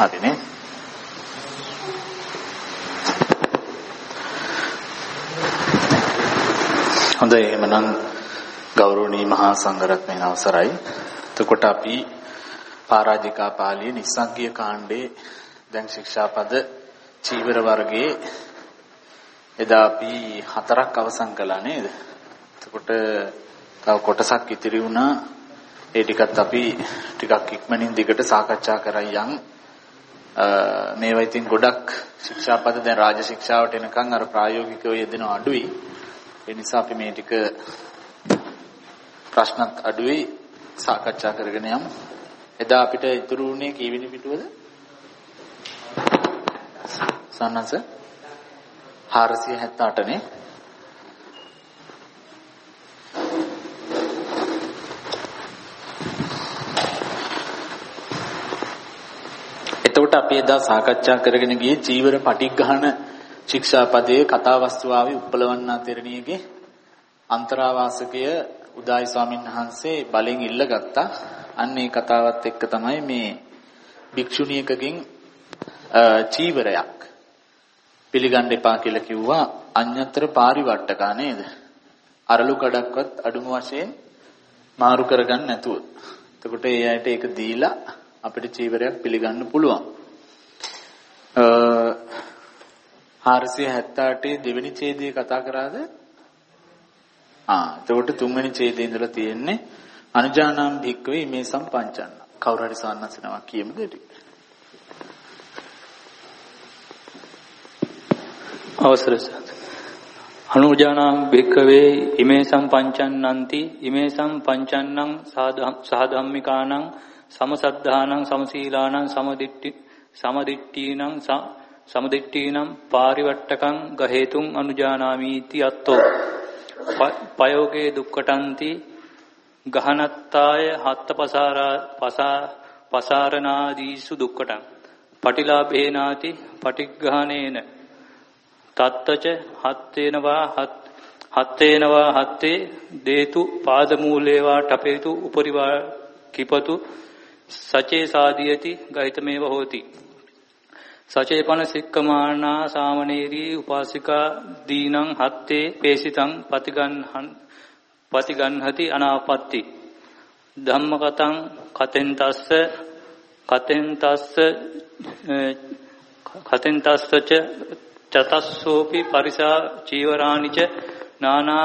හරිනේ. හොඳයි, එහෙමනම් ගෞරවනීය මහා සංඝරත්නයන් අවසරයි. එතකොට අපි පරාජිකා පාළියේ නිස්සග්ගීය කාණ්ඩේ දැන් ශික්ෂාපද චීවර වර්ගයේ එදා අපි 4ක් අවසන් කළා නේද? එතකොට තව කොටසක් ඉතිරි වුණා. ඒ ටිකත් අපි ටිකක් ඉක්මනින් දිගට සාකච්ඡා කරයි යන්. මේවා ඉතින් ගොඩක් ශික්ෂාපද දැන් රාජ ශික්ෂාවට එනකන් අර ප්‍රායෝගිකව යෙදෙන අඩුයි. ඒ නිසා අපි මේ ටික ප්‍රශ්නත් අඩුයි සාකච්ඡා කරගෙන යමු. එදා අපිට ඉතුරු වුණේ කීවෙනි පිටුවද? සන්නස 478 නේ. එතකොට අපි එදා සාකච්ඡා කරගෙන ගියේ චීවර පටිඝාන ශික්ෂාපදයේ කතාවස්තුවාවේ උප්පලවන්නා තෙරණියගේ අන්තරාවාසකය උදායි ස්වාමීන් වහන්සේ බලෙන් ඉල්ලගත්තා. අන්න ඒ කතාවත් එක්ක තමයි මේ භික්ෂුණියකගෙන් චීවරයක් පිළිගන්න එපා කියලා කිව්වා. අඤ්ඤතර පාරිවට්ටකා නේද? අරලු කඩක්වත් අඩුම වශයෙන් මාරු කරගන්න නැතුව. එතකොට ඒ අයට ඒක දීලා අපිට චීවරයක් පිළිගන්න පුළුවන්. 478 දෙවෙනි ඡේදයේ කතා කරාද? එතකොට තුන්වෙනි ඡේදයේ ඉඳලා තියෙන්නේ අනුජානාම් භික්කවේ මේ සම්පංචන්න. කවුරු හරි සාන්නසනවා කියමුද ටික? අවසරයි. අනුජානාම් භික්කවේ ඉමේ සම්පංචන්නන්ති ඉමේ සම්පංචන්නං සහධම්මිකානං සමසද්ධානං සමසීලානං සමදිට්ඨීනම් පාරිවට්ටකං ගහේතුං අනුජානාමීති අත්තෝ පයෝගේ දුක්ඛටන්ති ගහනත්තාය හත්ත පසාරණාදීසු දුක්ඛටං පටිලාභේනාති පටිග්ගහනේන තත්තච හත්තේනවා හත්තේ දේතු පාදමූලේවා ඨපේතු උපරිවා කිපතු සචේ සාදීයති ගහිතමේව හෝති. සචේපන සික්කමානා සාමනීරී උපාසිකා දීනං හත්තේ පේසිතං පතිගන්හති අනාපත්ති ධම්මකතං කතෙන්තස්ස චතස්සෝපි පරිසා චීවරානිච නානා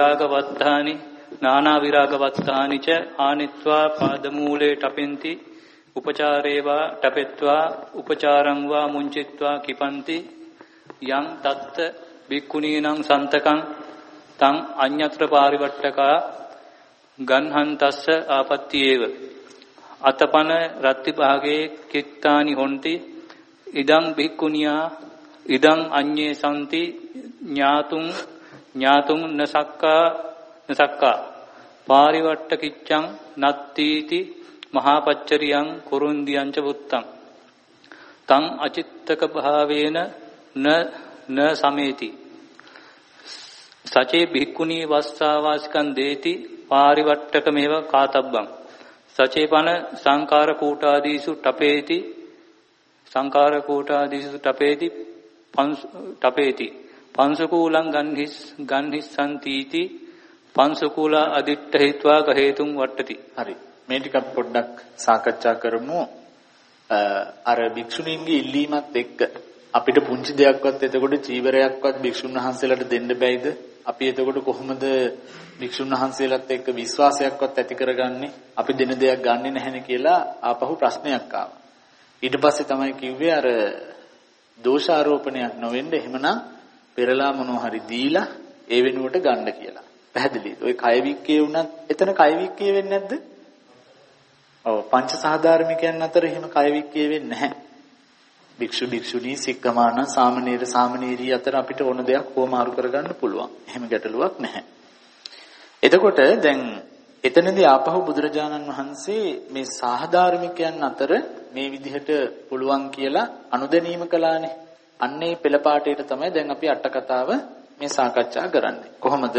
විරාගවත්තානි ච ආනිත්වා පාදමූලේ ටපෙන්ති උපචාරේවා ටපෙත්වා උපචාරං වා මුංචිත්වා කිපන්ති යං තත්ත භික්ඛුනීනං සන්තකං තං අඤ්ඤත්‍ර පාරිවට්ටකා ගන්හන්තස්ස ආපත්තියේව අතපන රත්ති භාගේ කිත්තානි හොන්ති ඉදං භික්ඛුනියා ඉදං අඤ්ඤේ සම්ති ඥාතුං නසක්කා පාරිවට්ටකිච්ඡං නත්තිති මහාපච්චරියං කුරුන්දියං ච බුත්තං තං අචිත්තක භාවේන න සමේති සචේ භික්ඛුනී වස්සාවාසිකං දේති පාරිවට්ටකමේව කාතබ්බං සචේපන සංකාර කූටාදීසු ටපේති පංසකූලං ගන්හිස්සන්තිති පංසකූල අදිට්ඨහිත්වා ගහේතුං වට්ටති. හරි, මේ ටික පොඩ්ඩක් සාකච්ඡා කරමු. අර භික්ෂුණීන්ගේ ඉල්ලීමත් එක්ක අපිට පුංචි දෙයක්වත් එතකොට චීවරයක්වත් භික්ෂුන් වහන්සේලාට දෙන්න බැයිද? අපි එතකොට කොහොමද භික්ෂුන් වහන්සේලාත් එක්ක විශ්වාසයක්වත් ඇති කරගන්නේ? අපි දෙන දෙයක් ගන්නෙ නැහැනේ කියලා ආපහු ප්‍රශ්නයක් ආවා. ඊට පස්සේ තමයි කිව්වේ අර දෝෂාරෝපණයක් නොවෙන්න එහෙමනම් පෙරලා මොනවා හරි දීලා ඒ වෙනුවට ගන්න කියලා. පැහැදිලිද? ওই කය වික්කේ වුණත් එතන කය වික්කේ වෙන්නේ නැද්ද? ඔව්, පංච සාධාර්මිකයන් අතර එහෙම කය වික්කේ වෙන්නේ නැහැ. භික්ෂු භික්ෂුණී සික්කමාන සාමණේර සාමණේරී අතර අපිට ඕන දෙයක් කොමාරු කරගන්න පුළුවන්. එහෙම ගැටලුවක් නැහැ. එතකොට දැන් එතනදී ආපහු බුදුරජාණන් වහන්සේ මේ සාධාර්මිකයන් අතර මේ විදිහට පුළුවන් කියලා අනුදැනීම කළානේ. අන්නේ පෙළපාටේට තමයි දැන් අපි අට කතාව මේ සාකච්ඡා කරන්නේ. කොහොමද?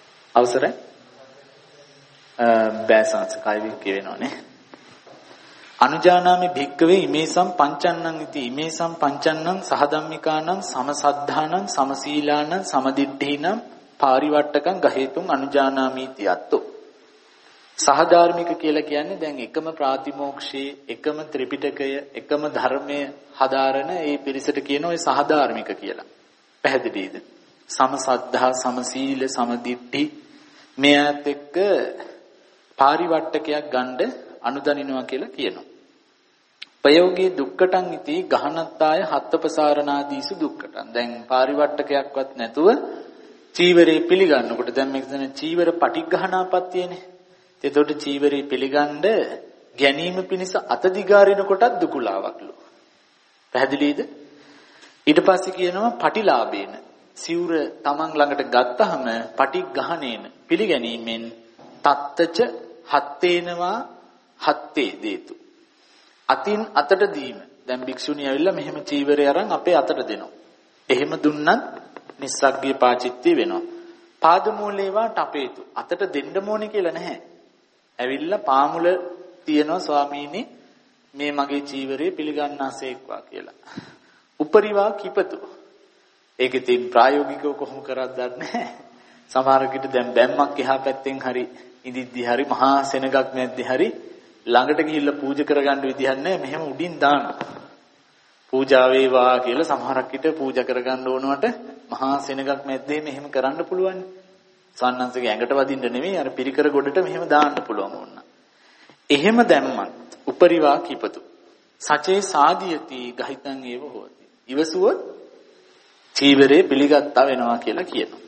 අවසරයි. බෑසන්ස් කයි වික්කේ වෙනවනේ. අනුජානාමි භික්කවේ ඉමේසම් පංචන්නං ඉති ඉමේසම් පංචන්නං සහධම්මිකානං සමසද්ධානං සමසීලානං සමදිට්ඨීනං පාරිවට්ටකං ගහේතුං අනුජානාමීති අත්තෝ. සහධාර්මික කියලා කියන්නේ දැන් එකම ප්‍රාතිමෝක්ෂයේ එකම ත්‍රිපිටකය එකම ධර්මය හදාරන ඒ පිරිසට කියන ඔය සහධාර්මික කියලා. පැහැදිලිද? සමසද්ධා සමසීල සමදිට්ඨි මෙයත් එක්ක පාරිවට්ටකයක් ගන්න අනුදනිනවා කියලා කියනවා. ප්‍රයෝගයේ දුක්කටං ඉති ගහනත්තාය හත්පසාරණාදීසු දුක්කටං. දැන් පාරිවට්ටකයක්වත් නැතුව චීවරේ පිළිගන්නකොට දැන් මේක තමයි චීවර පටිඝහනාපත්තියනේ. එතකොට චීවරේ පිළිගන්න ගැනීම පිණිස අත දිගාරින කොටත් දුකුලාවක්ලු. පැහැදිලිද? ඊට පස්සේ කියනවා පටිලාභේන. සිවුර තමන් ළඟට ගත්තහම පටිඝහනේන පිළිගැනීමෙන් තත්තච හත්තේනවා හත්තේ දේතු. අතින් අතට දීම. දැන් භික්ෂුණිය ඇවිල්ලා මෙහෙම චීවරය අරන් අපේ අතට දෙනවා. එහෙම දුන්නත් නිස්සග්ගී පාචිත්‍ය වෙනවා. පාදමූලේවා ටපේතු. අතට දෙන්න ඕනේ කියලා නැහැ. ඇවිල්ලා පාමුල තියනවා ස්වාමීනි මේ මගේ චීවරය පිළිගන්නාසේක්වා කියලා. උපරිවා කිපතු. ඒකේ තියෙන ප්‍රායෝගිකව කොහොම කරද්ද දන්නේ නැහැ. සමහර කිට දැන් බැම්මක් එහා පැත්තෙන් හරි ඉදිද්දි හරි මහා සෙනගක් නැද්දි හරි ළඟට ගිහිල්ලා පූජා කරගන්න විදිහක් නැහැ. මෙහෙම උඩින් දානවා. පූජා වේවා කියලා සමහරක් කිට පූජා කරගන්න ඕනවට මහා සෙනගක් මැද්දේ මෙහෙම කරන්න පුළුවන්. සන්නංශගේ ඇඟට වදින්න නෙමෙයි අර පිරිකර ගොඩට මෙහෙම දාන්න පුළුවන් ඕන. එහෙම දැම්මත් උපරිවා කිපතු. සචේ සාදියති ගහිතං ඒව හොති. ඉවසුවොත් චීවරේ පිළිගත්තා වෙනවා කියලා කියනවා.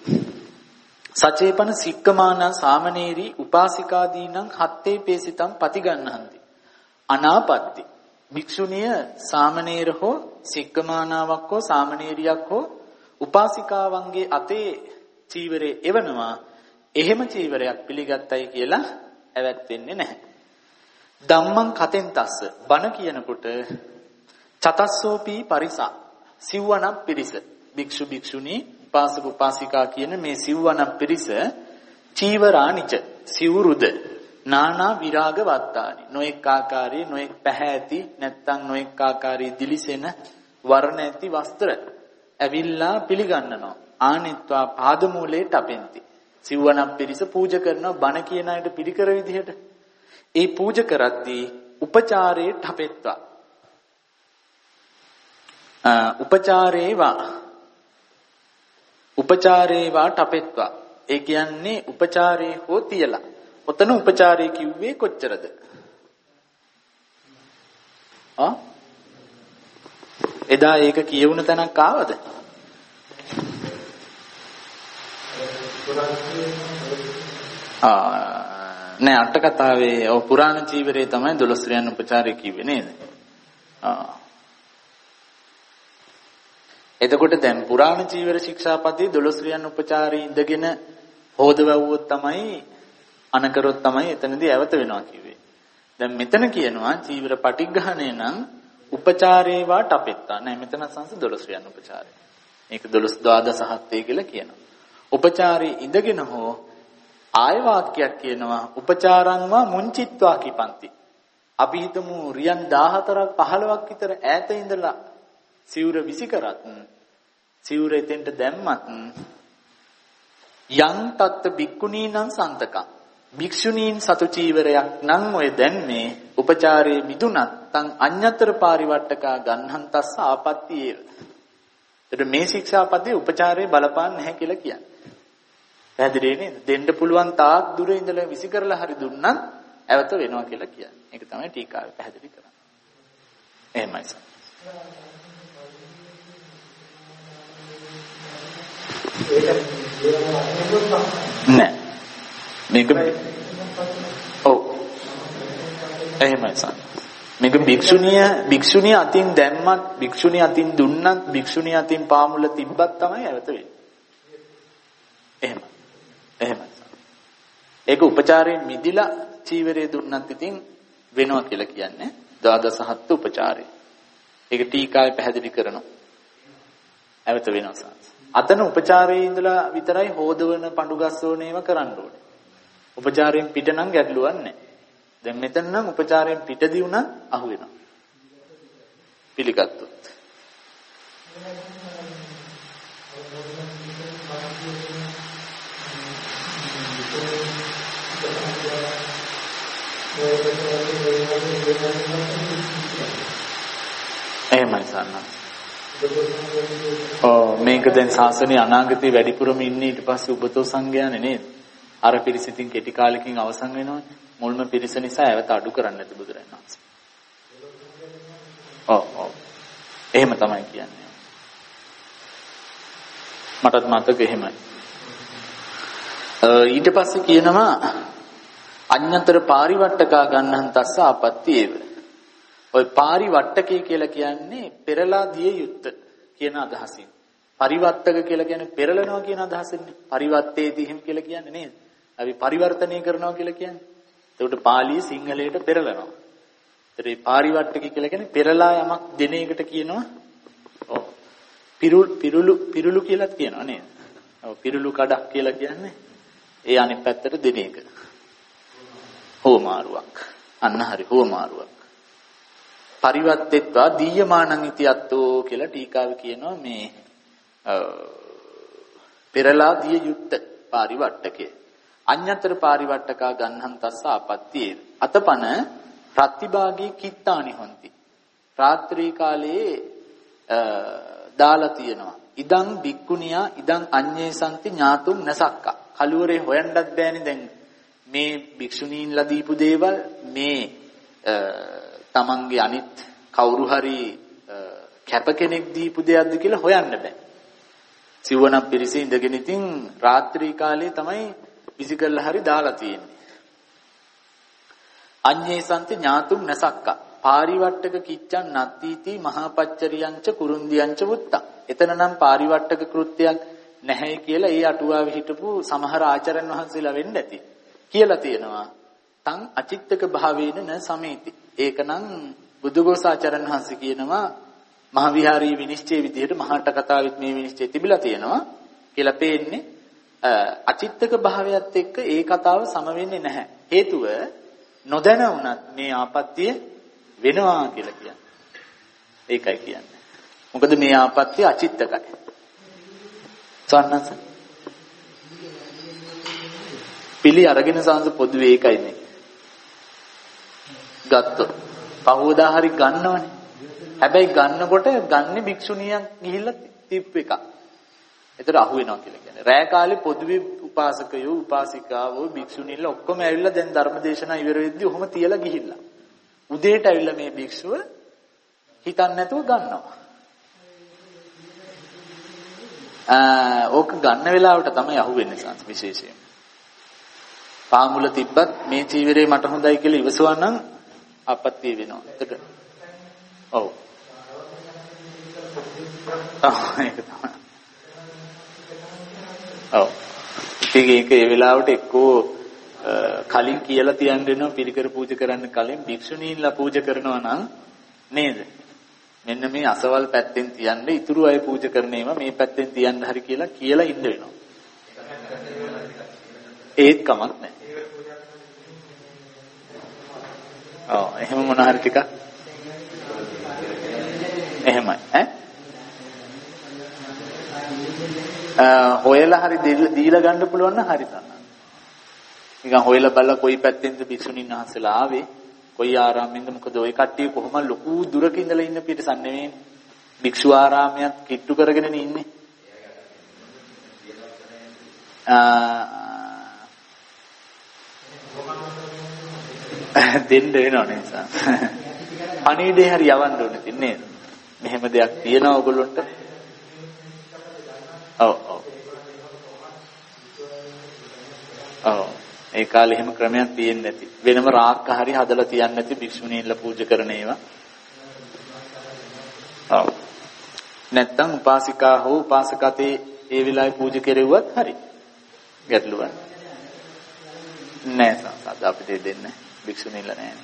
සචේපන සික්කමාන සාමනේරි උපාසිකාදීනං හත්තේ පේසිතං පතිගන්නහන්ති. අනාපත්ති. භික්ෂුණිය සාමනේර හෝ සික්කමානාවක් හෝ සාමනේරියක් හෝ උපාසිකාවන්ගේ අතේ චීවරේ එවනවා. එහෙම චීවරයක් පිළිගත්තයි කියලා ඇවැත්වෙන්නේ නැහැ. ධම්මං කතෙන් තස්ස බණ කියනකොට චතස්සෝපි පරිසා සිව්වණක් පිරිස භික්ෂු භික්ෂුණී උපාසක උපාසිකා කියන මේ සිව්වණක් පිරිස චීවරානිච සිවුරුද නානා විරාග වත්තානි නොඑක් ආකාරයේ නොඑක් පැහැති නැත්තම් නොඑක් ආකාරයේ දිලිසෙන වර්ණ ඇති වස්ත්‍ර ඇවිල්ලා පිළිගන්නනවා. ආනිත්වා පාදමූලයට අපෙන්ති. සිව්වණක් පිරිස පූජා කරනවා බණ කියන අයට පිළිකර විදිහට. ඒ පූජා කරද්දී උපචාරයට අපෙත්වා. උපචාරේවා ටපෙත්වා. ඒ කියන්නේ උපචාරේ හෝ තියලා. ඔතන උපචාරේ කිව්වේ කොච්චරද? එදා ඒක කියවුන තැනක් ආවද? නෑ අට කතාවේ ඔය පුරාණ චීවරේ තමයි 12 ශ්‍රියන් උපචාරය කිව්වේ නේද? එතකොට දැන් පුරාණ චීවර ශික්ෂාපදයේ 12 ශ්‍රියන් උපචාරී ඉඳගෙන හොදවවුවොත් තමයි අනකරොත් තමයි එතනදී ඇවත වෙනවා කිව්වේ. දැන් මෙතන කියනවා චීවර පටිඝහනේ නම් උපචාරේවා ටපෙත්තා. නෑ මෙතන සංස 12 ශ්‍රියන් උපචාරය. මේක 12 ද්වාදස හත්තේ කියලා කියනවා. උපචාරී ඉඳගෙන හෝ ආය වාක්‍යයක් කියනවා උපචාරංවා මුංචිත්වා කිපන්ති. අපි හිතමු රියන් 14ක් 15ක් විතර ඈත ඉඳලා සිවුර විසි කරත් සිවුර එතෙන්ට දැම්මත් යං තත්ත බික්කුණීනං සන්තකං භික්ෂුණීන් සතු චීවරයක් නම් ඔය දැන්නේ උපචාරයේ මිදුනත් තං අඤ්ඤතර පාරිවට්ටකා ගන්නහන්තස්ස ආපත්තියේ. එතකොට මේ ශික්ෂාපදයේ උපචාරයේ බලපාන්නේ නැහැ කියලා කියන්නේ. පැහැදිලි නේද? දෙන්න පුළුවන් තාක් දුර ඉඳලා විසි කරලා හරි දුන්නත් ඇවත වෙනවා කියලා කියන්නේ. ඒක තමයි ටීකාවේ පැහැදිලි කරන්නේ. එහෙමයි සර්. නෑ මේක ඔව් එහෙමයි සර්. මේක භික්ෂුණිය අතින් දැම්මත් භික්ෂුණිය අතින් දුන්නත් භික්ෂුණිය අතින් පාමුල තිබ්බත් තමයි ඇවත වෙන්නේ. එහෙමයි සර්. ඒක උපචාරයෙන් මිදිලා චීවරය දුන්නත් ඉතින් වෙනවා කියලා කියන්නේ ද්වාදස හත් උපචාරය. ඒක ටීකාවේ පැහැදිලි කරනවා. ඇවත වෙනවා සර්. අතන උපචාරයේ ඉඳලා විතරයි හොදවන පඳු ගස්සවන ඒවා කරන්න ඕනේ. උපචාරයෙන් පිට නම් ගැටලුවක් නැහැ. දැන් මෙතන නම් උපචාරයෙන් පිටදී උනත් අහු වෙනවා. පිළිගත්තොත්. එහෙමයි සන්න. මේක දැන් ශාසනයේ අනාගතේ වැඩිපුරම ඉන්නේ ඊට පස්සේ උබතෝ සංඝයානේ නේද? අර පිරිසිතින් කෙටි කාලෙකින් අවසන් වෙනවනේ. මුල්ම පිරිස නිසා ඇවත අඩු කරන්න ඇති බුදුරජාණන් වහන්සේ. ඔව්. එහෙම තමයි කියන්නේ. මටත් මතක එහෙමයි. ඊට පස්සේ කියනවා අඤ්ඤතර පාරිවට්ටකා ගන්නහන් තස්ස ආපත්‍ති ඒව. ඔය පාරිවට්ටකේ කියලා කියන්නේ පෙරලා දිය යුත්ත කියන අදහසින්. පරිවර්තක කියලා කියන්නේ පෙරලනවා කියන අදහසින්නේ. පරිවර්තේති එහෙම කියලා කියන්නේ නේද? අපි පරිවර්තනය කරනවා කියලා කියන්නේ. ඒකට පාලිය සිංහලයට පෙරලනවා. ඒතර මේ පාරිවට්ටක කියලා කියන්නේ පෙරලා යමක් දෙන එකට කියනවා. ඔව්. පිරුළු කියලාත් කියනවා නේද? ඔව් පිරුළු කඩක් කියලා කියන්නේ ඒ අනිත් පැත්තට දෙන එක. හෝමාරුවක්. අන්න හරි හෝමාරුවක්. පරිවර්තෙත්වා දීයමානං ඉතියත්තෝ කියලා ටීකාවේ කියනවා මේ පෙරලා දිය යුත්ත පාරිවට්ටකේ. අඤ්ඤතර පාරිවට්ටකා ගන්නහන් තස්ස ආපත්‍තියේ. අතපන ප්‍රතිභාගී කිත්තානි හොಂತಿ. රාත්‍රී කාලයේ දාලා තියෙනවා. ඉදං බික්කුණියා ඉදං අඤ්ඤේ සම්ති ඥාතුම් නසක්කා. කලුවරේ හොයන්නත් බෑනේ දැන් මේ භික්ෂුණීන්ලා දීපු දේවල් මේ තමන්ගේ අනිත් කවුරු හරි කැප කෙනෙක් දීපු දෙයක්ද කියලා හොයන්න බෑ. සිවණක් පිරිසේ ඉඳගෙන ඉතින් රාත්‍රී කාලේ තමයි විසිකල්ලා හරි දාලා තියෙන්නේ. අඤ්ඤේ සම්ති ඥාතුම් නසක්කා. පාරිවට්ටක කිච්ඡන් නත්තිති මහාපච්චරියංච කුරුන්දියංච වුත්තා. එතන නම් පාරිවට්ටක කෘත්‍යයක් නැහැ කියලා ඒ අටුවාවේ හිටපු සමහර ආචාර්යන් වහන්සේලා වෙන්න ඇති. කියලා තියෙනවා. තං අචිත්තක භාවේන න සමේති. ඒකනම් බුදුගෝසාචාර්යන් වහන්සේ කියනවා මහ විහාරී විනිශ්චය විදිහට මහාට කතාවෙත් මේ විනිශ්චය තිබිලා තියෙනවා කියලා පේන්නේ අචිත්තක භාවයත් එක්ක ඒ කතාව සම වෙන්නේ නැහැ. හේතුව නොදැන වුණත් මේ ආපත්‍ය වෙනවා කියලා කියන්නේ. ඒකයි කියන්නේ. මොකද මේ ආපත්‍ය අචිත්තකයි. සන්නස පිළි අරගෙන සංස පොදුවේ ඒකයි මේ. ගත්තොත් පහෝදා හරි ගන්නවනේ. හැබැයි ගන්නකොට ගන්නේ භික්ෂුණියක් ගිහිල්ලා තිප් එක. ඒතර අහු වෙනවා කියලා කියන්නේ. රෑ කාලේ පොදුවේ උපාසකයෝ උපාසිකාවෝ භික්ෂුණීලා ඔක්කොම ඇවිල්ලා දැන් ධර්මදේශනා ඉවර වෙද්දී ඔහොම තියලා ගිහිල්ලා. උදේට ඇවිල්ලා මේ භික්ෂුව හිතන්නේ නැතුව ගන්නවා. ඕක ගන්න වෙලාවට තමයි අහු වෙන්නේ සංස් විශේෂයෙන්. පාමුල තිබ්බත් මේ චීවරේ මට හොඳයි කියලා ඉවසුවා නම් අපත්‍ය වෙනවා. එතකොට ඔව්. ඒක තමයි. ඔව්. ඒක ඒ වෙලාවට එක්කෝ කලින් කියලා තියන්න වෙනවා පිරිකර පූජා කරන්න කලින් භික්ෂුණීන්ලා පූජා කරනවා නම් නේද? මෙන්න මේ අසවල් පැත්තෙන් තියන්න ඉතුරු අය පූජා කරන ඒවා මේ පැත්තෙන් තියන්න හරි කියලා ඉන්න වෙනවා. ඒත් කමක් නැහැ. ඔව් එහෙම මොන හරි ටිකක් එහෙමයි හොයලා හරි දීලා ගන්න පුළුවන් නම් හරි තමයි. නිකන් හොයලා බලලා කොයි පැත්තෙන්ද භික්ෂුණීන් වහන්සේලා ආවේ කොයි ආරාමෙන්ද මොකද ওই කට්ටිය කොහොම ලොකු දුරක ඉඳලා ඉන්න පිටසක් නෙවෙයි. භික්ෂු ආරාමයක් කිට්ටු කරගෙන ඉන්නේ. දෙන්න වෙනව නිසා. පණීඩේ හරි යවන්න ඕනේ තින්නේ. මෙහෙම දෙයක් තියෙනවා ඔයගොල්ලන්ට. ඔව්. ඒ කාලේ එහෙම ක්‍රමයක් තියෙන්නේ නැති. වෙනම රාක්ක හරි හදලා තියන්නේ නැති භික්ෂුණීන්ලා පූජා කරන ඒවා. ඔව්. නැත්තම් උපාසිකා හෝ උපාසකතේ ඒ වෙලාවේ පූජා කෙරෙව්වත් හරි. ගැටලුවක් නෑ සාද අපිට දෙන්නේ. භික්ෂුණීලා නැහැ.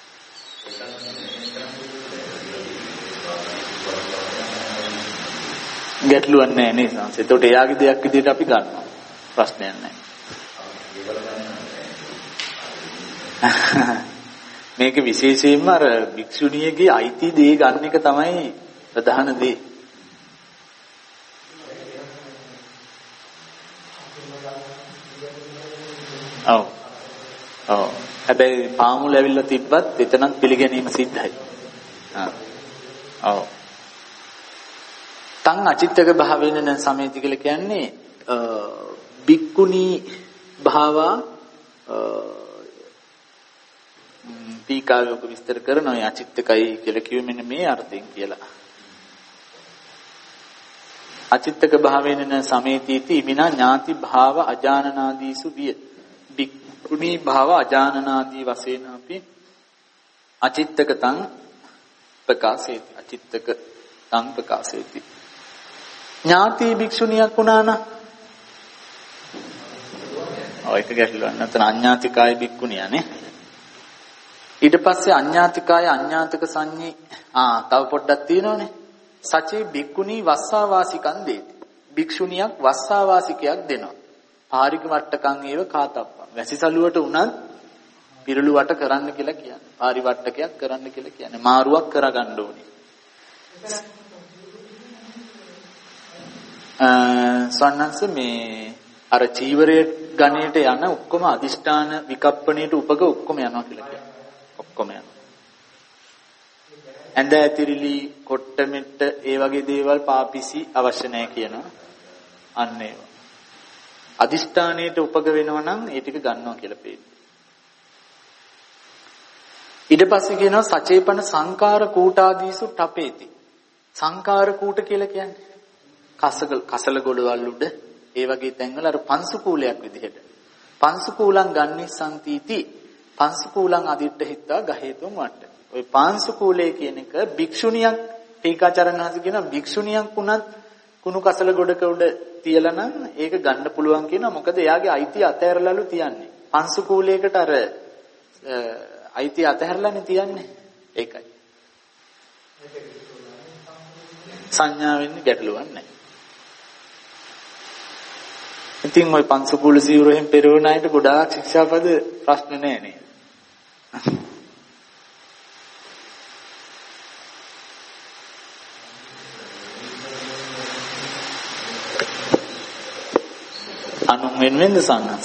ගැටලුවක් නැහැ නේද? ඒකට එයාගේ දෙයක් විදිහට අපි ගන්නවා. ප්‍රශ්නයක් නැහැ. මේක විශේෂයෙන්ම අර භික්ෂුණියගේ අයිති දේ ගන්න එක තමයි ප්‍රධාන දේ. ඔව්. ඔව්. හැබැයි පාමුල ඇවිල්ලා තිබ්බත් එතනත් පිළිගැනීම සිද්ධයි. ඔව්. තං අචිත්තක භාවේන සමේති කියලා කියන්නේ බික්කුණී භාවා ටීකාවක විස්තර කරනවා මේ අචිත්තකයි කියලා කිව්වෙ මෙන්න මේ අර්ථයෙන් කියලා. අචිත්තක භාවේන සමේතිති විනා ඥාති භාව අජානනාදීසු විය. බික්කුණී භාව අජානනාදී වශයෙන් අපි අචිත්තක තං ප්‍රකාශේති. අචිත්තක තං ප්‍රකාශේති. ඥාති භික්ෂුණියක් වුණා නම් ඔය එක ගැටලුවක් නැත්නම් අඥාතිකාය භික්ඛුණියනේ. ඊට පස්සේ අඥාතිකාය අඥාතක සංඤී තව පොඩ්ඩක් තියෙනවනේ. සචේ භික්ඛුණී වස්සාවාසිකං දේති. භික්ෂුණියක් වස්සාවාසිකයක් දෙනවා. පාරික වට්ටකං ඒව කාතප්පං. වැසිසලුවට උනත් පිරුළු වට කරන්න කියලා කියන්නේ. පාරි වට්ටකයක් කරන්න කියලා කියන්නේ. මාරුවක් කරගන්න ඕනේ. සන්නංශ මේ අර චීවරයේ ගණයට යන ඔක්කොම අදිෂ්ඨාන විකප්පණයට උපක ඔක්කොම යනවා කියලා කියනවා. ඔක්කොම යනවා. ඇඳ ඇතිරිලි කොට්ට මෙට්ට ඒ වගේ දේවල් පාපිසි අවශ්‍ය නැහැ කියනවා. අන්න ඒවා. අදිෂ්ඨානයට උපක වෙනවා නම් ඒ ටික ගන්නවා කියලා පේනවා. ඊට පස්සේ කියනවා සචේපන සංකාර කූටාදීසු ටපේති. සංකාර කූට කියලා කියන්නේ කසල ගොඩවල් උඩ ඒ වගේ තැන්වල අර පංසු කූලයක් විදිහට. පංසු කූලං ගන්නිසන්තිති. පංසු කූලං අදිට්ඨ හිත්වා ගහේතුම් වට. ওই පංසු කූලේ කියන එක භික්ෂුණියක් ටීකාචාර්යන් වහන්සේ කියන භික්ෂුණියක් වුණත් කුණු කසල ගොඩක උඩ තියලා නම් ඒක ගන්න පුළුවන් කියනවා. මොකද එයාගේ අයිතිය අතහැරලාලු තියන්නේ. පංසු කූලයකට අර අයිතිය අතහැරලානේ තියන්නේ. ඒකයි. සංඥා වෙන්නේ ගැටලුවක් නැහැ. ඉතින් ওই පංසකුල සිවුරෙන් පෙරවන අයට ගොඩාක් ශික්ෂාපද ප්‍රශ්න නැහැ නේද? අනුන් වෙනුවෙන්ද සන්නස?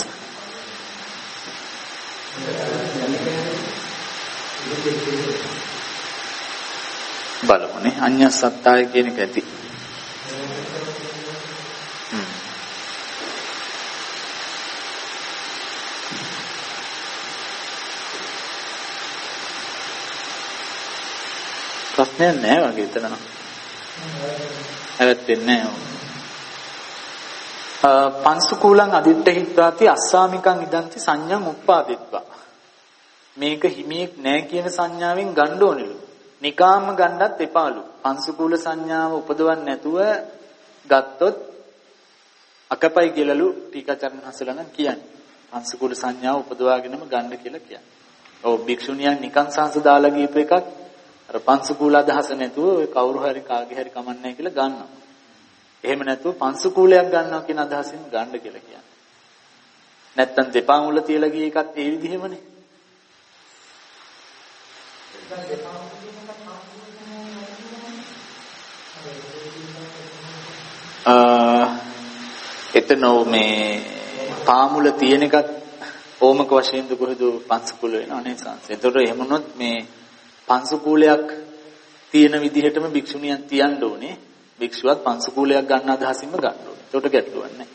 බලමුනේ අඤ්ඤසත්තාය කියන එක ඇති. ප්‍රශ්නයක් නැහැ වගේ එතන. හැවැත්ෙන්නේ නැහැ. පංසුකූලං අදිට්ඨ හිත්වාති අස්සාමිකං ඉදන්ති සංඥං උප්පාදිත්වා. මේක හිමියෙක් නැහැ කියන සංඥාවෙන් ගන්න ඕනෙලු. නිකාම්ම ගන්නත් එපාලු. පංසුකූල සංඥාව උපදවන්නේ නැතුව ගත්තොත් අකපයි කියලාලු ටීකාචාර්යන් හසලන කියන්නේ. පංසුකූල සංඥාව උපදවාගෙනම ගන්න කියලා කියන්නේ. ඔව් භික්ෂුණියන් නිකං සංස දාලා ගියපු එකක් අර පංසුකූල අදහස නැතුව ඔය කවුරු හරි කාගේ හරි කමන්නේ කියලා ගන්නවා. එහෙම නැතුව පංසුකූලයක් ගන්නවා කියන අදහසින් ගන්න කියලා කියන්නේ. නැත්තම් දෙපා මුල තියලා ගිය එකත් ඒ විදිහමනේ. එතන මේ පාමුල තියෙන එකත් ඕමක වශයෙන් දුකහදු පංසකුල වෙනව නේ සංස. ඒතකොට එහෙම වුණොත් මේ පංසකුලයක් තියෙන විදිහටම භික්ෂුණියන් තියන්න ඕනේ. භික්ෂුවත් පංසකුලයක් ගන්න අදහසින්ම ගන්න ඕනේ. ඒකට ගැටලුවක් නැහැ.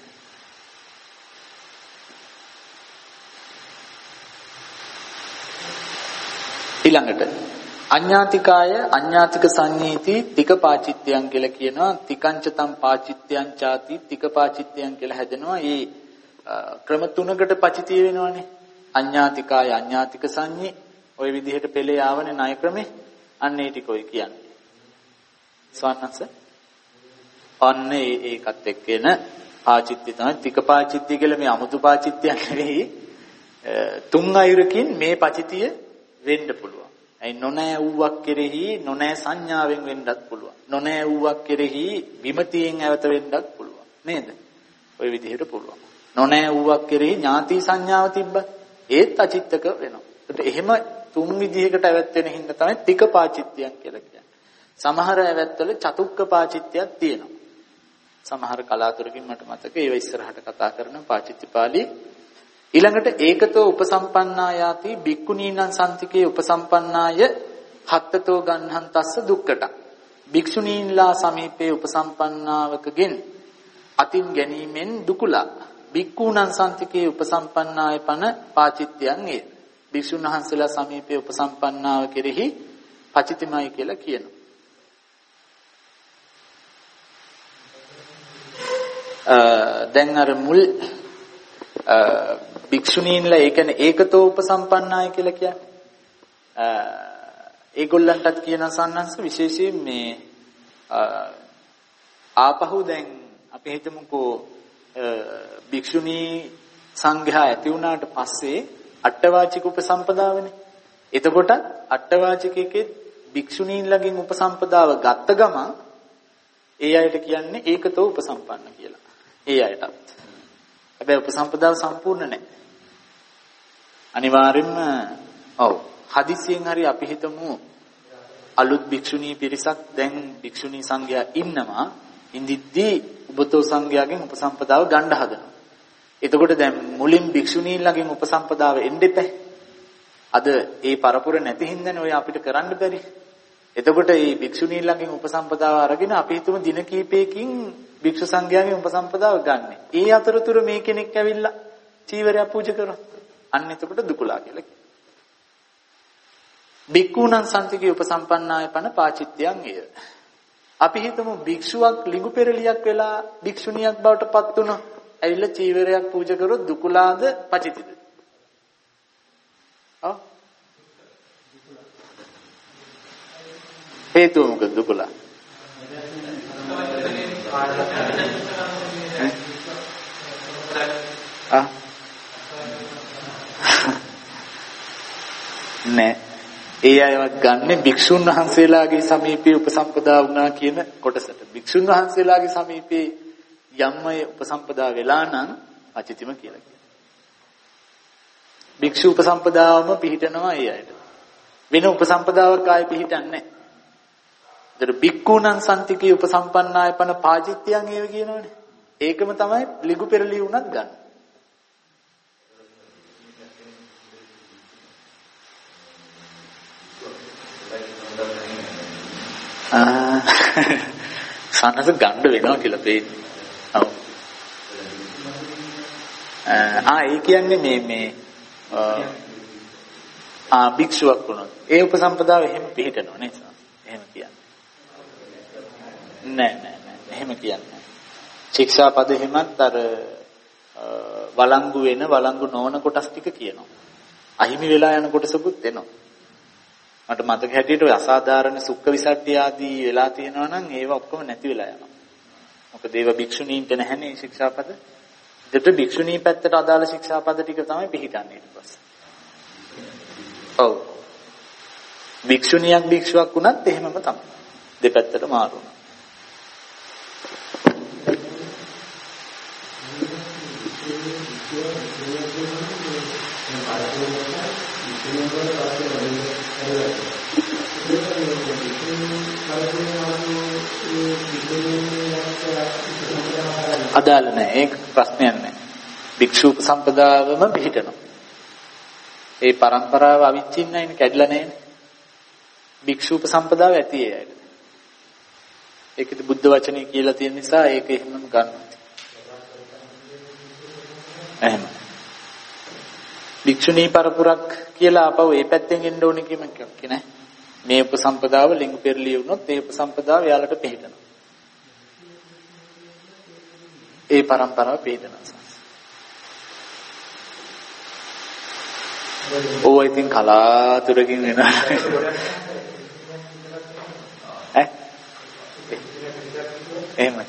ඊළඟට අඤ්ඤාතිකාය අඤ්ඤාතික සංඤීති තික පාචිත්‍යයන් කියලා කියනවා. තිකංචතම් පාචිත්‍යයන් ചാති තික පාචිත්‍යයන් කියලා හැදෙනවා. මේ ක්‍රම තුනකට පචිතිය වෙනවනේ. අඤ්ඤාතිකාය අඤ්ඤාතික සංඤී ওই විදිහට පෙළේ ආවනේ ණය ක්‍රමේ. අන්න ඒ ටික ඔය කියන්නේ. ස්වන්නස අන්න ඒකත් එක්කෙන පාචිත්‍ය තමයි තික පාචිත්‍ය කියලා. මේ අමුතු පාචිත්‍යයක් නෙවෙයි. තුන් අයුරකින් මේ පචිතිය වෙන්න පුළුවන්. ඒ නොනෑ වූවක් කෙරෙහි නොනෑ සංඥාවෙන් වෙන්නත් පුළුවන්. නොනෑ වූවක් කෙරෙහි විමතියෙන් ඇවත වෙන්නත් පුළුවන්. නේද? ওই විදිහට පුළුවන්. නොනෑ වූවක් කෙරෙහි ඥාති සංඥාව තිබ්බත් ඒත් අචිත්තක වෙනවා. ඒත් එහෙම තුන් විදිහකට ඇවැත් වෙන හින්දා තමයි තික පාචිත්‍යයක් කියලා කියන්නේ. සමහර ඇවැත්වල චතුක්ක පාචිත්‍යයක් තියෙනවා. සමහර කලාතුරකින් මට මතක ඒව ඉස්සරහට කතා කරන පාචිත්‍යපාළි. ඊළඟට ඒකතෝ උපසම්පන්නායාති බික්කුණීනං සම්තිකේ උපසම්පන්නාය හත්තතෝ ගන්නහං තස්ස දුක්කට. භික්ෂුණීන්ලා සමීපේ උපසම්පන්නාවකගෙන් අතින් ගැනීමෙන් දුකුලා. බික්කුණං සම්තිකේ උපසම්පන්නාය පන පාචිත්‍යං ඒ. භික්ෂුන් වහන්සේලා සමීපේ උපසම්පන්නාව කෙරෙහි පචිතමයි කියලා කියනවා. දැන් අර මුල් භික්ෂුණීන්ලා ඒ කියන්නේ ඒකතෝ උපසම්පන්නාය කියලා කියන්නේ ඒගොල්ලන්ටත් කියන සන්නංශ විශේෂයෙන් මේ ආපහු දැන් අපි හිතමුකෝ භික්ෂුණී සංඝයා ඇති වුණාට පස්සේ අට්ඨවාචික උපසම්පදාවනේ. එතකොට අට්ඨවාචිකයේ භික්ෂුණීන්ලගෙන් උපසම්පදාව ගත්ත ගමන් ඒ අයට කියන්නේ ඒකතෝ උපසම්පන්න කියලා. ඒ අයටත්. හැබැයි උපසම්පදාව සම්පූර්ණ නැහැ. අනිවාර්යෙන්ම ඔව් හදිසියෙන් හරි අපි හිතමු අලුත් භික්ෂුණී පිරිසක් දැන් භික්ෂුණී සංඝයා ඉන්නවා. ඉඳිද්දී උබතෝ සංඝයාගෙන් උපසම්පදාව ගන්න හදනවා. එතකොට දැන් මුලින් භික්ෂුණීන්ලගෙන් උපසම්පදාව එන්න එපා. අද ඒ පරපුර නැති හින්දානේ ඔය අපිට කරන්න බැරි. එතකොට මේ භික්ෂුණීන්ලගෙන් උපසම්පදාව අරගෙන අපි හිතමු දින කීපයකින් භික්ෂු සංඝයාගෙන් උපසම්පදාව ගන්න. ඒ අතරතුර මේ කෙනෙක් ඇවිල්ලා චීවරය පූජා කරනවා. අන්න එතකොට දුකුලා කියලා කියනවා. බික්කුණං සම්තිකේ උපසම්පන්නාය පන පාචිත්‍යං එය. අපි හිතමු භික්ෂුවක් ලිඟු පෙරලියක් වෙලා භික්ෂුණියක් බවට පත් වුණා. ඇවිල්ලා චීවරයක් පූජා කරොත් දුකුලාද පචිතිද? ඔව්. හේතුව මොකද දුකුලා? නෑ ඒ අයවත් ගන්න භික්ෂුන් වහන්සේලාගේ සමීපයේ උපසම්පදා වුණා කියන කොටසට. භික්ෂුන් වහන්සේලාගේ සමීපයේ යම්මය උපසම්පදා වෙලා නම් අචිතිම කියලා කියනවා. භික්ෂු උපසම්පදාවම පිළිටනවා ඒ අයට. වෙන උපසම්පදාවක් ආයෙ පිළිටන්නේ නැහැ. ඒතර බික්කුණං සම්තිකේ උපසම්පන්නාය පන පාචිත්‍යං ඒව කියනවනේ. ඒකම තමයි ලිගු පෙරලිය උනත් ගන්න. සනස ගන්න වෙනවා කියලා පේන්නේ. ඔව්. ඒ කියන්නේ මේ භික්ෂුවක් වුණොත් ඒ උපසම්පදාව එහෙම පිළිටනවා නේද? එහෙම කියන්නේ. නෑ. එහෙම කියන්නේ. ශික්ෂාපද එහෙමත් අර වළංගු වෙන වළංගු නොවන කොටස් ටික කියනවා. අහිමි වෙලා යන කොටසකුත් එනවා. මට මතක හැටියට ඔය අසාධාරණ සුක්ඛ විසට්ටි ආදී වෙලා තියෙනවා නම් ඒව ඔක්කොම නැති වෙලා යනවා. මොකද ඒව භික්ෂුණීන්ට නැහැනේ ශික්ෂාපද. ඒකට භික්ෂුණී පැත්තට අදාළ ශික්ෂාපද ටික තමයි පිළිටන්නේ ඊට පස්සේ. ඔව්. භික්ෂුණියක් භික්ෂුවක් වුණත් එහෙමම තමයි. දෙපැත්තට මාරුණා. අදාළ නැහැ. ඒක ප්‍රශ්නයක් නැහැ. භික්ෂු සම්පදාවම පිළිටනවා. ඒ પરම්පරාව අවිච්ඡින්නයිනේ කැඩලා නැහැනේ. භික්ෂු සම්පදාව ඇති ඒ ඇයිද? ඒකද බුද්ධ වචනේ කියලා තියෙන නිසා ඒක එහෙමම ගන්නවා. එහෙම. භික්ෂුණී පරපුරක් කියලා ආපහු ඒ පැත්තෙන් එන්න ඕනේ කියමක් නෑ. මේ උපසම්පදාව ලිංග පෙරලිය වුණොත් ඒ උපසම්පදාව යාලට පිළිටනවා. ඒ પરම්පරාව පිළිටනවා. ඕවා ඉතින් කලාතුරකින් වෙනවා. එහෙමයි.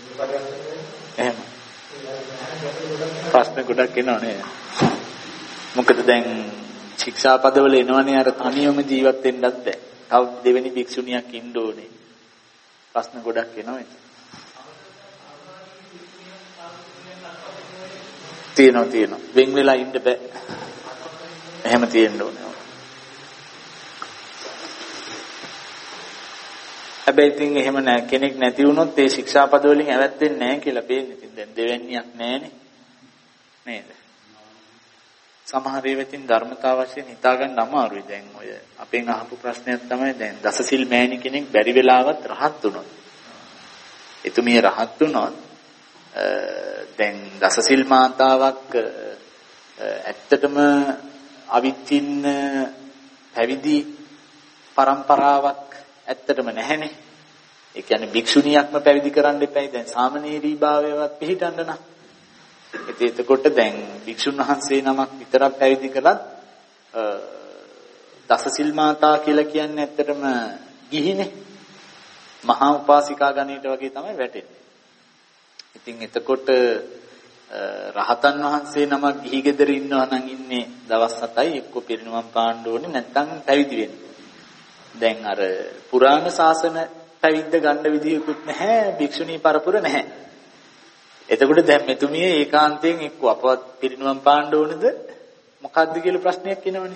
ප්‍රශ්න ගොඩක් එනවනේ. මොකද දැන් ශික්ෂාපදවල එනවනේ අර තනියම ජීවත් වෙන්නත් බැහැ. තව දෙවෙනි භික්ෂුණියක් ඉන්න ඕනේ. ප්‍රශ්න ගොඩක් එනවා. තියෙනවා. වෙන් වෙලා ඉන්න බෑ. එහෙම තියෙන්න ඕනේ. හැබැයි ඉතින් එහෙම නැහැ කෙනෙක් නැති වුණොත් ඒ ශික්ෂාපද වලින් ඇවැත්ෙන්නේ නැහැ කියලා පේන්නේ. ඉතින් දැන් දෙවැන්නියක් නැහැනේ. නේද? සමහර ඒවාකින් ධර්මතාව වශයෙන් හිතා ගන්න අමාරුයි. දැන් ඔය අපෙන් අහපු ප්‍රශ්නයක් තමයි දැන් දසසිල් මෑණි කෙනෙක් බැරි වෙලාවත් රහත් වුණොත්. එතුමිය රහත් වුණොත් දැන් දසසිල් මාතාවක් ඇත්තටම අවිච්ඡින්න පැවිදි પરම්පරාවක් ඇත්තටම නැහැනේ. ඒ කියන්නේ භික්ෂුණියක්ම පැවිදි කරන්න එපයි. දැන් සාමණේරී භාවයවත් පිළිටන්න නම්. එතකොට දැන් භික්ෂුන් වහන්සේ නමක් විතරක් පැවිදි කළත් දසසිල් මාතා කියලා කියන්නේ ඇත්තටම ගිහිනේ. මහා උපාසිකා ගණයට වගේ තමයි වැටෙන්නේ. ඉතින් එතකොට රහතන් වහන්සේ නමක් ගිහි ගෙදර ඉන්නවා නම් ඉන්නේ දවස් 7යි එක්ක පිරිනුවම් පාන්න ඕනේ නැත්නම් පැවිදි වෙන්න. දැන් අර පුරාණ ශාසන පැවිද්ද ගන්න විදියකුත් නැහැ භික්ෂුණී පරපුර නැහැ. එතකොට දැන් මෙතුමිය ඒකාන්තයෙන් එක්ක අපවත් පිරිනුවම් පාන්න ඕනද මොකද්ද කියලා ප්‍රශ්නයක් එනවනේ.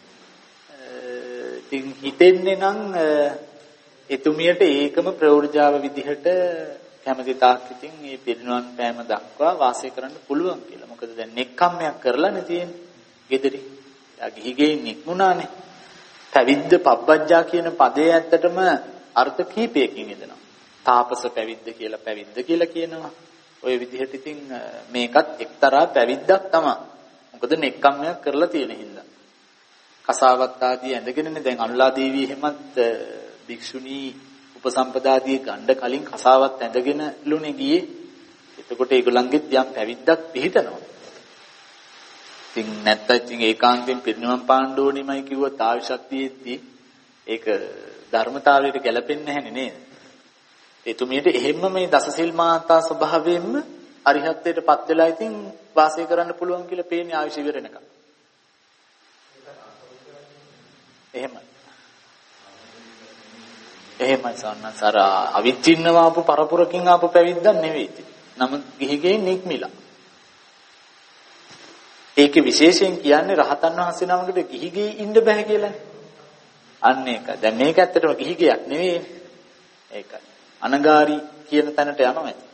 ඉතින් හිතෙන්නේ නම් එතුමියට ඒකම ප්‍රවෘජාව විදිහට කැමති තාක් ඉතින් මේ පිරිනුවම් පෑම දක්වා වාසය කරන්න පුළුවන් කියලා. මොකද දැන් නෙක්ඛම්මයක් කරලා නේ තියෙන්නේ. ගෙදරින්. යා ගිහිගෙන් නික්මුණානේ. පැවිද්ද පබ්බජ්ජා කියන පදේ ඇත්තටම අර්ථ කීපයකින් යෙදෙනවා. තාපස පැවිද්ද කියලා කියනවා. ඔය විදිහට ඉතින් මේකත් එක්තරා පැවිද්දක් තමයි. මොකද නෙක්ඛම්මයක් කරලා තියෙන හින්දා. කසාවත් ආදී ඇඳගෙනනේ දැන් අනුලා දේවිය එහෙමත් භික්ෂුණී උපසම්පදාදී ගණ්ඩ කලින් කසාවත් ඇඳගෙන ලුනේ ගියේ. එතකොට ඒගොල්ලන්ගෙත් යම් පැවිද්දක් පිළිටනවා. ඉතින් නැත්තම් ඉතින් ඒකාන්තයෙන් පිරිනිවන් පාන්න ඕනෙමයි කිව්වොත් ආවිශක්තියෙද්දී ඒක ධර්මතාවයට ගැලපෙන්නේ නැහැ නේද? එතුමියට එහෙම්ම මේ දසසිල් මාතා ස්වභාවයෙන්ම අරිහත්ත්වයටපත් වෙලා ඉතින් වාසය කරන්න පුළුවන් කියලා පේන්නේ ආවිශ ඉවරනකම්. එහෙමයි සන්නසාර අවිච්ඡින්නව ආපු පරපුරකින් ආපු පැවිද්දක් නෙවෙයි. නමුත් ගිහිගෙන් නික්මිලා. ඒකේ විශේෂයෙන් කියන්නේ රහතන් වහන්සේ නමකට ගිහිගේ ඉන්න බෑ කියලානේ. අන්න ඒක. දැන් මේක ඇත්තටම ගිහිගයක් නෙවෙයි. ඒකයි. අනගාරි කියන තැනට යනවා ඇති.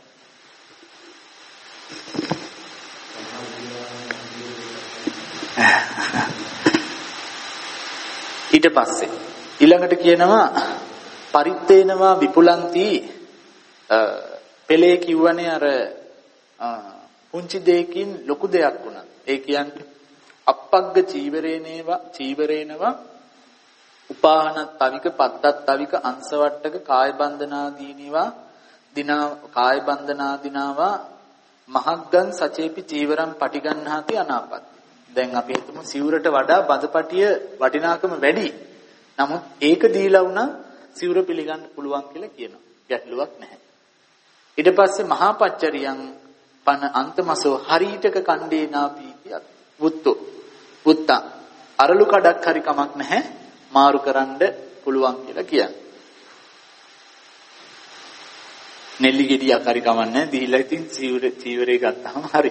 ඊට පස්සේ ඊළඟට කියනවා පරිත්තේනවා විපුලන්ති පෙළේ කිව්වනේ අර පුංචි දෙයකින් ලොකු දෙයක් වුණා. ඒ කියන්නේ අප්පග්ග චීවරේනවා උපාහනත් තවික පත්තත් තවික අංශවට්ටක කාය බන්ධනාදීනිවා කාය බන්ධනාදීනවා මහග්ගං සචේපි චීවරම් පටිගන්හාති අනාපත්. දැන් අපි හිතමු සිවුරට වඩා බඳපටිය වටිනාකම වැඩි. නමුත් ඒක දීලා වුණා සිවුර පිළිගන්න පුළුවන් කියලා කියනවා. ගැටලුවක් නැහැ. ඊට පස්සේ මහා පච්චරියං පන අන්තමසෝ හරීටක කණ්ඩේ නාපීතියත් වුත්තා අරලු කඩක් හරි කමක් නැහැ මාරු කරන්න පුළුවන් කියලා කියන්නේ. නෙල්ලි ගෙඩියක් හරි කමක් නැහැ දීලා ඉතින් චීවරේ ගත්තාම හරි.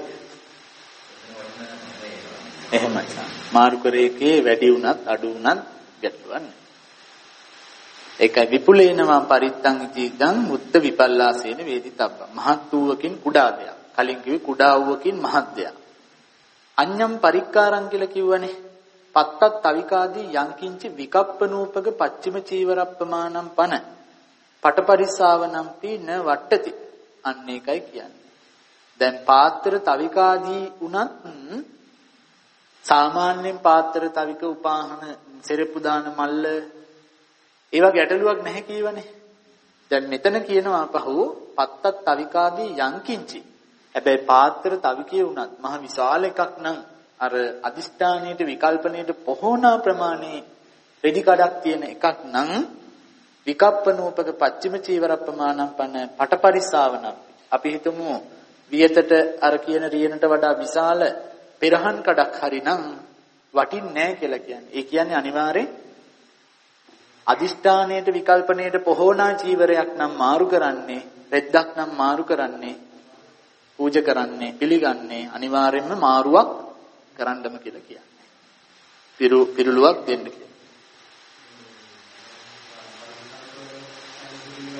එහෙමයි. මාරු කරේකේ වැඩි වුණත් අඩු වුණත් ගැටලුවක් නැහැ. ඒකයි විපුලේනවා පරිත්තං ඉතිදං මුත්ත විපල්ලාසේන වේදිතබ්බ. මහත් වූවකින් කුඩා දෙයක්. කලින් කිව්වේ කුඩා වූවකින් මහත් දෙයක්. අඤ්ඤම් පරික්කාරං කියලා කිව්වනේ. පත්තත් තවිකාදී යංකින්ච විකප්පනූපක පච්චිම චීවරප්පමානම් පන. පටපරිස්සාවනම්පි න වට්ටති. අන්න ඒකයි කියන්නේ. දැන් පාත්‍ර තවිකාදී උනත් සාමාන්‍යයෙන් පාත්‍ර තවික උපාහන සෙරප්පු දාන මල්ල ඒවා ගැටලුවක් නැහැ කියවනේ. දැන් මෙතන කියනවා පහු පත්තත් තවිකාදී යංකින්චි. හැබැයි පාත්‍ර තවිකේ වුණත් මහ විශාල එකක් නම් අර අදිෂ්ඨානීයට විකල්පණයට පොහොනා ප්‍රමාණේ රෙදි කඩක් තියෙන එකක් නම් විකප්පනූපක පච්චිම චීවරප්පමානම් පන පටපරිස්සාවනම් අපි හිතමු වියතට අර කියන රියනට වඩා විශාල පෙරහන් කඩක් හරිනම් වටින්නේ නැහැ කියලා කියන්නේ. ඒ කියන්නේ අනිවාර්යෙන් අදිෂ්ඨානයට විකල්පණයට පොහොනා චීවරයක් නම් මාරු කරන්නේ රෙද්දක් නම් මාරු කරන්නේ පූජා කරන්නේ පිළිගන්නේ අනිවාර්යෙන්ම මාරුවක් කරන්නම කියලා කියන්නේ. පිරුළුවක් දෙන්න කියලා.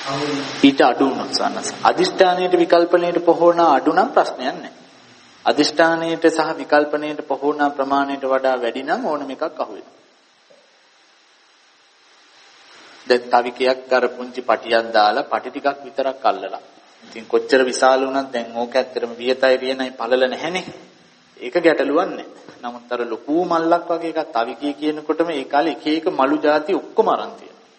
ඊට අඩු වුණොත් සන්නස. අදිෂ්ඨානයේට විකල්පණයට පොහොන අඩු නම් ප්‍රශ්නයක් නැහැ. අදිෂ්ඨානයේට සහ විකල්පණයට පොහොන ප්‍රමාණයට වඩා වැඩි නම් ඕනම එකක් අහු වෙනවා. දැන් තවිකයක් අර පුංචි පටියක් දාලා පටි ටිකක් විතරක් අල්ලලා. ඉතින් කොච්චර විශාල වුණත් දැන් ඕක ඇත්තටම වියතයි රියනයි පළල නැහැනේ. ඒක ගැටලුවක් නැහැ. නමුත් අර ලොකු මල්ලක් වගේ එකක් තවිකිය කියනකොටම ඒ කාලේ එක එක මලු ಜಾති ඔක්කොම අරන්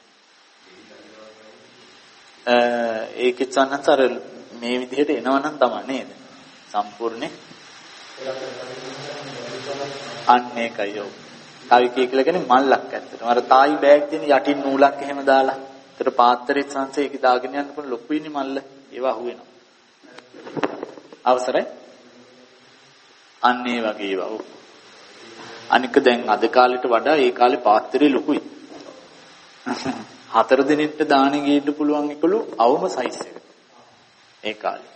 තියෙනවා. ඒකෙත් සන්නතර මේ විදිහට එනවනම් තමයි නේද? සම්පූර්ණේ අන්න ඒකයි ඔව්. තවිකිය කියලා කියන්නේ මල්ලක් ඇත්තටම. අර තායි බෑග් තියෙන යටින් නූලක් එහෙම දාලා. ඒතර පාත්‍රෙත් සංසේ ඒක දාගෙන යනකොට ලොකුයිනේ මල්ල. ඒවා අහුවෙනවා. අවසරයි. අන්න ඒ වගේ ඒවා. අනික දැන් අද කාලෙට වඩා ඒ කාලේ පාත්‍රය ලොකුයි. 4 දිනෙකට දාණේ ගේන්න පුළුවන් එකලු අවම සයිස් එක. ඒ කාලේ.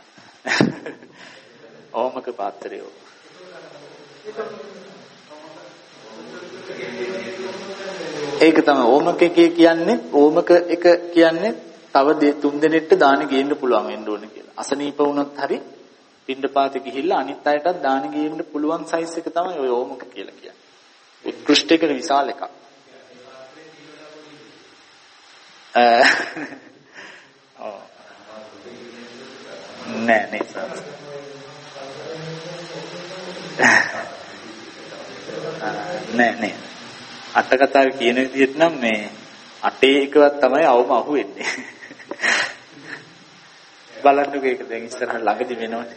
ඕමක පාත්‍රය. ඒක තමයි ඕමක එකේ කියන්නේ ඕමක එක කියන්නේ තව 3 දිනෙකට දාණේ ගේන්න පුළුවන් වෙන්න ඕනේ කියලා. අසනීප වුණොත් හරි පින්ඩපාතේ ගිහිල්ලා අනිත් අයටත් දාන ගේන්න පුළුවන් සයිස් එක තමයි ඔය ඕමක කියලා කියන්නේ. උත්කෘෂ්ඨ එක විශාල එකක්. නෑ නේ. නෑ. අට කතාවේ කියන විදිහට නම් මේ අටේ එකවත් තමයි අවම අහුවෙන්නේ. බලන්නකෝ ඒක දැන් ඉස්සරහ ළඟදි වෙනවනේ.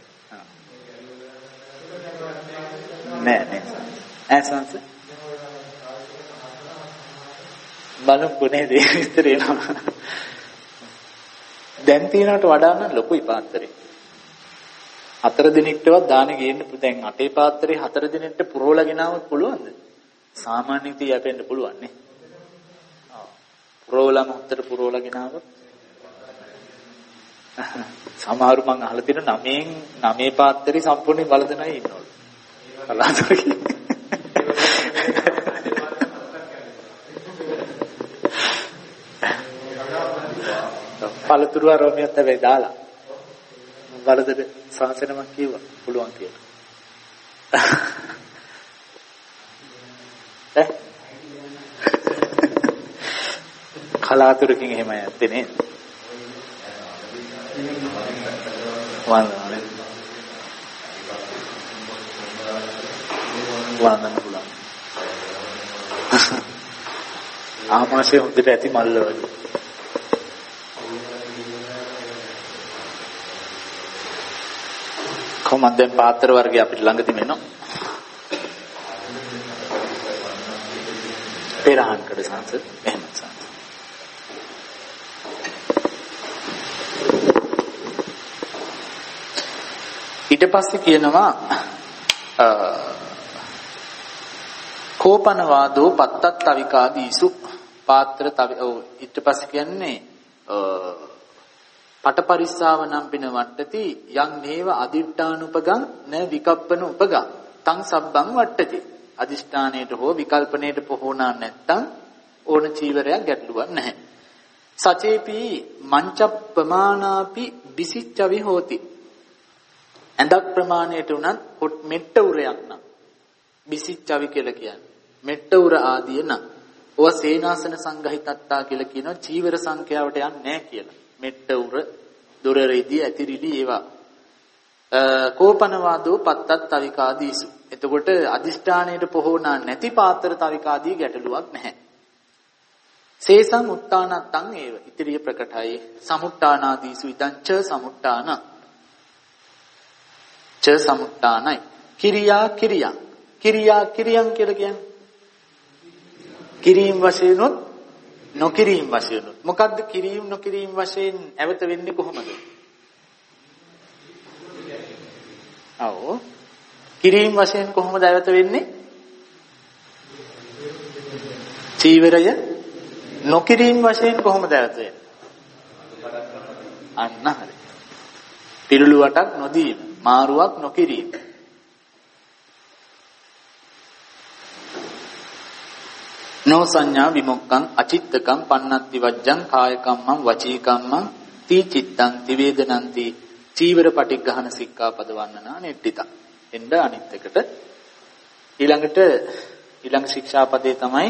නෑ. ඇසන්ස බලන්නකෝ නේද විතර එනවා. දැන් තියනකට වඩා නම් ලොකුයි පාත්‍රේ. 4 දිනෙකටවත් දාන ගේන්න දැන් අටේ පාත්‍රේ 4 දිනෙකට පුරවලා ගෙනාවොත් පුළුවන්ද? සාමාන්‍ය ඉතින් යැපෙන්න පුළුවන් නේ. පුරවලාම උත්තර පුරවලා ගෙනාවොත් සමහරු මං අහලා තියෙන 9 පාත්‍රේ සම්පූර්ණයෙන් වලදනයි ඉන්නවලු. කලාතුරකින්. පළතුරු ආරෝමියත් හැබැයි දාලා. වලදට සංසනමක් කිව්වා පුළුවන් කියලා. කලාතුරකින් එහෙම යත්තේ නේද? වන්දන පුළුවන්. ආමාශය හොඳට ඇති මල්ල වගේ. කොහොමද දැන් පාත්‍ර වර්ගය අපිට ළඟදී වෙනවා? පෙරහන් කඩ සංස එහෙම සංස. ඊට පස්සේ කියනවා කෝපන වාදෝ පත්තත් තවිකාදීසු පාත්‍ර තව ඊට පස්සේ කියන්නේ පටපරිස්සාව නම් පින වට්ටති යං නේව අදිඨානුපගං න විකප්පන උපගං තං සබ්බං වට්ටති අදිෂ්ඨානයට හෝ විකල්පණයට පොහොනා නැත්තම් ඕන චීවරයක් ගැටලුවක් නැහැ. සචේපි මංච ප්‍රමාණාපි විසිච්ඡවි හෝති. ඇඳක් ප්‍රමාණයට උනත් මෙට්ට උරයක් නම් විසිච්ඡවි කියලා කියන්නේ. මෙට්ට උර ආදිය නම් ඔය සේනාසන සංගහිතත්තා කියලා කියනවා චීවර සංඛ්‍යාවට යන්නේ නැහැ කියලා. මෙට්ට උර දොර රෙදි ඇතිරිලි ඒවා. කෝපනවාදෝ පත්තත් තවිකාදීසු. එතකොට අදිෂ්ඨානයට පොහොනා නැති පාත්‍ර තවිකාදී ගැටලුවක් නැහැ. සේසං උත්තානත්තං ඒව. ඉතිරිය ප්‍රකටයි. සමුට්ටානාදීසු ඉදං ච සමුට්ටාන. ච සමුට්ටානයි. කිරියා කිරියං. කිරියා කිරියං කියලා කියන්නේ. කිරීම වශයෙන්ොත් නොකිරීම වශයෙන්ොත්. මොකද්ද කිරීම නොකිරීම වශයෙන් ඇවත වෙන්නේ කොහොමද? ආව කිරීම වශයෙන් කොහොමද ඇවත වෙන්නේ? චීවරය නොකිරීම වශයෙන් කොහොමද ඇවත වෙන්නේ? අන්න හරි. පිරුළු වටක් නොදීම, මාරුවක් නොකිරීම. නෝ සංඥා විමුක්ඛං අචිත්තකම් පන්නත්ති වජ්ජං කාය කම්මං වචී කම්මං තී චිත්තං තිවේදනಂತಿ චීවර පටිඝහන සික්ඛාපද වන්නනා නෙට්ටිතං. එන්න අනිත් එකට ඊළඟ ශික්ෂාපදේ තමයි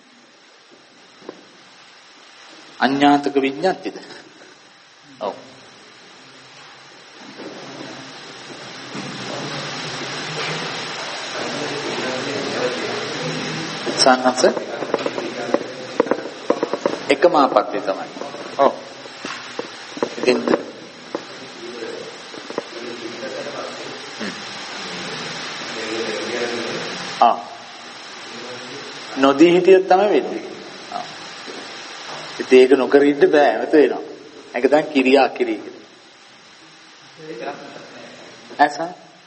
අඤ්ඤාතක විඤ්ඤාතිද. ඔව්. සන්නස එකම ආපත්‍ය තමයි. ඔව්. ඉතින් නොදී හිටියොත් තමයි වෙන්නේ. ඉතින් ඒක නොකර ඉන්න බෑ මත වෙනවා. ඒක තමයි කිරියා කිරි. ඇසා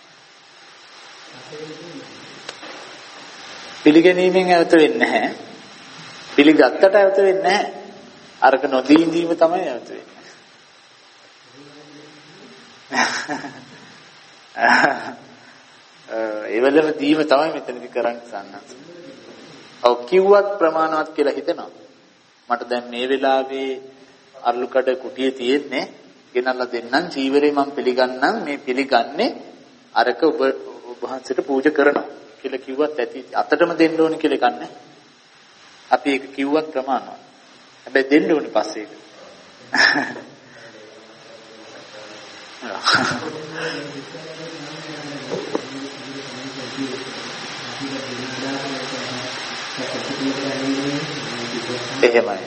පිළිගැනීමෙන් ඇවත වෙන්නේ නැහැ. පිළිගත්තට ඇවත වෙන්නේ නැහැ. අරක නොදී ඉඳීම තමයි ඇවත වෙන්නේ. ඒ වෙලෙම දීම තමයි මෙතනදි කරන්නේ සන්නස. ඔව් කිව්වත් ප්‍රමාණවත් කියලා හිතනවා. මට දැන් මේ වෙලාවේ අර්ලුකඩ කුටියේ තියෙන්නේ ගෙනල්ලා දෙන්නම් චීවරේ මම පිළිගන්නම් මේ පිළිගන්නේ අරක ඔබ වහන්සේට පූජා කරනවා කියලා කිව්වත් ඇති අතටම දෙන්න ඕනේ කියලා කන්නේ. අපි ඒක කිව්වත් ප්‍රමාණවත්. හැබැයි දෙන්න ඕනේ පස්සේ. එහෙමයි.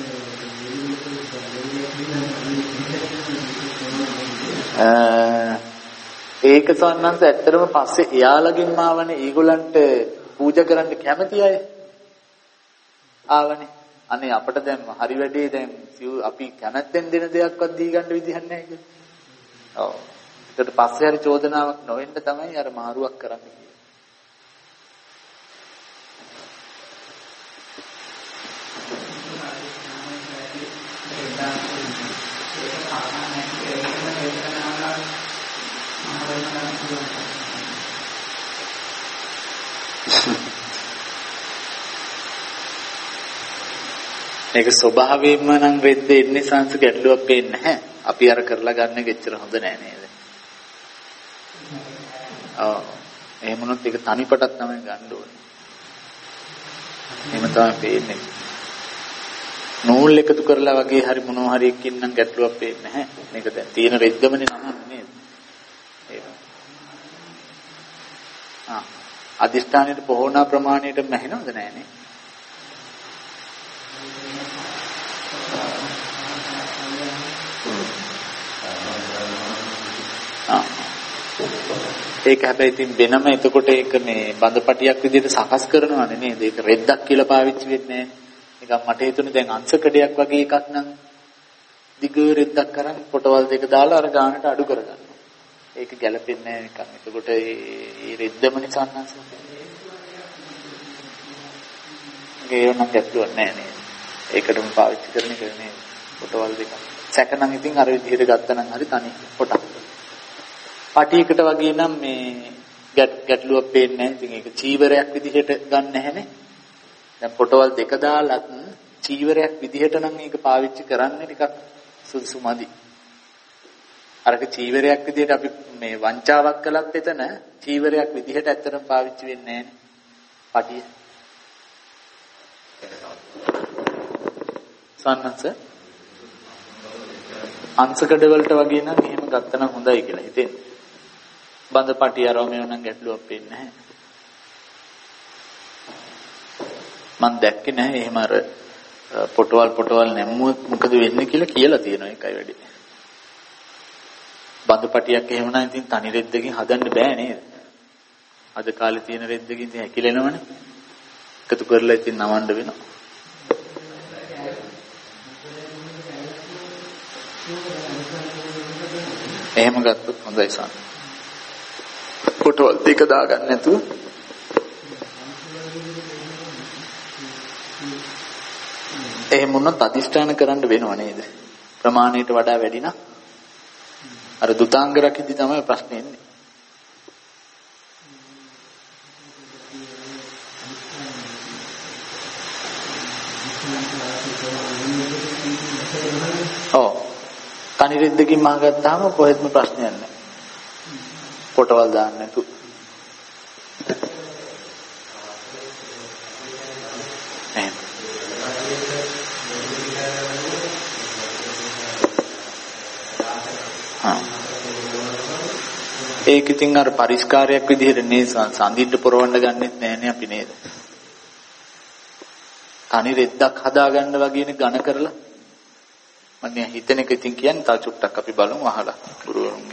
ඒක සන්නන්ස ඇත්තටම පස්සේ එයාලගෙන් ආවනේ ඒගොල්ලන්ට පූජා කරන්න කැමති අය ආවනේ. අනේ අපිට දැන් හරි වැඩේ දැන් අපි කැමැත්තෙන් දෙන දෙයක්වත් දී ගන්න විදිහක් නැහැ කියලා. ඔව්. ඒකට පස්සේ හරි චෝදනාවක් නොවෙන්න තමයි අර මාරුවක් කරන්නේ. මේක ස්වභාවයෙන්ම නම් වෙද්ද ඉන්නේ සංස ගැටලුවක් පේන්නේ නැහැ. අපි අර කරලා ගන්න එක එච්චර හොඳ නෑ නේද? ඔව්. එහෙම වුණොත් ඒක තනිපටක් තමයි ගන්න ඕනේ. එහෙම තමයි පේන්නේ. නූල් එකතු කරලා වගේ හරි මොනවා හරි එකකින් නම් ගැටලුවක් පේන්නේ නැහැ. මේක දැන් තියෙන රෙද්දමනේ නම නේද? ඒක. අදිෂ්ඨානෙට පොහොනා ප්‍රමාණයට මැහෙනවද නැහනේ? ඒක හැබැයි ඉතින් වෙනම එතකොට ඒක මේ බඳපටියක් විදිහට සකස් කරනවානේ නේද? ඒක රෙද්දක් කියලා පාවිච්චි වෙන්නේ නැහැ. නිකන් මට හිතුනේ දැන් අංශකඩයක් වගේ එකක් නම් දිග රෙද්දක් කරන් පොටවල් දෙක දාලා අර ගානට අඩු කරගන්න. ඒක ගැලපෙන්නේ නැහැ නිකන්. එතකොට මේ රෙද්දම නිසා නැන්ස. ඒක නම් ගැටලුවක් නැහැ නේද? ඒකටම පාවිච්චි කරන එක නේ පොටවල් දෙක. සැකනම් ඉතින් අර විදිහට ගත්තනම් හරි තනි පොටක්. පටියකට වගේ නම් මේ ගැටලුවක් පේන්නේ නැහැ. ඉතින් ඒක චීවරයක් විදිහට ගන්න නැහැනේ. දැන් පොටවල් දෙක දාලත් චීවරයක් විදිහට නම් මේක පාවිච්චි කරන්නේ ටිකක් සුදුසුමදි. අරක චීවරයක් විදිහට අපි මේ වංචාවක් කළත් එතන චීවරයක් විදිහට ඇත්තටම පාවිච්චි වෙන්නේ නැහැ පටිය. සන්නස අංශකඩ වලට වගේ නම් එහෙම ගත්තනම් හොඳයි කියලා හිතෙන්නේ. බඳ පටිය ආරෝමේ නම් ගැටලුවක් පේන්නේ නැහැ. මම දැක්කේ නැහැ එහෙම අර පොටවල් නැම්මුවොත් මොකද වෙන්නේ කියලා තියෙනවා ඒකයි වැඩි. බඳ පටියක් එහෙම නම් ඉතින් තනි රෙද්දකින් හදන්න බෑ නේද? අද කාලේ තියෙන රෙද්දකින් ඉතින් හැකිලෙනවනේ. එකතු කරලා ඉතින් නවන්න වෙනවා. එහෙම ගත්තොත් හොඳයි සාන. පොටවල් දෙක දාගන්න නැතුව එහෙම වුණොත් අදිෂ්ඨාන කරන්න වෙනව නේද? ප්‍රමාණයට වඩා වැඩි නම් අර දුතාංග රකිද්දි තමයි ප්‍රශ්නේ එන්නේ. ඔව්. තනි රෙද්දකින් මහගත්තාම කොහෙත්ම ප්‍රශ්නයක් නැහැ. පොටවල් දාන්න නැතු. ඒක ඉතින් අර පරිස්කාරයක් විදිහට නේ සඳින්න පොරවන්න ගන්නෙත් නෑනේ අපි නේද? තනි රෙද්දක් හදාගන්න වගේනේ ඝන කරලා. මම හිතන එක ඉතින් කියන්නේ තා චුට්ටක් අපි බලමු අහලා ගුරුවරුන්ගේ.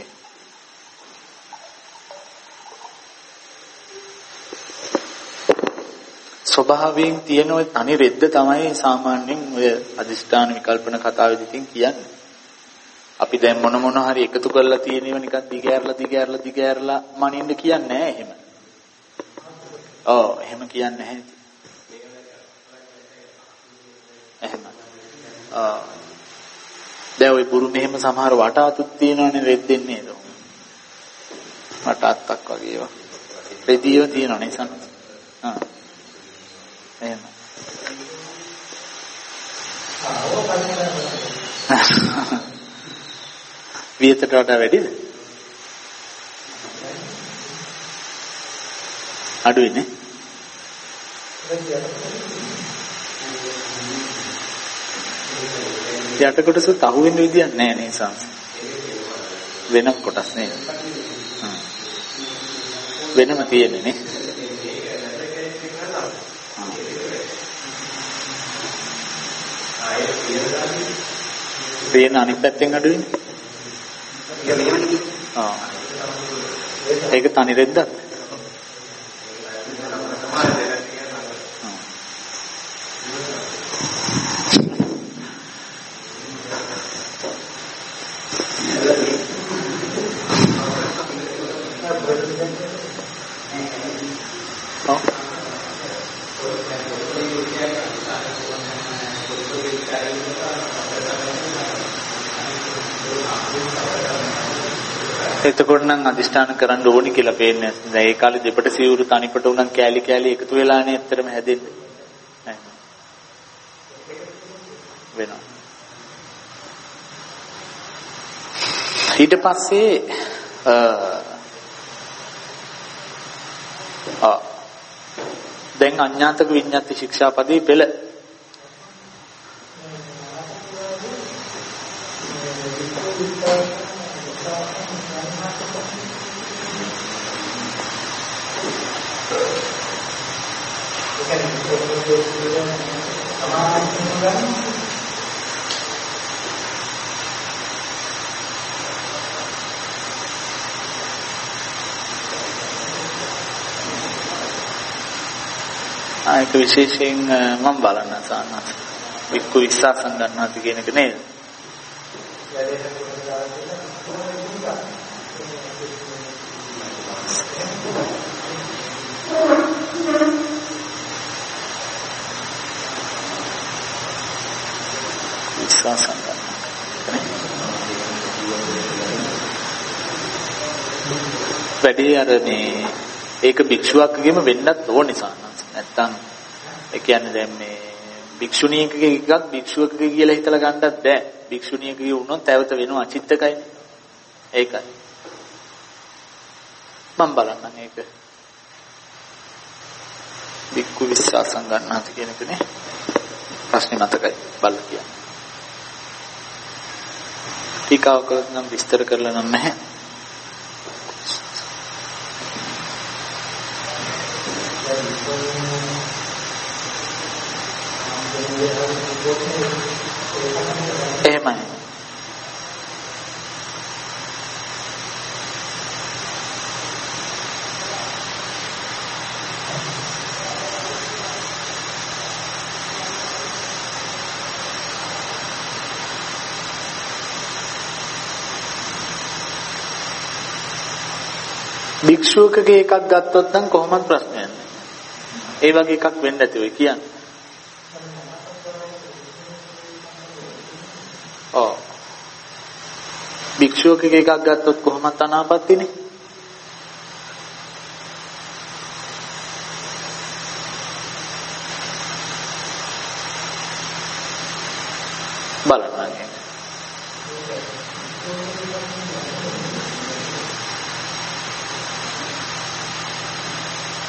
ස්වභාවයෙන් තියෙන ওই තනි රෙද්ද තමයි සාමාන්‍යයෙන් ඔය අදිෂ්ඨාන විකල්පන කතාවෙදිකින් කියන්නේ. අපි දැන් මොන හරි එකතු කරලා තියෙනව නිකන් දිගෑරලා මනින්න කියන්නේ නැහැ එහෙම. ඔව් එහෙම කියන්නේ නැහැ. එහෙම. දැන් ওই බුරු මෙහෙම සමහර වටාතුත් තියෙනවනේ රෙද්දෙන් නේද? වටාත්තක් වගේ ඒවා. රෙදියව තියෙනවනේ සන්න. එහෙම. වියතට වඩා වැඩිද? අඩුයිනේ. යට කොටස තහු වෙන විදියක් නැහැ නේ සංස. වෙන කොටස් නේ. වෙනම තියෙන්නේ නේ. පේන අනිත් පැත්තෙන් අඩුයිනේ. ඒක තනි රෙද්දක්. එතකොට නම් අදිෂ්ඨාන කරන්න ඕනි කියලා පේන්නේ නැහැ. දැන් ඒ කාලේ දෙපට සිවුරු තනිපට උනන් කෑලි එකතු වෙලානේ ඇත්තටම හැදෙන්නේ. වෙනවා. ඊට පස්සේ දැන් අඥාතක විඤ්ඤාති ශික්ෂාපදේ පෙළ ඒක විශේෂයෙන් මම බලන්න සානස් වික්කු විශ්වාසම් ගන්නාද කියන එක නේද? විශ්වාසම් ගන්න. වැඩි අර මේ ඒක භික්ෂුවක්ගෙම වෙන්නත් ඕනේ සානස්. නැත්තම් ඒ කියන්නේ දැන් මේ භික්ෂුණියකගේ එකක් භික්ෂුවකගේ කියලා හිතලා ගන්නත් බෑ. භික්ෂුණියකගේ වුණොත් ඇවත වෙනවා අචිත්තකයි. ඒකයි. මම බලන්නම් ඒක. භික්ඛු විශ්වාසං ගන්නාත කියන එකනේ. ප්‍රශ්නේ මතකයි බලලා කියන්නේ. ටිකවක නම් විස්තර කරලා නම් නැහැ. එහෙමයි. භික්ෂුවකගේ එකක් ගත්තොත් නම් කොහොමද ප්‍රශ්නයක් නැහැ. ඒ වගේ එකක් වෙන්න ඇති ඔය කියන්නේ. ඔව්. භික්ෂුවකගේ එකක් ගත්තොත් කොහොමද අනාපත්තිනේ?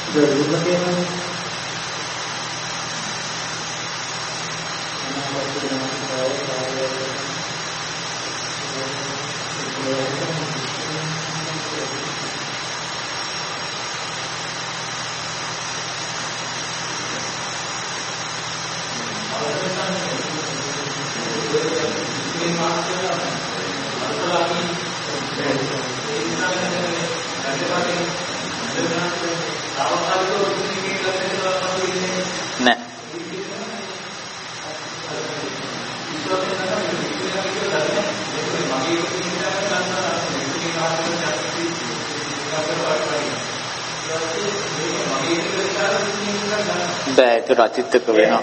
බෑ ඒක රචිතක වෙනවා.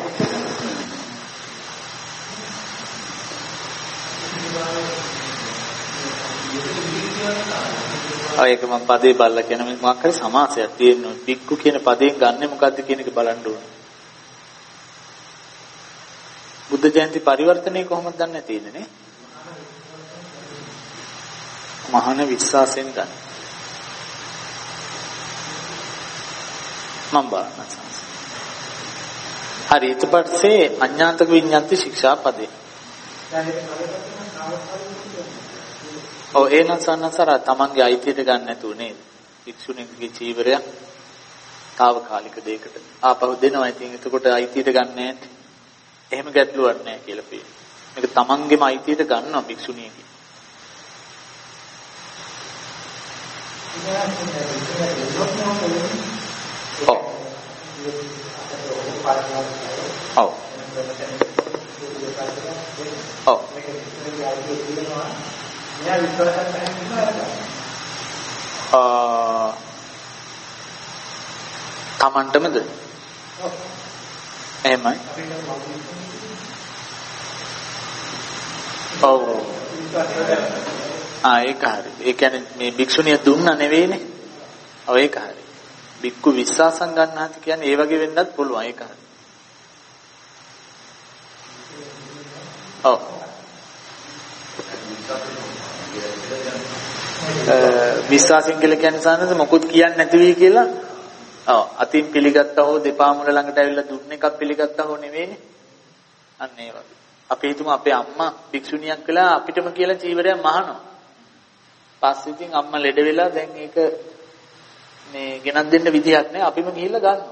ඒක මම පදේ බලලා කියන මොකක් හරි සමාසයක් තියෙනවා. බික්කු කියන පදයෙන් ගන්නෙ මොකද්ද කියන එක බලන්න ඕනේ. බුද්ධ ජයන්ති පරිවර්තනය කොහොමද දන්නේ තියෙන්නේ නේ? මහාන විශ්වාසයෙන් ගන්න. මම බලන්න. හරි ඊට පස්සේ අඥාතක විඤ්ඤාති ශික්ෂාපදේ. ඔව් එනං සන්නසර තමන්ගේ අයිතියට ගන්න නැතුව නේද? භික්ෂුණීගේ චීවරය తాවකාලික දෙයකට ආපහු දෙනවා. ඉතින් එතකොට අයිතියට ගන්න නැහැ. එහෙම ගැටලුවක් නැහැ කියලා කියනවා. මේක තමන්ගේම අයිතියට ගන්නවා භික්ෂුණීගේ. ඔව්. ඔව්. ඔව්. තමන්ටමද? එහෙමයි. ඔව්. ඒක හරි. ඒ කියන්නේ මේ භික්ෂුණිය දුන්නා නෙවෙයිනේ. ඔව් ඒක හරි. බික්කු විශ්වාසම් ගන්නාති කියන්නේ ඒ වගේ වෙන්නත් පුළුවන්. ඒක හරි. ඔව්. විශ්වාසයෙන් කියලා කියන්නේ සානද මොකුත් කියන්නේ නැති වෙයි කියලා. ඔව් අතින් පිළිගත්තා හෝ දෙපා මුල ළඟට ඇවිල්ලා දුන්න එකක් පිළිගත්තා හෝ නෙවෙයිනේ. අන්න ඒ වගේ. අපි හිතමු අපේ අම්මා භික්ෂුණියක් කියලා අපිටම කියලා චීවරයක් මහනවා. පස්සේ ඉතින් අම්මා ලෙඩ වෙලා දැන් ඒක මේ ගෙනත් දෙන්න විදියක් නැහැ. අපිම ගිහිල්ලා ගන්නවා.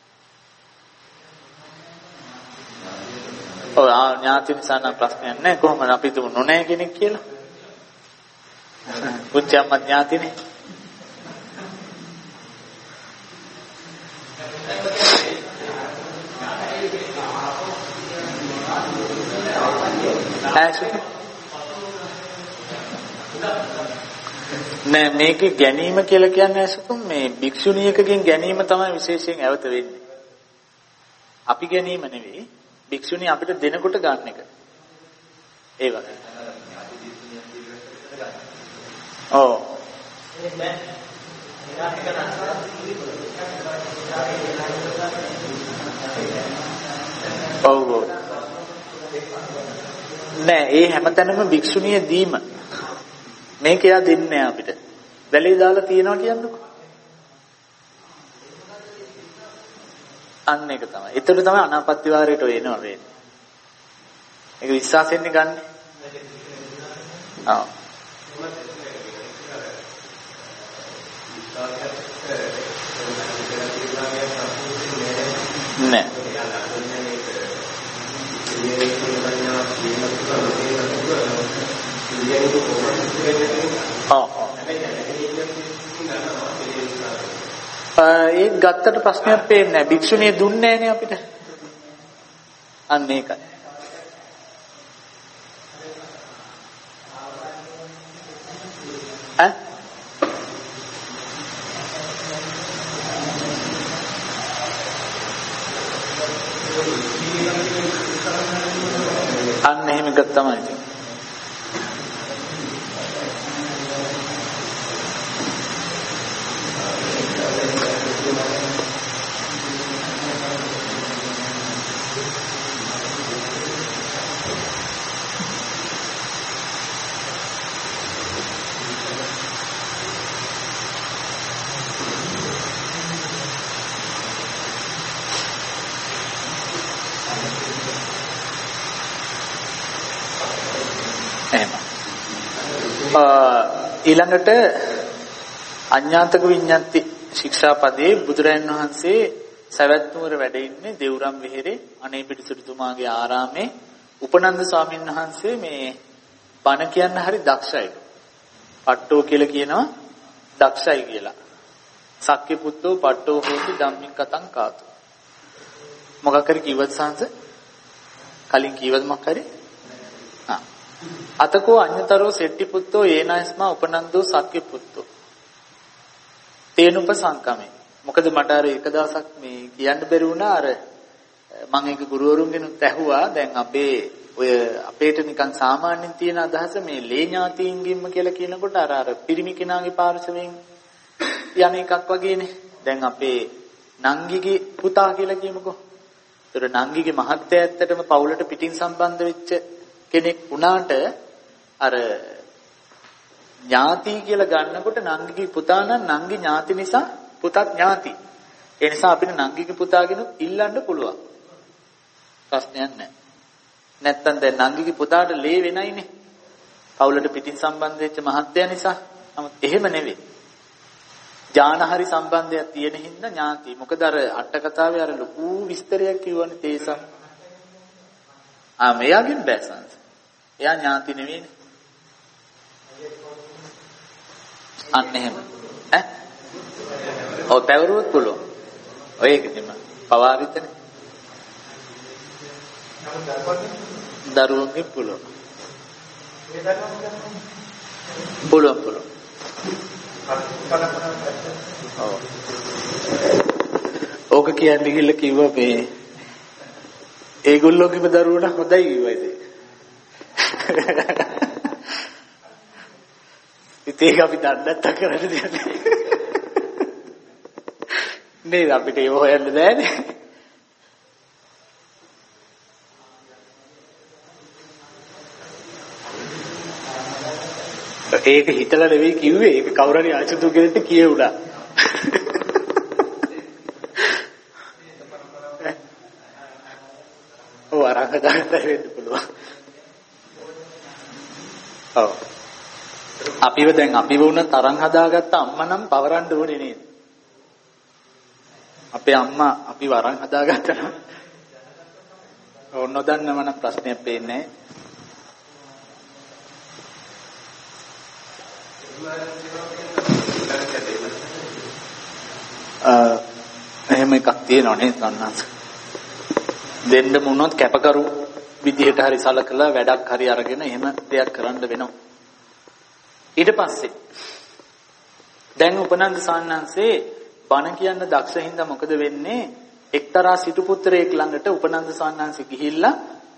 ඔව් ඥාති නිසා නම් ප්‍රශ්නයක් නැහැ. කොහොමද අපි හිතමු නොනෑ කෙනෙක් කියලා. පුච්චම්ම ඥාතිනේ. නෑ මේකේ ගැනීම කියලා කියන්නේ අසතුම් මේ භික්ෂුණියකගෙන් ගැනීම තමයි විශේෂයෙන් ඇවත වෙන්නේ. අපි ගැනීම නෙවෙයි භික්ෂුණිය අපිට දෙනකොට ගන්න එක. ඒ වගේ. ඔව්. ඔව්. නෑ ඒ හැමතැනම භික්ෂුණිය දීම. මේක එයා දෙන්නේ නෑ අපිට. වැලේ දාලා තියනවා කියන්නකෝ. අන්න ඒක තමයි. ඒතර තමයි අනාපත්‍ය වාරයට ඔය එනවා වෙන්නේ. ඒක විශ්වාසයෙන්නේ ගන්න. ආ. නෑ. ඒක ගත්තට ප්‍රශ්නයක් පේන්නේ නැහැ. භික්ෂුණිය දුන්නේ නැහනේ අපිට. අන්න ඒකයි. අන්න එහෙම එකක් තමයි. ඊළඟට අඤ්ඤාතක විඤ්ඤාති ශික්ෂාපදයේ බුදුරයන් වහන්සේ සවැත් නුවර වැඩ ඉන්නේ දෙව්රම් විහෙරේ අනේ පිටිසුතුමාගේ ආරාමේ උපනන්ද ස්වාමීන් වහන්සේ මේ බණ කියන්න හරි දක්ෂයි. පට්ටෝ කියලා කියනවා දක්ෂයි කියලා. සක්්‍ය පුත්තෝ පට්ටෝ හෝති ධම්මින් කතං කාතු. මොකක් හරි කිව්වද සංස? කලින් කිව්වද මොකක් හරි? අතකෝ අඤ්ඤතරෝ සෙට්ටි පුත්තෝ ඒනස්මා උපනන්දෝ සක්්‍ය පුත්තෝ. තේනුප සංකමේ. මොකද මට අර එක දවසක් මේ කියන්න බැරි වුණා අර මම ඒක ගුරුවරුන්ගෙනුත් ඇහුවා. දැන් අපේට නිකන් සාමාන්‍යයෙන් තියෙන අදහස මේ ලේ ඥාතීන්ගින්ම කියලා කියනකොට අර පිරිමි කෙනාගේ පාර්ශවයෙන් යන එකක් වගේනේ. දැන් අපේ නංගිගේ පුතා කියලා කියමුකෝ. ඒතර නංගිගේ මහත්තයා ඇත්තටම පවුලට පිටින් සම්බන්ධ වෙච්ච කෙනෙක් වුණාට අර ඥාති කියලා ගන්නකොට නංගිගේ පුතා නම් නංගි ඥාති නිසා පුතත් ඥාති. ඒ නිසා අපිට නංගිගේ පුතාගෙන ඉල්ලන්න පුළුවන්. ප්‍රශ්නයක් නැහැ. නැත්තම් දැන් නංගිගේ පුතාට ලේ වෙනයිනේ. පවුලට පිටින් සම්බන්ධ වෙච්ච මහත්තයා නිසා. නමුත් එහෙම නෙවෙයි. ඥානහරි සම්බන්ධයක් තියෙන හින්දා ඥාති. මොකද අර අට කතාවේ අර ලොකු විස්තරයක් කියවනේ තේසම්. මෙයාගෙන් බෑසන්ස්. එයා ඥාති නෙවෙයිනේ. අන්න එහෙම. ඔව් පැවරුවොත් පුළුවන්. ඔය එක තමයි. පවාරිතනේ. දරුවන්ගේ පුළුවන්. පුළුවන්. ඕක කියන්නේ කියලා කිව්වා මේ ඒගොල්ලෝගේම දරුවෝ හොඳයි කිව්වා ඉතින්. ඉතින් අපි දන්නත් කරන්න දෙයක් නේද අපිට ඒව හොයන්න බෑනේ. ඒක හිතලා නෙවෙයි කිව්වේ. ඒක කවුරු හරි ආචුතු කෙනෙක්ට කියෙවුණා. ඔව් අරන් හදාගත්ත වෙන්න පුළුවන්. ඔව්. අපිව වුණත් අරන් හදාගත්ත අම්මා නම් පවරන්න ඕනේ නේද? අපේ අම්මා අපිව අරන් හදාගත්තා නම් නොදන්නම නම් ප්‍රශ්නයක් පේන්නේ නැහැ. එහෙම එකක් තියෙනව නේද සන්නස? දෙන්න මොනොත් කැපකරු විදිහට හරි සලකලා වැඩක් හරි අරගෙන එහෙම දෙයක් කරන්න වෙනවා. ඊට පස්සේ දැන් උපනන්ද සාන්නංශේ බණ කියන්න දක්ෂ හින්දා මොකද වෙන්නේ? එක්තරා සිටු පුත්‍රයෙක් ළඟට උපනන්ද සාන්නංශේ ගිහිල්ලා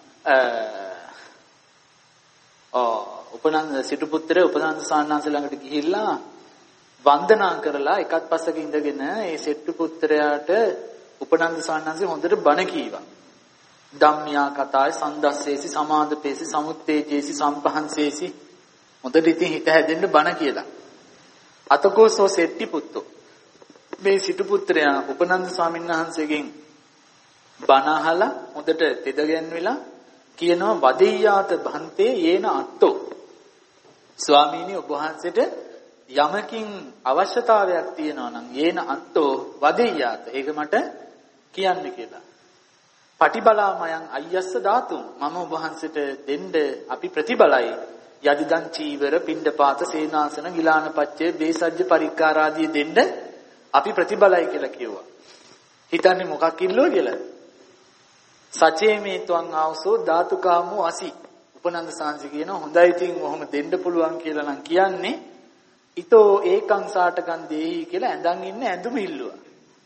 උපනන්ද සිටු පුත්‍රය උපනන්ද සාන්නංශ ළඟට ගිහිල්ලා වන්දනා කරලා එකත් පස්සක ඉඳගෙන ඒ සිටු පුත්‍රයාට උපනන්ද සාන්නංශේ හොඳට බණ කීවා. ධම්මියා කතායි සන්දස්සේසි සමාදපේසි සමුත්තේජේසි සම්පහන්සේසි හොඳට ඉතින් හිත හැදෙන්න බණ කියලා. අතකෝසෝ සෙට්ටි පුත්තෝ මේ සිටු පුත්‍රයා උපනන්ද ස්වාමීන් වහන්සේගෙන් බණ අහලා හොඳට තෙදගැන්විලා කියනවා වදෙය්‍යාත භන්තේ යේන අත්තෝ. ස්වාමීනි ඔබ වහන්සේට යමකින් අවශ්‍යතාවයක් තියෙනවා නම් යේන අත්තෝ වදෙය්‍යාත ඒක මට කියන්න කියලා. පටිබලාමයන් අයස්ස ධාතුන් මම ඔබ වහන්සේට දෙන්න අපි ප්‍රතිබලයි. යදිදන් චීවර පිණ්ඩපාත සේනාසන ගිලානපච්චය බේසජ්ජ පරික්කාර ආදී දෙන්න අපි ප්‍රතිබලයි කියලා කිව්වා. හිතන්නේ මොකක් ඉල්ලුවා කියලාද? සචේ මේ තුන් ආවසෝ ධාතුකාමෝ අසි. උපනන්ද සාංශ කියන හොඳයි ඉතින් ඔහොම දෙන්න පුළුවන් කියලා නම් කියන්නේ ඊතෝ ඒකං සාටකන් දෙහි කියලා ඇඳන් ඉන්න ඇඳුම ඉල්ලුවා.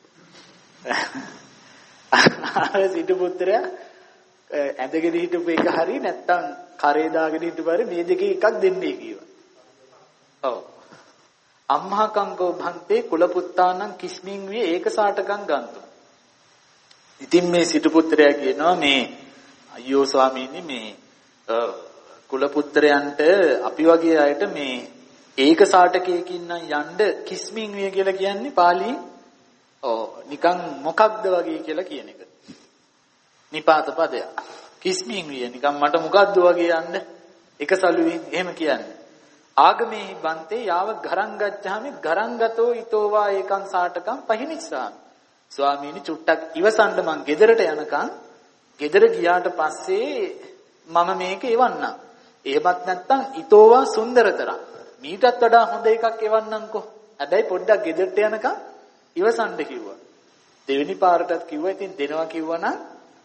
සිටු පුත්‍රයා ඇඳගෙන හිටපු එක හරි නැත්තම් කරේ දාගෙන හිටපු හරි මේ දෙකේ එකක් දෙන්නේ කිව්වා. ඔව්. අම්මා කංගෝ භන්තේ කුල පුත්තානං කිස්මින් විය ඒකසාටකම් ගන්තු. ඉතින් මේ සිටු පුත්‍රයා කියනවා මේ අයියෝ ස්වාමීනි මේ කුල පුත්‍රයන්ට අපි වගේ අයට මේ ඒකසාටකයකින් නම් යන්න කිස්මින් විය කියලා කියන්නේ පාලියෙන් නිකන් මොකක්ද වගේ කියලා කියන එක. නිපාත පදයක්. කිස්මින් විය නිකන් මට මොකද්ද වගේ යන්න එක සලුවෙන් එහෙම කියන්නේ. ආගමේහි බන්තේ යාව ගරං ගච්ඡාමි ගරං ගතෝ ඊතෝවා ඒකං සාටකම් පහිනිස්සාමි. ස්වාමීනි චුට්ටක් ඉවසන්න මං ගෙදරට යනකම් ගෙදර ගියාට පස්සේ මම මේක එවන්නම්. එහෙමත් නැත්නම් ඊතෝවා සුන්දරතරං මීටත් වඩා හොඳ එකක් එවන්නම්කෝ. හැබැයි පොඩ්ඩක් ගෙදරට යනකම් ඉවසන්න කිව්වා. දෙවෙනි පාරටත් කිව්වා. ඉතින් දෙනවා කිව්වනම්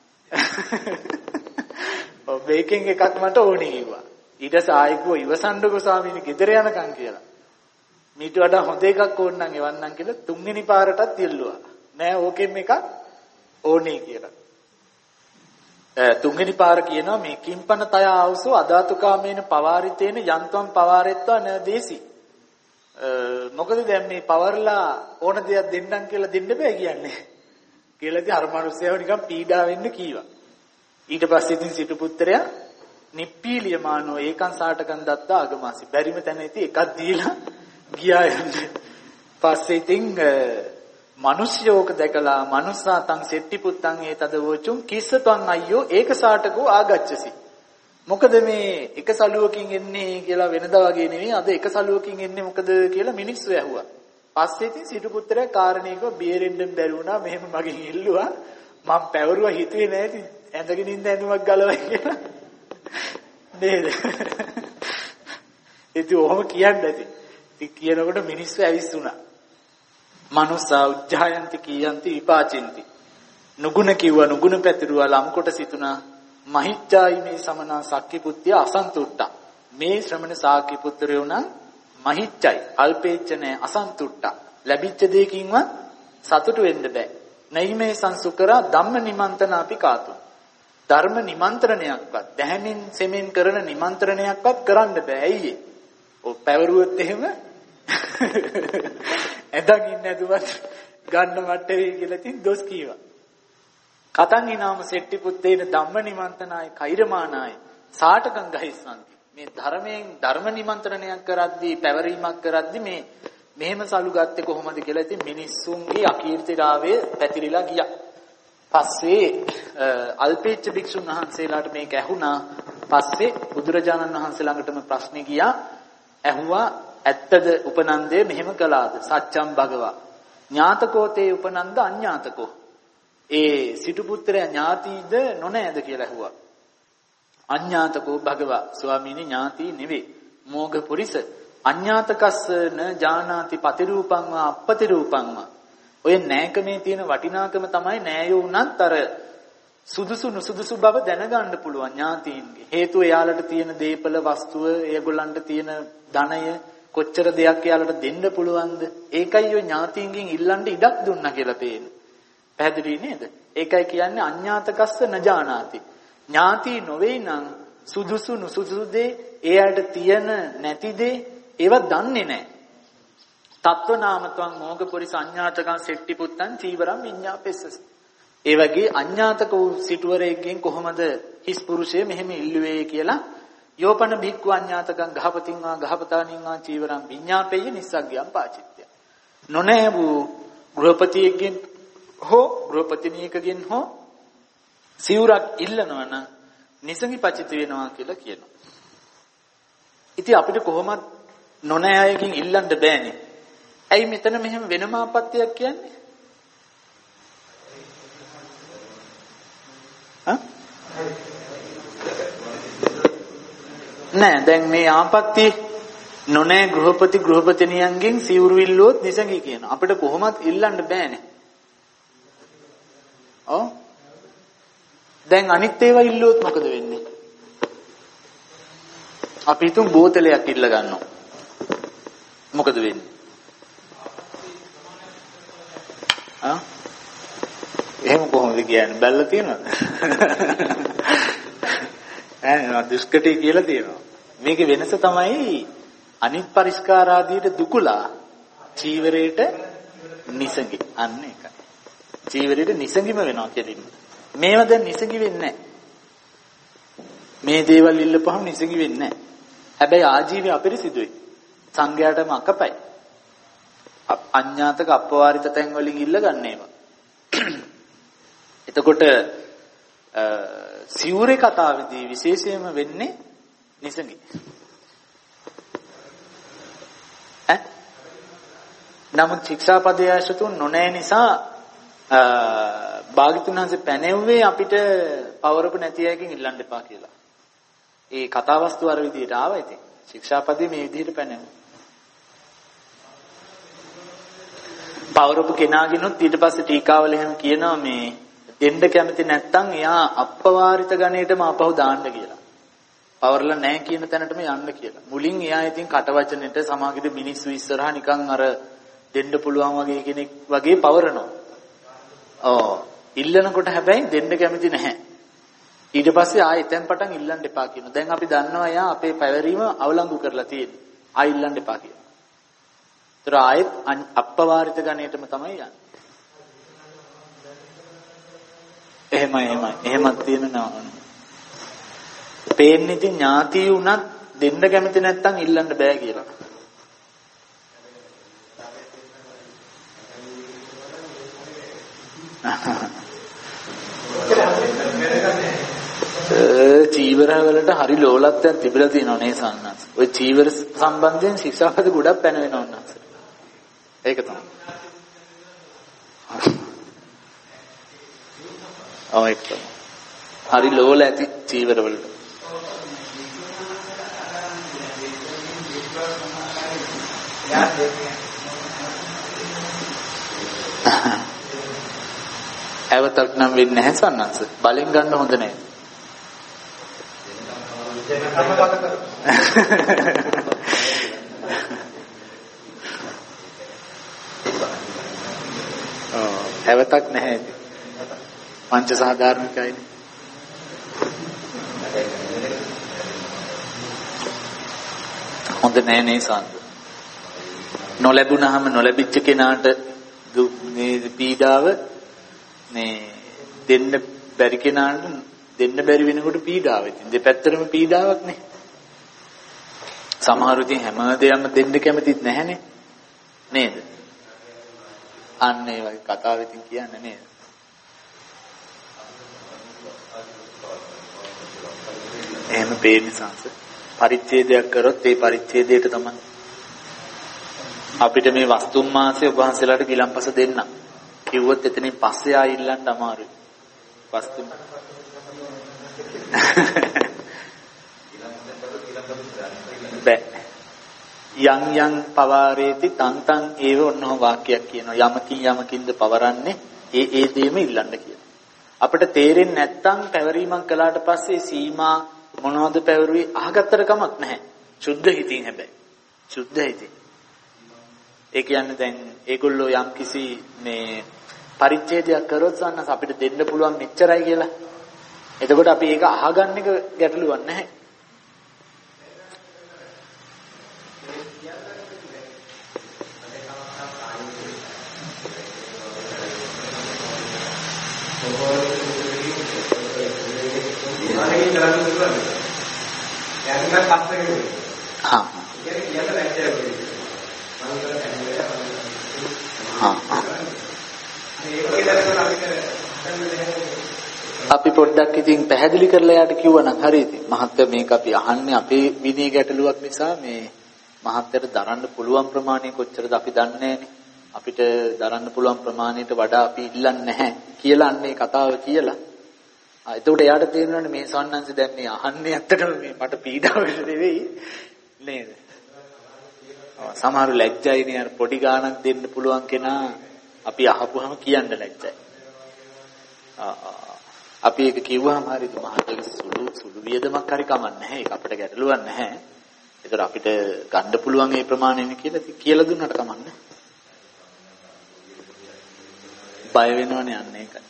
ඔව් මේකෙන් එකක් මට ඕනේ කිව්වා. ඊට පස්සේ ආයෙකෝ ඉවසන්නකෝ ස්වාමීනි ගෙදර යනකම් කියලා. මීට වඩා හොඳ එකක් ඕන නම් එවන්නම් කියලා තුන්වෙනි පාරටත් ඉල්ලුවා. නෑ ඕකෙන් එකක් ඕනේ කියලා. තුන්වෙනි පාර කියනවා මේ කිම්පන තය ආවසෝ අදාතුකාමේන පවාරිතේන යන්තම් පවාරෙත්වා නදේසි. මොකද දැන් මේ පවර්ලා ඕන දෙයක් දෙන්නම් කියලා දෙන්න බෑ කියන්නේ. කියලා ඉතින් අර මිනිස්සයව නිකන් පීඩා වෙන්න කීවා. ඊට පස්සේ ඉතින් සිටු පුත්‍රයා නිප්පීලියමානෝ ඒකං සාටකන් දත්තා ආගමාසි. බැරිම තැන ඉතින් එකක් දීලා ගියා යන්නේ. පස්සේ ඉතින් මිනිස්යෝක දැකලා මනුස්සාතං සෙට්ටි පුත්තං ඒතද වෝචුම් කිස්සතං අයියෝ ඒක සාටකෝ ආගච්ඡසි. මොකද මේ එක සලුවකින් එන්නේ කියලා වෙනදා වගේ නෙවෙයි අද එක සලුවකින් එන්නේ මොකද කියලා මිනිස්සු ඇහුවා. පස්සේ ඉතින් සිටු පුත්‍රයා කාරණේක බේරෙන්න බැරි වුණා. මෙහෙම මගෙන් ඉල්ලුවා. මම පැවරුවා හිතුවේ නෑ ඉතින් ඇඳගෙන ඉඳ ඇඳුමක් ගලවයි කියලා. නේද? ඉතින් ඔහොම කියන්නේ ඉතින් කියනකොට මිනිස්සු ඇවිස්සුණා. මනුස්සා උජ්ජායන්ති කීයන්ති විපාචින්ති. නුගුණ කිව්වා නුගුණ පැතිරුවා ලම් කොට සිතුණා. මහිච්ඡායි මේ සමනා සක්කි පුත්‍ය අසන්තුට්ටා. මේ ශ්‍රමණ සාක්‍ය පුත්‍රයෝ නම් මහිච්ඡයි අල්පේච්ඡ නැහැ අසන්තුට්ටා. ලැබිච්ච දෙයකින්වත් සතුටු වෙන්න බෑ. නයිමේ සංසුකරා ධම්ම නිමන්ත්‍රණ අපි කාතු. ධර්ම නිමන්ත්‍රණයක්වත් දැහැමින් සෙමින් කරන නිමන්ත්‍රණයක්වත් කරන්න බෑ. ඇයි ඒ? ඔය පැවරුවොත් එහෙම එදගින් නැදුවත් ගන්න මට්ටේ කියලා තින් දොස් කීවා. කතං ඊනාම සෙට්ටි පුත්තේන ධම්ම නිමන්ත්‍රණාය කෛරමානාය සාටකං ගහිස්සන්ති. මේ ධර්මයෙන් ධර්ම නිමන්ත්‍රණයක් කරද්දී පැවරීමක් කරද්දී මේ මෙහෙම සලු ගත්තේ කොහොමද කියලා ඉතින් මිනිස්සුන්ගේ අකීර්තිරාවය පැතිරිලා ගියා. පස්සේ අල්පේච්ඡ භික්ෂුන් වහන්සේලාට මේක ඇහුණා. පස්සේ බුදුරජාණන් වහන්සේ ළඟටම ප්‍රශ්නේ ගියා. ඇහුවා ඇත්තද උපනන්දේ මෙහෙම කළාද? සත්‍යම් භගවා. ඥාතකෝතේ උපනන්ද අඥාතකෝ. ඒ සිටු පුත්‍රයා ඥාතිද නොනෑද කියලා ඇහුවා. අඥාතකෝ භගවා. ස්වාමීනි ඥාති නෙවේ. මෝඝ පුරිස අඥාතකස්ස න ජානාති පතිරූපං වා අපතිරූපං වා. ඔය නෑකමේ තියෙන වටිනාකම තමයි නෑයෝ උනත් අර සුදුසු නුසුදුසු බව දැනගන්න පුළුවන් ඥාතීන්ගේ. හේතුව එයාලට තියෙන දීපල වස්තුව, ඒගොල්ලන්ට තියෙන ධනය කොච්චර දෙයක් එයාලට දෙන්න පුළුවන්ද? ඒකයි ඔය ඥාතීන්ගෙන් ඉල්ලන්න ඉඩක් දුන්නා කියලා පේන්නේ. පැහැදිලි නේද? ඒකයි කියන්නේ අඥාතකස්ස නජානාති. ඥාති නොවේ නම් සුදුසු නුසුදුසු දේ එයාට තියෙන නැති දේ ඒව දන්නේ නැහැ. තත්ව නාමත්වං මෝගපුරිස අඥාතකං සෙට්ටි පුත්තං චීවරං විඤ්ඤාපෙස්සස. ඒ වගේ අඥාතක වූ සිටුවරයෙක්ගෙන් කොහොමද හිස් පුරුෂය මෙහෙම ඉල්ලුවේ කියලා යෝපන භික්ඛු අඥාතකං ගහපතින් වා ගහපතානින් වා චීවරං විඤ්ඤාපෙය්‍ය නිස්සග්ගයං පාචිත්‍ය. නොනෑ වූ ගෘහපතියෙක්ගෙන් හෝ ගෘහපතිනියකගෙන් හෝ සිවුරක් ඉල්ලනවා නම් නිසඟි පචිත වෙනවා කියලා කියනවා. ඉතින් අපිට කොහොමද නොනෑ අයකින් ඉල්ලන්න බෑනේ. ඇයි මෙතන මෙහෙම වෙනම ආපත්‍යක් කියන්නේ? නෑ දැන් මේ ආපත්‍ය නොනෑ ගෘහපති ගෘහපතිනියන්ගෙන් සිවුරු ඉල්ලුවොත් නිසඟි කියන. අපිට කොහොමත් ඉල්ලන්න බෑනේ. ඔව්. දැන් අනිත් ඒවා ඉල්ලුවොත් මොකද වෙන්නේ? අපි හිතමු බෝතලයක් ඉල්ල ගන්නවා. මොකද වෙන්නේ? එහෙම කොහොමද කියන්නේ? බැලලා තියෙනවද? ඈ දුෂ්කටි කියලා තියෙනවා. මේකේ වෙනස තමයි අනිත් පරිස්කාර ආදීට දුකුලා චීවරයට නිසඟි. අන්න ඒකයි. චීවරයට නිසඟිම වෙනවා කියලින්ම. මේව දැන් නිසඟි වෙන්නේ නැහැ. මේ දේවල් ඉල්ලපුවම නිසඟි වෙන්නේ නැහැ. හැබැයි ආජීවය අපිරිසිදුයි. සංඝයාටම අකපයි. අඥාතක අපවාරිත තැන් වලින් ඉල්ල ගන්න ඒවා. එතකොට සිවුරේ කතාවේදී විශේෂයෙන්ම වෙන්නේ නිසඟි. නමුත් ශික්ෂාපදයේ ඇසතුන් නොනෑ නිසා භාග්‍යතුන් වහන්සේ පැනෙව්වේ අපිට පවරපු නැති අයකින් ඉල්ලන්න එපා කියලා. ඒ කතාවස්තු අර විදිහට ආවා ඉතින්. ශික්ෂාපදයේ මේ විදිහට පැනෙවුවා. පවරපු කෙනාගෙනුත් ඊට පස්සේ ටීකාවල එහෙම කියනවා මේ දෙන්න කැමති නැත්තම් එයා අපවාරිත ගණේටම අපහු දාන්න කියලා. පවරලා නැහැ කියන තැනටම යන්න කියලා. මුලින් එයා ඉතින් කටවචනෙට සමාගිත මිනිස්සු ඉස්සරහා නිකන් අර දෙන්න පුළුවන් වගේ කෙනෙක් වගේ පවරනවා. ඉල්ලනකොට හැබැයි දෙන්න කැමති නැහැ. ඊට පස්සේ ආයෙ එතෙන් පටන් ඉල්ලන්න එපා කියනවා. දැන් අපි දන්නවා එයා අපේ පැවරීම අවලංගු කරලා තියෙන්නේ. ආයෙ ඉල්ලන්න එපා කියනවා. ඒතර ආයෙත් අපවාරිත ගණේටම තමයි යන්නේ. එහෙමත් තියෙනවා. පේන්නේ ඉතින් ඥාති වුණත් දෙන්න කැමති නැත්තම් ඉල්ලන්න බෑ කියලා. චීවර වලට හරි ලෝලත්වයක් තිබිලා තියෙනවා නේ සන්නස්. ওই චීවර සම්බන්ධයෙන් ශික්ෂාපද ගොඩක් පැන වෙනවා නේද? ඒක තමයි. ඒක තමයි. හරි ලෝල ඇති චීවර වලට. ඇවතක් නම් වෙන්නේ නැහැ සන්නස. බලෙන් ගන්න හොඳ නැහැ. ඇවතක් නැහැ. පංච සාධාරණිකයිනේ. හොඳ නැහැ නේ සන්න. නොලැබුණාම නොලැබිච්ච කෙනාට මේ පීඩාව මේ දෙන්න බැරි කෙනාට දෙන්න බැරි වෙනකොට පීඩාව. ඉතින් දෙපැත්තටම පීඩාවක් නේ. සමහරු ඉතින් හැම දෙයක්ම දෙන්න කැමතිත් නැහැනේ. නේද? අන්න ඒ වගේ කතාව ඉතින් කියන්නේ නේද? එහෙම පේන්නේ සංස. පරිච්ඡේදයක් කරොත් ඒ පරිච්ඡේදයට තමයි අපිට මේ වස්තුම් මාසේ ඔබ වහන්සේලාට ගිලම්පස දෙන්න. කිව්වොත් එතනින් පස්සේ ආ ඉල්ලන්න අමාරුයි. වස්තුම් බෑ. යම් පවාරේති තං තං ඒව ඔන්නෝ වාක්‍යයක් කියනවා. යමකින්ද පවරන්නේ ඒ දෙයම ඉල්ලන්න කියලා. අපිට තේරෙන්නේ නැත්තම් පැවරීමක් කළාට පස්සේ සීමා මොනවද පැවරුවේ අහගත්තට කමක් නැහැ. සුද්ධ හිතින් හැබැයි. සුද්ධ හිතින්. ඒ කියන්නේ දැන් ඒගොල්ලෝ යම් කිසි මේ පරිච්ඡේදයක් කරොත් සන්නස අපිට දෙන්න පුළුවන් මෙච්චරයි කියලා. එතකොට අපි ඒක අහගන්න එක ගැටලුවක් නැහැ. අපි පොඩ්ඩක් ඉතින් පැහැදිලි කරලා යාට කිව්වනම් හරි ඉතින් මහත්තයා මේක අපි අහන්නේ අපේ විනය ගැටලුවක් නිසා මේ මහත්තයාට දරන්න පුළුවන් ප්‍රමාණය කොච්චරද අපි දන්නේ නැහැනේ. අපිට දරන්න පුළුවන් ප්‍රමාණයට වඩා අපි ඉල්ලන්නේ නැහැ කියලා අන්නේ කතාව කියලා. එතකොට එයාට තේරෙනවනේ මේ සන්නංශ දැන් මේ අහන්නේ ඇත්තටම මේ මට පීඩාවකට නෙවෙයි නේද? සමහර ලැජ්ජයිනේ අර පොඩි ගාණක් දෙන්න පුළුවන් කෙනා අපි අහපුවම කියන්න ලැජ්ජයි. අපි ඒක කිව්වම හරිද මහත්තයාගේ සුළු වියදමක් හරි කමක් නැහැ. ඒක අපිට ගැටලුවක් නැහැ. ඒතර අපිට ගන්න පුළුවන් ඒ ප්‍රමාණයනේ කියලා දුන්නට කමක් නැහැ. බය වෙනවනේ යන්නේ ඒකයි.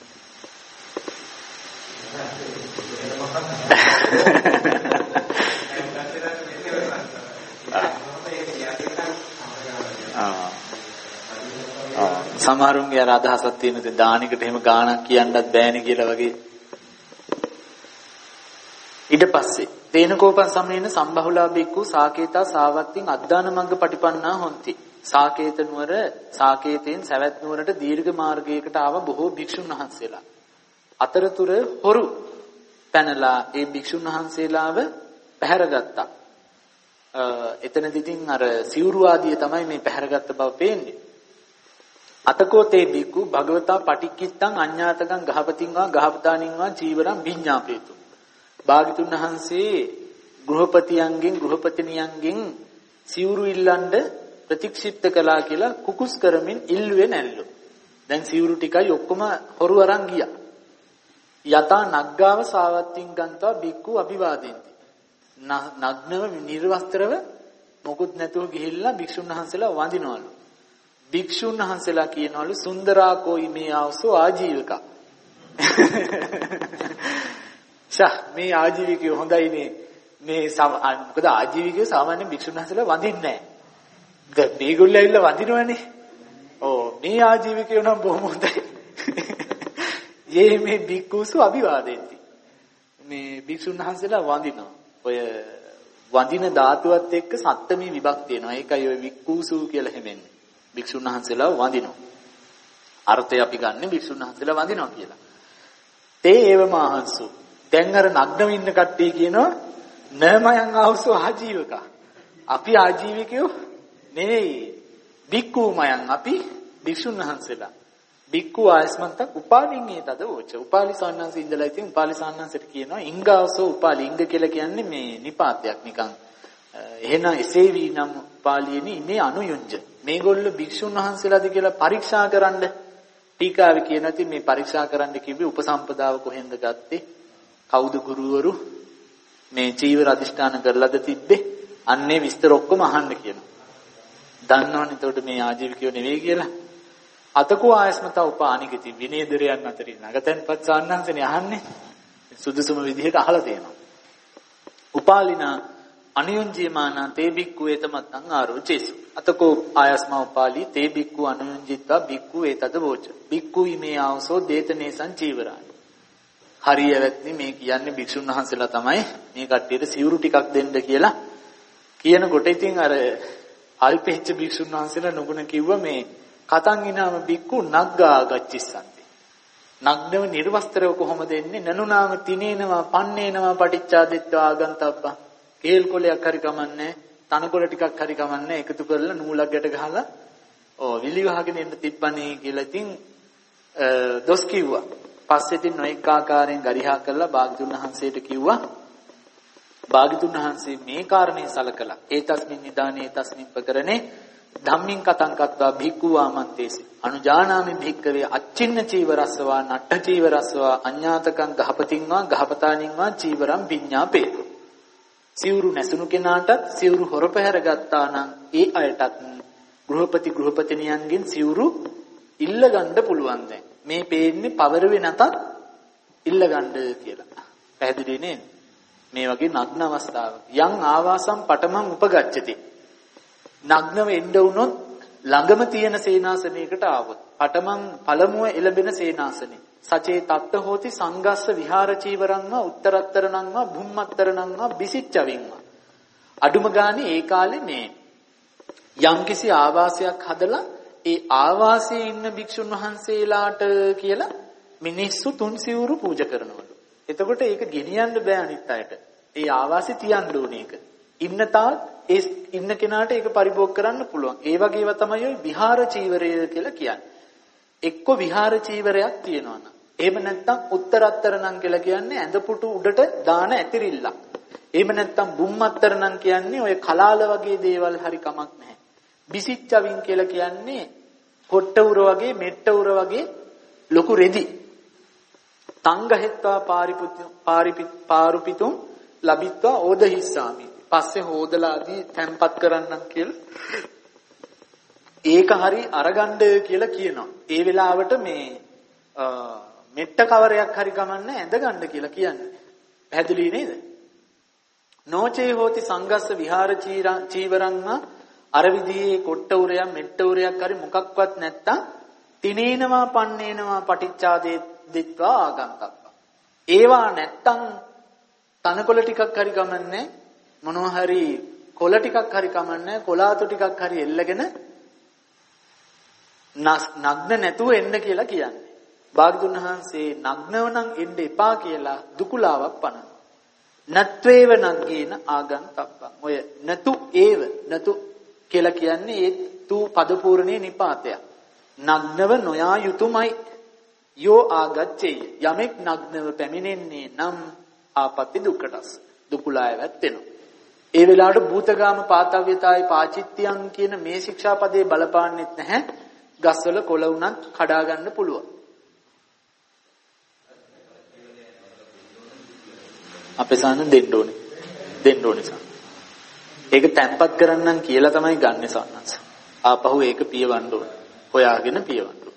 සමහරුන්ගේ අර අදහසක් තියෙන දේ දානෙකට එහෙම ගාණක් කියන්නත් බෑනේ කියලා වගේ. ඊට පස්සේ තේනකෝපන් සමනේන සම්බහුලා බික්කු සාකේතා සාවත්තින් අද්දාන මග්ග පටිපන්නා හොಂತಿ. සාකේත නුවර සාකේතෙන් සවැත් නුවරට දීර්ඝ මාර්ගයකට ආව බොහෝ භික්ෂුන් වහන්සේලා. අතරතුර හොරු පැනලා ඒ භික්ෂුන් වහන්සේලාව පැහැරගත්තා. එතනදී ඉතින් අර සිවුරු ආදිය තමයි මේ පැහැරගත්ත බව පේන්නේ. අතකෝ තේ බික්කු භගවතා පටික්කිත්තං අඤ්ඤාතකං ගහපතින් වා ගහපතානින් වා චීවරං විඤ්ඤාපේතු. භාග්‍යතුන් වහන්සේ ගෘහපතියන්ගෙන් ගෘහපතිනියන්ගෙන් සිවුරු ඉල්ලන්න ප්‍රතික්ෂිප්ත කළා කියලා කුකුස් කරමින් ඉල්ලුවේ නැල්ලු. දැන් සිවුරු ටිකයි ඔක්කොම හොරු අරන් ගියා. යතා නග්ගාව සාවත්තින් ගන්නවා බික්කු අභිවාදින්ති. නග්නව නිර්වස්ත්‍රව මොකුත් නැතුව ගිහිල්ලා භික්ෂුන් වහන්සේලා වඳිනවලු. භික්ෂුන් වහන්සේලා කියනවලු සුන්දරා කෝයි මේ ආවසෝ ආජීවක. මේ ආජීවිකය හොඳයිනේ. මොකද ආජීවිකය සාමාන්‍ය භික්ෂුන් වහන්සේලා වඳින්නේ නැහැ. මේගොල්ලෝ ඇවිල්ලා වඳිනවනේ. මේ ආජීවිකය නම් බොහොම හොඳයි. මේ බික්කුසු අභිවාදෙන්ති. මේ භික්ෂුන් වහන්සේලා වඳිනවා. ඔය වඳින ධාතුවත් එක්ක සත්ත්මී විභක්ති වෙනවා. ඒකයි ඔය වික්කුසු කියලා හැමෙන්නේ. භික්ෂුන් වහන්සේලා වඳිනවා. අර්ථය අපි ගන්න භික්ෂුන් වහන්සේලා වඳිනවා කියලා. තේ ඒව මහන්සු. දැන් අර නග්නව ඉන්න කට්ටිය කියනවා නමයන් ආවසෝ ආජීවක. අපි ආජීවිකයෝ නෙවෙයි. බික්කුමයන් අපි භික්ෂුන් වහන්සේලා. බික්කු ආයස්මන්ත උපාලින්නේ තද වෝච. උපාලි සාන්නංශ ඉඳලා ඉතින් උපාලි සාන්නංශට කියනවා ඉංගාවසෝ උපාලි. ඉංග කියලා කියන්නේ මේ නිපාතයක් නිකන්. එහෙනම් එසේ වී නම් උපාලියනි මේ අනුයුංජ. මේගොල්ලෝ භික්ෂුන් වහන්සේලාද කියලා පරීක්ෂා කරන්න. ටීකාවේ කියනවා ඉතින් මේ පරීක්ෂා කරන්න කිව්වේ උපසම්පදාව කොහෙන්ද ගත්තේ? කවුද ගුරුවරු? මේ චීවර අධිෂ්ඨාන කරලාද තිබ්බේ? අන්නේ විස්තර ඔක්කොම අහන්න කියනවා. දන්නවනේ එතකොට මේ ආජීවිකයෝ නෙවෙයි කියලා. අතකෝ ආයස්මත උපානිගති විනේදරයන් අතරින් නගතන්පත් සාන්නංශනේ අහන්නේ. සුදුසුම විදිහට අහලා තියෙනවා. උපාලිනා අනුයුංජීමානා තේ බික්කු ඒතමත්තං ආරෝචේසු. අතකෝ ආයස්මා උපාලි තේ බික්කු අනුයුංජිත්වා බික්කු ඒතද වෝච. බික්කු ීමේ ආවසෝ දේතනේසං චීවරානි. හරියවත්නි මේ කියන්නේ භික්ෂුන් වහන්සේලා තමයි මේ කට්ටියට සිවුරු ටිකක් දෙන්න කියලා කියනකොට ඉතින් අර අල්පෙච්ච භික්ෂුන් වහන්සේලා නුගුණ කිව්වා මේ කතං ඉනාම බික්කු නග්ගා ගච්චිස්සන්ති. නග්නව නිර්වස්ත්‍රව කොහොමද එන්නේ? නනුනාම තිනේනවා පන්නේනවා පටිච්චාදෙත්වා ආගන්තබ්බා. කේල් කොලයක් හරි කමන්නේ, තනකොළ ටිකක් හරි කමන්නේ එකතු කරලා නූලක් ගැට ගහලා විලි වහගෙන එන්න තිබ්බනේ කියලා ඉතින් දොස් කිව්වා. පස්සේ ඉතින් නොඑක ආකාරයෙන් ගරිහා කරලා භාග්‍යතුන් වහන්සේට කිව්වා. භාග්‍යතුන් වහන්සේ මේ කාරණේ සලකලා ඒ තස්මින් නිදානේ තස්මින් ප්‍රකරණේ ධම්මින් කතං කତ୍වා භික්ඛු ආමන්තේසි අනුජානාමි භික්ඛවේ අච්චින්න චීවරස්සවා නට්ඨ චීවරස්සවා අඤ්ඤාතකං ගහපතින් වා ගහපතානින් වා චීවරම් විඤ්ඤාපේතු. සිවුරු නැසුණු කෙනාටත් සිවුරු හොරපැහැර ගත්තා නම් ඒ අයටත් ගෘහපතිනියන්ගෙන් සිවුරු ඉල්ල ගන්න පුළුවන්. දැන් මේ පේන්නේ පවරුවේ නැතත් ඉල්ල ගන්න කියලා. පැහැදිලි නේද? මේ වගේ නග්න අවස්ථාවක යම් ආවාසම් පටමං උපගච්ඡති. නග්නව එන්න වුණොත් ළඟම තියෙන සේනාසනයකට ආවොත් පටමං පළමුව එළඹෙන සේනාසනේ සචේ තත්ත හෝති සංගස්ස විහාර චීවරංවා උත්තරත්තරණංවා භුම්මත්තරණංවා බිසිච්චවින්වා. අඩුම ගානේ ඒ කාලේ මේ යම්කිසි ආවාසයක් හදලා ඒ ආවාසයේ ඉන්න භික්ෂුන් වහන්සේලාට කියලා මිනිස්සු තුන් සිවුරු පූජා කරනවලු. එතකොට ඒක ගෙනියන්න බෑ අනිත් අයට. ඒ ආවාසෙ තියන්න ඕනේ ඒක. ඉන්න තාක් ඒ ඉන්න කෙනාට ඒක පරිභෝග කරන්න පුළුවන්. ඒ වගේ ඒවා තමයි ඔය විහාර චීවරය කියලා කියන්නේ. එක්ක විහාර චීවරයක් තියෙනවා නම්. එහෙම නැත්නම් උත්තරත්තරණම් කියලා කියන්නේ ඇඳපුටු උඩට දාන ඇතිරිල්ලක්. එහෙම නැත්නම් බුම්මත්තරණම් කියන්නේ ඔය කලාල වගේ දේවල් හරි කමක් නැහැ. බිසිච්චවින් කියලා කියන්නේ කොට්ට උර වගේ මෙට්ට උර වගේ ලොකු රෙදි. තංගහෙත්වා පාරුපිතුම් ලබිත්වා ඕදහිස්සාමි. පස්සේ හොදලාදී තැම්පත් කරන්නම් කියලා ඒක හරි අරගන්න කියලා කියනවා. ඒ වෙලාවට මේ මෙට්ට කවරයක් හරි ගමන්න ඇඳගන්න කියලා කියන්නේ. පැහැදිලි නේද? නොචේ හෝති සංගස්ස විහාර චීවරං අර විදිහේ කොට්ට උරයක් මෙට්ට උරයක් හරි මොකක්වත් නැත්තම් තිනේනවා පන්නේනවා පටිච්චාදේ දෙත්වා ආගන්තබ්බා. ඒවා නැත්තම් තනකොළ ටිකක් හරි ගමන්නේ මොනවා හරි කොළ ටිකක් හරි කමන්නේ කොලාතු ටිකක් හරි එල්ලගෙන නග්න නැතුව එන්න කියලා කියන්නේ. භාග්‍යතුන් වහන්සේ නග්නව නම් එන්න එපා කියලා දුකුලාවක් පනනවා. නත්වේව නග්ගේන ආගන්තබ්බං. ඔය නතු ඒව නතු කියලා කියන්නේ ඒ තු පද පූර්ණේ නිපාතයක්. නග්නව නොයා යුතුයමයි. යෝ ආගච්ඡේය. යමෙක් නග්නව පැමිණෙන්නේ නම් ආපත්‍ති දුක්කටස්. දුකුලායවත් වෙනවා. ඒ වෙලාවට භූතගාම පාතව්‍යතායි පාචිත්‍යං කියන මේ ශික්ෂාපදේ බලපාන්නෙත් නැහැ. ගස්වල කොළ වුණත් කඩා ගන්න පුළුවන්. අපේ සාන දෙන්න ඕනේ සාන. ඒක තැම්පත් කරන්නම් කියලා තමයි ගන්නෙ සානංශ. ආපහු ඒක පියවන්න ඕනේ. හොයාගෙන පියවන්න ඕනේ.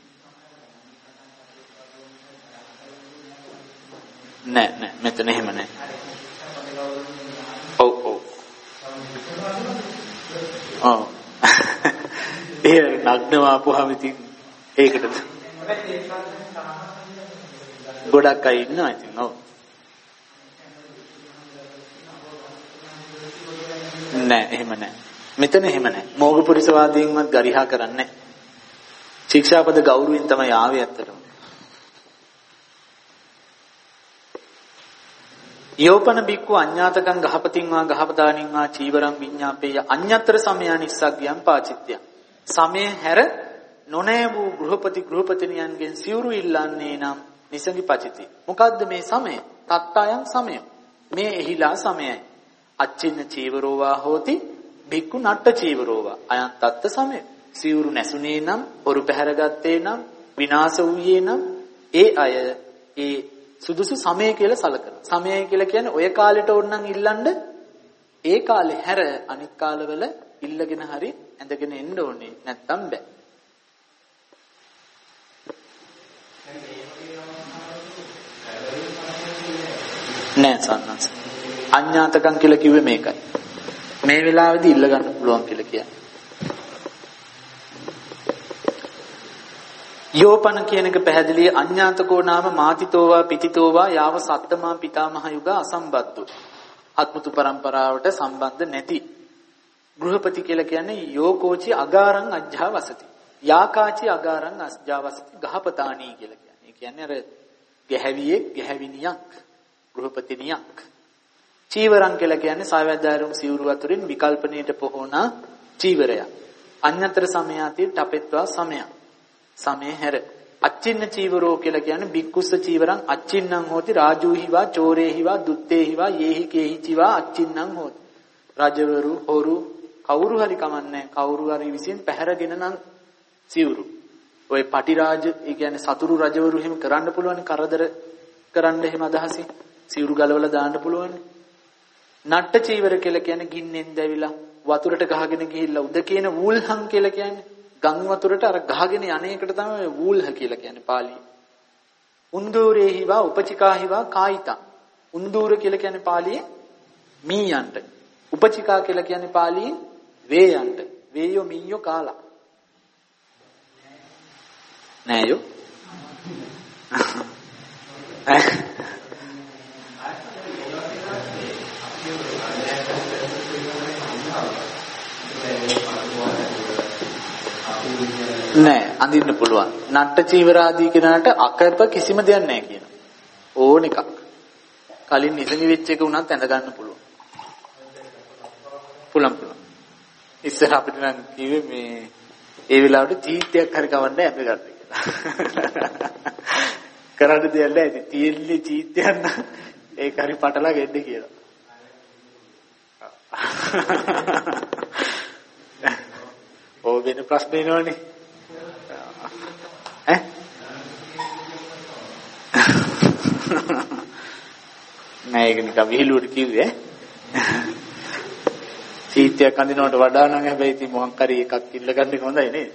නෑ මෙතන එහෙම නෑ. ඔව්. ඒ නග්නව ආපුවාම ඉතින් ඒකටද ගොඩක් අය ඉන්නවා ඉතින්. ඔව්. නෑ එහෙම නෑ. මෙතන එහෙම නෑ. මෝගපුරිසවාදීන්වත් ගරිහා කරන්නේ නෑ. ශික්ෂාපද ගෞරවයෙන් තමයි ආවේ ඇත්තටම. යෝපන බික්කු අඤ්ඤාතකං ගහපතින් වා ගහපදානින් වා චීවරං විඤ්ඤාපේය අඤ්ඤතර සමයානිස්සග්ගයන් පාචිත්‍ය. සමය හැර නොනෑ වූ ගෘහපතිනියන්ගෙන් සිවුරු ඉල්ලන්නේ නම් නිසඟි පචිති. මොකද්ද මේ සමය? තත්තායන් සමය. මේ එහිලා සමයයි. අච්චින්න චීවරෝවා හෝති බික්කු නට්ට චීවරෝවා අයන් තත්ත සමය. සිවුරු නැසුනේ නම්, හොරු පැහැරගත්තේ නම්, විනාශ වූයේ නම් ඒ අය ඒ සුදුසු සමය කියලා සලකනවා. සමය කියලා කියන්නේ ඔය කාලෙට ඕනනම් ඉල්ලන්න ඒ කාලේ හැර අනිත් කාලවල ඉල්ලගෙන හරි ඇඳගෙන එන්න ඕනේ. නැත්තම් බෑ. නෑ සන්නස. අඤ්ඤාතකම් කියලා කිව්වේ මේකයි. මේ වෙලාවේදී ඉල්ල ගන්න පුළුවන් කියලා කියන්නේ. යෝපන කියන එක පැහැදිලි. අඤ්ඤාතකෝ නාම මාතිතෝවා පිතිතෝවා යාව සත්තමා පිතාමහ යුග අසම්බද්දු. ආත්මතු පරම්පරාවට සම්බන්ධ නැති. ගෘහපති කියලා කියන්නේ යෝකෝචි අගාරං අජ්ජාවසති. යාකාචි අගාරං අජ්ජාවසති ගහපතාණී කියලා කියන්නේ. ඒ කියන්නේ අර ගැහැවියෙක් ගැහැවිනියක් ගෘහපතිනියක්. චීවරං කියලා කියන්නේ සාවැද්දාරුම් සිවුරු අතුරින් විකල්පණයට පොහොනා චීවරය. අඤ්ඤතර සමයාති ටපෙත්වා සමය. සමය හැර අච්චින්න චීවරෝ කියලා කියන්නේ බික්කුස්ස චීවරං අච්චින්නම් හෝති රාජූහිවා චෝරේහිවා දුත්තේහිවා යේහිකේහිචිවා අච්චින්නම් හෝති. රජවරු හොරු කවුරු හරි කමන්නේ කවුරු හරි විසින් පැහැරගෙන නම් සිවුරු. ඔය පටිරාජ ඒ කියන්නේ සතුරු රජවරු එහෙම කරන්න පුළුවන් කරදර කරන්න එහෙම අදහසින් සිවුරු ගලවලා දාන්න පුළුවන්. නට්ට චීවර කියලා කියන්නේ ගින්නෙන් දැවිලා වතුරට ගහගෙන ගිහිල්ලා උද කියන වූල්හම් කියලා කියන්නේ ගම් වතුරට අර ගහගෙන යන්නේකට තමයි වූල්හ කියලා කියන්නේ පාලියේ. උන්දූරේහිවා උපචිකාහිවා කායිතා. උන්දූර කියලා කියන්නේ පාලියේ මීයන්ට. උපචිකා කියලා කියන්නේ පාලියේ වේයන්ට. වේයෝ මීයෝ කාලා. නෑයෝ. නෑ අඳින්න පුළුවන්. නට්ට චීවර ආදී කෙනාට අකප කිසිම දෙයක් නෑ කියන. ඕන එකක්. කලින් නිසඟි වෙච්ච එක උනත් ඇඳ ගන්න පුළුවන්. පුළුවන්. ඉස්සර අපිට නම් කිව්වේ මේ ඒ වෙලාවට චීත්‍යයක් හරි කවන්න ඇඳ ගන්න කියලා. කරන්න දෙයක් නෑ. ඉතින් තියෙන්නේ චීත්‍යයක් නම් ඒක හරි පටලා ගෙන්න කියලා. ඕ වෙන ප්‍රශ්න එනවනේ. නෑ ඒක නිකන් විහිළුවට කිව්වේ චීත්‍යයක් අඳිනවට වඩා නම් හැබැයි ඉතින් මොකක් හරි එකක් ඉල්ල ගන්න එක හොඳයි නේද?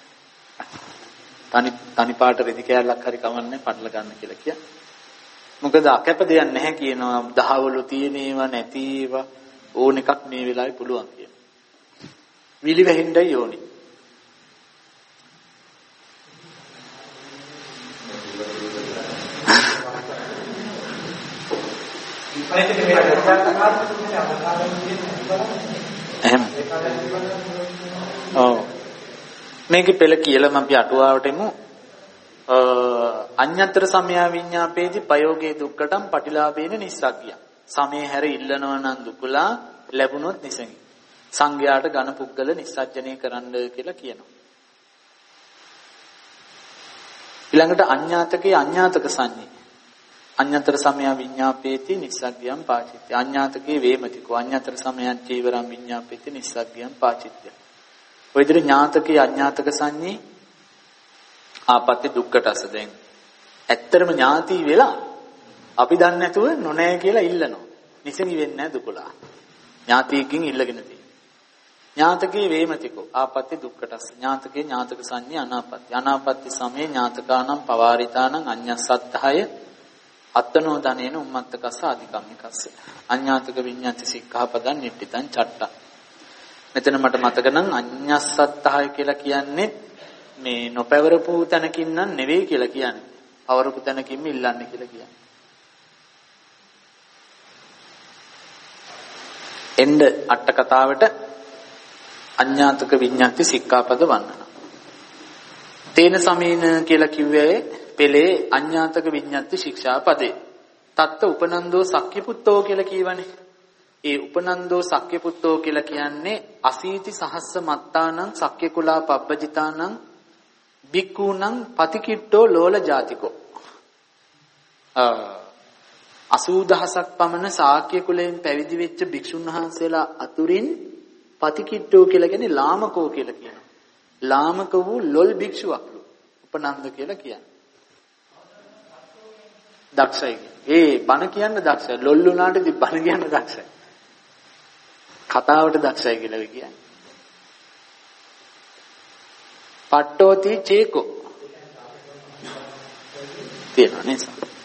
තනි පාට රෙදි කෑල්ලක් හරි කවන්නේ පටල ගන්න කියලා කිය. මොකද අකැප දෙයක් නැහැ කියනවා. දහවලු තියෙන ඒවා නැති ඒවා ඕන එකක් මේ වෙලාවේ පුළුවන් කියන. විලි වැහෙන්නයි ඕනි. එහෙම. ඔව්. මේකේ පෙළ කියලා අපි අටුවාවට එමු. අඤ්ඤතර සමයා විඤ්ඤාපේති පයෝගේ දුක්කටම් පටිලාභේන නිස්සග්ගිය. සමේ හැර ඉල්ලනවා නම් දුකලා ලැබුණොත් නිසඟි. සංඝයාට ඝන පුද්ගල නිස්සජ්ජනය කරන්න කියලා කියනවා. ඊළඟට අඤ්ඤාතකේ අඤ්ඤාතක සංඤේ. අඤ්ඤතර සමය විඤ්ඤාපේති නිස්සග්ගයන් පාචිත්‍ය. අඤ්ඤාතකේ වේමතිකෝ අඤ්ඤතර සමයන් චීවරම් විඤ්ඤාපේති නිස්සග්ගයන් පාචිත්‍ය. ඔය විදිහට ඥාතකේ අඥාතක සංඤේ ආපත්‍ය දුක්ඛටස දැන් ඇත්තරම ඥාති වෙලා අපි දන්නේ නැතුව නොනෑ කියලා ඉල්ලනවා. නිසෙමි වෙන්නේ නැහැ දුකලා. ඥාතියකින් ඉල්ලගෙන තියෙනවා. ඥාතකේ වේමතිකෝ ආපත්‍ය දුක්ඛටස ඥාතකේ ඥාතක සංඤේ අනාපත්‍ය. අනාපත්‍ය සමේ ඥාතකානම් පවාරිතානම් අඤ්ඤස්සත්තහය අත්තනෝ ධනේන උම්මත්තකස්ස ආදිකම්මිකස්ස. අඥාතක විඤ්ඤාති සික්ඛාපදං නිට්ඨිතං චට්ටං. මෙතන මට මතක නම් අඤ්ඤස්සත්තහය කියලා කියන්නේ මේ නොපැවරපු තැනකින් නම් නෙවෙයි කියලා කියන්නේ. පවරපු තැනකින්ම ඉල්ලන්නේ කියලා කියන්නේ. එන්න අට කතාවට අඤ්ඤාතක විඤ්ඤාති සික්ඛාපද වන්නන. තේන සමීන කියලා කිව්වේ පෙළේ අඤ්ඤාතක විඤ්ඤාති ශික්ෂාපදේ. තත්ත උපනන්දෝ සක්්‍යපුත්තෝ කියලා කියවනේ. ඒ උපනන්දෝ සක්්‍යපුත්තෝ කියලා කියන්නේ අසීති සහස්ස මත්තානං සක්්‍යකුලා පබ්බජිතානං බික්ඛූනං පතිකිට්ඨෝ ලෝල ජාතිකෝ. 80000ක් පමණ ශාක්‍ය කුලයෙන් පැවිදි වෙච්ච භික්ෂුන් වහන්සේලා අතුරින් පතිකිට්ඨෝ කියලා කියන්නේ ලාමකෝ කියලා කියනවා. ලාමක වූ ලොල් භික්ෂුවක්ලු උපනන්ද කියලා කියන්නේ. දක්ෂයි. ඒ බණ කියන්න දක්ෂයි. ලොල් උනාට ඉතින් බණ කියන්න දක්ෂයි. කතාවට දක්ෂයි කියලා කියන්නේ. පට්ටෝති චේකෝ තියෙනවා නේද?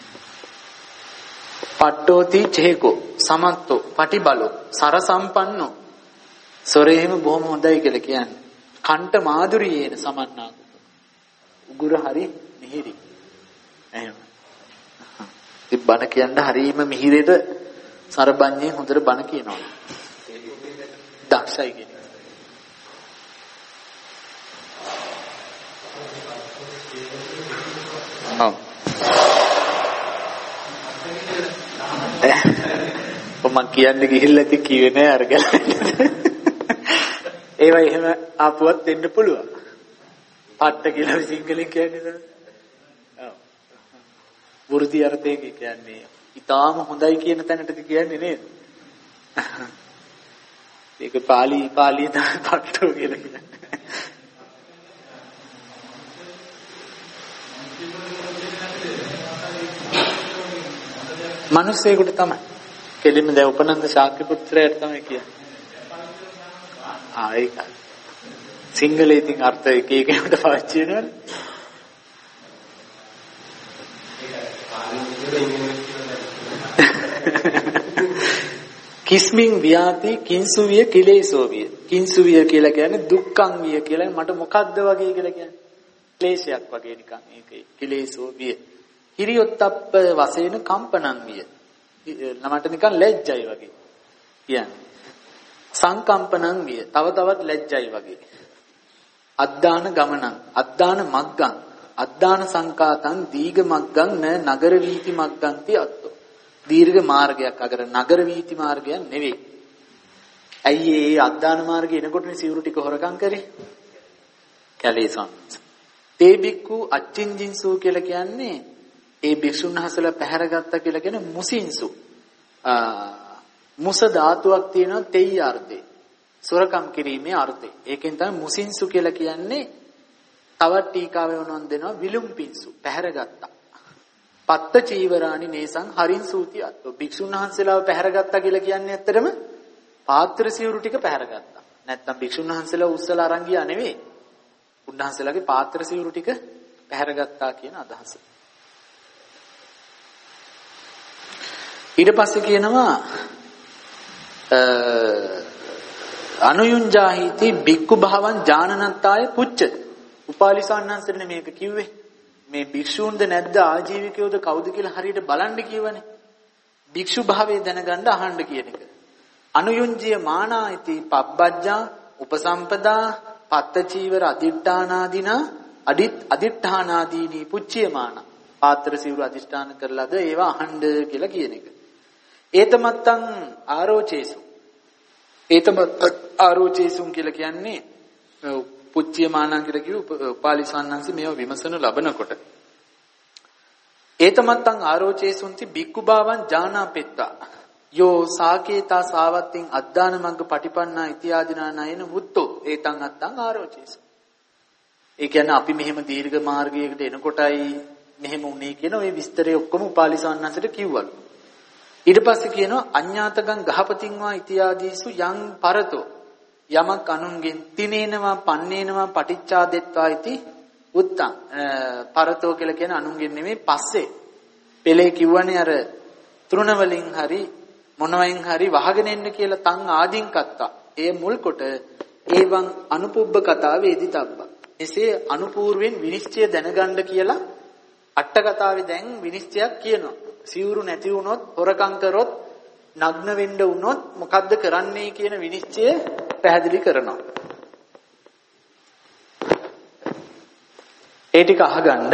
පට්ටෝති චේකෝ සමන්තෝ පටිබලෝ සරසම්පන්නෝ සොරේම බොහොම හොඳයි කියලා කියන්නේ. කණ්ඨ මාදුරියේන සමන්නාගත. උගුර හරි මිහිරි. එහෙම. ඉතින් බණ කියන්න හරීම මිහිරෙට සරබන්නේ හොඳට බණ කියනවා. දක්ෂයි කියන්නේ. මම කියන්නේ ගිහිල්ලා ඉතින් කිව්වේ නෑ අරගෙන. ඒවා එහෙම ආපුවත් දෙන්න පුළුවන්. පට්ට කියලා සිංහලෙන් කියන්නේ නේද? ඔව්. වෘද්ධි අර්ථයේ කියන්නේ ඊටාම හොඳයි කියන තැනටද කියන්නේ නේද? ඒක පාලි තමයි පට්ටෝ කියලා කියන්නේ. මිනිස්සෙකුට තමයි. කෙලින්ම දැන් උපනන්ද ශාක්‍ය පුත්‍රයාට තමයි කියන්නේ. ඒක. සිංහලයේ ඉතින් අර්ථ එක එකකට පාවිච්චි වෙනවනේ. කිස්මින් වියාති කිංසුවිය කිලේසෝවිය. කිංසුවිය කියලා කියන්නේ දුක්ඛං විය කියලා මට මොකද්ද වගේ කියලා කියන්නේ. ක්ලේශයක් වගේ නිකන් ඒකයි. කිලේසෝවිය. හිරියොත්ප්ප වශයෙන් කම්පනං විය. නමට නිකන් ලැජ්ජයි වගේ. කියන්නේ. සංකම්පනං විය. තව තවත් ලැජ්ජයි වගේ. අද්දාන ගමනං අද්දාන මග්ගං අද්දාන සංකාතං දීඝ මග්ගං නගර වීති මග්ගන්ති අත්තෝ. දීර්ඝ මාර්ගයක් අගර නගර වීති මාර්ගයක් නෙවෙයි. ඇයි ඒ අද්දාන මාර්ගේ එනකොටනේ සිවුරු ටික හොරකම් කරේ? කැලේසන්. තේ බික්කු අච්චින්ජින්සු කියලා කියන්නේ ඒ භික්ෂුන් වහන්සේලා පැහැරගත්තා කියලා කියන මුසින්සු. මුස ධාතුවක් තියෙනවා තෙයි අර්ථේ. සොරකම් කිරීමේ අර්ථේ. ඒකෙන් තමයි මුසින්සු කියලා කියන්නේ. තවත් ටීකාවේ වුණොන් දෙනවා විලුම්පින්සු පැහැරගත්තා. පත්ත චීවරාණි නේසං හරින් සූති අත්තෝ. භික්ෂුන් වහන්සේලාව පැහැරගත්තා කියලා කියන්නේ ඇත්තටම පාත්‍ර සිවුරු ටික පැහැරගත්තා. නැත්තම් භික්ෂුන් වහන්සේලා උස්සලා අරන් ගියා නෙවෙයි. උන්වහන්සේලාගේ පාත්‍ර සිවුරු ටික පැහැරගත්තා කියන අදහස. ඊට පස්සේ කියනවා අනුයුංජාහිති බික්කු භාවං ඥානනත්තාය පුච්ච. උපාලි සාන්නන්සරනේ මේක කිව්වේ. මේ භික්ෂූන්ද නැද්ද ආජීවිකයෝද කවුද කියලා හරියට බලන්න කියවනේ. භික්ෂු භාවයේ දැනගන්න අහන්න කියන එක. අනුයුංජිය මානායිති පබ්බජ්ජා උපසම්පදා පත්ත චීවර අදිඨානාදීනා අදිඨානාදීනි පුච්චියමාන. පාත්‍ර සිවුරු අදිෂ්ඨාන කරලාද ඒවා අහන්න කියලා කියන එක. ඒතමත්තං ආරෝචේසු. ඒතමත් ආරෝචේසුන් කියලා කියන්නේ පුච්චියමානං කියලා කිව්ව උපාලිසන්නන්සි මේව විමසන ලබනකොට ඒතමත්තං ආරෝචේසුන්ති බික්ඛු භාවං ඥානාපෙත්තා යෝ සාකේතා සාවත්තින් අද්දාන මග්ග පටිපන්නා ඉතිආදිනා නයන වුත්තෝ ඒතං අත්තං ආරෝචේසු. ඒ කියන්නේ අපි මෙහෙම දීර්ඝ මාර්ගයකට එනකොටයි මෙහෙම උනේ කියන ওই විස්තරය ඔක්කොම උපාලිසවන්නන්සට කිව්වලු. ඊට පස්සේ කියනවා අඤ්ඤාතකං ගහපතින් වා ඉතිආදීසු යං පරතෝ යමක් අනුන්ගෙන් තිනේනවා පන්නේනවා පටිච්චාදෙත්වා ඉති උත්තං. පරතෝ කියලා කියන අනුන්ගෙන් නෙමෙයි පස්සේ පෙළේ කිව්වනේ අර තෘණ වලින් හරි මොනවයින් හරි වහගෙන එන්න කියලා තං ආදීන් කත්තා. ඒ මුල් කොට ඒවං අනුපුබ්බ කතාවේදී තබ්බා. එසේ අනුපූර්වෙන් විනිශ්චය දැනගන්න කියලා අට කතාවේ දැන් විනිශ්චයක් කියනවා. සිවුරු නැති වුණොත්, හොරකම් කරොත්, නග්න වෙන්න වුණොත් මොකද්ද කරන්නේ කියන විනිශ්චය පැහැදිලි කරනවා. ඒ ටික අහගන්න.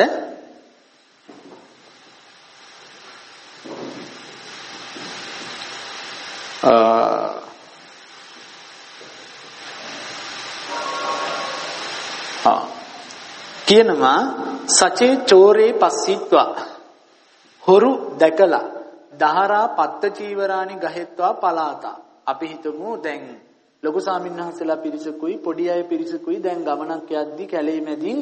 කියනවා සචේ චෝරේ පස්සිත්වා හොරු දැකලා දහරා පත්ත චීවරානි ගහෙත්වා පලාතා. අපි හිතමු දැන් ලොකු සාමින්හන්සලා පිරිසකුයි පොඩි අය පිරිසකුයි දැන් ගමනක් යද්දි කැලේ මැදින්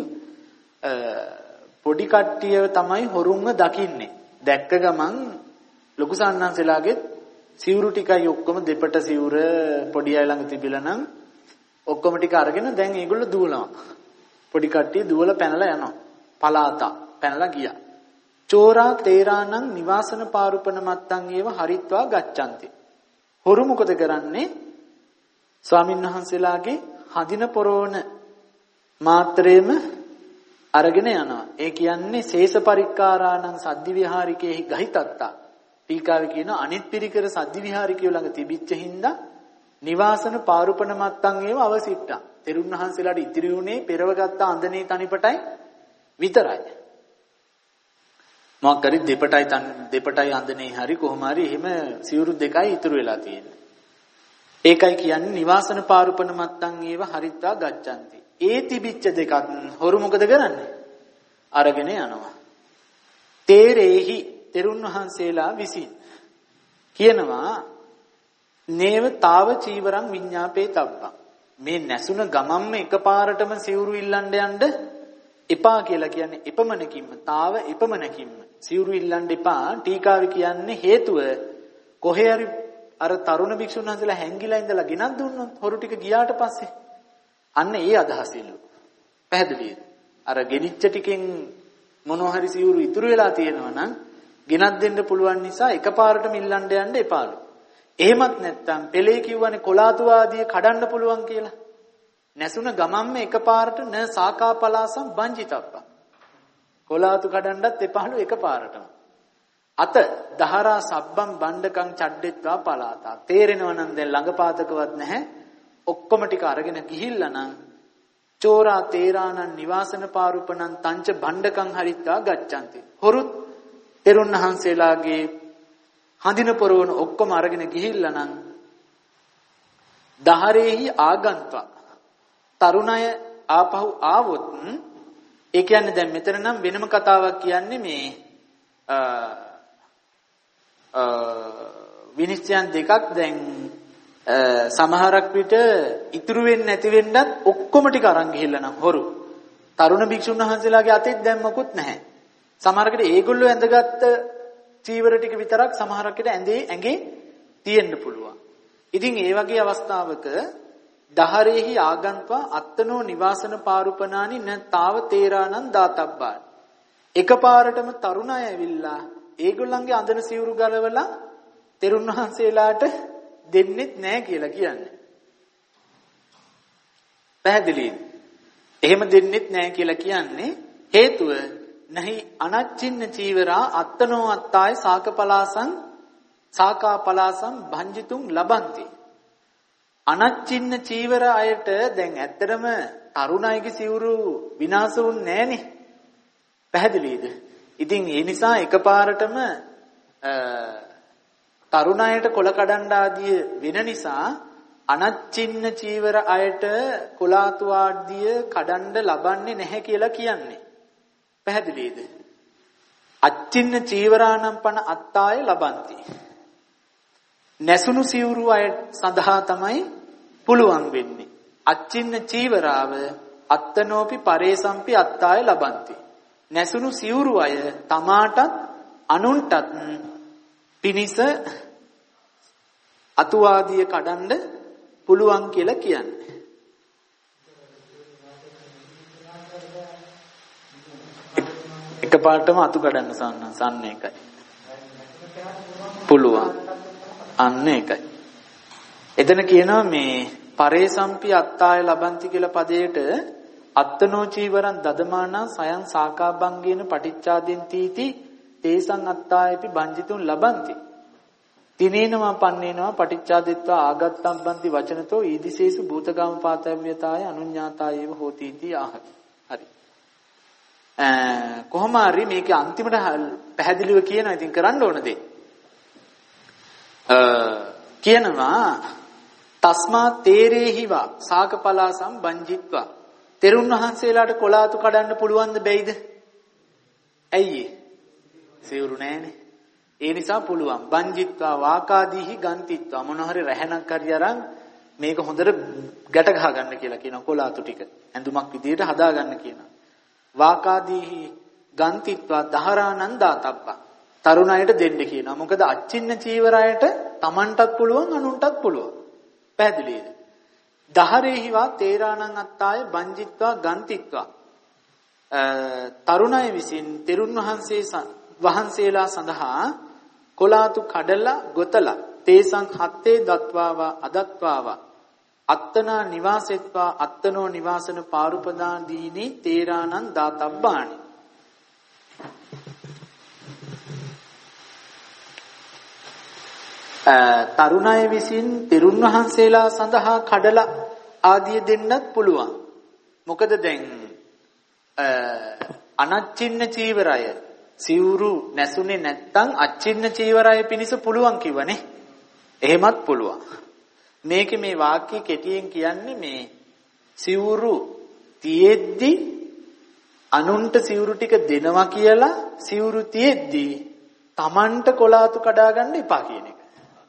පොඩි කට්ටිය තමයි හොරුන්ව දකින්නේ. දැක්ක ගමන් ලොකු සාමින්හන්සලාගේ සිවුරු ටිකයි ඔක්කොම දෙපට සිවුර පොඩි අය ළඟ තිබිලා නම් ඔක්කොම ටික අරගෙන දැන් ඒගොල්ලෝ දුවනවා. පොඩි කට්ටිය දුවලා පැනලා යනවා. පලාතා පැනලා ගියා. චෝරා තේරාණං නිවාසන පාරුපන මත්තං ඒව හරිත්වා ගච්ඡanti. හොරු මොකද කරන්නේ? ස්වාමින්වහන්සේලාගේ හදින පොරෝණ මාත්‍රේම අරගෙන යනවා. ඒ කියන්නේ ශේෂ පරික්කාරාණං සද්දි විහාරිකේහි ගහිතත්තා. ටීකාවේ කියන අනිත් පිරිකර සද්දි විහාරිකයෝ ළඟ තිබිච්ච හින්දා නිවාසන පාරුපන මත්තං ඒව අවසිට්ටා. තෙරුන් වහන්සේලාට ඉතිරි වුණේ පෙරවගත්ත අඳනේ තනිපටයි විතරයි. මොකක් කරි දෙපටයි අඳනේ හරි කොහොම හරි එහෙම සිවුරු දෙකයි ඉතුරු වෙලා තියෙන්නේ. ඒකයි කියන්නේ නිවාසන පාරුපන මත්තං ඒව හරිත්වා ගච්ඡanti. ඒ තිබිච්ච දෙකක් හොරු මොකද කරන්නේ? අරගෙන යනවා. තේරේහි තෙරුන් වහන්සේලා විසින් කියනවා නේව තාව චීවරං විඤ්ඤාපේ තබ්බං. මේ නැසුන ගමම්ම එකපාරටම සිවුරු ඉල්ලන්න යන්න එපා කියලා කියන්නේ එපමණකින්ම තාව එපමණකින්ම සිවුරු ඉල්ලන්න එපා. ටීකාවේ කියන්නේ හේතුව කොහේ හරි අර තරුණ භික්ෂුන් වහන්සේලා හැංගිලා ඉඳලා ගෙනත් දුන්නොත් හොරු ටික ගියාට පස්සේ අන්න ඒ අදහසින්ලු පැහැදිලිද? අර ගෙනිච්ච ටිකෙන් මොනවා හරි සිවුරු ඉතුරු වෙලා තියෙනවා නම් ගෙනත් දෙන්න පුළුවන් නිසා එකපාරටම ඉල්ලන්න යන්න එපාලු. එහෙමත් නැත්නම් පෙළේ කිව්වනේ කොලාතු ආදී කඩන්න පුළුවන් කියලා. නැසුන ගමම්ම එකපාරට න සාකාපලාසම් බංජිතප්පා. කොලාතු කඩන්නත් එපාලු එකපාරටම. අත දහරා සබ්බම් බණ්ඩකම් චඩ්ඩෙත්වා පලාතා. තේරෙනව නම් දැන් ළඟපාතකවත් නැහැ. ඔක්කොම ටික අරගෙන ගිහිල්ලා නම් චෝරා තේරාණං නිවාසන පාරුපණං තංච බණ්ඩකම් හරිත්වා ගච්ඡanti. හොරුත් තෙරුන් වහන්සේලාගේ හඳින පොරවන ඔක්කොම අරගෙන ගිහිල්ලා නම් දහරේහි ආගන්ත්වා. තරුණය ආපහු ආවොත් ඒ කියන්නේ දැන් මෙතන නම් වෙනම කතාවක් කියන්නේ මේ විනිශ්චයන් දෙකක් දැන් සමහරක් විට ඉතුරු වෙන්නේ නැති වෙන්නත් ඔක්කොම ටික අරන් ගිහිල්ලා නම් හොරු තරුණ භික්ෂුන් වහන්සේලාගේ අතෙත් දැන් මොකුත් නැහැ. සමහරකට ඒගොල්ලෝ ඇඳගත්ත චීවර ටික විතරක් සමහරකට ඇඟේ තියෙන්න පුළුවන්. ඉතින් ඒ වගේ අවස්ථාවක දහරේහි ආගන්ත්වා අත්තනෝ නිවාසන පාරුපනානි න තාව තේරාණං දාතබ්බා. එකපාරටම තරුණ අය ඇවිල්ලා ඒගොල්ලන්ගේ අඳන සිවුරු ගලවලා තෙරුන් වහන්සේලාට දෙන්නෙත් නැහැ කියලා කියන්නේ. පැහැදිලිද? එහෙම දෙන්නෙත් නැහැ කියලා කියන්නේ හේතුව නහි අනච්චින්න චීවරා අත්තනෝ අත්තාය සාකාපලාසං භංජිතුම් ලබන්ති. අනච්චින්න චීවර අයට දැන් ඇත්තටම තරුණ අයගේ සිවුරු විනාශ වුන්නේ නැහනේ. පැහැදිලිද? ඉතින් ඒ නිසා එකපාරටම තරුණ අයට කොළ කඩන්න ආදිය වෙන නිසා අනච්චින්න චීවර අයට කොලාතු ආදිය කඩන්න ලබන්නේ නැහැ කියලා කියන්නේ. පැහැදිලිද? අච්චින්න චීවරානම් පන අත්තාය ලබಂತಿ. නැසුණු සිවුරු අය සඳහා තමයි පුළුවන් වෙන්නේ. අච්චින්න චීවරාව අත්තනෝපි පරේසම්පි අත්තාය ලබಂತಿ. නැසුණු සිවුරු අය තමාටත් අනුන්ටත් පිනිස අතුවාදිය කඩන්න පුළුවන් කියලා කියන්නේ. එකපාරටම අතු කඩන්න සන්න එකයි. පුළුවන්. අන්න ඒකයි. එතන කියනවා මේ පරේසම්පි අත්තාය ලබಂತಿ කියලා පදයට අත්තනෝ චීවරං දදමානා සයන් සාකාබංගේන පටිච්චාදෙන් තීති තේසං අත්තායපි බංජිතුන් ලබಂತಿ. තිනේනවා පන්නේනවා පටිච්චාදෙත්වා ආගත්තම්බන්ති වචනතෝ ඊදිසේසු භූතගාම පාතව්‍යතාය අනුඤ්ඤාතායේව හෝති इति ආහි. හරි. කොහොම හරි මේක අන්තිමට පැහැදිලිව කියනවා. ඉතින් කරන්න ඕන දේ. කියනවා තස්මා තේරේහිවා සාකපලාසම් බංජිත්වා. තෙරුන් වහන්සේලාට කොලාතු කඩන්න පුළුවන්ද බැයිද? ඇයි ඒ? සිවුරු නැහැනේ. ඒ නිසා පුළුවන්. බංජිත්වා වාකාදීහි ගන්තිත්වා. මොන හරි රැහැනක් හරි අරන් මේක හොඳට ගැට ගහ ගන්න කියලා කියනවා කොලාතු ටික. ඇඳුමක් විදියට හදා ගන්න කියනවා. වාකාදීහි ගන්තිත්වා දහරානන් දාතබ්බා. තරුණයට දෙන්න කියනවා. මොකද අච්චින්න චීවරයට Tamanටත් පුළුවන් අනුන්ටත් පුළුවන්. පැහැදිලිද? දහරේහිවා තේරානං අත්තාය බංජිත්වා ගන්තිත්වා. තරුණය විසින් තෙරුන් වහන්සේලා සඳහා කොලාතු කඩලා ගොතලා තේසං හත්තේ දත්වාවා අදත්වාවා අත්තනා නිවාසෙත්වා අත්තනෝ නිවාසන පාරුපදාන් දීනි තේරානං දාතබ්බානි. තරුණය විසින් තෙරුන් වහන්සේලා සඳහා කඩලා ආදිය දෙන්නත් පුළුවන්. මොකද දැන් අනච්චින්න චීවරය සිවුරු නැසුනේ නැත්තම් අච්චින්න චීවරය පිනිස පුළුවන් කිව්වනේ. එහෙමත් පුළුවන්. මේකේ මේ වාක්‍ය කෙටියෙන් කියන්නේ මේ සිවුරු තියෙද්දි අනුන්ට සිවුරු ටික දෙනවා කියලා සිවුරු තියෙද්දි Tamanට කොලාතු කඩා ගන්න එපා කියන එක.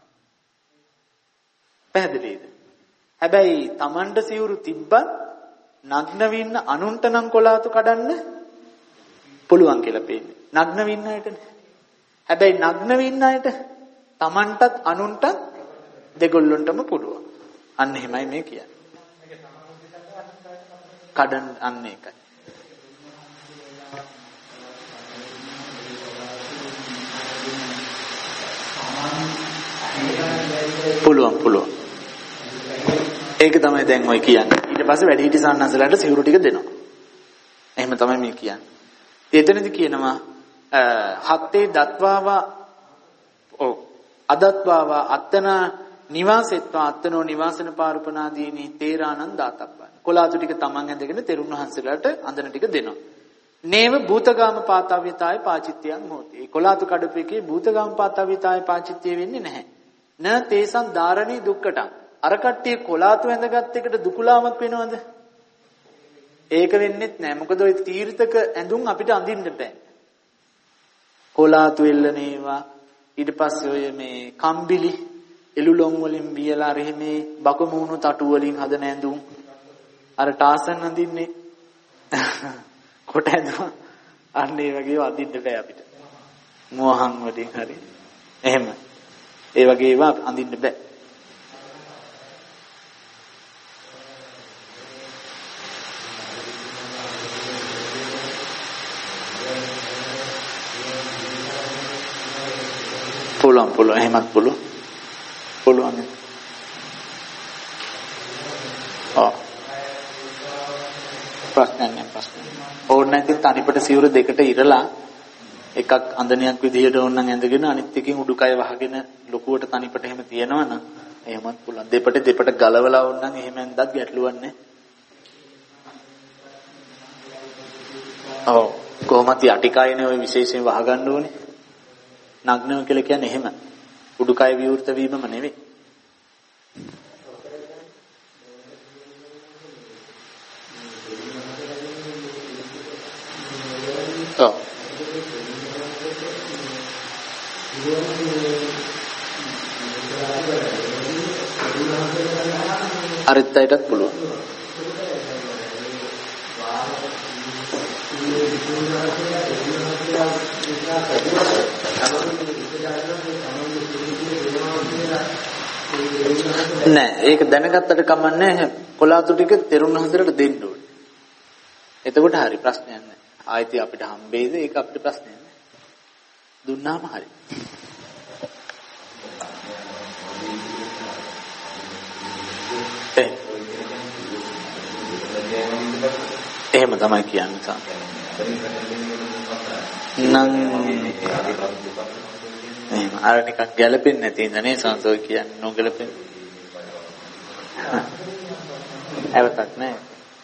පැහැදිලිද? හැබැයි Tamanට සිවුරු තිබ්බත් නග්න වින්න අනුන්ට නම් කොලාතු කඩන්න පුළුවන් කියලා පේන්නේ. නග්න වින්න අයටනේ. හැබැයි නග්න වින්න අයට Tamanටත් අනුන්ටත් දෙගොල්ලොන්ටම පුළුවන්. අන්න එහෙමයි මේ කියන්නේ. කඩන්න අන්න ඒකයි. පුළුවන්. ඒක තමයි දැන් ඔය කියන්නේ. ඊට පස්සේ වැඩිහිටි සන්නසලට සිවුරු ටික දෙනවා. එහෙම තමයි මේ කියන්නේ. එතනදි කියනවා හත්තේ දත්වාවා අදත්වාවා අත්තන නිවාසෙත්වා අත්තනෝ නිවාසන පාරුපනාදීනි තේරානන් දාතබ්බන්. කොලාතු ටික තමන් ඇඳගෙන තෙරුන් වහන්සේලාට අඳන ටික දෙනවා. නේව භූතගාම පාතව්‍යතාය පාචිත්‍යං හෝති. කොලාතු කඩපේකේ භූතගාම පාතව්‍යතාය පාචිත්‍ය වෙන්නේ නැහැ. න තේසං ධාරණී දුක්කටං. අර කට්ටිය කොලාතු ඇඳගත් එකට දුකුලාමක් වෙනවද? ඒක වෙන්නේත් නැහැ. මොකද ওই තීර්ථක ඇඳුම් අපිට අඳින්න බෑ. කොලාතු එල්ලනේවා ඊට පස්සේ ඔය මේ කම්බිලි එළුලොන් වලින් බියලා අර මේ බකමුණු තටු වලින් හදන ඇඳුම් අර ටාසන් අඳින්නේ කොට ඇඳුම් අන්න ඒ වගේ අඳින්න බෑ අපිට. මොහන් වලින් හරි එහෙම ඒ වගේ ඒවා අඳින්න බෑ. පුළුවන් එහෙමත් පුළුවන්. ප්‍රශ්නයක්. ඕන නැති තනිපට සිවුර දෙකට ඉරලා එකක් අඳනයක් විදියට ඕනනම් ඇඳගෙන අනිත් එකකින් උඩුකය වහගෙන ලොකුවට තනිපට එහෙම තියනවනම් එහෙමත් පුළුවන්. දෙපට ගලවලා ඕනනම් එහෙම ඇඳත් ගැටලුවක් නැහැ. ඔව් කොහොමද යටිකයනේ ඔය විශේෂයෙන් වහගන්න ඕනේ. නග්නව කියලා කියන්නේ එහෙම. උඩුකය විවෘත වීමම නෙවෙයි. ඔව්. අරිත් අයටත් පුළුවන්. නෑ ඒක දැනගත්තට කමන්නේ කොලාතු ටික තෙරුන් වහන්සේලාට දෙන්න ඕනේ. එතකොට හරි ප්‍රශ්නයක් නෑ. ආයිත් අපිට හම්බෙයිද ඒක අපිට ප්‍රශ්නයක් නෑ. දුන්නාම හරි. එහෙම තමයි කියන්නේ තා. නම් එහෙම අර නිකන් ගැළපෙන්නේ නැති ඉඳනේ සංසෝය කියන්නේ නොගැළපෙන්නේ. අවතක් නෑ.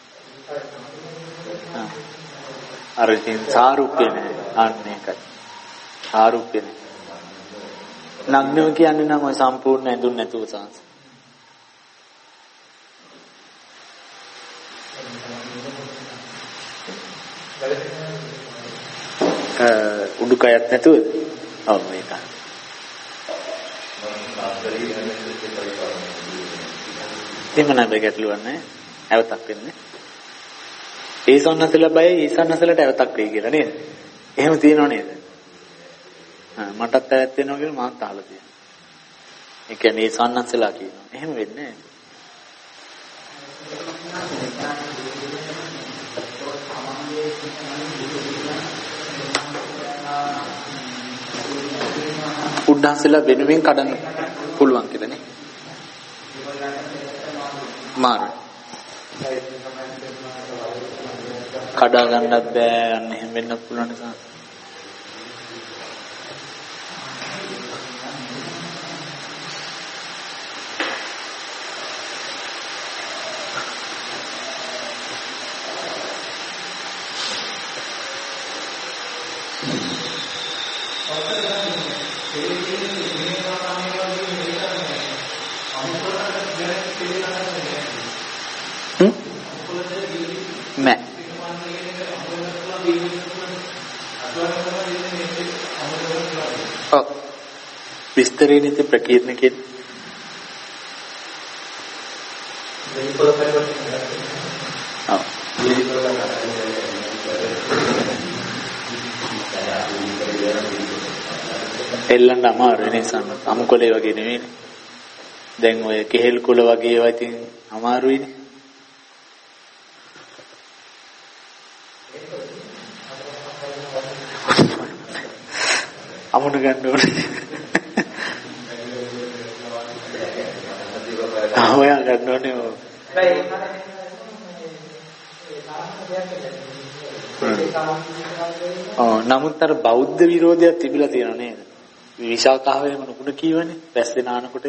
අර ඉතින් සාරුප්‍ය නෑ අන්න ඒකයි. සාරුප්‍ය නෑ. නග්නව කියන්නේ නම් ඔය සම්පූර්ණ ඇඳුම් නැතුව සංස. උඩුකයත් නැතුව ඔව් මේක. දෙමන බෙගටලුවක් නැහැ. අවතක් වෙන්නේ. ඒ සන්නසල බය ඒ සන්නසලට අවතක් වෙයි කියලා නේද? එහෙම තියෙනව නේද? මටත් ඇත් වෙනවා කියලා මාත් අහලා තියෙනවා. ඒ කියන්නේ ඒ සන්නසලා කියනවා. එහෙම වෙන්නේ නැහැ. උඩහසලා වෙනුවෙන් කඩන්න පුළුවන් කියලා නේ. මාර. කඩා ගන්නත් බෑ අන්න එහෙම වෙන්නත් පුළුවන් නිසා. නෑ ඔව් විස්තරේ නිති ප්‍රකීර්ණ කියන්නේ ඔව් එල්ලන්න අමාරු වෙනසක් අමුකොලේ වගේ නෙවෙයිනේ දැන් ඔය කෙහෙල් කුල වගේ ඒවා ඉතින් අමාරුයිනේ අමුණ ගන්න ඕනේ. හොයා ගන්න ඕනේ. නමුත් අර බෞද්ධ විරෝධයක් තිබිලා තියෙනවා නේද? විශාකාවෙම නුකුණ කියවනේ. පැස්සේ නානකොට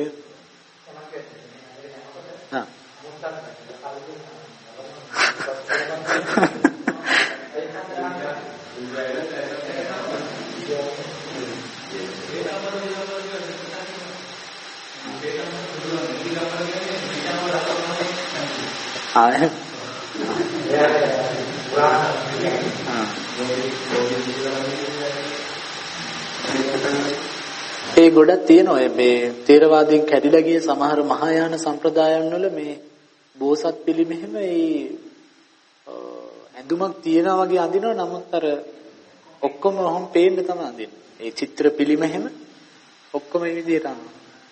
ඒ ගොඩක් තියෙනවා මේ තේරවාදයෙන් කැඩිලා ගිය සමහර මහායාන සම්ප්‍රදායන් වල මේ බෝසත් පිළිමෙහෙම ඒ ඇඳුමක් තියනා වගේ අඳිනවා නමුත් අර ඔක්කොම ඔහොම පේන්න තමයි අඳින්නේ. ඒ චිත්‍ර පිළිමෙහෙම ඔක්කොම මේ විදිහට අඳිනවා.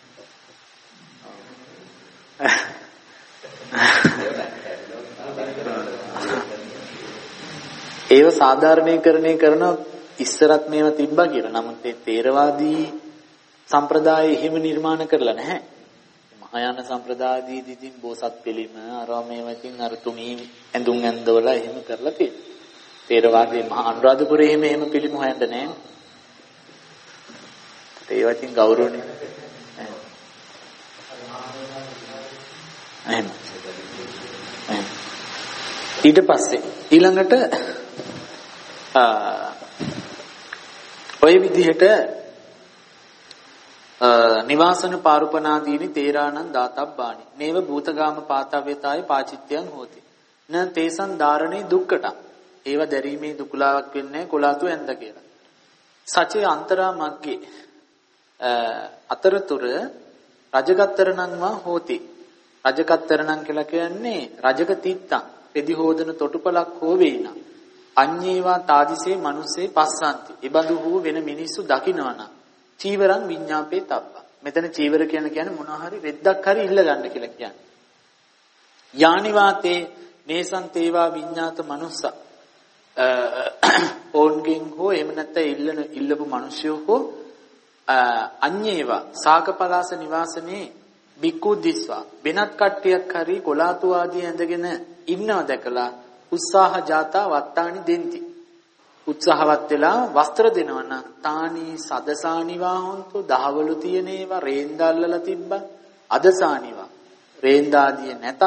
ඒව සාධාරණීකරණය කරන ඉස්සරත් මේවා තිබ්බා කියලා. නමුත් ඒ තේරවාදී සම්ප්‍රදාය එහෙම නිර්මාණ කරලා නැහැ. මහායාන සම්ප්‍රදායදී ඉතින් බෝසත් පිළිම අරවා මේවා ඉතින් අර තුනී ඇඳුම් ඇඳවලා එහෙම කරලා තියෙනවා. තේරවාදී මහා අනුරාධපුරේ එහෙම පිළිම හොයන්න නැහැ. ඒවා ඉතින් ගෞරවණීය. එහෙම. ඊට පස්සේ ඊළඟට ඔය විදිහට නිවාසන පාරුපනාදීනි තේරානං දාතබ්බානි නේව භූතගාම පාතව්‍යතාය පාචිත්‍යං හෝති න තේසං ධාරණේ දුක්කට ඒව දැරීමේ දුකලාවක් වෙන්නේ කොලාතු ඇඳ කියලා සචේ අන්තරා මග්ගේ අතරතුර රජගත්තරණංවා හෝති. රජගත්තරණං කියලා කියන්නේ රජක තිත්තං. පෙදි හෝදන තොටුපලක් හෝ වේිනා. අඤ්ඤේවා තාදිසේ මිනිස්සේ පස්සන්ති. ඊබඳු වූ වෙන මිනිස්සු දකින්නවනම් චීවරං විඤ්ඤාපේ තබ්බා. මෙතන චීවර කියන්නේ මොනවා හරි රෙද්දක් හරි ඉල්ල ගන්න කියලා කියන්නේ. යානිවාතේ නේසං තේවා විඤ්ඤාත මනුස්ස ඕන්ගෙන් හෝ එහෙම නැත්නම් ඉල්ලපු මිනිස්සු හෝ අඤ්ඤේවා සාකපලාස නිවාසනේ බික්කු දිස්වා වෙනත් කට්ටියක් හරි කොලාතු ආදී ඇඳගෙන ඉන්නව දැකලා උත්සාහ ජාතා වත්තානි දෙන්ති. උත්සාහවත් වෙලා වස්ත්‍ර දෙනවනම් තානි සදසානිවා හොන්තු දහවලු තියෙන ඒවා රේන්දල්ලලා තිබ්බා අදසානිවා රේන්දාදී නැතත්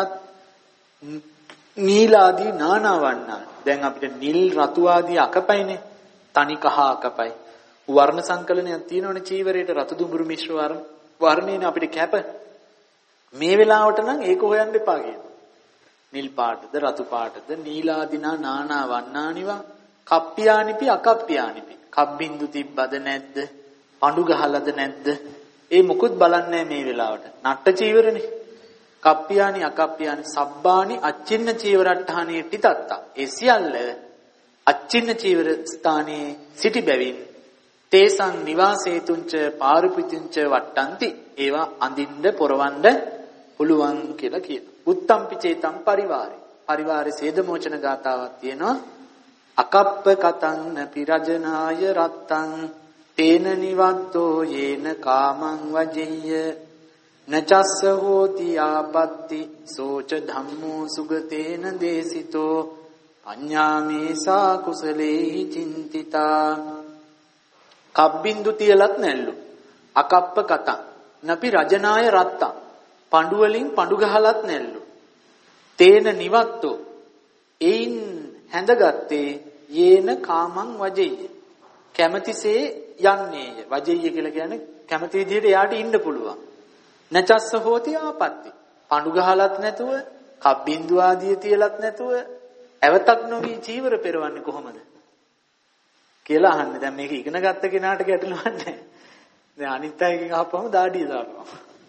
නීලාදී නානවන්නා. දැන් අපිට නිල් රතු ආදී අකපයිනේ. තනි කහ අකපයි. වර්ණ සංකලනයක් තියෙනවනේ චීවරයට රතු දුඹුරු මිශ්‍ර වර්ණේනේ අපිට කැප. මේ වෙලාවට නම් ඒක හොයන්න එපා කියනවා. නිල් පාටද රතු පාටද නීලාදිනා නානා වන්නානිවා කප්පියානිපි අකප්පියානිපි. කබ්බින්දු තිබ්බද නැද්ද? පඳු ගහලද නැද්ද? ඒ මොකුත් බලන්නේ මේ වෙලාවට. නට්ට චීවරනේ. කප්පියානි අකප්පියානි සබ්බානි අච්චින්න චීවරට්ඨානේ තිතත්තා. ඒ සියල්ල අච්චින්න චීවර ස්ථානයේ සිටි බැවින් තේසං නිවාසේතුංච පාරිපුතිංච වට්ටන්ති. ඒවා අඳින්න පොරවන්න පුළුවන් කියලා කියනවා. උත්තම්පි චේතම් පරිවාරේ. පරිවාරේ සේදමෝචන ගාතාවක් තියෙනවා. අකප්ප කතං නපි රජනාය රත්තං තේන නිවත්තෝ යේන කාමං වජෙය්‍ය නචස්ස හෝති ආපත්ති සෝච ධම්මෝ සුගතේන දේසිතෝ අඤ්ඤාමේසා කුසලේහි චින්තිතා. කබ්බින්දු තියලත් නැල්ලු. අකප්ප කතං නපි රජනාය රත්තං පඬු වලින් පඬු ගහලත් නැල්ලු. තේන නිවත්තෝ එයින් හැඳගත්තේ යේන කාමං වජෙය්‍ය කැමැතිසේ යන්නේය. වජෙය්‍ය කියලා කියන්නේ කැමැති විදිහට යාට ඉන්න පුළුවන්. නචස්ස හෝති ආපත්‍ති පඬු ගහලත් නැතුව කබ්බින්දු ආදිය තියලත් නැතුව ඇවතක් නොවි චීවර පෙරවන්නේ කොහොමද කියලා අහන්නේ. දැන් මේක ඉගෙන ගත්ත කෙනාට ගැටලුවක් නැහැ. දැන් අනිත් අයගෙන් අහපුවම දාඩිය දානවා.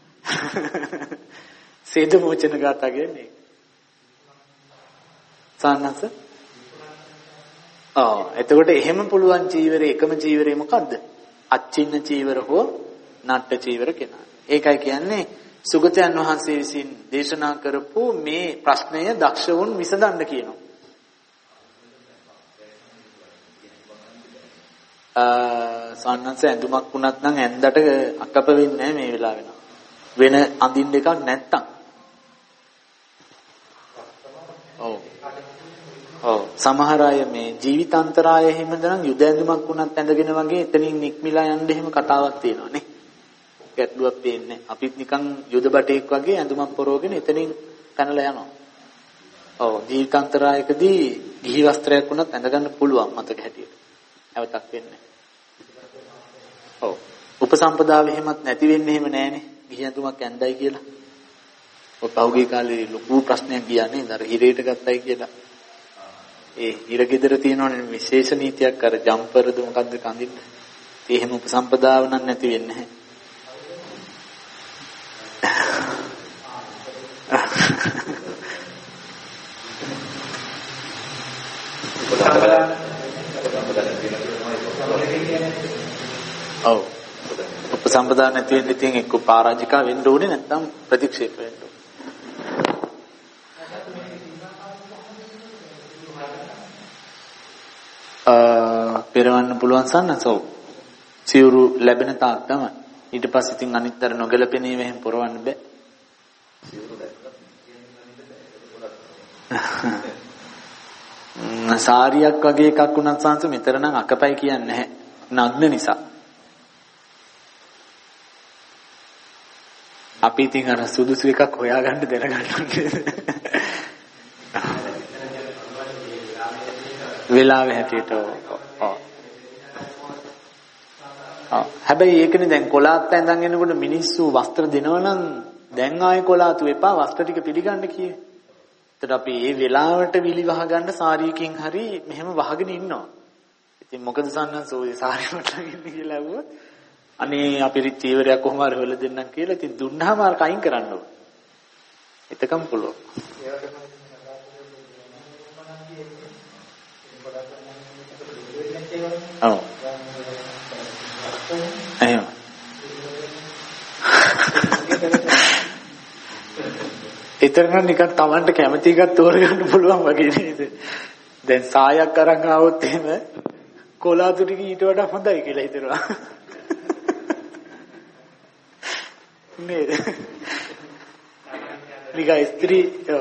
සේදමෝචන ගාථා කියන්නේ සාන්නස. එතකොට එහෙම පුළුවන් චීවරේ එකම චීවරේ මොකද්ද? අච්චින්න චීවර හෝ නට්ට චීවර කෙනා. ඒකයි කියන්නේ සුගතයන් වහන්සේ විසින් දේශනා කරපු මේ ප්‍රශ්නය දක්ෂ වුන් විසඳන්න කියනවා. සාන්නස ඇඳුමක් වුණත් නම් ඇඳට අකප වෙන්නේ නැහැ මේ වෙලාව වෙනවා. වෙන අඳින්න එකක් නැත්තම්. ඔව් සමහර අය මේ ජීවිතාන්තරාය එහෙමද නම් යුද ඇඳුමක් වුණත් ඇඳගෙන වගේ එතනින් නික්මිලා යන්න එහෙම කතාවක් තියෙනවා නේ. ගැටලුවක් පේන්නේ. අපිත් නිකන් යුද බටේක් වගේ ඇඳුමක් පොරවගෙන එතනින් පැනලා යනවා. ඔව් ජීවිතාන්තරායකදී ගිහි වස්ත්‍රයක් වුණත් ඇඳ ගන්න පුළුවන් මතක හැටියට. නැවතක් වෙන්නේ. ඔව් උපසම්පදාව එහෙමත් නැති වෙන්නේ එහෙම නෑනේ. ගිහි ඇඳුමක් ඇඳයි කියලා. ඔය පහුගිය කාලේ ලොකු ප්‍රශ්නයක් ගියානේ. අර හිරේට ගත්තයි කියලා. ඒ හිර ගෙදර තියෙනවනේ විශේෂ නීතියක් අර ජම්පර්ද මොකද්ද කඳින්න. ඒ එහෙම උපසම්පදාව නම් නැති වෙන්නේ නැහැ. ඔව් උපසම්පදා නැති වෙන්න ඉතින් එක්ක පරාජිකා වෙන්න ඕනේ නැත්නම් ප්‍රතික්ෂේප වෙන්න ඕනේ. පෙරවන්න පුළුවන් සන්නසෝ සිවුරු ලැබෙන තාක් තමයි. ඊට පස්සේ ඉතින් අනිත්තර නොගැලපෙනේ මෙහෙම පොරවන්න බෑ. සාරියක් වගේ එකක් වුණත් සංස මෙතර නම් අකපයි කියන්නේ නැහැ. නග්න නිසා. අපි ඉතින් අර සුදුසු එකක් හොයාගන්න දැනගන්න ඕනේ. වෙලාවෙ හැටියට හැබැයි ඒකනේ දැන් කොලාත් ඇඳන් එනකොට මිනිස්සු වස්ත්‍ර දෙනවනම් දැන් ආයේ කොලාතු එපා වස්ත්‍ර ටික පිළිගන්න කියේ. එතකොට අපි මේ වෙලාවට විලි වහ ගන්න සාරියකින් හරි මෙහෙම වහගෙන ඉන්නවා. ඉතින් මොකද සන්නස් ඔය සාරිය මට ඉන්නේ කියලා ඇහුවොත් අනේ අපි චීවරයක් කොහොම හරි හොයලා දෙන්නම් කියලා. ඉතින් දුන්නාම අර කයින් කරන්න ඕන. එතකම් පුළුවන්. ඔව්. එහෙම. ඊතරම් නිකන් Tamanට කැමති එකක් තෝරගන්න පුළුවන් වගේ නේද? දැන් සායක් අරන් ආවොත් එහෙම කොලාතු ටික ඊට වඩා හොඳයි කියලා හිතනවා. නේද? නිකන් ස්ත්‍රී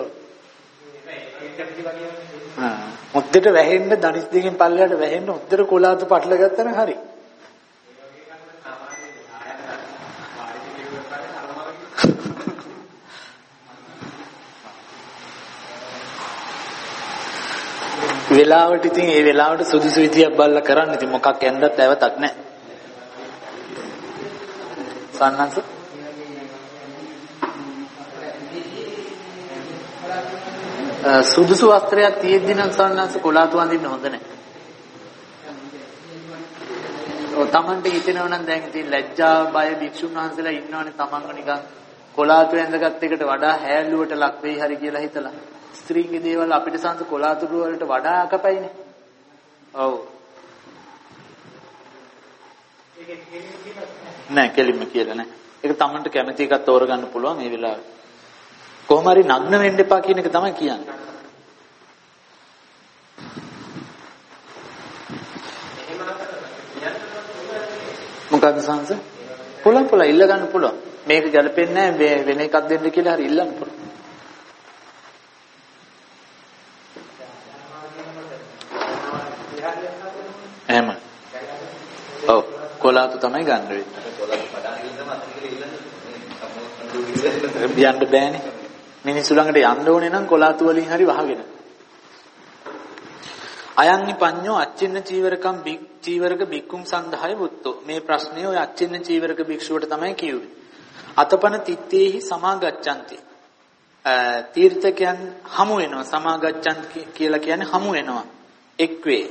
මුද්දට වැහෙන්න ධනිස් දෙකෙන් පල්ලයට වැහෙන්න උත්තර කොලාතු පටල ගත්තා නම් හරි. වෙලාවට ඉතින් ඒ වෙලාවට සුදුසු විදියක් බලලා කරන්න. ඉතින් මොකක් ඇන්දත් ඇවතක් නැහැ. සන්නංශ සුදුසු වස්ත්‍රයක් තියෙද්දි නම් සන්නංශ කොලාතු අඳින්න හොඳ නැහැ. ඔය Tamanට හිතෙනවා නම් දැන් ඉතින් ලැජ්ජා බය භික්ෂුන් වහන්සේලා ඉන්නවනේ Tamanව නිකන් කොලාතු ඇඳගත් එකට වඩා හැලුවට ලක් වෙයි හරි කියලා හිතලා. ස්ත්‍රීන්ගේ දේවල් අපිට සංස කොලාතුරු වලට වඩා අකපයිනේ. ඔව්. නෑ කෙලින්ම කියලා නෑ. ඒක Tamanට කැමති එකක් තෝරගන්න පුළුවන් මේ වෙලාවේ. කොහොම හරි නග්න වෙන්න එපා කියන එක තමයි කියන්නේ. මොකක්ද සංස? පුළුවන් ඉල්ල ගන්න පුළුවන්. මේක ගැලපෙන්නේ නෑ වෙන එකක් දෙන්න කියලා හරි ඉල්ලන්න පුළුවන්. එහෙම. ඔව් කොලාතු තමයි ගන්න වෙන්නේ. යන්න බෑනේ. මිනිස්සු ළඟට යන්න ඕනේ නම් කොලාතු වලින් හරි වහගෙන. අයන්නි පඤ්ඤෝ අච්චින්න චීවරකම් චීවරක බික්කුම් සන්දහය වුත්තෝ. මේ ප්‍රශ්නේ ඔය අච්චින්න චීවරක භික්ෂුවට තමයි කිව්වේ. අතපන තිත්තේහි සමාගච්ඡanti. තීර්ථකයන් හමු වෙනවා. සමාගච්ඡanti කියලා කියන්නේ හමු වෙනවා. එක්වේ.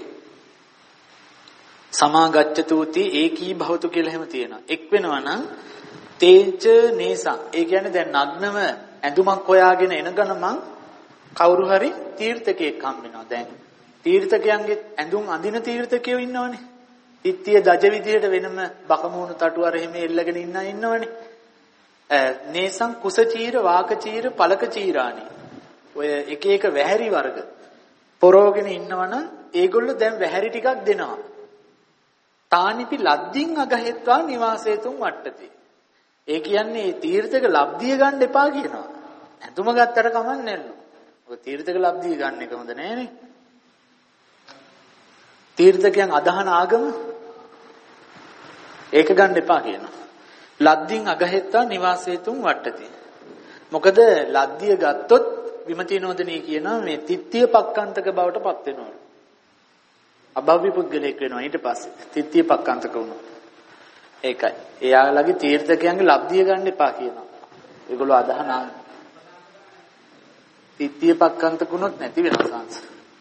සමාගච්ඡතුති ඒකී භවතු කියලා එහෙම තියෙනවා. එක් වෙනවා නම් තේජ නේසා. ඒ කියන්නේ දැන් නග්නව ඇඳුමක් හොයාගෙන එන ගමන් කවුරු හරි තීර්ථකයෙක් හම් වෙනවා. දැන් තීර්ථකයන්ගේ ඇඳුම් අඳින තීර්ථකයෝ ඉන්නවනේ. තිත්තිය දජ විදියට වෙනම බකමූණු තටුවර එහෙම එල්ලගෙන ඉන්නවනේ. නේසං කුස චීර වාක චීර පලක චීරානි. ඔය එක එක වැහැරි වර්ග පොරෝගෙන ඉන්නවනම් ඒගොල්ලෝ දැන් වැහැරි ටිකක් දෙනවා. තානිපි ලද්දින් අගහෙත්වා නිවාසේතුන් වට්ටති. ඒ කියන්නේ තීර්ථක ලබ්ධිය ගන්න එපා කියනවා. ඇඳුම ගත්තට කමක් නැල්ලු. ඔය තීර්ථක ලබ්ධිය ගන්න එක හොඳ නෑනේ. තීර්ථකයන් අදහන ආගම ඒක ගන්න එපා කියනවා. ලද්දින් අගහෙත්වා නිවාසේතුන් වට්ටති. මොකද ලද්දිය ගත්තොත් විමති නෝදනී කියනවා මේ තිත්තිය පක්කන්තක බවට පත් වෙනවා. අභව්‍ය පුද්ගලෙක් වෙනවා ඊට පස්සේ තිත්තිය පක්කන්තක වුණා. ඒකයි. එයාලගේ තීර්ථකයන්ගේ ලබ්ධිය ගන්න එපා කියනවා. ඒගොල්ලෝ අදහන තිත්තිය පක්කන්තක වුණොත් නැති වෙනවා සංස.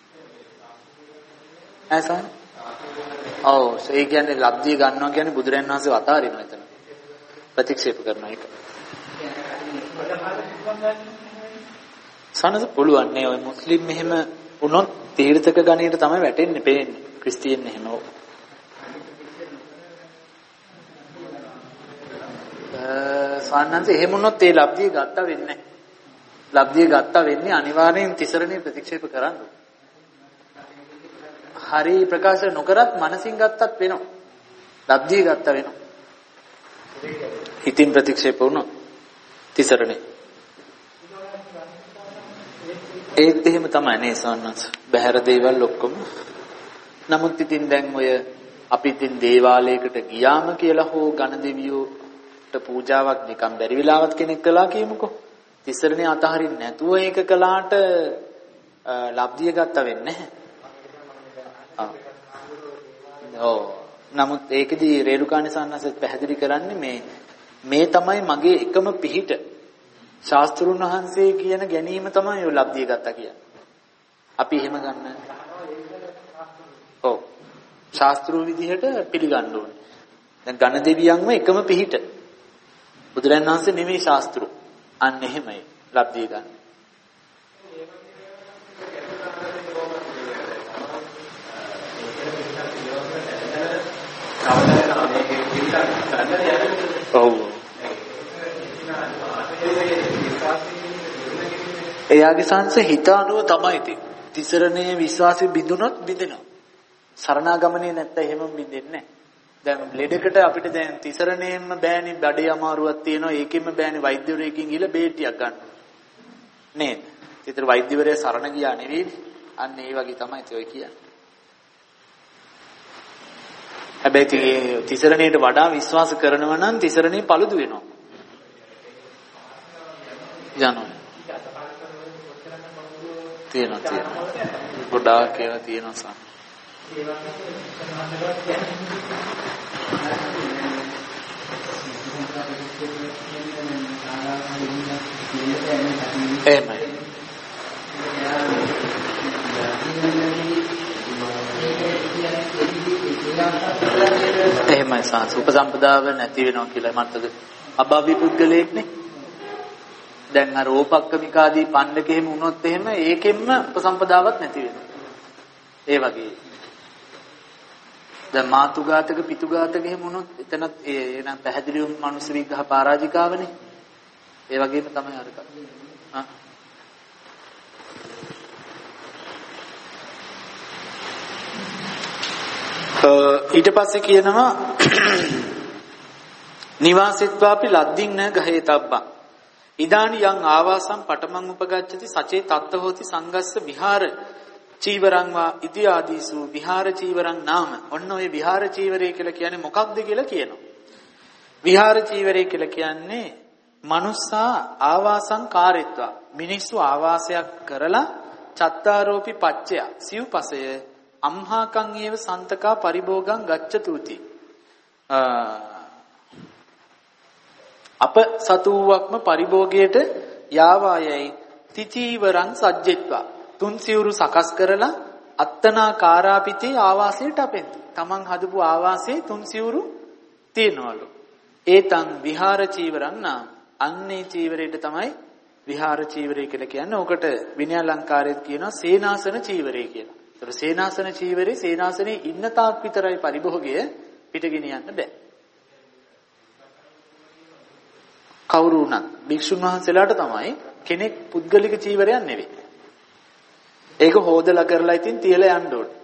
ඇසන්? ඔව් ඒ කියන්නේ ලබ්ධිය ගන්නවා කියන්නේ බුදුරයන් වහන්සේ වතාරිනවා එතන. ප්‍රතික්ෂේප කරනවා ඒක. සනස පුළුවන් නේ ඔය මුස්ලිම් මෙහෙම වුණොත් තීර්ථක ගණයට තමයි වැටෙන්නේ පේන්නේ. ක්‍රිස්තියන් එහෙම. සාන්නන්ත එහෙම වුණොත් ඒ ලබ්ධිය ගත්තා වෙන්නේ නැහැ. ලබ්ධිය ගත්තා වෙන්නේ අනිවාර්යෙන් තිසරණේ ප්‍රතික්ෂේප කරන්න. හරි ප්‍රකාශ නොකරත් මනසින් ගත්තත් වෙනවා. ලබ්ධිය ගත්තා වෙනවා. හිතින් ප්‍රතික්ෂේප වුණොත් තිසරණේ. ඒත් එහෙම තමයි නේ සාන්නන්ත. බහැර දේවල් ඔක්කොම. නමුත් ඉතින් දැන් ඔය අපි ඉතින් දේවාලයකට ගියාම කියලා හෝ ඝන දෙවියෝට පූජාවක් නිකන් බැරි වෙලාවත් කෙනෙක් කළා කියමුකෝ. තිසරණේ අතහරින්න නැතුව ඒක කළාට ලබ්ධිය ගත්ත වෙන්නේ නැහැ. ඔව්. නමුත් ඒකෙදී රේරුකාණි සන්නසත් පැහැදිලි කරන්නේ මේ තමයි මගේ එකම පිහිට. ශාස්ත්‍රුන් වහන්සේ කියන ගැනීම තමයි ඔය ලබ්ධිය ගත්තා කියන්නේ. අපි එහෙම ගන්න. ඔව්. ශාස්ත්‍රීය විදිහට පිළිගන්න ඕනේ. දැන් ඝන දෙවියන්ම එකම පිහිට. බුදුරජාණන් වහන්සේ නෙමෙයි ශාස්ත්‍රු. අන්න එහෙමයි ලබ්ධිය ගන්න. ඔව්. එයාගේ සංස හිත අනුව තමයි තියෙන්නේ. තිසරණයේ විශ්වාසෙ බිඳුනොත් බිඳෙනවා. සරණාගමනේ නැත්නම් එහෙම බිඳෙන්නේ නැහැ. දැන් ලෙඩකට අපිට දැන් තිසරණයෙන්ම බෑනේ බඩේ අමාරුවක් තියෙනවා ඒකෙන්ම බෑනේ වෛද්‍යවරයෙක්ගෙන් ගිහලා බේටියක් ගන්න. නේද? ඒතර වෛද්‍යවරයා සරණ ගියා නෙවෙයි. අන්න ඒ වගේ තමයි ඔය කියන්නේ. හැබැයි තිසරණයට වඩා විශ්වාස කරනවා නම් තිසරණේ පළුදු වෙනවා. යනවා. තියෙනවා. ගොඩාක් ඒවා තියෙනවා සම්. එහෙමයි. එහෙමයි සාස උපසම්පදාව නැති වෙනවා කියලා මතකද? අභාවී පුද්ගලයෙක්නේ. දැන් අර ඕපක්කමිකාදී පණ්ඩක එහෙම වුණොත් එහෙම ඒකෙන්ම උපසම්පදාවක් නැති වෙනවා. ඒ වගේ. දැන් මාතුඝාතක පිතුඝාතක එහෙම වුණොත් එතනත් එනම් පැහැදිලිවම මනුස්ස විග්‍රහ පරාජිකාවනේ. ඒ වගේම තමයි අරක. ඊට පස්සේ කියනවා නිවාසෙත්වාපි ලද්දින් න ගහේතබ්බං ඉදානි යං ආවාසං පඨමං උපගච්ඡති සචේ තත්ත හෝති සංගස්ස විහාර චීවරං වා ඉති ආදීසු විහාර චීවරං නාම. ඔන්න ඔය විහාර චීවරය කියලා කියන්නේ මොකක්ද කියලා කියනවා. විහාර චීවරය කියලා කියන්නේ මනුස්සා ආවාසං කාරෙත්වා මිනිස්සු ආවාසයක් කරලා චත්තාරෝපි පච්චය සිව්පසය අම්හාකං ඒව සන්තකා පරිභෝගං ගච්ඡතුති. අප සතුවක්ම පරිභෝගයට යාවායයි තිචීවරං සජ්ජෙත්වා තුන් සිවුරු සකස් කරලා අත්තනා කාරාපිතේ ආවාසයට අපෙන් තමන් හදපු ආවාසයේ තුන් සිවුරු තියනවලු. ඒතං විහාර චීවරං නාම. අන්නේ චීවරයට තමයි විහාර චීවරය කියලා කියන්නේ. ඔකට විනය අලංකාරයේත් කියනවා සේනාසන චීවරය කියලා. ඒතර සේනාසන චීවරේ සේනාසනේ ඉන්න තාක් විතරයි පරිභෝගය පිට ගෙනියන්න බෑ. කවුරු වුණත් භික්ෂුන් වහන්සේලාට තමයි කෙනෙක් පුද්ගලික චීවරයක් නෙවෙයි. ඒක හොදලා කරලා ඉතින් තියලා යන්න ඕනේ.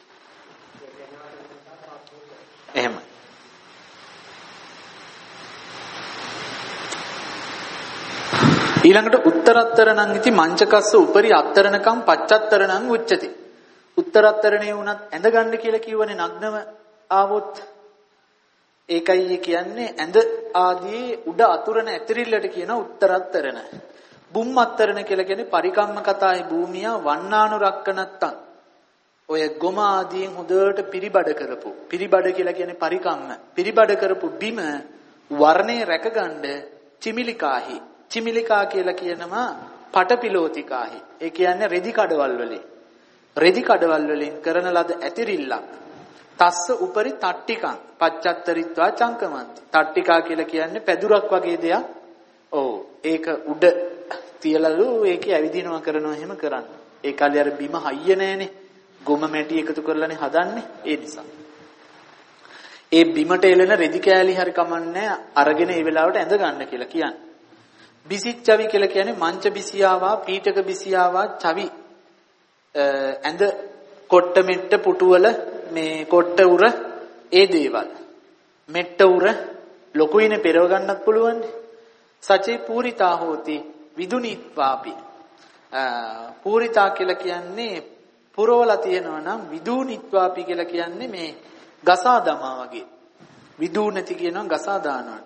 එහෙම. ඊළඟට උත්තරත්තරණං ඉති මංචකස්ස උපරි අත්තරණකම් පච්චත්තරණං උච්චති. උත්තරත්තරණේ වුණත් ඇඳ ගන්න කියලා කියවනේ නග්නව ආවොත් ඒකයි කියන්නේ ඇඳ ආදී උඩ අතුරන ඇතිරිල්ලට කියන උත්තරත්තරණ. බුම්මත්තරණ කියලා කියන්නේ පරිකම්ම කතායි භූමිය වන්නානුරක්කනත්තං. ඔය ගොම ආදීන් හොඳට පිරිබඩ කරපු. පිරිබඩ කියලා කියන්නේ පරිකම්ම. පිරිබඩ කරපු බිම වර්ණේ රැකගන්න චිමිලිකාහි. චිමිලිකා කියලා කියනවා පටපිලෝතිකාහි. ඒ කියන්නේ රෙදි කඩවල් වලින්. රෙදි කඩවල් වලින් කරන ලද ඇතිරිල්ලක්. තස්ස උපරි තට්ටිකං පච්චත්තරිත්වා චංකමන්ති. තට්ටිකා කියලා කියන්නේ පැදුරක් වගේ දෙයක්. ඔව් ඒක උඩ තියලලු ඒකේ ඇවිදිනවා කරනවා එහෙම කරන්න. ඒ කාලේ අර බිම හයිය නැහනේ. ගොම මැටි එකතු කරලානේ හදන්නේ. ඒ නිසා. ඒ බිමට එළෙන රෙදි කෑලි හරි කමන්නේ අරගෙන ඒ වෙලාවට ඇඳ ගන්න කියලා කියන්නේ. බිසිච්චවි කියලා කියන්නේ මංච බිසියාවා පීඨක බිසියාවා චවි ඇඳ කොට්ට මෙට්ට පුටුවල මේ කොට්ට උර ඒ දේවල් මෙට්ට උර ලොකුයිනේ පෙරව ගන්නත් පුළුවන්. සචේ පූරිතා හෝති විදුනිත්වාපි. පූරිතා කියලා කියන්නේ පුරවලා තියෙනවා නම් විදුනිත්වාපි කියලා කියන්නේ මේ ගසා දමා වගේ. විදු නැති කියනවා ගසා දානවට.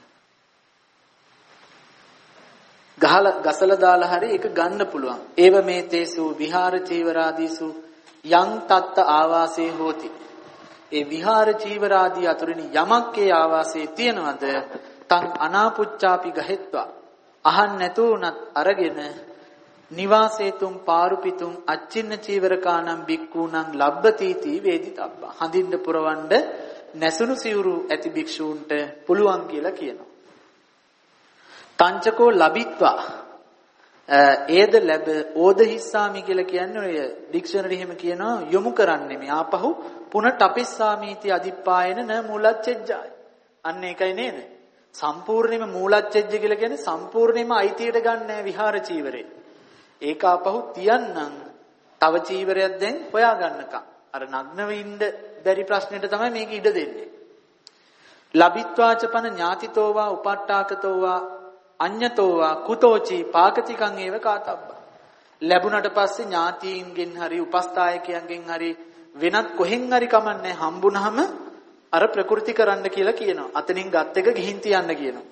ගසලා දාලා හරි ඒක ගන්න පුළුවන්. ඒව මේ තේසු විහාර චීවරාදීසු යං තත්ත ආවාසේ හෝති. ඒ විහාර චීවරාදී අතුරින් යමක් ඒ ආවාසේ තියනවද තං අනාපුච්චාපි ගහෙත්වා. අහන් නැතුව උනත් අරගෙන නිවාසේතුම් පාරුපිතුම් අච්චින්න චීවරකානම් බික්කූනම් ලබ්බතීති වේදිතබ්බා. හඳින්න පුරවන්න නැසුණු සිවුරු ඇති භික්ෂූන්ට පුළුවන් කියලා කියනවා. තංචකෝ ලබිත්වා ඒද ලැබ ඕද හිස්සාමි කියලා කියන්නේ ඔය ඩික්ෂනරි එහෙම කියනවා යොමු කරන්නේ මේ ආපහු පුන ටපිස්සාමීති අදිප්පායන න මූලච්ඡෙජ්ජාය. අන්න ඒකයි නේද? සම්පූර්ණයෙන්ම මූලච්ඡෙජ්ජ කියලා කියන්නේ සම්පූර්ණයෙන්ම අයිතියට ගන්නෑ විහාර චීවරේ. ඒක ආපහු තියන්නම් තව චීවරයක් දැන් හොයා ගන්නකම්. අර නග්නව ඉන්න බැරි ප්‍රශ්නෙට තමයි මේක ඉඩ දෙන්නේ. ලබිත්වාචපන ඥාතිතෝවා උපට්ඨාකතෝවා අඤ්ඤතෝවා කුතෝචි පාකතිකං ඒව කාතබ්බා. ලැබුණට පස්සේ ඥාතීන්ගෙන් හරි උපස්ථායකයන්ගෙන් හරි වෙනත් කොහෙන් හරි කමන්නේ හම්බුනහම අර ප්‍රකෘති කරන්න කියලා කියනවා. අතනින් ගත් එක ගිහින් තියන්න කියනවා.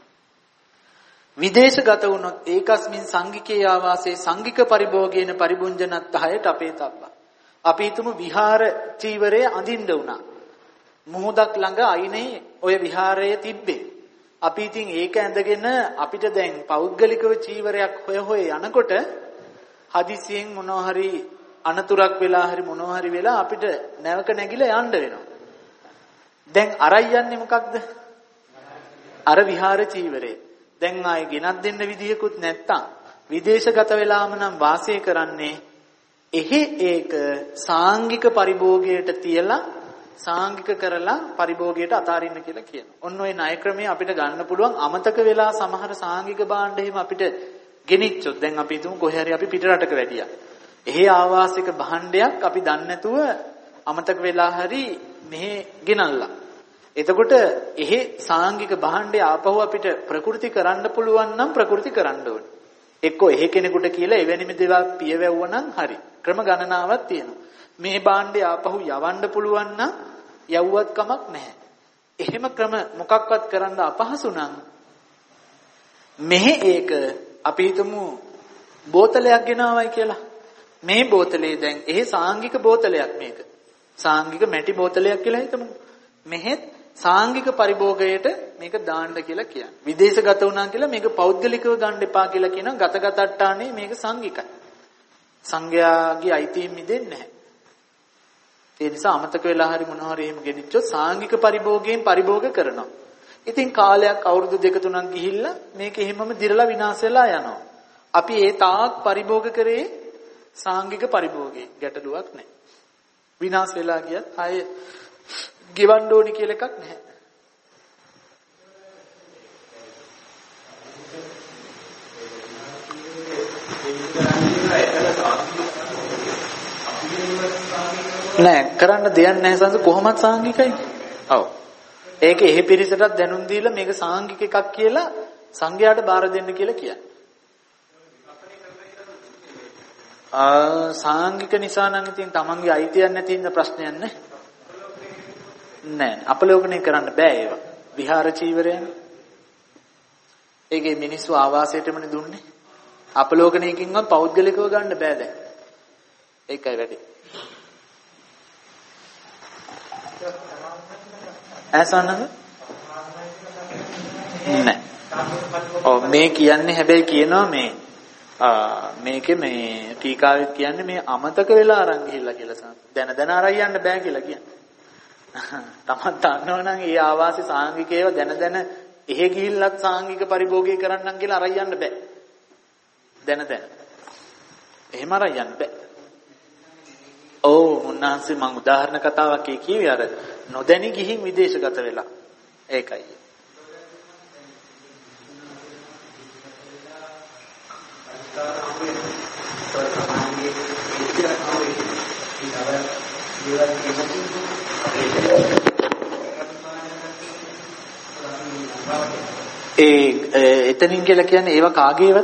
විදේශගත වුණොත් ඒකස්මින් සංඝිකේ ආවාසේ සංඝික පරිභෝගේන පරිබුංජනත්තහයට අපේ තබ්බා. අපි හිතමු විහාර චීවරයේ අඳින්න උනා. මොහොතක් ළඟ අයිනේ ඔය විහාරයේ තිබ්බේ. අපි ඉතින් ඒක ඇඳගෙන අපිට දැන් පෞද්ගලිකව චීවරයක් හොය යනකොට හදිසියෙන් මොනවා හරි අනතුරක් වෙලා හරි මොනවා හරි වෙලා අපිට නැවක නැගිලා යන්න වෙනවා. දැන් අරයි යන්නේ මොකක්ද? අර විහාර චීවරේ. දැන් ආයේ ගෙනත් දෙන්න විදියකුත් නැත්තම් විදේශගත වෙලාම නම් වාසය කරන්නේ එහි ඒක සාංගික පරිභෝගයට තියලා සාංගික කරලා පරිභෝගයට අතාරින්න කියලා කියනවා. ඔන්න ඔය ණය ක්‍රමයේ අපිට ගන්න පුළුවන් අමතක වෙලා සමහර සාංගික භාණ්ඩ එහෙම අපිට ගෙනිච්චොත් දැන් අපි හිතමු කොහේ හරි අපි පිට රටක වැඩියා. එහි ආවාසික භාණ්ඩයක් අපි දන්නේ නැතුව අමතක වෙලා හරි මෙහෙ ගෙනල්ලා. එතකොට එහි සාංගික භාණ්ඩය ආපහු අපිට ප්‍රකෘති කරන්න පුළුවන් නම් ප්‍රකෘති කරන්න ඕනේ. එක්කෝ එහෙ කෙනෙකුට කියලා එවැනිම දේවල් පියවැවුවා නම් හරි. ක්‍රම ගණනාවක් තියෙනවා. මේ භාණ්ඩය ආපහු යවන්න පුළුවන් නම් යවුවත් කමක් නැහැ. එහෙම ක්‍රම මොකක්වත් කරන්න අපහසු නම් මෙහි ඒක අපි හිතමු බෝතලයක් ගෙනාවයි කියලා. මේ බෝතලේ දැන් එහි සාංගික බෝතලයක් මේක. සාංගික මැටි බෝතලයක් කියලා හිතමු. මෙහෙත් සාංගික පරිභෝගයට මේක දාන්න කියලා කියන්නේ. විදේශගත වුණා කියලා මේක පෞද්ගලිකව ගන්න එපා කියලා කියනවා. ගතගතට්ටානේ මේක සංගිකයි. සංඝයාගේ අයිතීන් මිදෙන්නේ නැහැ. ඒ නිසා අමතක වෙලා හරි මොනවා හරි එහෙම ගෙනිච්චොත් සාංගික පරිභෝගයෙන් පරිභෝග කරනවා. ඉතින් කාලයක් අවුරුදු 2-3ක් ගිහිල්ලා මේක එහෙමම දිරලා විනාශ වෙලා යනවා. අපි ඒ තාක් පරිභෝග කරේ සාංගික පරිභෝගේ ගැටලුවක් නැහැ. විනාශ වෙලා ගියත් ආයේ ගෙවන්න ඕනි කියලා එකක් නැහැ. නෑ කරන්න දෙයක් නැහැ සංස කොහොමද සාංගිකයි? ඔව්. ඒක එහෙ පිරිසටත් දැනුම් දීලා මේක සාංගික එකක් කියලා සංඝයාට බාර දෙන්න කියලා කියන්නේ. සාංගික නිසා නම් ඉතින් තමන්ගේ අයිතියක් නැති ඉන්න ප්‍රශ්නයක් නැහැ. නෑ අපලෝකණය කරන්න බෑ ඒවා. විහාර චීවරයන්. ඒකේ මිනිස්සු ආවාසයටමනේ දුන්නේ. අපලෝකණයකින්වත් පෞද්ගලිකව ගන්න බෑ දැන්. ඒකයි වැඩි. ඇසන්නද? නෑ. ඔව් මේ කියන්නේ හැබැයි කියනවා මේකේ මේ ටීකාවෙත් කියන්නේ මේ අමතක වෙලා අරන් ගිහිල්ලා කියලා දැන අරන් යන්න බෑ කියලා කියන්නේ. තමන් දන්නව නම් ඒ ආවාසි සාංගිකේව දැන එහෙ ගිහිල්ලත් සාංගික පරිභෝගය කරන්නම් කියලා අරන් යන්න බෑ. දැන. එහෙම අරන් යන්න බෑ. ඔව් මුන්නාන්සේ මම උදාහරණ කතාවක් කිව්වේ අර නොදැනි ගිහින් විදේශගත වෙලා. ඒකයි. එතනින් කියලා කියන්නේ ඒවා කාගේවද?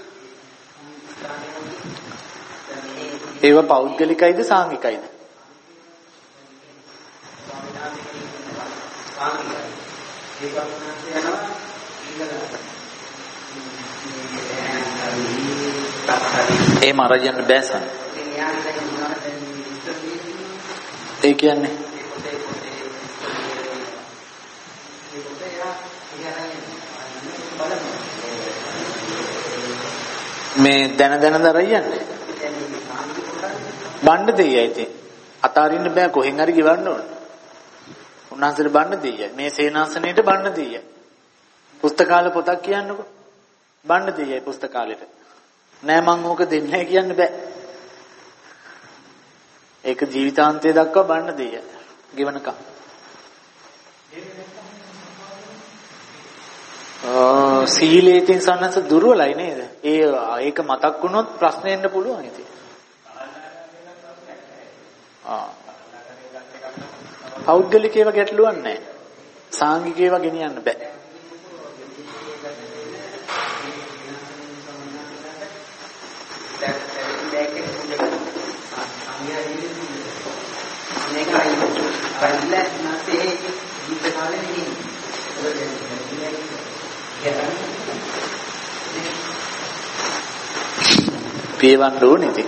ඒවා පෞද්ගලිකයිද සාංගිකයිද? ඒ මාරයන් බෑසන්. ඒ කියන්නේ මේ දැන දරයන්නේ බණ්ඩ දෙයයි ඉතින් අතාරින්න බෑ කොහෙන් හරි ගෙවන්න ඕන. උන්වහන්සේට බන්න දෙయ్యයි. මේ සේනාසනයේට බන්න දෙయ్యයි. පුස්තකාල පොතක් කියන්නකෝ. බන්න දෙయ్యයි පුස්තකාලෙට. නෑ මං ඕක දෙන්නේ නැහැ කියන්න බෑ. ඒක ජීවිතාන්තය දක්වා බන්න දෙయ్యයි. ගෙවනකම්. සීලයෙන් සන්නස දුර්වලයි නේද? ඒක මතක් වුණොත් ප්‍රශ්න එන්න පුළුවන් ඉතින්. පෞද්ගලික ඒවා ගැටලුවක් නැහැ. සාංගික ඒවා ගෙනියන්න බෑ. පියවන්න ඕනේ ඉතින්.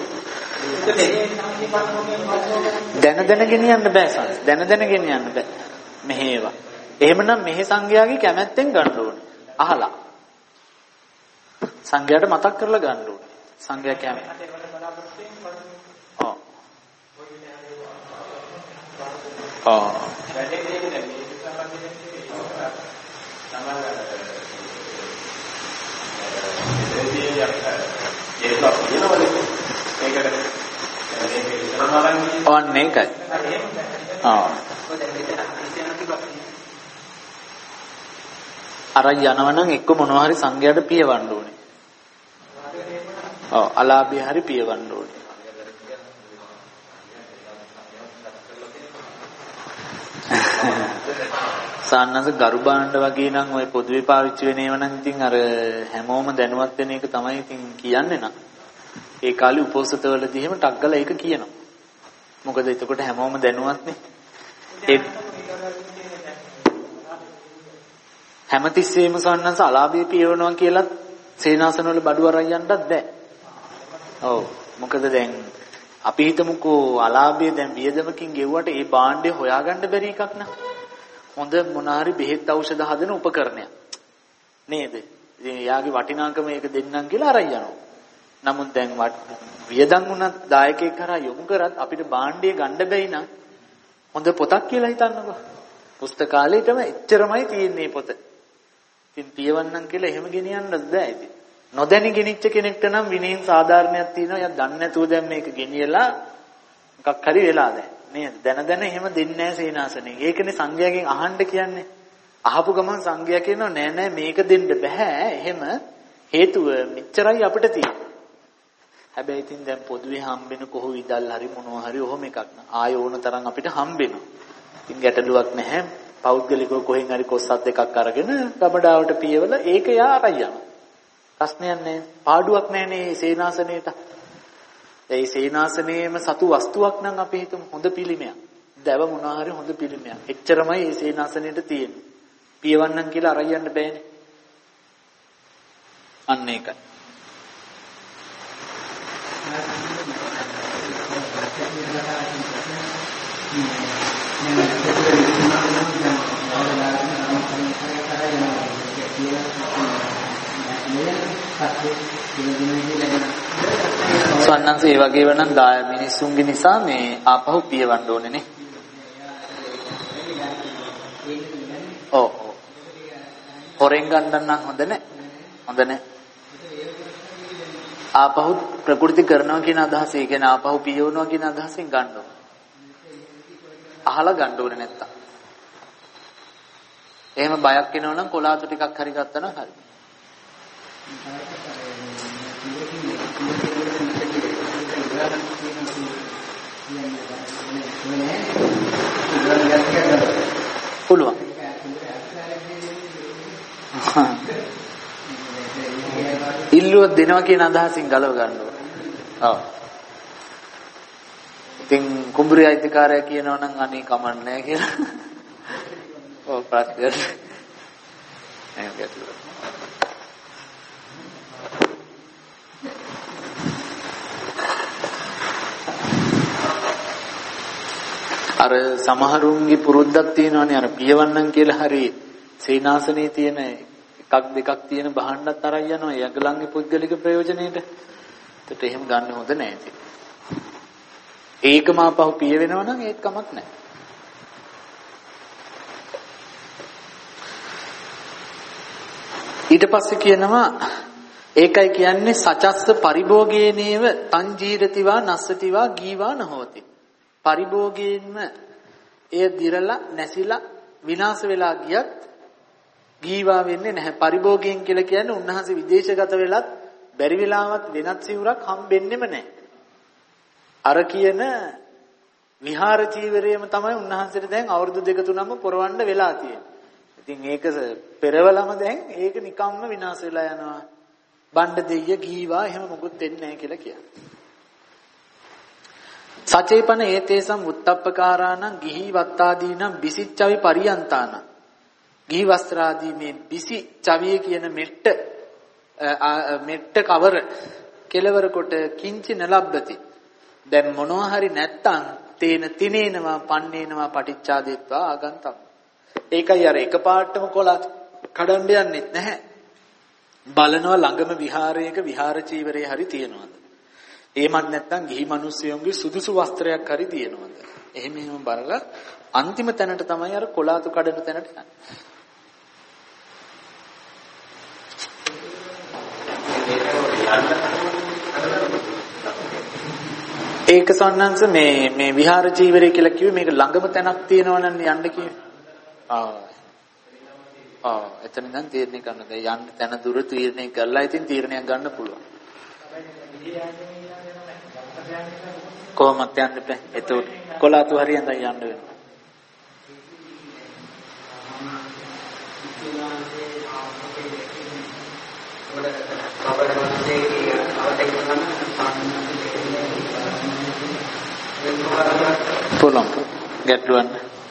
දැන ගෙනියන්න බෑ සංස්. දැන ගෙනියන්න බෑ. මෙහෙවා. එහෙමනම් මෙහි සංඝයාගේ කැමැත්තෙන් ගන්න ඕනේ. අහලා. සංඝයාට මතක් කරලා ගන්න ඕනේ. සංඝයා කැමැත්ත. ඔව්. ඔව්. ඔන්න ඒකයි. අර යනවනම් එක්ක මොනවා හරි සංඝයාට පියවන්න ඕනේ. ඔව් අලාභය හරි පියවන්න ඕනේ. සාන්නස ගරු බාණ්ඩ වගේ නම් ඔය පොදුවේ පාවිච්චි වෙන ඒවා නම් ඉතින් අර හැමෝම දැනුවත් වෙන එක තමයි ඉතින් කියන්නේ නම්. ඒ කාලේ උපෝසතවලදී එහෙම ටක් ගාලා ඒක කියනවා. මොකද එතකොට හැමෝම දැනුවත්නේ. ඒ හැමතිස්සෙම සන්නස අලාභය පියවනවා කියලා සේනාසනවල බඩු අරන් යන්නත් බෑ. ඔව්. මොකද දැන් අපි හිතමුකෝ අලාභය දැන් වියදමකින් ගෙවුවට ඒ භාණ්ඩේ හොයාගන්න බැරි එකක් නා. හොඳ මොනාරි බෙහෙත් ඖෂධ හදන උපකරණයක්. නේද? ඉතින් යාගේ වටිනාකම ඒක දෙන්නම් කියලා අරන් යනවා. නමුත් දැන් වියදම් උනත් දායකයෙක් කරා යොමු කරත් අපිට භාණ්ඩය ගන්න බැයි නම් හොඳ පොතක් කියලා හිතන්නකෝ. පුස්තකාලේටම එච්චරමයි තියෙන්නේ පොත. ඉතින් පියවන්නම් කියලා එහෙම ගෙනියන්නත් බෑ ඉතින්. නොදැනි ගෙනිච්ච කෙනෙක්ට නම් විනයෙන් සාධාරණයක් තියෙනවා. එයා දන්නේ නැතුව දැන් මේක ගෙනියලා මොකක් හරි වෙලා දැන්. නේද? දැන එහෙම දෙන්නේ නැහැ සේනාසනේ. ඒකනේ සංඝයාගෙන් අහන්න කියන්නේ. අහපු ගමන් සංඝයා කියනවා නෑ නෑ මේක දෙන්න බෑ. එහෙම හේතුව මෙච්චරයි අපිට තියෙන්නේ. හැබැයි ඉතින් දැන් පොදුවේ හම්බෙන කොහො විදල් හරි මොනවා හරි ඔහොම එකක් නා. ආය ඕන තරම් අපිට හම්බෙනවා. ඉතින් ගැටලුවක් නැහැ. පෞද්ගලිකව කොහෙන් හරි කොස්සක් දෙකක් අරගෙන ගබඩාවට පියවල ඒක යා අරන් යනවා. ප්‍රශ්නයක් නැහැ. පාඩුවක් නැහැනේ මේ සේනාසනේට. ඒ සේනාසනේම සතු වස්තුවක් නම් අපි හිතමු හොඳ පිළිමයක්. දැව මොනවා හරි හොඳ පිළිමයක්. එච්චරමයි මේ සේනාසනේට තියෙන්නේ. පියවන්නම් කියලා අරන් යන්න බෑනේ. අන්න ඒකයි. සන්නන්ස ඒ වගේ වනම් මිනිස්සුන්ගේ නිසා මේ ආපහු පියවන්න ඕනේ නේ. ඔව්. හොරෙන් ගන්න නම් හොඳ නැහැ. හොඳ නැහැ. ආපහු ප්‍රකෘති කරනවා කියන අදහස, ඒ කියන්නේ ආපහු පියවනවා කියන අදහසෙන් ගන්න ඕනේ. අහලා ගන්න ඕනේ නැත්තම්. එහෙම බයක් එනවා නම් කොලාතු ටිකක් හරි ගත්තා නම් හරි. පුළුවන්. ඉල්ලුවක් දෙනවා කියන අදහසින් ගලව ගන්න ඕනේ. ඔව්. ඉතින් කුඹුරේ අයිතිකාරයා කියනවා නම් අනේ කමන්නේ කියලා. ඔව් ප්‍රශ්න. එහෙම ගැටලුවක්. අර සමහරුන්ගේ පුරුද්දක් තියෙනවානේ අර පියවන්නම් කියලා හරි සේනාසනේ තියෙන එකක් දෙකක් තියෙන බහන්නත් අරන් යනවා යගලන්ගේ පුද්ගලික ප්‍රයෝජනෙට. ඒකට එහෙම ගන්න හොඳ නෑ ඉතින්. ඒකම ආපහු පිය වෙනවා නම් ඒත් කමක් නෑ. ඊට පස්සේ කියනවා ඒකයි කියන්නේ සචස්ස පරිභෝගේනේව තං ජීරතිවා නස්සතිවා ගීවා නහෝති. පරිභෝගයෙන්ම එය දිරලා නැසිලා විනාශ වෙලා ගියත් ගීවා වෙන්නේ නැහැ. පරිභෝගයෙන් කියලා කියන්නේ උන්වහන්සේ විදේශගත වෙලත් බැරි වෙලාවත් වෙනත් සිවුරක් හම්බෙන්නෙම නැහැ. අර කියන විහාර චීවරයම තමයි උන්වහන්සේට දැන් අවුරුදු 2-3ම පොරවන්න වෙලා තියෙන්නේ. ඉතින් ඒක පෙරවලම දැන් ඒක නිකම්ම විනාශ වෙලා යනවා. බණ්ඩ දෙය ගීවා එහෙම මොකුත් වෙන්නේ නැහැ කියලා කියන්නේ. සචේපන ඒතේසම් උත්තප්පකාරාණං ගිහි වත්තාදීනම් බිසිච්චවි පරියන්තාන. ගිහි වස්ත්‍රාදී මේ බිසි චවිය කියන මෙට්ට කවර කෙලවර කොට කිංචි නලබ්බති. දැන් මොනවා හරි නැත්තම් තේන තිනේනවා පන්නේනවා පටිච්චාදේත්වා ආගන්තම්. ඒකයි අර එකපාරටම කොලත් කඩන්න යන්නෙත් නැහැ. බලනවා ළඟම විහාරයක විහාර චීවරේ හරි තියෙනවද? එහෙමත් නැත්නම් ගිහි මිනිස්සුන්ගේ සුදුසු වස්ත්‍රයක් හරි තියෙනවද? එහෙම බලලා අන්තිම තැනට තමයි අර කොලාතු කඩන තැනට යන්නේ. ඒක සන්නංශ මේ විහාර චීවරය කියලා කිව්වේ මේක ළඟම තැනක් තියෙනවනම් යන්න කිව්වේ. එතන නම් තීරණය කරන්න දැන් යන්න තැන දුර තීරණය කරලා ඉතින් තීරණයක් ගන්න පුළුවන්. කොහොමද යන්න බෑ. ඒතකොට කොලාතු හරියෙන් දැන් යන්න වෙනවා. පුළුවන් ගැටලුවක්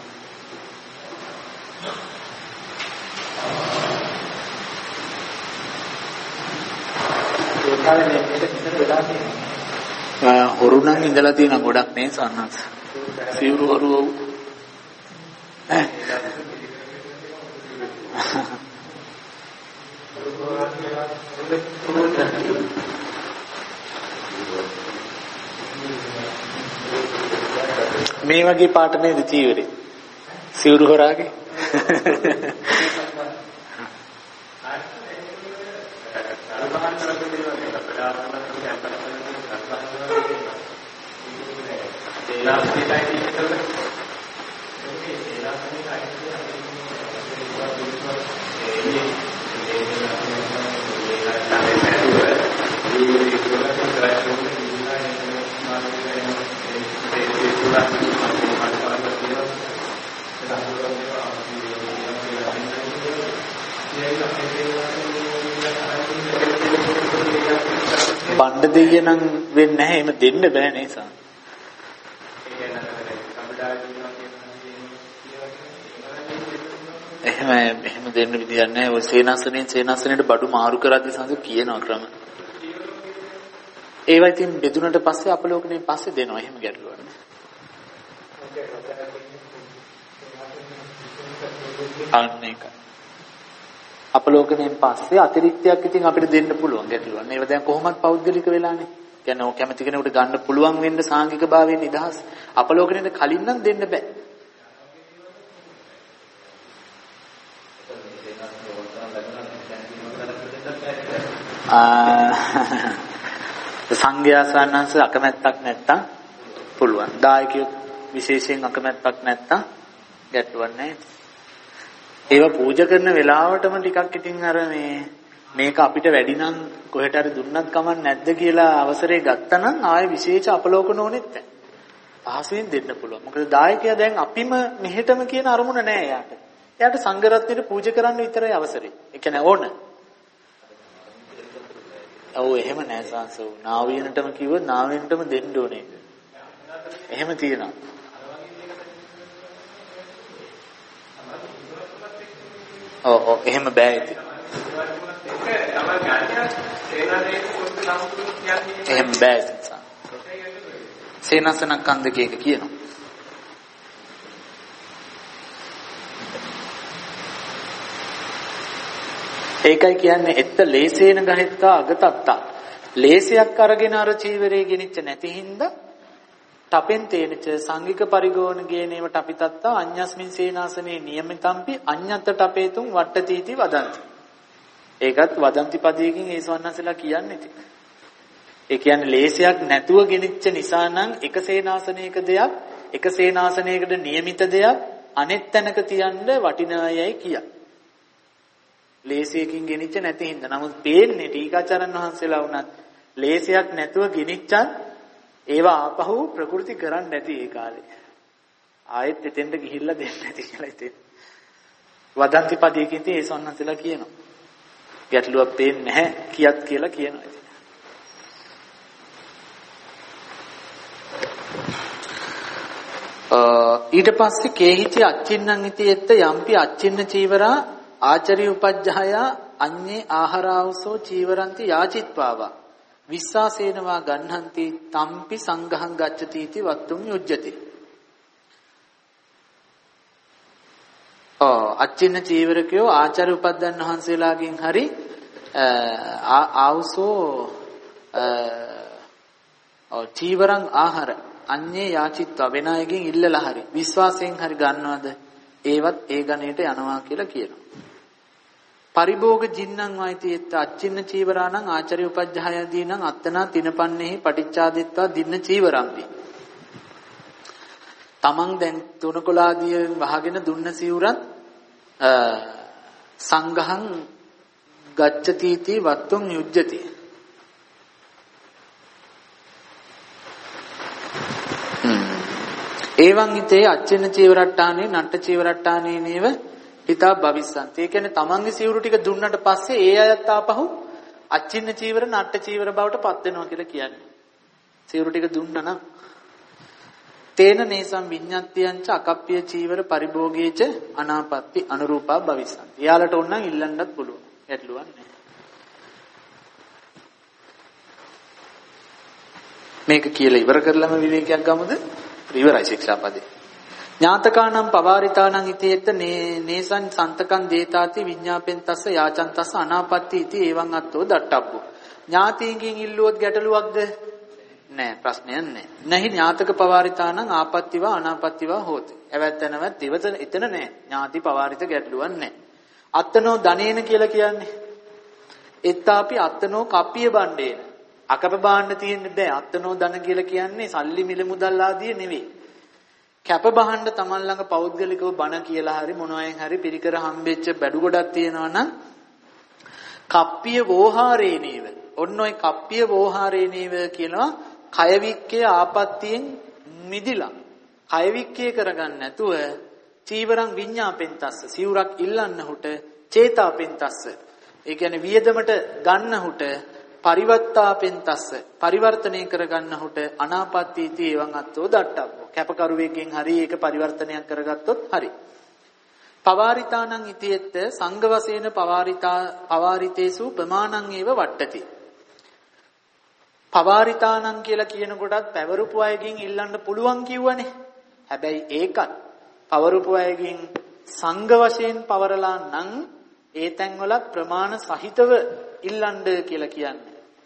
හොරු නම් ඉඳලා තියෙන ගොඩක් නේ සන්නස්. සිවුරු හොරු මේ වගේ පාට නේද චීවරේ? සිවුරු හොරාගේ. බණ්ඩ දෙය නම් වෙන්නේ නැහැ. එහෙම දෙන්න බෑ නේසා. එහෙම දෙන්න විදියක් නැහැ. ඔය සේනාසනෙට බඩු මාරු කරද්දී සංස කියනවා ක්‍රම. ඒවා ඉතින් බෙදුනට පස්සේ අපලෝකනේ පස්සේ දෙනවා. එහෙම ගැටලුවක් නෑ. අන්න ඒක. අපලෝකණයෙන් පස්සේ අතිරික්තයක් ඉතින් අපිට දෙන්න පුළුවන් ගැටලුවක්. ඒව දැන් කොහොමද පෞද්ගලික වෙලානේ. කියන්නේ ඔය කැමති කෙනෙකුට ගන්න පුළුවන් වෙන්න සාංගික භාවයෙන් නිදහස්. අපලෝකණයට කලින් නම් දෙන්න බෑ. සංඝයා සන්නංශ අකමැත්තක් නැත්තම් පුළුවන්. දායකයෝ විශේෂයෙන් අකමැත්තක් නැත්තම් ගැටලුවක් නැහැ. ඒව පූජා කරන වෙලාවටම ටිකක් ඉතින් අර මේක අපිට වැඩි නම් කොහෙට හරි දුන්නත් කමක් නැද්ද කියලා අවසරය ගත්තනම් ආයේ විශේෂ අපලෝකන ඕනෙත් නැහැ. පහසුවෙන් දෙන්න පුළුවන්. මොකද දායකයා දැන් අපිම මෙහෙටම කියන අරමුණ නැහැ යාට. එයාට සංඝ රත්නෙට පූජා කරන්න විතරයි අවසරය. ඒ කියන්නේ ඕන. ඔව් එහෙම නෑ සංසෝ. නාවියනටම කිව්වොත් නාවියනටම දෙන්න ඕනේ. එහෙම තියෙනවා. ඔව් එහෙම බෑ ඉතින්. එහෙම බෑ ඉතින්. සේනාසනක් කන්දකේක කියනවා. ඒකයි කියන්නේ එත්ත ලේසේන ගහෙත්තා අගතත්තා. ලේසයක් අරගෙන අර චීවරේ ගෙනිච්ච නැති හින්දා තපෙන් තේනච සංගික පරිගෝණ ගේනේව ටපිතත්තා අඤ්ඤස්මින් සේනාසනේ නියමිතම්පි අඤ්ඤත්ත ටපේතුම් වට්ටතිති වදන්ති. ඒකත් වදන්ති පදයකින් ඒ සවන්නසලා කියන්නේ ඉතින්. ඒ කියන්නේ ලේසියක් නැතුව ගෙනිච්ච නිසා නම් එක සේනාසනයක දෙයක් එක සේනාසනයකට નિયમિત දෙයක් අනෙත් තැනක තියන්න වටිනායයි කිය. ලේසියකින් ගෙනිච්ච නැති හින්දා. නමුත් පේන්නේ ටීකාචාර්යන් වහන්සේලා වුණත් ලේසියක් නැතුව ගෙනිච්චත් ඒවා ආපහු ප්‍රകൃති කරන්නේ නැති ඒ කාලේ. ආයෙත් එතෙන්ට ගිහිල්ලා දෙන්නේ නැති කියලා ඉතින්. වදන්ති පදයකින් ඒ සවන්නසලා කියනවා. ගැටලුවක් පේන්නේ නැහැ කියක් කියලා කියනවා. ඊට පස්සේ කේහිචි අච්චින්නං ඉති එත්ත යම්පි අච්චින්න චීවරා ආචරි උපජ්ජහය අඤ්ඤේ ආහාරාවසෝ චීවරಂತಿ යාචිත්වාවා විස්සාසේනවා ගන්නන්ති තම්පි සංඝහං ගච්ඡති इति වත්තුම් යුජ්ජති. අච්චින්න චීවරකයෝ ආචාර්ය උපද්දන් වහන්සේලාගෙන් හරි ආවසෝ චීවරං ආහාර අඤ්ඤේ යාචිත්වා වෙන අයගෙන් ඉල්ලලා හරි විශ්වාසයෙන් හරි ගන්නවද ඒවත් ඒ ගණයට යනවා කියලා කියනවා. පරිභෝග ජින්නං වයිති එත් අච්චින්න චීවරාණං ආචාර්ය උපජ්ජහයදීනං අත්තනා තිනපන්නේහි පටිච්චාදිත්වා දින්න චීවරම්පි. තමන් දැන් තුනකොලාදිය වහගෙන දුන්න සිවුරත් සංඝහං ගච්ඡති වත්තුම් යුජ්ජති. එවං හිතේ අච්චින්න චීවරට්ටානේ නට්ට චීවරට්ටානේ නේව හිතා භවිස්සන්ත. ඒ කියන්නේ තමන්ගේ සිවුරු ටික දුන්නට පස්සේ ඒ අයත් ආපහු අච්චින්න චීවර නට්ට චීවර බවට පත් වෙනවා කියලා කියන්නේ. සිවුරු ටික දුන්නා නම් තේන නේසම් විඤ්ඤාත්‍යංච අකප්පිය චීවර පරිභෝගේච අනාපත්ති අනුරූපා භවිස්සන්ත. එයාලට ඕන නම් ඉල්ලන්නත් පුළුවන්. ගැටලුවක් නැහැ. මේක කියලා ඉවර කරලම විවේකයක් ගමුද? ඉවරයි ශික්ෂාපදේ. ඥාතකානම් පවාරිතානම් ඉතිෙත්ත නේසං සන්තකං දේතාති විඤ්ඤාපෙන්තස්ස යාචන්තස්ස අනාපත්ති इति එවං අත්තෝ දට්ටබ්බෝ. ඥාතීන්ගෙන් ඉල්ලුවොත් ගැටලුවක්ද? නෑ ප්‍රශ්නයක් නෑ. නැහි ඥාතක පවාරිතානම් ආපත්තිවා අනාපත්තිවා හෝති. එවැත්තනවත් ඉවතන එතන නෑ. ඥාති පවාරිත ගැටලුවක් නෑ. අත්තනෝ ධනේන කියලා කියන්නේ. එත්තාපි අත්තනෝ කප්පිය බණ්ඩේන. අකප බාන්න තියෙන්න බෑ. අත්තනෝ ධන කියලා කියන්නේ සල්ලි මිල මුදල් ආදී නෙවෙයි. කැප බහන්න තමන් ළඟ පෞද්ගලිකව බණ කියලා හරි මොනවායින් හරි පිරිකර හම්බෙච්ච බැඩු ගොඩක් තියෙනවා නම් කප්පිය වෝහාරේ නේව. ඔන්න ඔය කප්පිය වෝහාරේ නේව කියනවා කය වික්කේ ආපත්තියෙන් මිදිලා. කය වික්කේ කරගන්න නැතුව චීවරං විඤ්ඤාපෙන්තස්ස සිවුරක් ඉල්ලන්නහුට චේතාපෙන්තස්ස. ඒ කියන්නේ වියදමට ගන්නහුට පරිවත්තාපෙන්තස්ස පරිවර්තනය කරගන්නහුට අනාපත්ති इति එවං අත්තෝ දට්ටබ්බෝ. කැපකරුවෙක්ගෙන් හරි ඒක පරිවර්තනයක් කරගත්තොත් හරි. පවාරිතානං ඉතිෙත්ත සංඝ වශයෙන් පවාරිතේසු ප්‍රමාණං ඒව වට්ටති. පවාරිතානං කියලා කියන කොටත් පැවරුපු අයගෙන් ඉල්ලන්න පුළුවන් කිව්වනේ. හැබැයි ඒකත් පවරුපු අයගෙන් සංඝ වශයෙන් පවරලා නම් ඒ තැන්වල ප්‍රමාණ සහිතව ඉල්ලන්න කියලා කියන්නේ.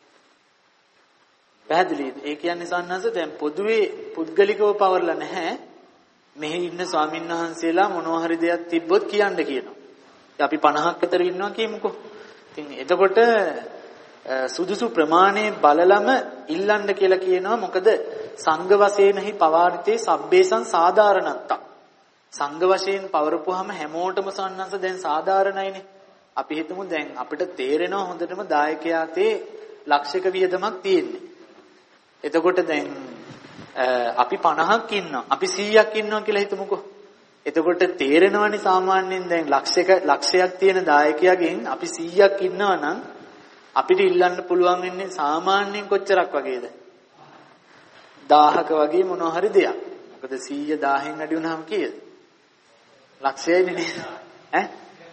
පැහැදිලිද? ඒ කියන්නේ සන්නස දැන් පොදුවේ පුද්ගලිකව පවරලා නැහැ. මෙහි ඉන්න ස්වාමීන් වහන්සේලා මොනවා හරි දෙයක් තිබ්බොත් කියන්න කියනවා. අපි 50ක් අතර ඉන්නවා කියමුකෝ. ඉතින් එතකොට සුදුසු ප්‍රමාණය බලලම ඉල්ලන්න කියලා කියනවා. මොකද සංඝ වශයෙන්හි පවාරිතේ සබ්බේසං සාධාරණත්තා. සංඝ වශයෙන් පවරපුවාම හැමෝටම සන්නස දැන් සාධාරණයිනේ. අපි හිතමු දැන් අපිට තේරෙනවා හොඳටම දායකයාතේ ලක්ෂයක වියදමක් තියෙන්නේ. එතකොට දැන් අපි 50ක් ඉන්නවා. අපි 100ක් ඉන්නවා කියලා හිතමුකෝ. එතකොට තේරෙනවනේ සාමාන්‍යයෙන් දැන් ලක්ෂයක් තියෙන දායකයාගෙන් අපි 100ක් ඉන්නවා නම් අපිට ඉල්ලන්න පුළුවන් වෙන්නේ සාමාන්‍යයෙන් කොච්චරක් වගේද? 1000ක වගේ මොනවා හරි දෙයක්. මොකද 100 1000න් අඩි වුණාම කීයද? ලක්ෂයයිනේ නේද? ඈ?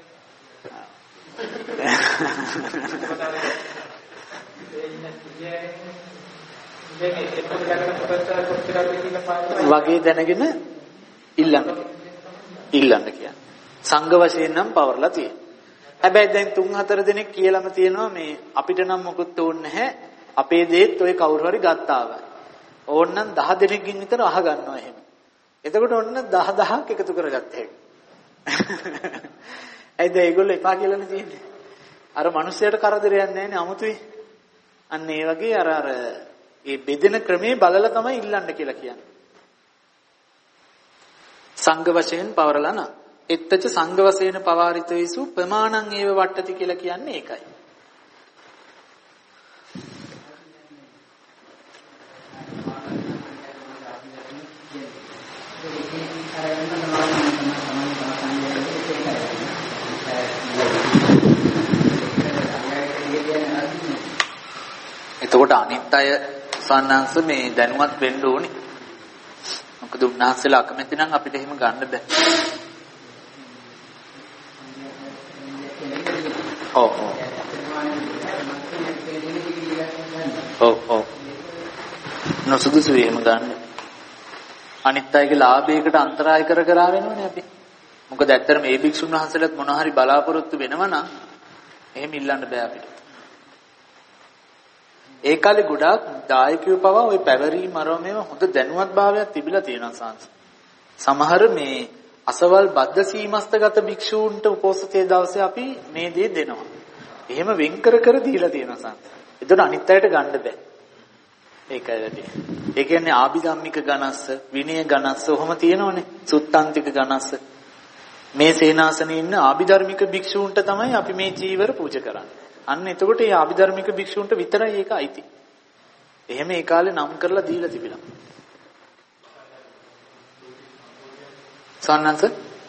වගේ දැනගෙන ඉල්ලන්න කියන්නේ සංඝ වශයෙන් නම් පවර්ලා තියෙනවා. හැබැයි දැන් 3-4 දෙනෙක් කියලාම තියෙනවා මේ අපිට නම් මොකුත් ඕනේ නැහැ. අපේ දේත් ඔය කවුරු හරි ගත්තාව. ඕන්නම් 10 දෙනෙක්ගෙන් විතර අහ ගන්නවා එහෙම. එතකොට ඔන්න 10,000ක් එකතු කරගත්තා. ඇයිද ඒගොල්ලෝ එපා කියලානේ තියෙන්නේ. අර මිනිස්සයාට කරදරයක් නැහැ නේ අමුතුයි. අන්න ඒ වගේ අර ඒ බෙදෙන ක්‍රමේ බලලා තමයි ඉල්ලන්න කියලා කියන්නේ. සංඝ වශයෙන් පවරලා නා. එත්තච සංඝ වශයෙන් පවාරිතේසු ප්‍රමාණං ඒව වට්ටති කියලා කියන්නේ ඒකයි. එතකොට අනිත් අය සන්නංශ මේ දැනුවත් වෙන්න ඕනේ. මොකද උන්වහන්සේලා අකමැති නම් අපිට එහෙම ගන්න බෑ. ඔව්. නොසුදුසු එහෙම ගන්න. අනිත් අයගේ ලාභයකට අන්තරාය කර වෙනවනේ අපි. මොකද ඇත්තට මේ භික්ෂුන් වහන්සේලාත් මොනවා හරි බලාපොරොත්තු වෙනවා නම් එහෙම ඉල්ලන්න බෑ අපිට. ඒ කාලේ ගොඩාක් දායකයෝ පවා ওই පැවරීම අරමේම හොඳ දැනුවත් භාවයක් තිබිලා තියෙනවා සාංශ. සමහර මේ අසවල් බද්ද සීමස්තගත භික්ෂූන්ට උපෝසතයේ දවසේ අපි මේ දේ දෙනවා. එහෙම වෙන් කර දීලා තියෙනවා සාංශ. ඒතකොට අනිත් අයට ගන්න බෑ. ඒකයි වැඩි. ඒ කියන්නේ ආභිධම්මික ගණස්ස, විනය ගණස්ස ඔහොම තියෙනවනේ. සුත්තාන්තික ගණස්ස. මේ සේනාසනේ ඉන්න ආභිධර්මික භික්ෂූන්ට තමයි අපි මේ චීවර පූජා කරන්නේ. අන්න එතකොට මේ ආභිධර්මික භික්ෂූන්ට විතරයි ඒක අයිති. එහෙම ඒ කාලේ නම් කරලා දීලා තිබිලා. සන්නංශ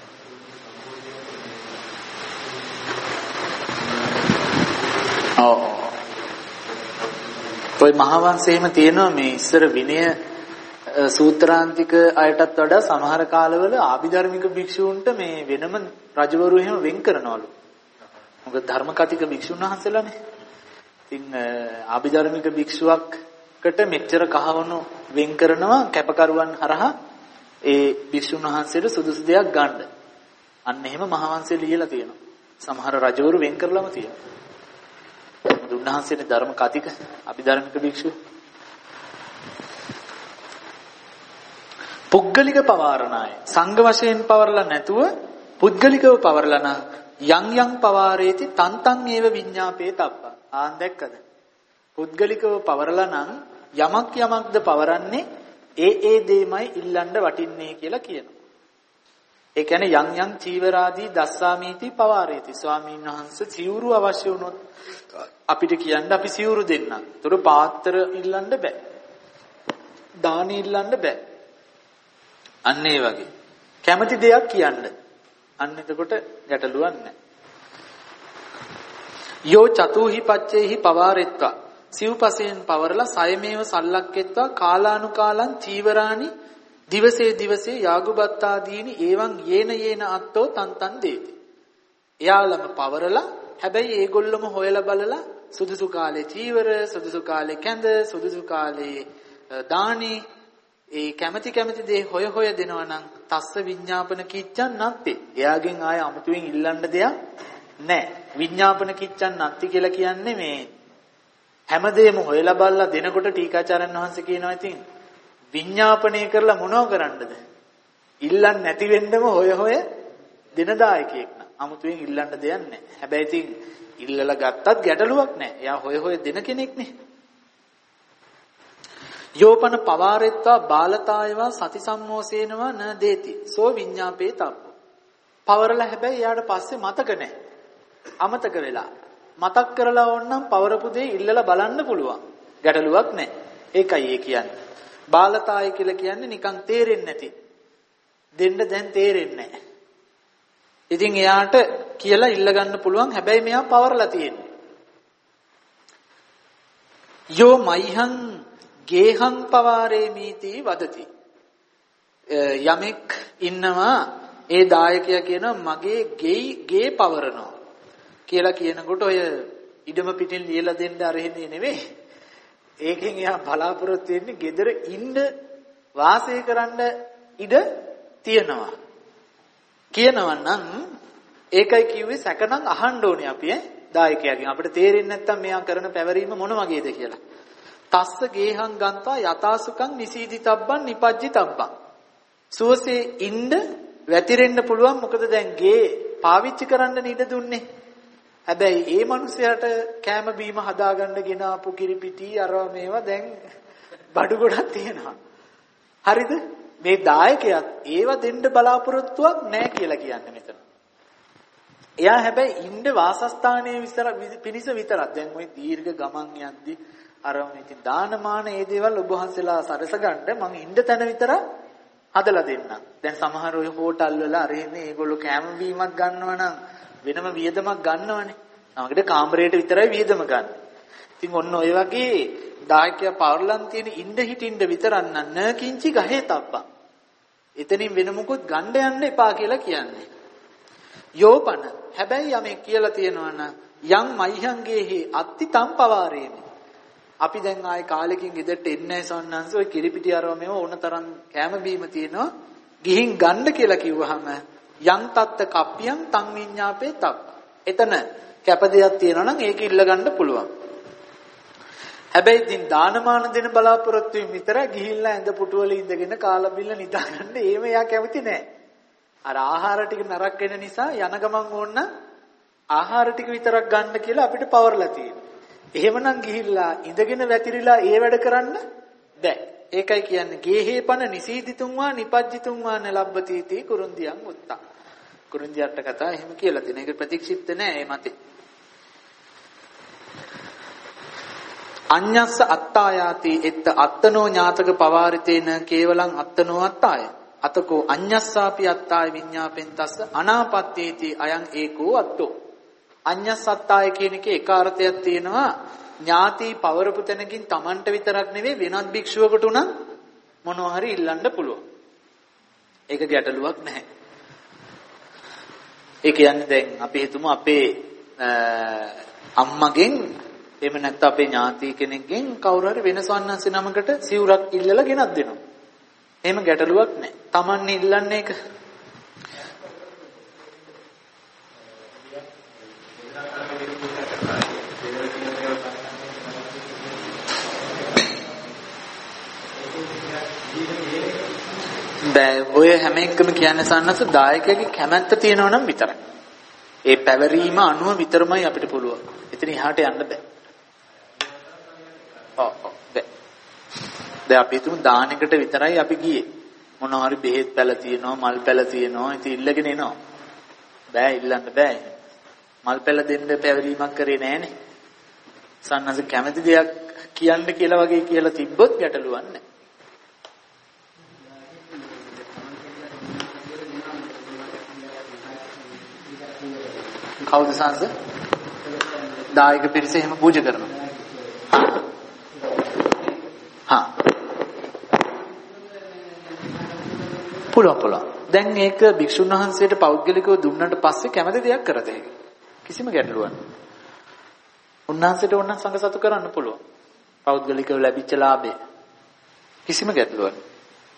ඔය මහාවංශයේම තියෙනවා මේ ඉස්සර විනය සූත්‍රාන්තික අයටත් වඩා සමහර කාලවල ආභිධර්මික භික්ෂූන්ට මේ වෙනම රජවරු එහෙම වෙන් කරනවලු. මොකද ධර්ම කතික භික්ෂුන් වහන්සේලානේ. ඉතින් ආභිධර්මික භික්ෂුවක්කට මෙච්චර කහවණු වෙන් කරනවා කැපකරුවන් හරහා ඒ භික්ෂුන් වහන්සේට සුදුසු දෙයක් ගන්න. අන්න එහෙම මහාවංශය ලියලා තියෙනවා. සමහර රජවරු වෙන් කරලාම තියෙනවා. උන්වහන්සේනේ ධර්ම කතික අභිධර්මික භික්ෂුව. පුද්ගලික පවාරණාය සංඝ වශයෙන් පවරලා නැතුව පුද්ගලිකව පවරලා නම් යම් පවාරේති තන්තං ඒව විඤ්ඤාපේ තබ්බා. ආන් දැක්කද? පුද්ගලිකව පවරලා නම් යමක්ද පවරන්නේ ඒ දෙයමයි ඉල්ලන්න වටින්නේ කියලා කියනවා. ඒ කියන්නේ යම් චීවරාදී දස්සාමීති පවාරේති. ස්වාමීන් වහන්සේ සිවුරු අවශ්‍ය වුණොත් අපිට කියන්න අපි සිවුරු දෙන්නම්. ඒතර පාත්‍ර ඉල්ලන්න බෑ. දාන ඉල්ලන්න බෑ. අන්න ඒ වගේ. කැමති දෙයක් කියන්න. අන්න එතකොට ගැටලුවක් නැහැ. යෝ චතුහි පච්චේහි පවාරෙත්වා සිව්පසයෙන් පවරලා සයමේව සල්ලක්කෙත්වා කාලානුකාලං චීවරානි දිවසේ යාගුබත්තාදීනි එවං යේන අත්තෝ තන්තන් දේති. එයාලම පවරලා හැබැයි ඒගොල්ලොම හොයලා බලලා සුදුසු කාලේ චීවර, සුදුසු කාලේ කැඳ, සුදුසු කාලේ දානි ඒ කැමැති දේ හොය දෙනවා නම් තස්ස විඤ්ඤාපන කිච්ඡන් නැත්තේ. එයාගෙන් ආය අමුතුවෙන් ඉල්ලන්න දෙයක් නැහැ. විඤ්ඤාපන කිච්ඡන් නැති කියලා කියන්නේ මේ හැමදේම හොයලා බලලා දෙනකොට ටීකාචාර්යන් වහන්සේ කියනවා ඉතින් විඤ්ඤාපනය කරලා මොනව කරන්නද? ඉල්ලන්න නැති වෙන්නම හොය දෙන දායකයෙක් න ะ. අමුතුවෙන් ඉල්ලන්න දෙයක් නැහැ. හැබැයි ඉතින් ඉල්ලලා ගත්තත් ගැටලුවක් නැහැ. එයා හොය දෙන කෙනෙක් නේ. යෝපන පවාරෙත්වා බාලතායවා සති සම්මෝසේනවා න දේති. සෝ විඤ්ඤාපේ තබ්බ. පවරලා හැබැයි එයාට පස්සේ මතක නැහැ. අමතක වෙලා. මතක් කරලා ඕනනම් පවරපු දේ ඉල්ලලා බලන්න පුළුවන්. ගැටලුවක් නැහැ. ඒකයි ඒ කියන්නේ. බාලතාය කියලා කියන්නේ නිකන් තේරෙන්නේ නැති. දෙන්න දැන් තේරෙන්නේ නැහැ. ඉතින් එයාට කියලා ඉල්ල ගන්න පුළුවන්. හැබැයි මෙයා පවරලා තියෙන්නේ. යෝ මයිහං ගේහං පවාරේ මීති වදති. යමෙක් ඉන්නවා ඒ දායකයා කියනවා මගේ ගේ පවරනවා කියලා කියනකොට ඔය ඉඩම පිටින් ලියලා දෙන්න අරහෙන්නේ නෙවෙයි. ඒකෙන් එයා බලාපොරොත්තු වෙන්නේ ගෙදර ඉන්න වාසය කරන්න ඉඩ තියනවා. කියනවා නම් ඒකයි කිව්වේ සැකනම් අහන්න ඕනේ අපි දායකයාගෙන්. අපිට තේරෙන්නේ නැත්තම් මෙයා කරන පැවරීම මොන වගේද කියලා. තස්ස ගේහං ගන්තා යතාසුකං නිසීදිතබ්බන් නිපජ්ජිතබ්බන්. සුවසේ ඉන්න වැතිරෙන්න පුළුවන්. මොකද දැන් ගේ පාවිච්චි කරන්න ඉඩ දුන්නේ. හැබැයි ඒ මිනිහයාට කෑම බීම හදාගන්න ගෙන ආපු කිරිපිටි අරව මේවා දැන් බඩු ගොඩක් තියෙනවා. හරිද? මේ දායකයාත් ඒව දෙන්න බලාපොරොත්තුවක් නැහැ කියලා කියන්නේ මෙතන. එයා හැබැයි ඉන්න වාසස්ථානයේ පිනිස විතරක්. දැන් ওই දීර්ඝ ගමන් යද්දි අර ඉතින් දානමාන මේ දේවල් ඔබ වහන්සේලා සරස ගන්න මං ඉන්න තැන විතර හදලා දෙන්නම්. දැන් සමහර ඔය හෝටල් වල අර එන්නේ ඒගොල්ලෝ කෑම බීමක් ගන්නවා නම් වෙනම වියදමක් ගන්නවනේ. නමකට කාමරයට විතරයි වියදම ගන්න. ඉතින් ඔන්න ඔය වගේ දායකයා පවර්ලන් තියෙන ඉන්න හිටින්න විතරක් නන්න කිංචි ගහේ තබ්බා. එතනින් වෙන මොකුත් ගන්න යන්න එපා කියලා කියන්නේ. යෝපන හැබැයි යමේ කියලා තියෙනවා නම් යම් මයිහංගේහි අත්ති තම් පවාරේමි. අපි දැන් ආයේ කාලෙකින් ගෙදරට එන්නේ නැහැ සොන්නන්ස ඔය කිරිපිටි අරව මේව ඕනතරම් කැම බීම තියෙනවා ගිහින් ගන්න කියලා කිව්වහම යම් තත්ත කප්පියම් තන් විඤ්ඤාපේ තප්ප. එතන කැපදයක් තියෙනවා නම් ඒක ඉල්ල ගන්න පුළුවන්. හැබැයි ඉතින් දානමාන දෙන බලාපොරොත්තු වෙමින් විතර ගිහිල්ලා ඇඳ පුටු වල ඉඳගෙන කාලා බිල්ල නිදා ගන්න එහෙම එයා කැමති නැහැ. අර ආහාර ටික නරක වෙන නිසා යන ගමන් ඕන්න ආහාර ටික විතරක් ගන්න කියලා අපිට පවර්ලා තියෙනවා. එහෙමනම් ගිහිල්ලා ඉඳගෙන වැතිරිලා ඒ වැඩ කරන්න බෑ. ඒකයි කියන්නේ ගේහේපන නිසීදිතුන්වා නිපජ්ජිතුන්වා නලබ්බතිති කුරුන්දියන් උත්තා. කුරුන්දියට කතා එහෙම කියලා තියෙන. ඒක ප්‍රතික්ෂිප්ත නෑ මේ මතේ. අඤ්ඤස්ස අත්තායාති එත්ත අත්තනෝ ඥාතක පවාරිතේන කේවලං අත්තනෝ අත්තාය. අතකෝ අඤ්ඤස්සාපි අත්තාය විඤ්ඤාපෙන්තස්ස අනාපත්තේති අයං ඒකෝ අත්තෝ. අඤ්ඤස්සත්තාය කියන එකේ එක අර්ථයක් තියෙනවා ඥාති පවරපු තැනකින් Tamanට විතරක් නෙවෙයි වෙනත් භික්ෂුවකට උනත් මොනවා හරි ඉල්ලන්න පුළුවන්. ඒක ගැටලුවක් නැහැ. ඒ කියන්නේ දැන් අපි හිතමු අපේ අම්මගෙන් එහෙම නැත්නම් අපේ ඥාති කෙනෙක්ගෙන් කවුරු හරි වෙන සවන්නන්සේ නමකට සිවුරක් ඉල්ලලා ගෙනත් දෙනවා. එහෙම ගැටලුවක් නැහැ. Taman ඉල්ලන්නේ ඒක. ඔය හැම එකම කියන්නේ සන්නස දායකයාගේ කැමැත්ත තියෙනවා නම් විතරයි. ඒ පැවරීම අනුව විතරමයි අපිට පුළුවන්. එතන එහාට යන්න බෑ. බෑ. දැන් අපි හිතමු දානෙකට විතරයි අපි ගියේ. මොනවා හරි බෙහෙත් පැල තියෙනවා, මල් පැල තියෙනවා. ඉතින් ඉල්ලගෙන එනවා. බෑ ඉල්ලන්න බෑ. මල් පැල දෙන්න පැවරීමක් කරේ නෑනේ. සන්නස කැමැති දෙයක් කියන්න කියලා වගේ කියලා තිබ්බොත් ගැටලුවක් නෑ. කවුද සංස? දායක පිරිස එහෙම පූජා කරනවා. හා. පුළුවන්. දැන් ඒක භික්ෂුන් වහන්සේට පෞද්ගලිකව දුන්නට පස්සේ කැමති දෙයක් කරද ඒක? කිසිම ගැටලුවක් නැහැ. උන්වහන්සේට ඕන සංඝ සතු කරන්න පුළුවන්. පෞද්ගලිකව ලැබිච්ච ලාභය. කිසිම ගැටලුවක් නැහැ.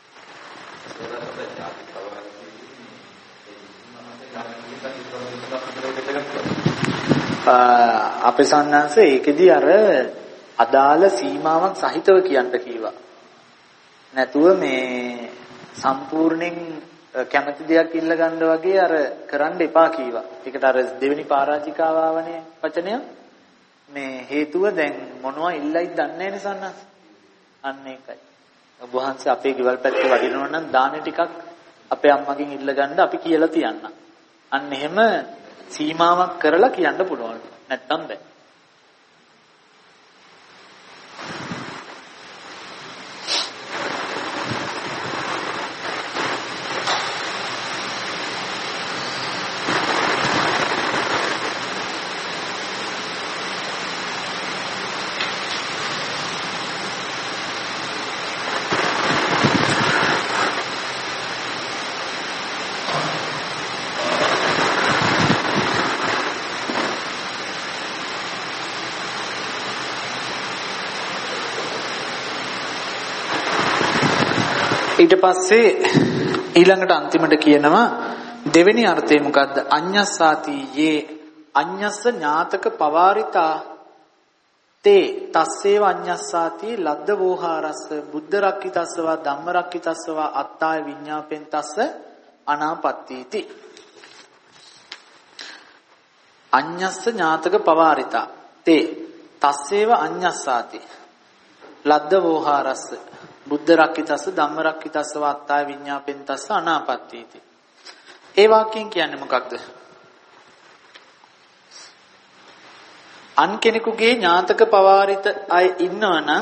අපේ සන්නංශ ඒකෙදී අර අදාළ සීමාවක් සහිතව කියන්න කීවා. නැතුව මේ සම්පූර්ණයෙන් කැමැති දෙයක් ඉල්ල ගන්න වගේ අර කරන්න එපා කීවා. ඒකට අර දෙවෙනි පරාජිකාව ආවනේ වචනය. මේ හේතුව දැන් මොනවා ඉල්ලයිද දන්නේ නැහැ සන්නංශ. අන්න ඒකයි. ඔබ වහන්සේ අපේ ගෙවල් පැත්තේ වඩිනවා නම් දාන ටිකක් අපේ අම්මගෙන් ඉල්ල ගන්න අපි කියලා තියන්න. අන්න එහෙම සීමාවක් කරලා කියන්න පුළුවන්. නැත්තම් බෑ. ඊට පස්සේ ඊළඟට අන්තිමට කියනවා දෙවෙනි අර්ථය මොකද්ද? අඤ්ඤස්සාති යේ අඤ්ඤස්ස ඥාතක පවාරිතා තේ තස්සේව අඤ්ඤස්සාති ලද්ද වෝහාරස්ස බුද්ධ රක්ඛිතස්සවා ධම්ම රක්ඛිතස්සවා අත්තාය විඤ්ඤාපෙන් තස්ස අනාපත්තීති. අඤ්ඤස්ස ඥාතක පවාරිතා තේ තස්සේව අඤ්ඤස්සාති ලද්ද වෝහාරස්ස බුද්ධ රක්කිතස්ස ධම්ම රක්කිතස්ස වත්තා විඤ්ඤාපෙන්තස්ස අනාපත්තීති. ඒ වාක්‍යයෙන් කියන්නේ මොකක්ද? අන් කෙනෙකුගේ ඥාතක පවාරිත අය ඉන්නවනම්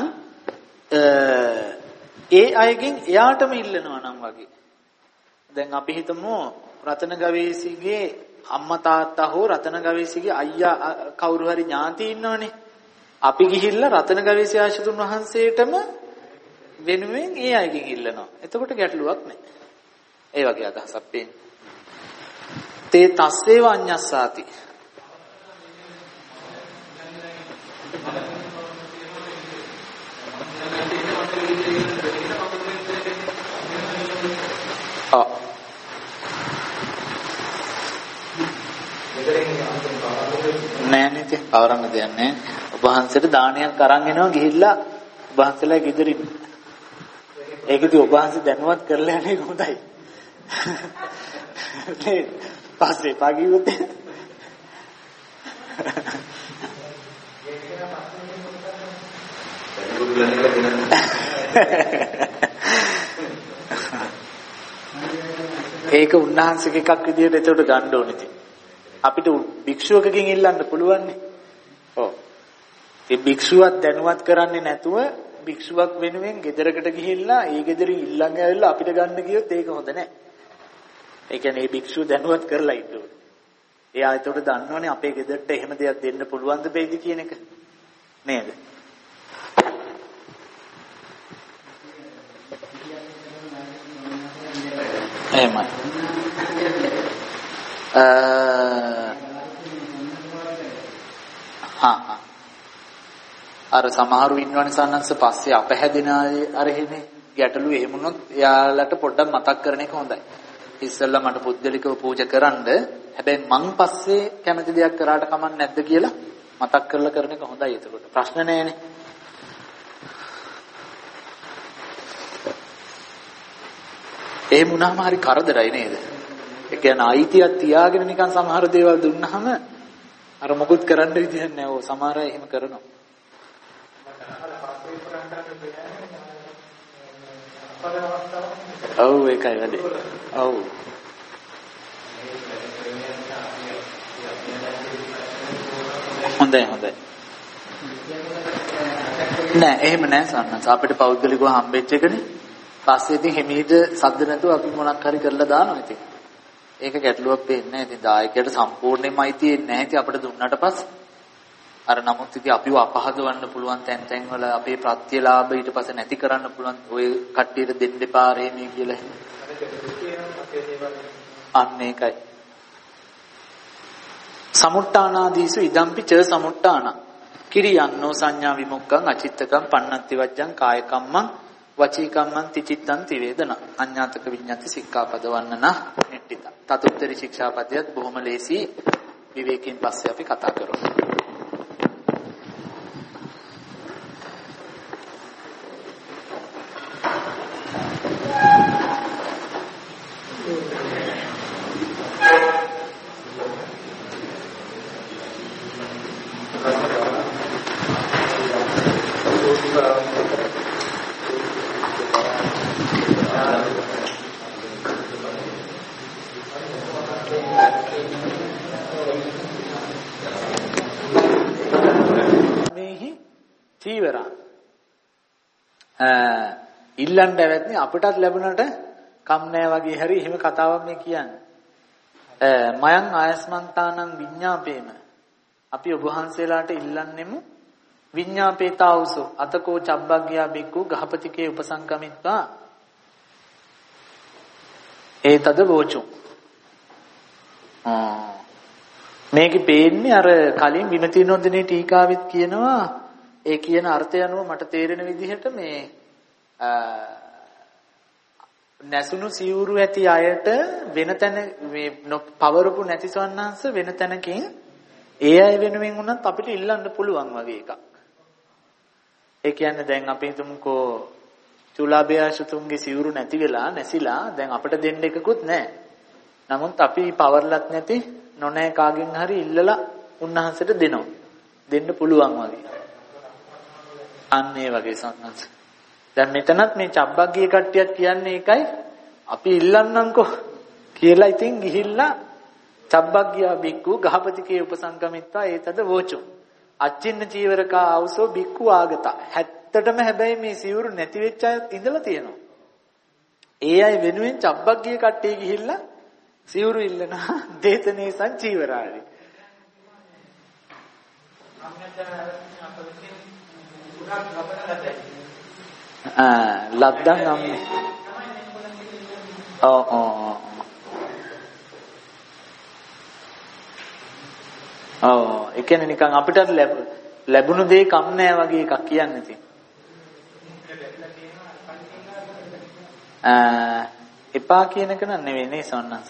ඒ අයගෙන් එයාටම ඉල්ලනවා නම් වගේ. දැන් අපි හිතමු රතන ගවේෂිගේ අම්මා තාත්තා හෝ රතන ගවේෂිගේ අයියා කවුරු හරි ඥාති ඉන්නවනේ. අපි ගිහිල්ලා රතන ගවේෂී ආශිතුන් වහන්සේටම වෙනුවෙන් ඒ අයගෙන් ඉල්ලනවා. එතකොට ගැටලුවක් නැහැ. ඒ වගේ අදහසක් පේන්නේ. තේ තස්සේව අඤ්ඤස්සාති. නෑ නේද? කවරන්න දෙයක් නෑ. ඔබ වහන්සේට දානයක් අරන් එනවා ගිහිල්ලා ඔබ වහන්සේලා ගෙදරින්. ඒකදී ඔබ වහන්සේ දැනුවත් කරලා යන්නේ හොඳයි. නේ පස්සේ පාගියොත් ඒක උන්වහන්සේගේ එකක් විදියට ඒකට ගන්න ඕනේ. අපිට භික්ෂුවකකින් ඉල්ලන්න පුළුවන් නේ. ඔව්. ඒ භික්ෂුවක් දැනුවත් කරන්නේ නැතුව භික්ෂුවක් වෙනුවෙන් ගෙදරකට ගිහිල්ලා ඒ ගෙදරින් ඉල්ලන් ඇවිල්ලා අපිට ගන්න ගියොත් ඒක හොඳ නැහැ. ඒ කියන්නේ මේ භික්ෂුව දැනුවත් කරලා ඉන්න ඕනේ. එයා ඒකට දන්නවනේ අපේ ගෙදරට එහෙම දෙයක් දෙන්න පුළුවන්ද බැයිද කියන එක. නේද? එහෙමයි. අර සමහරු ඉන්නවනේ සන්නස්ස පස්සේ අපහැදෙන අර එහෙනේ ගැටලු එහෙම වුණොත් එයාලට පොඩ්ඩක් මතක් කරන එක හොඳයි. ඉස්සෙල්ලා මට පුද්ගලිකව පූජා කරන්න. හැබැයි මං පස්සේ කැමති දෙයක් කරාට කමක් නැද්ද කියලා මතක් කරලා කරන එක හොඳයි. එතකොට ප්‍රශ්න නැහැනේ. එහෙම වුණාම හරි කරදරයි නේද? ඒ කියන්නේ අයිතියක් තියාගෙන නිකන් සමහර දේවල් දුන්නාම අර මොකුත් කරන්න විදියක් නැහැ. ඕ සමහර අය එහෙම කරනවා. ඔව් ඒකයි වැඩි. ඔව්. හොඳයි. නෑ එහෙම නෑ සන්නස. අපිට පෞද්ගලිකව හම්බෙච්ච එකනේ. පස්සේ ඉතින් හිමීට සද්ද නැතුව අපි මොනක් හරි කරලා දානවා ඉතින්. ඒක ගැටලුවක් වෙන්නේ නැහැ. ඉතින් දායකයට සම්පූර්ණයෙන්ම අයිති වෙන්නේ නැහැ. ඉතින් අපිට දුන්නාට පස්සේ අර නමුත් ඉතින් අපිව අපහදවන්න පුළුවන් තැන් වල අපේ ප්‍රත්‍යලාභ ඊට පස්සේ නැති කරන්න පුළුවන්. ඔය කට්ටියට දෙන්න එපා රේමේ කියලා. අන්න ඒකයි. සමුට්ඨානාදීසු ඉදම්පි ච සමුට්ඨාන. කිරියන්නෝ සංඥා විමුක්ඛං අචිත්තකම් පන්නත්ති වජ්ජං කායකම්මං වචීකම්මං තිචිත්තං තිවේදන. අඤ්ඤාතක විඤ්ඤාති සික්ඛාපද වන්නන නිට්ඨිත. තතුත්තරි ශික්ෂාපදයට බොහොම ලේසි විවේකයෙන් පස්සේ අපි කතා කරමු. ඉල්ලන්න ඇවැත්නේ අපටත් ලැබුණට කම් නැහැ වගේ හරි එහෙම කතාවක් මේ කියන්නේ. මයං ආයස්මන්තානං විඤ්ඤාපේම අපි ඔබ වහන්සේලාට ඉල්ලන්නෙමු විඤ්ඤාපේතාවසෝ අතකෝ චබ්බග්ගයා බික්කු ගහපතිකේ උපසංකමිත්වා ඒතද වෝචු. මේකේ පේන්නේ අර කලින් විමති නොදෙනේ ටීකාවෙත් කියනවා ඒ කියන අර්ථය අනුව මට තේරෙන විදිහට මේ නැසුණු සිවුරු ඇති අයට වෙන තැන මේ පවරපු නැති සවන්නංශ වෙන තැනකින් ඒ අය වෙනුවෙන් උනත් අපිට ඉල්ලන්න පුළුවන් වගේ එකක්. ඒ කියන්නේ දැන් අපි හිතමුකෝ චුලාභයාසුතුන්ගේ සිවුරු නැති වෙලා නැසිලා දැන් අපිට දෙන්න එකකුත් නැහැ. නමුත් අපි පවර්ලත් නැති නොනෑ කාගෙන් හරි ඉල්ලලා උන්වහන්සේට දෙනවා. දෙන්න පුළුවන් වගේ. අන්න ඒ වගේ සන්නස. දැන් මෙතනත් මේ චබ්බග්ගිය කට්ටියත් කියන්නේ ඒකයි. අපි ඉල්ලන්නම්කෝ කියලා ඉතින් ගිහිල්ලා චබ්බග්ගියා බික්කු ගහපතිකේ උපසංගමිත්වා ඒතද වෝචෝ. අච්චින්න චීවරකා ආවසෝ බික්කු ආගත. ඇත්තටම හැබැයි මේ සිවුරු නැති වෙච්ච අය ඉඳලා තියෙනවා. ඒ අය වෙනුවෙන් චබ්බග්ගිය කට්ටිය ගිහිල්ලා සිවුරු ඉල්ලනවා දේතනේසං චීවරාරි. ලද්දන් අම්මේ. ඒ කියන්නේ නිකන් අපිට ලැබුණු දේ කම් නෑ වගේ එකක් කියන්නේ ඉතින්. එපා කියන එක නෙවෙයි නේ සන්නස.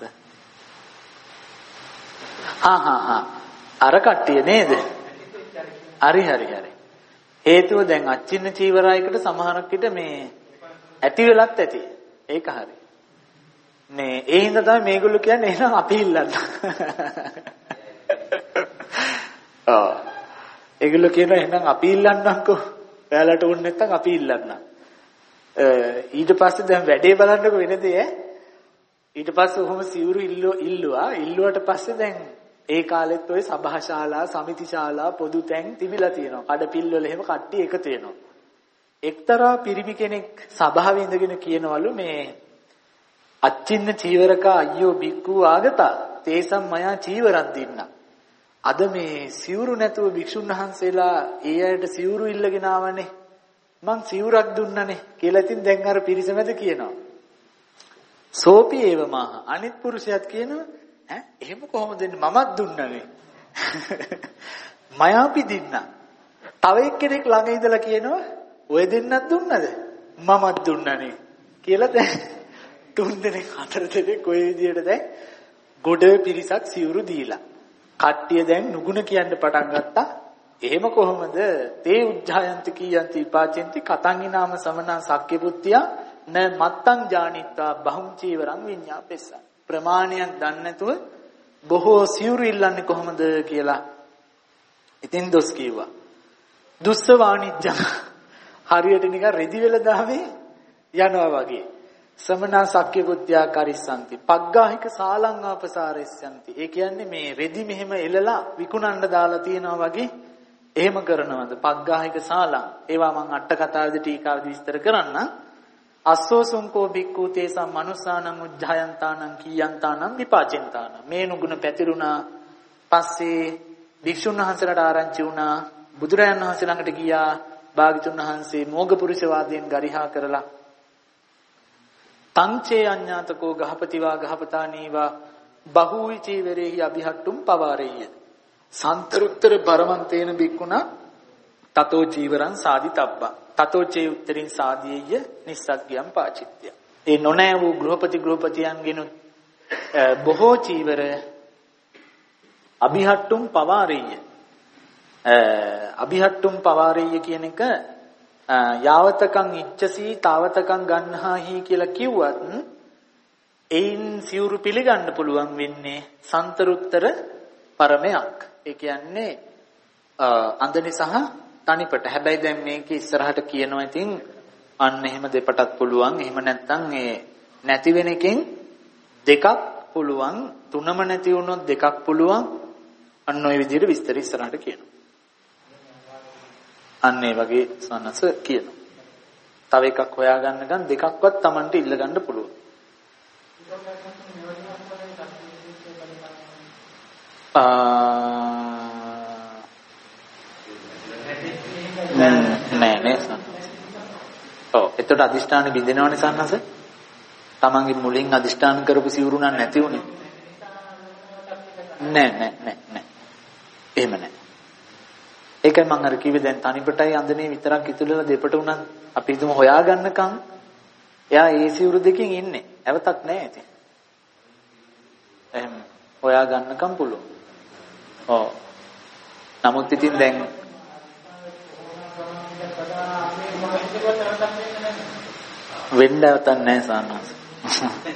අර කට්ටිය නේද? හරි. හේතුව දැන් අච්චින්න චීවරයකට සමහරක් විට මේ ඇති වෙලත් ඇති. ඒක හරි. මේ ඒ හින්දා තමයි මේගොල්ලෝ කියන්නේ එහෙනම් අපි ඉල්ලන්න. ඒගොල්ලෝ කියනවා එහෙනම් අපි ඉල්ලන්නම්කෝ. ඔයාලට ඕනේ නැත්නම් අපි ඉල්ලන්නම්. ඊට පස්සේ දැන් වැඩේ බලන්නකො වෙනදී ඊට පස්සේ ඔහොම සිවුරු ඉල්ලුවාට පස්සේ දැන් ඒ කාලෙත් ඔය සභාශාලා සමිතිශාලා පොදු තැන් තිබිලා තියෙනවා. කඩපිල්වල එහෙම කට්ටිය එකතු වෙනවා. එක්තරා පිරිමි කෙනෙක් සභාවේ ඉඳගෙන කියනවලු මේ අච්චින්න චීවරකා අයියෝ බික්කු ආගතා තේසම් මයා චීවරක් දෙන්න. අද මේ සිවුරු නැතුව භික්ෂුන් වහන්සේලා ඒ අයට සිවුරු ඉල්ලගෙන ආවනේ. මං සිවුරක් දුන්නනේ කියලා ඉතින් දැන් අර පිරිස මැද කියනවා. සෝපි ඒව මහ අනිත් පුරුෂයාත් කියනවා එහෙම කොහොමද දෙන්නේ මමත් දුන්නනේ. මයාපි දින්න. තව එක්කෙනෙක් ළඟ ඉඳලා කියනවා ඔය දෙන්නත් දුන්නද? මමත් දුන්නනේ කියලා දැන් 3 දෙනෙක් 4 දෙනෙක් ඔය විදියට දැන් ගොඩ පිරිසක් සිවුරු දීලා. කට්ටිය දැන් නුගුණ කියන්න පටන් ගත්තා. එහෙම කොහොමද? තේ උජ්ජායන්ති කීයන්ති පාචෙන්ති කතංගි නාම සමනා සක්්‍ය පුත්තිය න මත්තං ජානිත්වා බහුම් චීවරං විඤ්ඤාපෙස්ස. ප්‍රමාණයක් දන්නේ නැතුව බොහෝ සිවුරු ඉල්ලන්නේ කොහොමද කියලා. ඉතින් දොස් කිව්වා. දුස්ස වාණිජ්ජ. හරියට නිකන් රෙදි වෙලදාමේ යනවා වගේ. සමනා සක්්‍ය පුත්තිය කරිස්සanti. පග්ගාහික සාලං ආපසාරෙස්සanti. ඒ කියන්නේ මේ රෙදි මෙහෙම එලලා විකුණන්න දාලා තියනවා වගේ එහෙම කරනවද? පග්ගාහික සාලං. ඒවා මම අට කතාවේදී ටීකාවේදී විස්තර කරන්න. අස්සෝසුංකෝ බික්ඛු තේසම් මනුස්සානං උජ්ජායන්තානං කීයන්තානං විපාචෙන්තානං. මේ නුගුණ පැතිරුණා. පස්සේ භික්ෂුන් වහන්සේලාට ආරංචි වුණා. බුදුරයන් වහන්සේ ළඟට ගියා. භාග්‍යතුන් වහන්සේ මෝගපුරුෂ වාදයෙන් ගරිහා කරලා තංචේ අඤ්ඤාතකෝ ගහපතිවා ගහපතානීවා බහූවි චීවරේහි අභිහට්ටුම් පවාරෙය්‍ය. සන්තරුත්තර පරමන්තේන බික්කුණා තතෝ චීවරං සාදිතබ්බා. තතෝ චේ උත්තරින් සාදීය නිස්සග්ගයන් පාචිත්‍ය. ඒ නොනෑ වූ ගෘහපතියන්ගෙන් බොහෝ චීවර අභිහට්ටුම් පවාරෙය්‍ය. අභිහට්ටුම් පවාරෙය්‍ය කියන එක යාවතකං ඉච්ඡසී තාවතකං ගන්නහාහි කියලා කිව්වත් එයින් සිවුරු පිළිගන්න පුළුවන් වෙන්නේ සන්තරුත්තර පරමයක්. ඒ කියන්නේ අන්දනි සහ තනිපට. හැබැයි දැන් මේක ඉස්සරහට කියනවා ඉතින් අන්න එහෙම දෙපටත් පුළුවන්. එහෙම නැත්නම් ඒ නැති වෙන එකෙන් දෙකක් පුළුවන්. තුනම නැති වුණොත් දෙකක් පුළුවන්. අන්න ওই විදිහට විස්තර ඉස්සරහට කියනවා. අන්න ඒ වගේ සනස කියනවා. තව එකක් හොයාගන්නකම් දෙකක්වත් Tamanට ඉල්ල ගන්න පුළුවන්. නෑ සනස. එතකොට අදිෂ්ඨාන බින්දෙනවනේ සනස. Tamanගේ මුලින් අදිෂ්ඨාන කරපු සිවුරු නම් නැති උනේ. නෑ. එහෙම නෑ. ඒකයි මම අර කිව්වේ දැන් තනිපටයි අඳනේ විතරක් ඉතුරුලා දෙපට උනන් අපි හිතමු හොයාගන්නකම් එයා ඒ සිවුරු දෙකකින් ඉන්නේ. ඇවතක් නැහැ ඉතින්. එහෙම හොයාගන්නකම් පුළුවන්. ඔව්. නමුත් ඉතින් දැන් වෙන්න ඇවතක් නැහැ සානස්.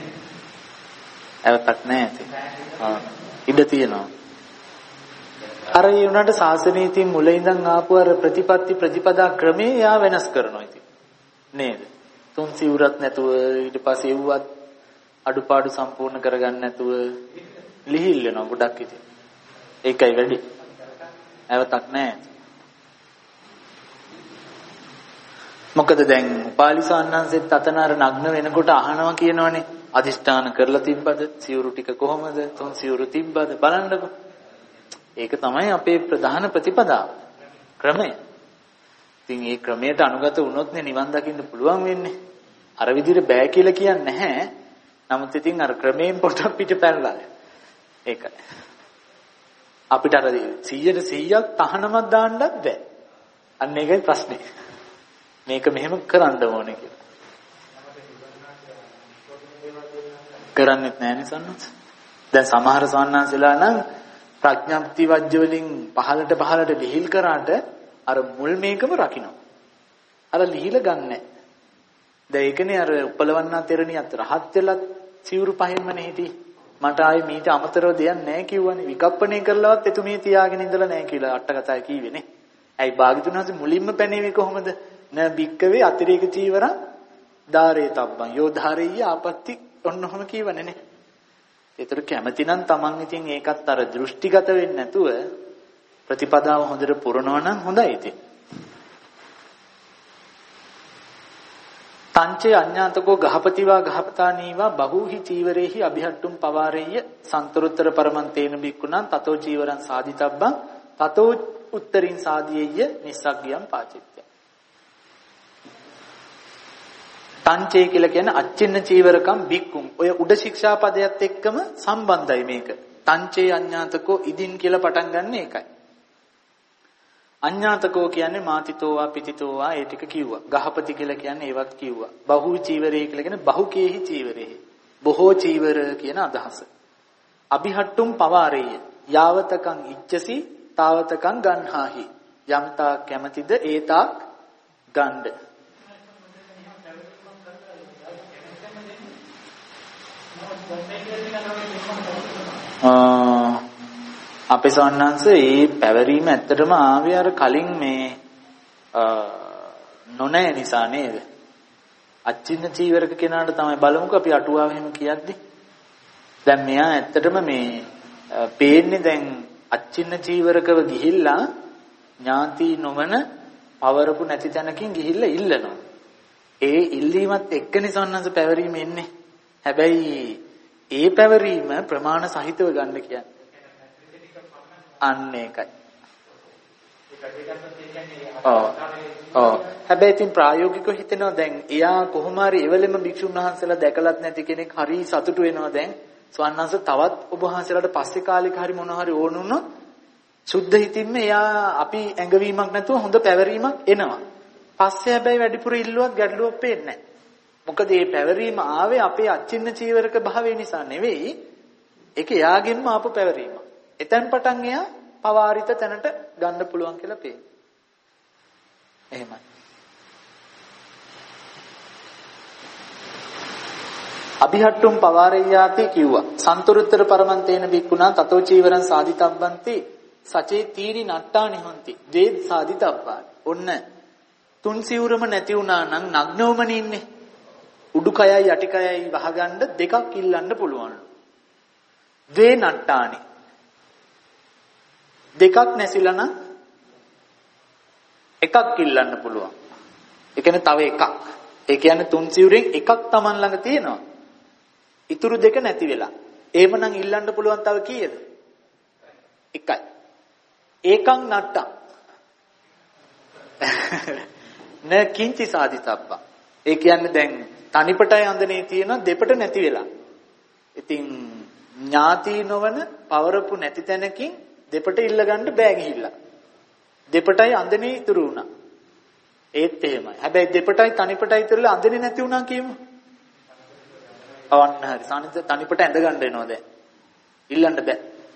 ඇවතක් නැහැ ඉතින්. ඉඩ තියෙනවා. අර ඒ උනාට සාසනීතිය මුල ඉඳන් ආපු අර ප්‍රතිපදා ක්‍රමේ යා වෙනස් කරනවා ඉතින්. නේද? තුන් සිවුරත් නැතුව ඊට පස්සේ එව්වත් අඩුපාඩු සම්පූර්ණ කරගන්න නැතුව ලිහිල් වෙනවා ගොඩක් ඉතින්. ඒකයි වැඩි. ඇවතක් නැහැ. මොකද දැන් උපාලි සාන්නංසෙත් අතනාර නග්න වෙනකොට අහනවා කියනවනේ අදිෂ්ඨාන කරලා තිබ්බද සිවුරු ටික කොහමද තුන් සිවුරු තිබ්බද බලන්නකෝ. ඒක තමයි අපේ ප්‍රධාන ප්‍රතිපදාව ක්‍රමය. ඉතින් මේ ක්‍රමයට අනුගත වුණොත් නේ නිවන් දකින්න පුළුවන් වෙන්නේ. අර විදිහට බෑ කියලා කියන්නේ නැහැ. නමුත් ඉතින් අර ක්‍රමයෙන් පොඩක් පිටපැනලා. ඒකයි. අපිට අර 100% තහනමක් දාන්නත් බෑ. අන්න ඒකයි ප්‍රශ්නේ. මේක මෙහෙම කරන්න ඕනේ කියලා. කරන්නේත් නැහැ නේ සන්නස්. දැන් සමහර සන්නස්ලා නම් ප්‍රඥාප්ති වජ්ජ වලින් පහලට ලිහිල් කරාට අර මුල් මේකම රකින්න. අර ලිහිල ගන්නෑ. දැන් ඒකනේ අර උපලවන්නා තෙරණියත් රහත් වෙලත් සිවුරු පහින්මනේ හිටියේ. මට ආයේ මීට අමතරව දෙයක් නැහැ කිව්වනේ. විකප්පණය කරලවත් එතුමිය තියාගෙන ඉඳලා නැහැ කියලා අට කතාවේ කීවේනේ. ඇයි භාග්‍යතුන් වහන්සේ මුලින්ම පැනෙන්නේ කොහොමද? න බික්කවේ අතිරේක චීවරං ධාරේ තබ්බං යෝ ධාරේය ආපත්‍ති ඔන්නෝම කියවනේ නේ. ඒතර කැමති නම් Taman ඉතින් ඒකත් අර දෘෂ්ටිගත වෙන්නේ නැතුව ප්‍රතිපදාව හොඳට පුරනවා නම් හොඳයි ඉතින්. තංචේ අඤ්ඤාතකෝ ගහපතිවා ගහපතානීවා බහූහි චීවරේහි අභිහට්ටුම් පවාරේය සන්තරුත්තර පරමන්තේන බික්කුණං තතෝ චීවරං සාදිතබ්බං තතෝ උත්තරින් සාදීයය නිස්සග්ගියම් පාචිත්‍ය. තංචේ කියලා කියන්නේ අච්චින්න චීවරකම් බික්කුම්. ඔය උඩ ශික්ෂාපදයට එක්කම සම්බන්ධයි මේක. තංචේ අඤ්ඤාතකෝ ඉදින් කියලා පටන් ගන්න එකයි. අඤ්ඤාතකෝ කියන්නේ මාතිතෝවා පිතිතෝවා ඒ ටික කිව්වා. ගහපති කියලා කියන්නේ ඒවත් කිව්වා. බහු චීවරේ කියලා කියන්නේ බහුකේහි චීවරේ. බොහෝ චීවර කියන අදහස. අභිහට්ටුම් පවාරේය. යාවතකං ඉච්ඡසි තාවතකං ගන්හාහි. යම්තා කැමැතිද ඒතාක් ගන්න. අපේ සවන්නංශ මේ පැවරීම ඇත්තටම ආවේ අර කලින් මේ නොනෑ නිසා නේද? අච්චින්න චීවරක කෙනාට තමයි බලමුකෝ අපි අටුවාව එහෙම කියද්දි. දැන් මෙයා ඇත්තටම මේ පේන්නේ දැන් අච්චින්න චීවරකව ගිහිල්ලා ඥාති නොවන පවරපු නැති තැනකින් ගිහිල්ලා ඉල්ලනවා. ඒ ඉල්ලීමත් එක්කනේ සවන්නංශ පැවරීම එන්නේ. හැබැයි ඒ පැවරීම ප්‍රමාණ සහිතව ගන්න කියන්නේ. අන්න ඒකයි. හැබැයි ඉතින් ප්‍රායෝගිකව හිතෙනවා දැන් එයා කොහොම හරි එවලෙම භික්ෂුන් වහන්සේලා දැකලත් නැති කෙනෙක් හරි සතුටු වෙනවා දැන් ස්වන්නංශ තවත් ඔබ වහන්සේලාට පස්සේ කාලෙක හරි මොනවා හරි ඕන වුණොත් සුද්ධ හිතින්ම එයා අපි ඇඟවීමක් නැතුව හොඳ පැවරීමක් එනවා. පස්සේ හැබැයි වැඩිපුර ඉල්ලුවක් ගැටලුවක් පේන්නේ නැහැ. මොකද මේ පැවරීම ආවේ අපේ අච්චින්න චීවරක භාවය නිසා නෙවෙයි. ඒක එයාගෙන්ම ආපු පැවරීම. එතෙන් පටන් එයා පවාරිත තැනට ගන්න පුළුවන් කියලා පේනවා. එහෙමයි. අභිහට්ටුම් පවාරේයාති කිව්වා. සන්තුරුත්තර පරමන්තේන බික්කුණා තතෝ චීවරං සාදිතබ්බන්ති සචේ තීනි නට්ටානි හොಂತಿ. දේත් සාදිතබ්බා. ඔන්න තුන් සිවුරම නැති වුණා නම් නග්නවමනේ ඉන්නේ. උඩුකයයි යටිකයයි වහගන්න දෙකක් ඉල්ලන්න පුළුවන්. ද්වේ නට්ටානි. දෙකක් නැසිලා නම් එකක් ඉල්ලන්න පුළුවන්. ඒ කියන්නේ තව එකක්. ඒ කියන්නේ තුන් සිවුරෙන් එකක් Taman ළඟ තියෙනවා. ඉතුරු දෙක නැති වෙලා. එහෙමනම් ඉල්ලන්න පුළුවන් තව කීයද? එකයි. ඒකං නට්ටං. න කිංචි සාදිතබ්බා. ඒ කියන්නේ දැන් තනිපටයි අඳනේ තියෙන දෙපට නැති වෙලා. ඉතින් ඥාති නොවන පවරපු නැති තැනකින් දෙපට ඉල්ල ගන්න බෑ ගිහිල්ලා. දෙපටයි අඳනේ ඉතුරු වුණා. ඒත් එහෙමයි. හැබැයි දෙපටයි තනිපටයි ඉතුරුලා අඳනේ නැති වුණා කියමු. අවන්න හරි. සානිත තනිපට ඇඳ ගන්න වෙනවා දැන්. ඉල්ලන්න බෑ.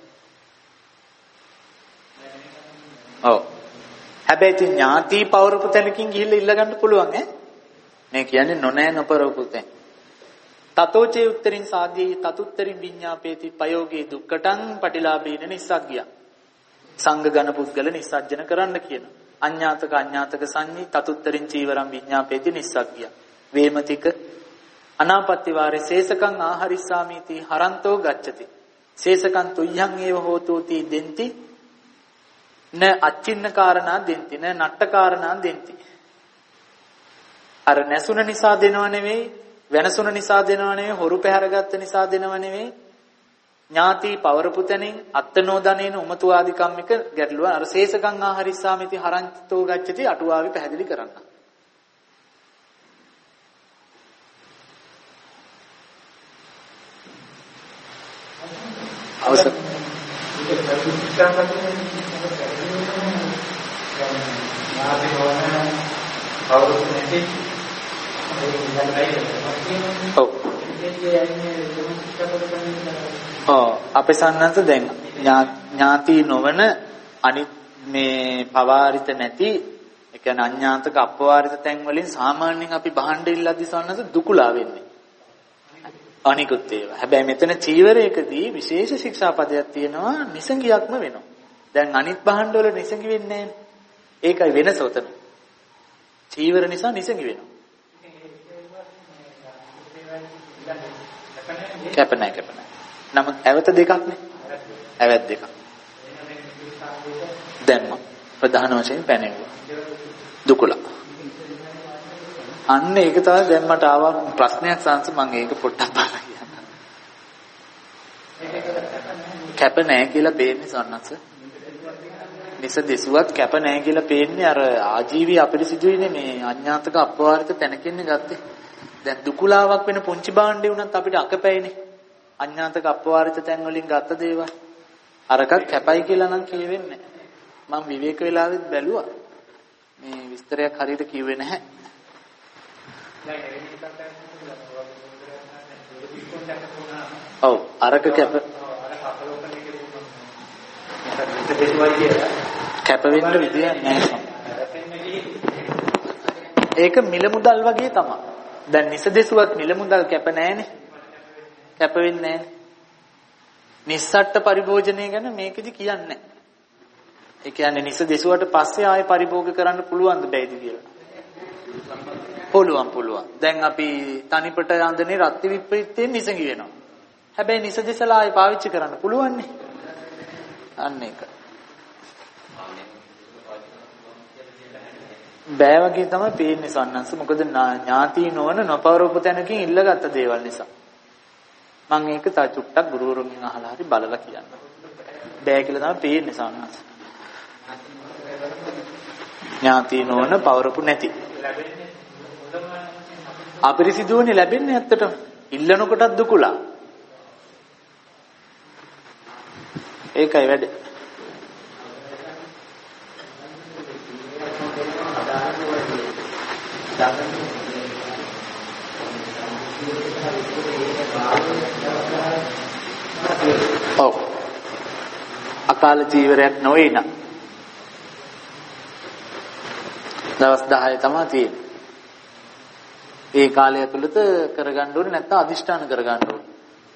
ඔව්. හැබැයි ඉතින් ඥාති පවරපු තැනකින් ගිහිල්ලා ඉල්ල ගන්න පුළුවන් ඈ. මේ කියන්නේ නොනෑ නොපරපු තැන. තතෝචේ උත්තරින් සාදී තතුත්තරින් විඤ්ඤාපේති පයෝගේ දුක්කටං පටිලාභේන නිස්සග්ගිය. සංඝ ගණ පුද්ගල නිස්සජ්ජන කරන්න කියන. අඤ්ඤාතක සංඤී තතුත්තරින් චීවරම් විඤ්ඤාපේති නිස්සග්ගිය. වේමතික අනාපත්ති වාරේ සේසකං ආහරිස්සාමීති හරන්තෝ ගච්ඡති. සේසකං තුය්‍යං ඒව හෝතෝති දෙන්ති න අච්චින්න කාරණා දෙන්ති න නට්ට කාරණා දෙන්ති. අර නැසුන නිසා දෙනව නෙවෙයි, වෙනසුන නිසා දෙනව නෙවෙයි, හොරු පැහැරගත්ත නිසා දෙනව නෙවෙයි. ඥාති පවරපු තැනින් අත්තනෝ දනේන උමතු ආදි කම්මික ගැටලුව. අර සේසකං ආහරිස්සාමිති හරන්තෝ ගච්ඡති අටුවාවේ පැහැදිලි කරන්න. අවසන් අපේ සන්නන්ස දැන් ඥාති නොවන අනිත් මේ පවාරිත නැති ඒ කියන්නේ අඥාතක අපවාරිත තැන් වලින් සාමාන්‍යයෙන් අපි බහණ්ඩ ඉල්ලද්දි සන්නන්ස දුකුලා වෙන්නේ අනිකුත් ඒවා. හැබැයි මෙතන චීවරයකදී විශේෂ ශික්ෂාපදයක් තියෙනවා නිසංගියක්ම වෙනවා. දැන් අනිත් බහණ්ඩ වල නිසංගි වෙන්නේ නැහැ. ඒකයි වෙනස උතන. චීවර නිසා නිසංගි වෙනවා. කැප නැහැ. නමුත් ඇවත දෙකක් නේ. ඇවැත් දෙකක්. දැම්ම ප්‍රධාන වශයෙන් පැනෙවුවා. දුකලා. අන්න ඒක තමයි දැන් මට ආවා ප්‍රශ්නයක් සංස මම ඒක පොඩ්ඩක් බලලා කියන්න. කැප නැහැ කියලා පේන්නේ සන්නස. නිස දෙසුවත් කැප නැහැ කියලා පේන්නේ අර ආජීවී අපිරිසිදුයිනේ මේ අඥාතක අපවාරිත තැනකින්නේ ගත්තේ. දැන් දුකුලාවක් වෙන පුංචි භාණ්ඩේ වුණත් අපිට අකපැයිනේ. අඥාතක අපවාරිත තැන් වලින් ගත්ත දේවල්. අරකට කැපයි කියලා නම් කියෙන්නේ නැහැ. මම විවේක වෙලාවෙත් බැලුවා. මේ විස්තරයක් හරියට කිව්වේ නැහැ. ඔව් අරක කැප වෙන්න විදියක් නැහැ. ඒක මිල මුදල් වගේ තමයි. දැන් නිසදෙසුවක් මිල මුදල් කැප නැහැනේ. කැප වෙන්නේ නැහැ. නිස්සට්ට පරිභෝජනය ගැන මේකෙදි කියන්නේ නැහැ. ඒ කියන්නේ නිසදෙසුවට පස්සේ ආයෙ පරිභෝග කරන්න පුළුවන්ද බැයිද කියලා. පුළුවන්. දැන් අපි තනිපට යන්දනේ රත්ති විප්‍රීතයෙන් නිසඟි වෙනවා. හැබැයි නිසදෙසලා ආයෙ පාවිච්චි කරන්න පුළුවන් නේ. අන්න ඒක. බෑ වගේ තමයි පේන්නේ සන්නංශ. මොකද ඥාති නොවන නොපවරපු තැනකින් ඉල්ලගත්ත දේවල් නිසා. මම ඒක තා චුට්ටක් ගුරුවරුන්ගෙන් අහලා හරි බලලා කියන්න. බෑ කියලා තමයි පේන්නේ සන්නංශ. ඥාති නොවන පවරපු නැති. අපිරිසිදුවනේ ලැබෙන්නේ ඇත්තටම. ඉල්ලනකොටත් දුකුලා. ඒකයි වැඩ. ඔව්. අකාල චීවරයක් නොවේ නා. දවස් 10 තමයි තියෙන්නේ. ඒ කාලය තුලත කරගන්න ඕනේ නැත්නම් අදිෂ්ඨාන කරගන්න ඕනේ.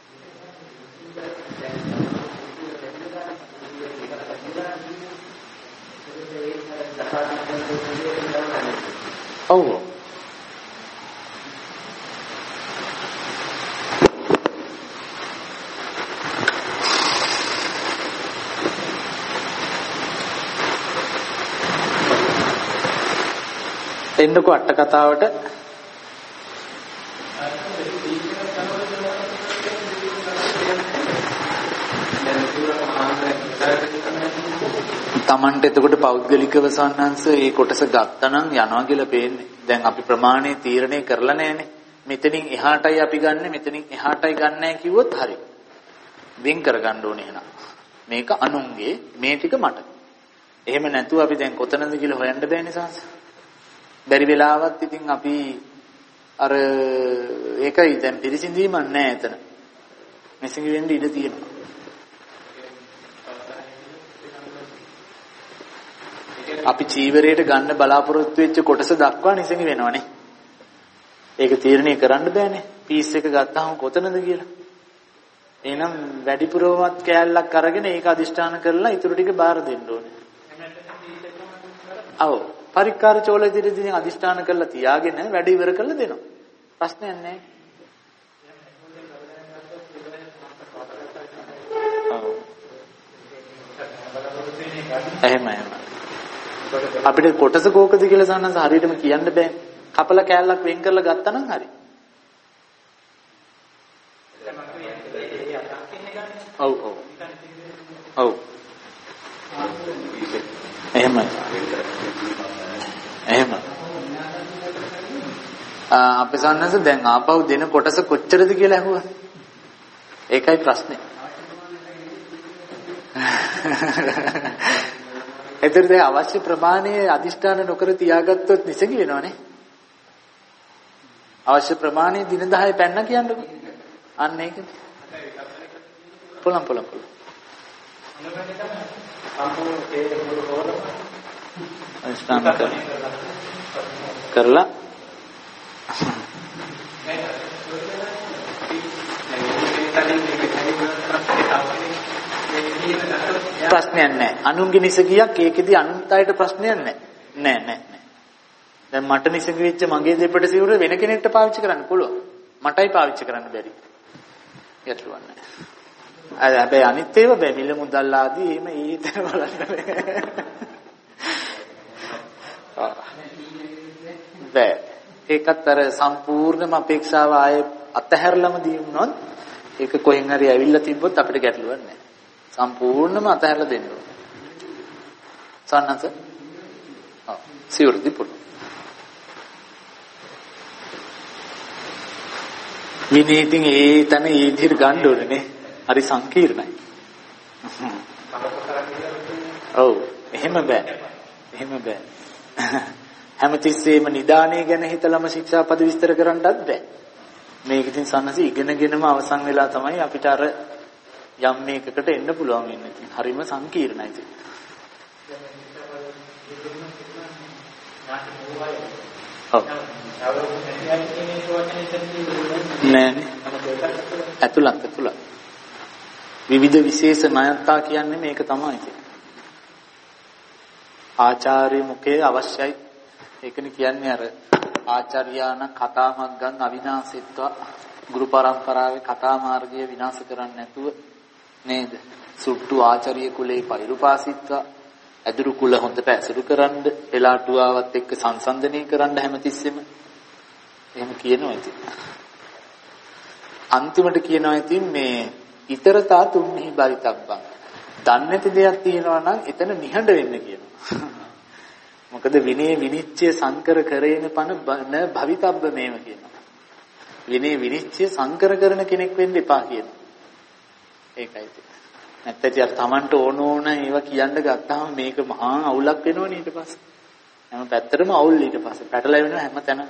ඔව්. එන්නකො අට කතාවට තමන්ට එතකොට පෞද්ගලිකව සන්නංශ ඒ කොටස ගත්තනම් යනවා කියලා පේන්නේ. දැන් අපි ප්‍රමාණය තීරණය කරලා නැහැනේ. මෙතනින් එහාටයි අපි ගන්නෙ මෙතනින් එහාටයි ගන්න නැහැ කිව්වොත් හරි. වෙන් කරගන්න ඕනේ එහෙනම්. මේක අනුන්ගේ මේ ටික මට. එහෙම නැතුව අපි දැන් කොතනද කියලා හොයන්න බෑනේ සාංශ. බැරි වෙලාවත් ඉතින් අපි අර ඒකයි දැන් පිරිසිඳීමක් නැහැ එතන. මෙසිඟ වෙන්න ඉඩ තියෙනවා. අපි චීවරයට ගන්න බලාපොරොත්තු වෙච්ච කොටස දක්වා නිසඟ වෙනවනේ. ඒක තීරණය කරන්න බෑනේ. පීස් එක ගත්තාම කොතනද කියලා. එහෙනම් වැඩිපුරවත් කෑල්ලක් අරගෙන ඒක අදිෂ්ඨාන කරලා ඊටු ටික බාර දෙන්න ඕනේ. ඔව්. පරික්කාර චෝලදිරදී අදිෂ්ඨාන කරලා තියාගෙන වැඩ ඉවර කරලා දෙනවා. ප්‍රශ්නයක් නැහැ. එහෙමයි. අපිට කොටස කෝකද කියලා සන්නස හරියටම කියන්න බෑ. කපල කෑල්ලක් වෙන් කරලා ගත්තා නම් හරි. ඔව් ඔව්. ඔව්. එහෙමයි. එහෙම. අපේ සන්නස දැන් ආපහු දෙන කොටස කොච්චරද කියලා අහුවා. ඒකයි ප්‍රශ්නේ. එතකොට අවශ්‍ය ප්‍රමාණයේ අදිෂ්ඨාන නොකර තියාගත්තොත් නිසගි වෙනවනේ. අවශ්‍ය ප්‍රමාණය දින 10 පැන්න කියන්නකො. අන්න ඒක. පොළම්. අදිෂ්ඨාන කරලා ප්‍රශ්නයක් නැහැ. අනුන්ගේ නිසගියක් ඒකෙදි අනුන්ට ප්‍රශ්නයක් නැහැ. නෑ. දැන් මට නිසගි වෙච්ච මගේ දෙපට සිවුර වෙන කෙනෙක්ට පාවිච්චි කරන්න පුළුවන්. මටයි පාවිච්චි කරන්න බැරි. ගැටලුවක් නැහැ. හැබැයි අනිත් ඒවා බෑ මිල මුදල් ආදී එහෙම ඊතර බලන්න බෑ. ඒකත් අර සම්පූර්ණම අපේක්ෂාව ආයේ අතහැරලම දිනුනොත් ඒක කොහෙන් හරි ඇවිල්ලා තිබ්බොත් අපිට ගැටලුවක් නැහැ. සම්පූර්ණම අතහැරලා දෙන්න ඕනේ. සන්නස. ඔව්. සිවුරුදි පුළුවන්. විනීතින් ඒ තන ඒ විදිහට ගන්න ඕනේ නේ. හරි සංකීර්ණයි. ඔව්. එහෙම බෑ. හැමතිස්සෙම නිදාණය ගැන හිතලම ශික්ෂාපද විස්තර කරන්නත් බෑ. මේක ඉතින් සන්නස ඉගෙනගෙනම අවසන් වෙලා තමයි අපිට අර යම් මේකකට එන්න පුළුවන් වෙන්නේ. ඉතින් හරිම සංකීර්ණයි ඉතින්. ඔව්. නෑනේ. ඇතුළත්. විවිධ විශේෂ ණයත්තා කියන්නේ මේක තමයි ඉතින්. ආචාර්ය මුඛයේ අවශ්‍යයි. ඒකනේ කියන්නේ අර ආචාර්යාන කතාමග්ගං අවිනාශිත්ව ගුරු පරම්පරාවේ කතා මාර්ගය විනාශ කරන්නේ නැතුව නේද? සුට්ටු ආචාර්ය කුලේ පෛරුපාසිත්ව අදුරු කුල හොඳට ඇසුරු කරන්න, පෙළාටුවාවත් එක්ක සංසන්දනය කරන්න හැමතිස්සෙම එහෙම කියනවා ඉතින්. අන්තිමට කියනවා ඉතින් මේ ඊතරතා තුන්හි බරිතබ්බං. දන්නේ නැති දෙයක් තියෙනවා නම් එතන නිහඬ වෙන්න කියනවා. මොකද විනය විනිච්ඡය සංකර කරේන පන භවිතබ්බ මේව කියනවා. විනය විනිච්ඡය සංකර කරන කෙනෙක් වෙන්න එපා කියනවා. ඒකයි ඉතින්. නැත්නම් අර Tamanට ඕන ඒවා කියන්න ගත්තාම මේක මහා අවුලක් වෙනවනේ ඊට පස්සේ. හැම පැත්තටම අවුල් ඊට පස්සේ පැටලෙනවා හැම තැනම.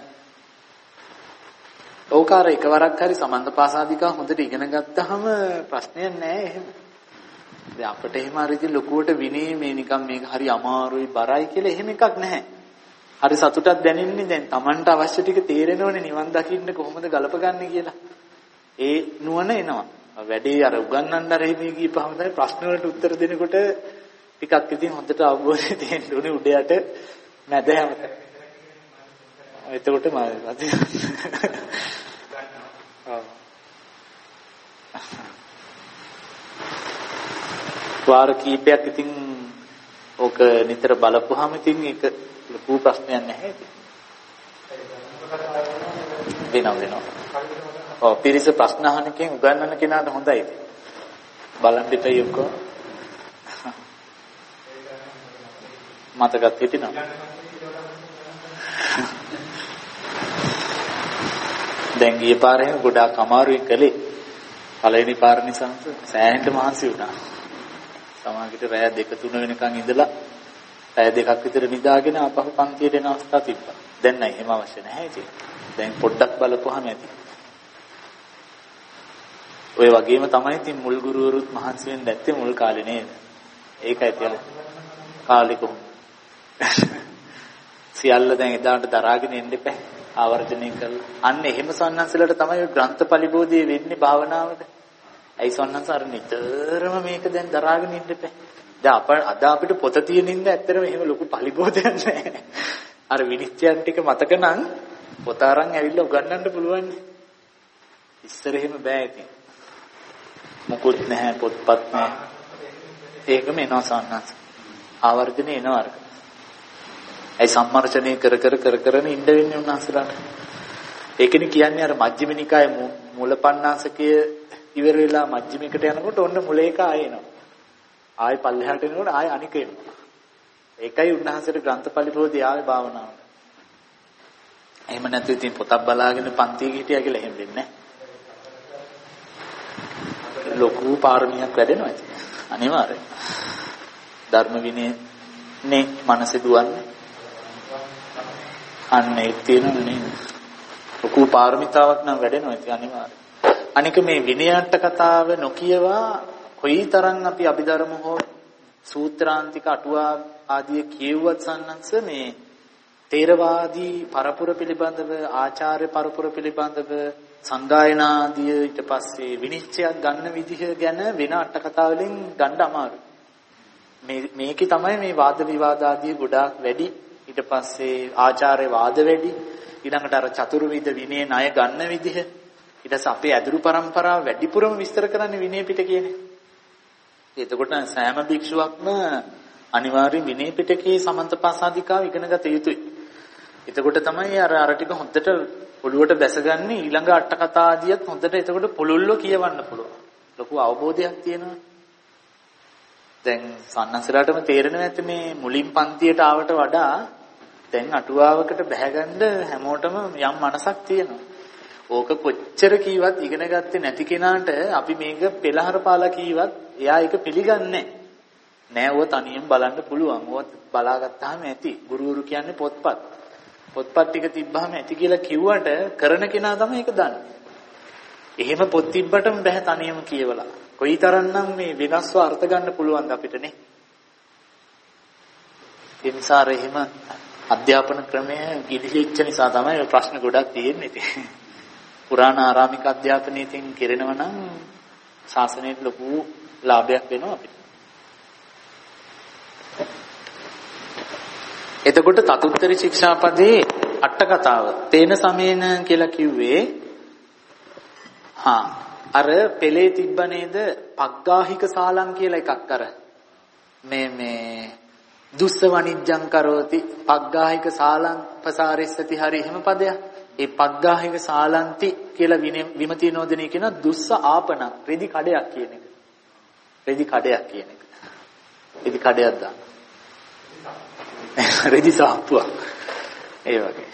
ඕකාර එකවරක් හරි සමන්ත පාසාදිකා හොඳට ඉගෙන ගත්තාම ප්‍රශ්නයක් නැහැ එහෙම. දැන් අපිට එහෙම හරි ඉතින් ලොකුවට විනේ මේ නිකන් මේක හරි අමාරුයි බරයි කියලා එහෙම එකක් නැහැ. හරි සතුටක් දැනෙන්නේ දැන් Tamanට අවශ්‍ය ටික තේරෙනවනේ නිවන් දකින්න කොහොමද ගලපගන්නේ කියලා. ඒ නුවණ එනවා. වැඩේ අර උගන්නන්න අර එහෙම ගියපහම තමයි ප්‍රශ්න වලට උත්තර දෙනකොට ටිකක් ඉතින් හොඳට අවබෝධය තියෙන්න ඕනේ උඩ යට මැද හැමත. එතකොට වාර කීපයක් ඉතින් ඕක නිතර බලපුවාම ඉතින් ඒක ලොකු ප්‍රශ්නයක් නැහැ ඉතින්. වෙනවා. ඔව් පිරිස ප්‍රශ්න අහන එකෙන් උගන්වන්න කෙනාට හොඳයි ඉතින්. බලන් දෙතයි ඔක්කොම. මතකත් හිටිනවා. දැන් ගිය පාරේ ගොඩාක් අමාරුයි කළේ. පළවෙනි පාර නිසා සෑහෙන්න මහන්සි වුණා. සමාගයට රැය 2-3 වෙනකන් ඉඳලා රැය 2ක් විතර නිදාගෙන ආපහු පන්තියට එන අවස්ථා තිබ්බා. දැන් නෑ එහෙම අවශ්‍ය නැහැ ඉතින්. දැන් පොඩ්ඩක් බලපුවාම ඇති. ඔය වගේම තමයි ඉතින් මුල් ගුරුවරුත් මහන්සි වෙන්න නැත්තේ මුල් කාලේ නේද? ඒකයි තියෙන කාලේ කොහොමද? සියල්ල දැන් එදාට දරාගෙන ඉන්න එපා. ආවර්ජනය කරලා. අන්න එහෙම සන්නන්සලට තමයි ග්‍රන්ථ පරිබෝධිය වෙන්නේ භාවනාවට. ඇයි සොන්නන්ස අර නිතරම මේක දැන් දරාගෙන ඉන්න එපා. දැන් අද අපිට පොත තියෙන ඉඳ ඇත්තටම එහෙම ලොකු පරිබෝධයක් නැහැ. අර විනිශ්චයන් ටික මතක නම් පොත අරන් ඇවිල්ලා උගන්වන්න පුළුවන්. ඉස්සර එහෙම බෑ ඉතින්. මොකුත් නැහැ පොත්පත් නැහැ. ඒකම එනවා සොන්නන්ස. ආවර්ජනේ එනවා අර. ඒ සම්මර්ෂණය කර ඉන්න වෙන්නේ උන්වහන්සේලාට. ඒකනේ කියන්නේ අර මජ්ක්‍ධිම නිකායේ මූලපණ්ණාසකයේ ඉවර වෙලා මජ්ක්‍ධිමයකට යනකොට ඔන්න මුලේක ආයෙනවා. ආයෙ පල්ලෙහාට එනකොට ආයෙ අනික එනවා. ඒකයි උන්වහන්සේට ග්‍රන්ථ පරිබෝධය ආවේ භාවනාවට. එහෙම නැත්නම් ඉතින් පොතක් බලාගෙන පන්තියේ හිටියා කියලා එහෙම වෙන්නේ නැහැ. ලොකු පාරමියක් වැඩෙනවා ඉතින්. අනිවාර්යයෙන්. ධර්ම විනයනේ මනසේ දුවන්නේ. අන්න ඒක තියෙනවනේ නේද? ලොකු පාරමිතාවක් නම් වැඩෙනවා ඉතින් අනිවාර්යයෙන්. අනික මේ විනයන්ට කතාව නොකියවා කොයිතරම් අපි අභිධර්ම හෝ සූත්‍රාන්තික අටුවා ආදී කියුවත් සන්නංශ මේ තේරවාදී පරපුර පිළිබඳව ආචාර්ය පරපුර පිළිබඳව සංගායනාදී ඊට පස්සේ විනිශ්චයක් ගන්න විදිහ ගැන වෙන අට කතා වලින් ගන්න අමාරුයි. මේකේ තමයි මේ වාද විවාද ආදී ගොඩාක් වැඩි. ඊට පස්සේ ආචාර්ය වාද වැඩි. ඊළඟට අර චතුර්විධ විනය ණය ගන්න විදිහ. ඊට පස්සේ අපේ ඇදුරු પરම්පරාව වැඩිපුරම විස්තර කරන්නේ විනය පිටකයේනේ. එතකොට සෑම භික්ෂුවක්ම අනිවාර්ය විනය පිටකයේ සමන්තපාසාදිකාව ඉගෙන ගත යුතුයි. එතකොට තමයි අර ටික හොඳට ඔළුවට බැසගන්නේ ඊළඟ අට කතා ආදියත් හොඳට එතකොට පුළුල්ව කියවන්න පුළුවන්. ලොකු අවබෝධයක් තියෙනවා. දැන් සන්නසරාටම තේරෙනවා ඇත්ත මේ මුලින් පන්තියට ආවට වඩා දැන් අටුවාවකට බැහැගන්න හැමෝටම යම් මනසක් තියෙනවා. ඕක කොච්චර කීවත් ඉගෙන ගත්තේ නැති කෙනාට අපි මේක පෙළහර පාලා කීවත් එයා ඒක පිළිගන්නේ නෑ. ඕව තනියෙන් බලන්න පුළුවන්. ඕව බලාගත්තාම ඇති. ගුරුවරු කියන්නේ පොත්පත්. පොත්පත් ටික තිබ්බහම ඇති කියලා කිව්වට කරන කෙනා තමයි ඒක දන්නේ. එහෙම පොත් තිබ්බටම බෑ තනියම කියවලා. කොයිතරම්නම් මේ වෙනස්ව අර්ථ ගන්න පුළුවන්ද අපිටනේ. ඒ නිසා එහෙම අධ්‍යාපන ක්‍රමය ගිලිහිච්ච නිසා තමයි ප්‍රශ්න ගොඩක් තියෙන්නේ. පුරාණ ආරාමික අධ්‍යාපනයෙන් කෙරෙනවා නම් ශාසනයට ලොකු ලාභයක් වෙනවා අපිට. එතකොට තතුත්තරි ශික්ෂාපදේ අට කතාව තේන සමේන කියලා කිව්වේ අර පෙළේ තිබ්බ නේද පග්ගාහික සාලං කියලා එකක් අර මේ දුස්ස වනිජ්ජං කරෝති පග්ගාහික සාලං පසාරෙස්සති හරි එහෙම පදයක්. ඒ පග්ගාහික සාලන්ති කියලා විමති නෝදනී කියන දුස්ස ආපන රෙදි කඩයක් කියන එක. රෙදි කඩයක් කියන එක. රෙදි කඩයක් දාන්න. රෙදි සාප්පුවක්. ඒ වගේ.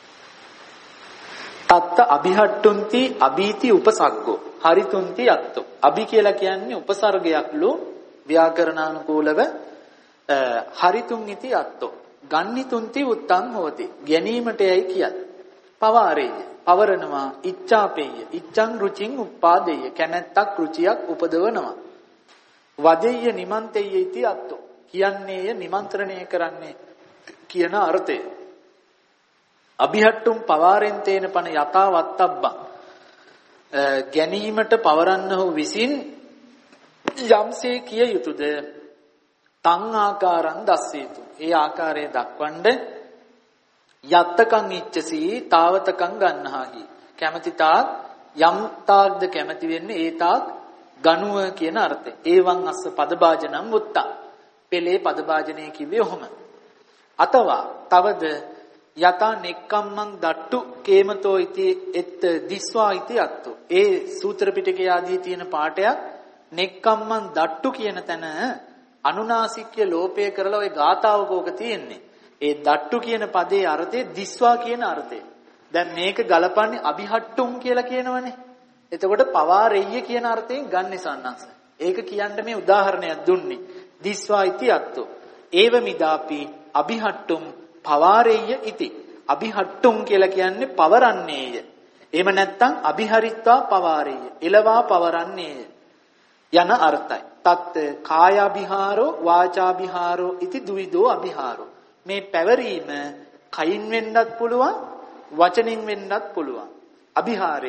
තත්ත අභිහට්ටුන්ති අභීති උපසග්ගෝ හරිතුන්ති යත්තෝ. අභි කියලා කියන්නේ උපසර්ගයක්ලු ව්‍යාකරණානුකූලව හරිතුන් ඉති යත්තෝ. ගන්නිතුන්ති උත්තං හෝති. ගැනීමට යයි කියත්. පවාරේය පවරනවා ඉච්ඡාපේය ඉච්ඡං රුචින් උපාදේය කැමැත්තක් රුචියක් උපදවනවා. වදෙය්‍ය නිමන්තේය ඉති අත්තෝ. කියන්නේය නිමන්ත්‍රණය කරන්නේ කියන අර්ථය. අභිහට්ටුම් පවාරෙන් තේන පන යතා වත්තබ්බං ගැනීමට පවරන්නහු විසින් යම්සේ කිය යුතුයද තං ආකාරං දස්සේතු. ඒ ආකාරය දක්වන්න යත්තකං ඉච්ඡසි තාවතකං ගන්නහාහි. කැමැති තාක් යම් තාක්ද කැමැති වෙන්නේ ඒ තාක් ගනුව කියන අර්ථය. ඒවං අස්ස පදභාජනං මුත්තා. පෙළේ පදභාජනය කිව්වේ ඔහොම. අතවා තවද යතා නෙක්කම්මං දට්ටු කේමතෝ ඉති එත් දිස්වා ඉති අත්තු. ඒ සූත්‍ර පිටකයේ ආදී තියෙන පාඩයක් නෙක්කම්මං දට්ටු කියන තැන අනුනාසික්‍ය ලෝපය කරලා ওই ගාතාවකෝක තියෙන්නේ. ඒ දට්ටු කියන පදේ අර්ථය දිස්වා කියන අර්ථය. දැන් මේක ගලපන්නේ අභිහට්ටුම් කියලා කියනවනේ. එතකොට පවාරෙය්‍ය කියන අර්ථයෙන් ගන්න සන්නස. ඒක කියන්න මේ උදාහරණයක් දුන්නේ. දිස්වා ඉති අත්තු. ඒව මිදාපි අභිහට්ටුම් පවාරෙය්‍ය ඉති. අභිහට්ටුම් කියලා කියන්නේ පවරන්නේය. එහෙම නැත්නම් අභිහරිත්වා පවාරෙය්‍ය. එලවා පවරන්නේය යන අර්ථයි. තත් කායාභිහාරෝ වාචාභිහාරෝ ඉති දුවිදෝ අභිහාරෝ. මේ පැවරීම කයින් වෙන්නත් පුළුවන් වචනින් වෙන්නත් පුළුවන්. අභිහාරේ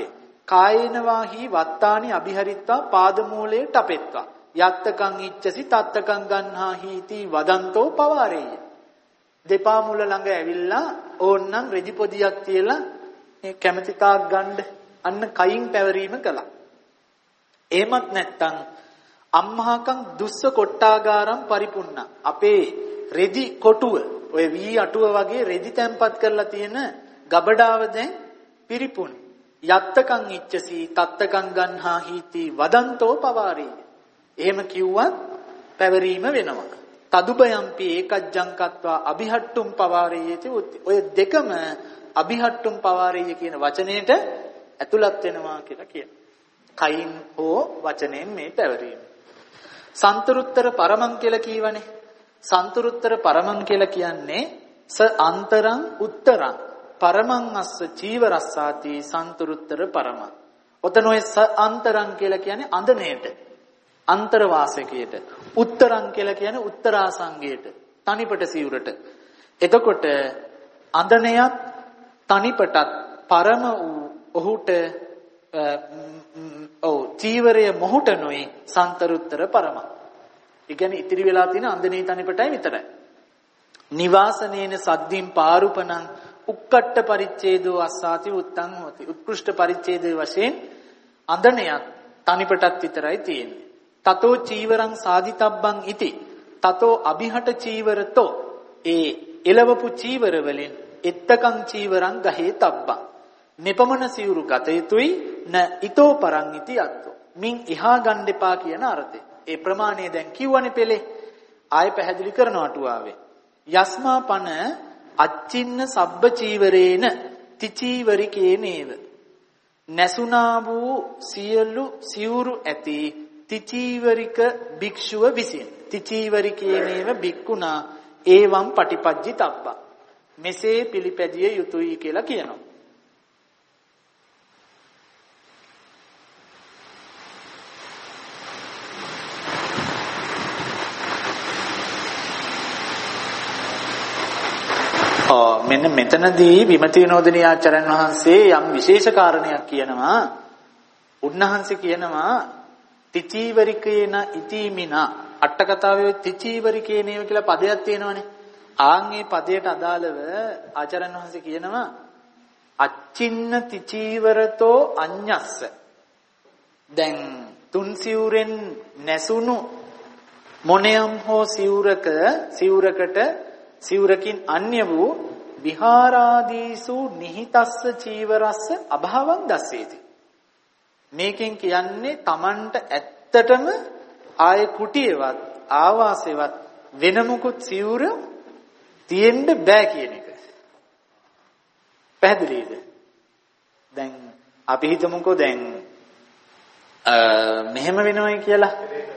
කායේනවාහි වත්තානි අභිහරිත්වා පාදමූලේ ටපෙත්වා යත්තකං ඉච්ඡසි තත්තකං ගන්හාහි इति වදන්තෝ පවාරේය. දෙපා මුල ළඟ ඇවිල්ලා ඕන්නම් රෙදි පොදියක් තියලා මේ කැමැති තාක් ගන්න අන්න කයින් පැවරීම කළා. එහෙමත් නැත්නම් අම්මහකං දුස්ස කොට්ටාගාරම් පරිපුන්න අපේ රෙදි කොටුව ඔය වී අටුව වගේ රෙදි තැම්පත් කරලා තියෙන ගබඩාව දැන් පිරිපුන් යත්තකං ඉච්ඡසි තත්තකං ගන්හා හීති වදන්තෝ පවාරේ. එහෙම කිව්වත් පැවරීම වෙනවා. තදුබයම්පි ඒකජ්ජංකත්වා අභිහට්ටුම් පවාරේයති. ඔය දෙකම අභිහට්ටුම් පවාරේය කියන වචනේට ඇතුළත් වෙනවා කියලා කියනවා. කයින් හෝ වචනෙන් මේ පැවරීම. සන්තරුත්තර පරමං කියලා කියවනේ. සන්තරුත්තර පරමං කියලා කියන්නේ ස අන්තරං උත්තරං පරමං අස්ස චීවරස්සාති සන්තරුත්තර පරමං. ඔතන ඔය ස අන්තරං කියලා කියන්නේ අඳනේට, අන්තරවාසකයට. උත්තරං කියලා කියන්නේ උත්තරාසංගයට, තනිපට සිවුරට. එතකොට අඳනයත් තනිපටත් පරම වූ ඔහුට චීවරය මොහුට නොයි සන්තරුත්තර පරම. ඒ කියන්නේ ඉතිරි වෙලා තියෙන අන්දනේ තනිපටයි විතරයි. නිවාසනේන සද්දින් පාරුපණං උක්කට්ට පරිච්ඡේදෝ අස්සාති උත්තං හොති. උත්කෘෂ්ඨ පරිච්ඡේදයේ වශයෙන් අන්දනයක් තනිපටත් විතරයි තියෙන්නේ. තතෝ චීවරං සාදිතබ්බං ඉති. තතෝ අභිහට චීවරතෝ ඒ එලවපු චීවර වලින් එත්තකං චීවරං ගහේ තබ්බං. මෙපමණ සිවුරු ගත යුතුයි න ඊතෝ පරං ඉති අත්තෝ. මින් එහා ගන්න එපා කියන අර්ථය. ඒ ප්‍රමාණය දැන් කිව්වනේ පෙළේ. ආයෙ පැහැදිලි කරනවා අටුවාවේ. යස්මා පන අච්චින්න සබ්බ චීවරේන තිචීවරිකේනේව. නැසුනා වූ සියලු සිවුරු ඇති තිචීවරික භික්ෂුව විසින්. තිචීවරිකේනේව භික්ඛුනා ඒවම් පටිපජ්ජි තබ්බා. මෙසේ පිළිපැදිය යුතුයි කියලා කියනවා. මෙන්න මෙතනදී විමති විනෝදනී ආචාර්යන් වහන්සේ යම් විශේෂ කාරණයක් කියනවා. උන්වහන්සේ කියනවා තිචීවරිකේන ඉතිමිනා අට කතාවේ තිචීවරිකේනේව කියලා පදයක් තියෙනවනේ. ආන්ගේ පදයට අදාළව ආචාර්යන් වහන්සේ කියනවා අච්චින්න තිචීවරතෝ අඤ්ඤස්ස. දැන් තුන් සිවුරෙන් නැසුණු මොනියම් හෝ සිවුරකින් අන්‍ය වූ විහාරාදීසු නිහිතස්ස චීවරස්ස අභාවං දස්සේති. මේකෙන් කියන්නේ Tamanට ඇත්තටම ආයේ කුටියවත් ආවාසෙවත් වෙන මොකුත් සිවුර තියෙන්න බෑ කියන එක. පැහැදිලිද? දැන් අපි හිතමුකෝ දැන් මෙහෙම වෙනවයි කියලා.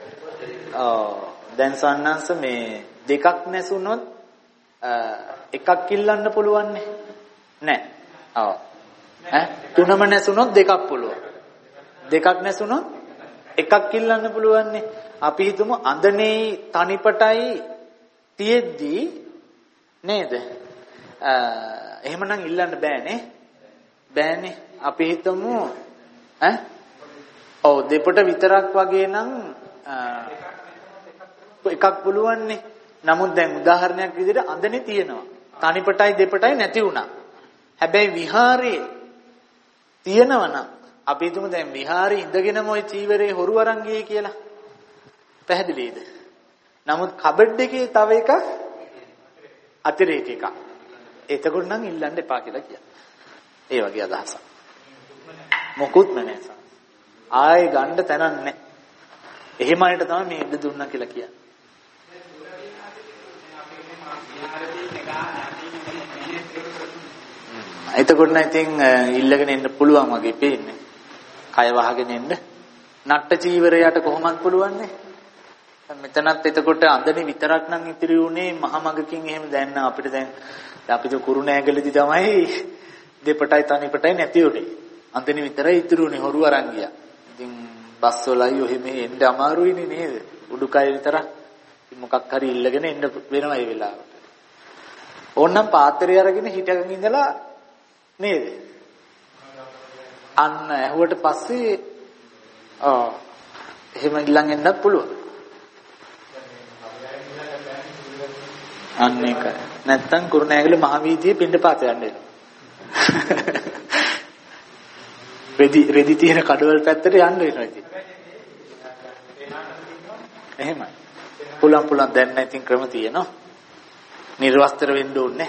දැන් සන්නංශ මේ දෙකක් නැසුනොත් එකක් ඉල්ලන්න පුළුවන් නේ? නෑ. තුනම නැසුනොත් දෙකක් පුළුවන්. දෙකක් නැසුනොත් එකක් ඉල්ලන්න පුළුවන් නේ. අපි හිතමු අඳනේ තනිපටයි තියෙද්දි නේද? එහෙමනම් ඉල්ලන්න බෑනේ. බෑනේ. අපි හිතමු දෙපට විතරක් වගේ නම් එකක් පුළුවන් නේ. නමුත් දැන් උදාහරණයක් විදිහට අඳනේ තියෙනවා. තනිපටයි දෙපටයි නැති වුණා. හැබැයි විහාරයේ තියෙනවනම් අපි හිතමු දැන් විහාරේ ඉඳගෙනම ওই චීවරේ හොරු අරන් ගියේ කියලා. පැහැදිලිද? නමුත් කබඩ් එකේ තව එකක් අතිරේක එකක්. එතකොට නම් ඉල්ලන්න එපා කියලා කියනවා. ඒ වගේ අදහසක්. මොකුත්ම නැහැ. ආයේ ගන්න තැනක් නැහැ. එහෙම අයට තමයි මේ ඉඩ දුන්නා කියලා කියන්නේ. එතකොට නම් ඉතින් ඉල්ලගෙන එන්න පුළුවන් වගේ පේන්නේ. කය වහගෙන එන්න. නට්ට චීවරයට කොහොමද පුළුවන් නේ? මෙතනත් එතකොට අඳනේ විතරක් නම් ඉතිරි උනේ මහමගකින් එහෙම දැන් අපිට දැන් අපිට කුරුණෑගලදී තමයි දෙපටයි තනිපටයි නැති උනේ. අඳනේ විතරයි ඉතිරි උනේ හොරු අරන් ගියා. ඉතින් බස් වලයි ඔහෙ මේ එන්න අමාරුයිනේ නේද? උඩුකය විතරක් මොකක් හරි ඉල්ලගෙන එන්න වෙනවා ඒ වෙලාවට. ඕන්නම් පාත්‍රය අරගෙන හිටගෙන ඉඳලා නේද? අන්න ඇහුවට පස්සේ එහෙම ඉල්ලන් එන්නත් පුළුවන්. අන්න ඒක. නැත්තම් කුරුණෑගල මහවීදියේ පිණ්ඩපාත යන්න එනවා. රෙදි තියෙන කඩවල පැත්තට යන්න වෙනවා ඉතින්. එහෙමයි. පුළුවන් දැන් ඉතින් ක්‍රම තියෙනවා. නිර්වස්ත්‍ර වෙන්න ඕනේ.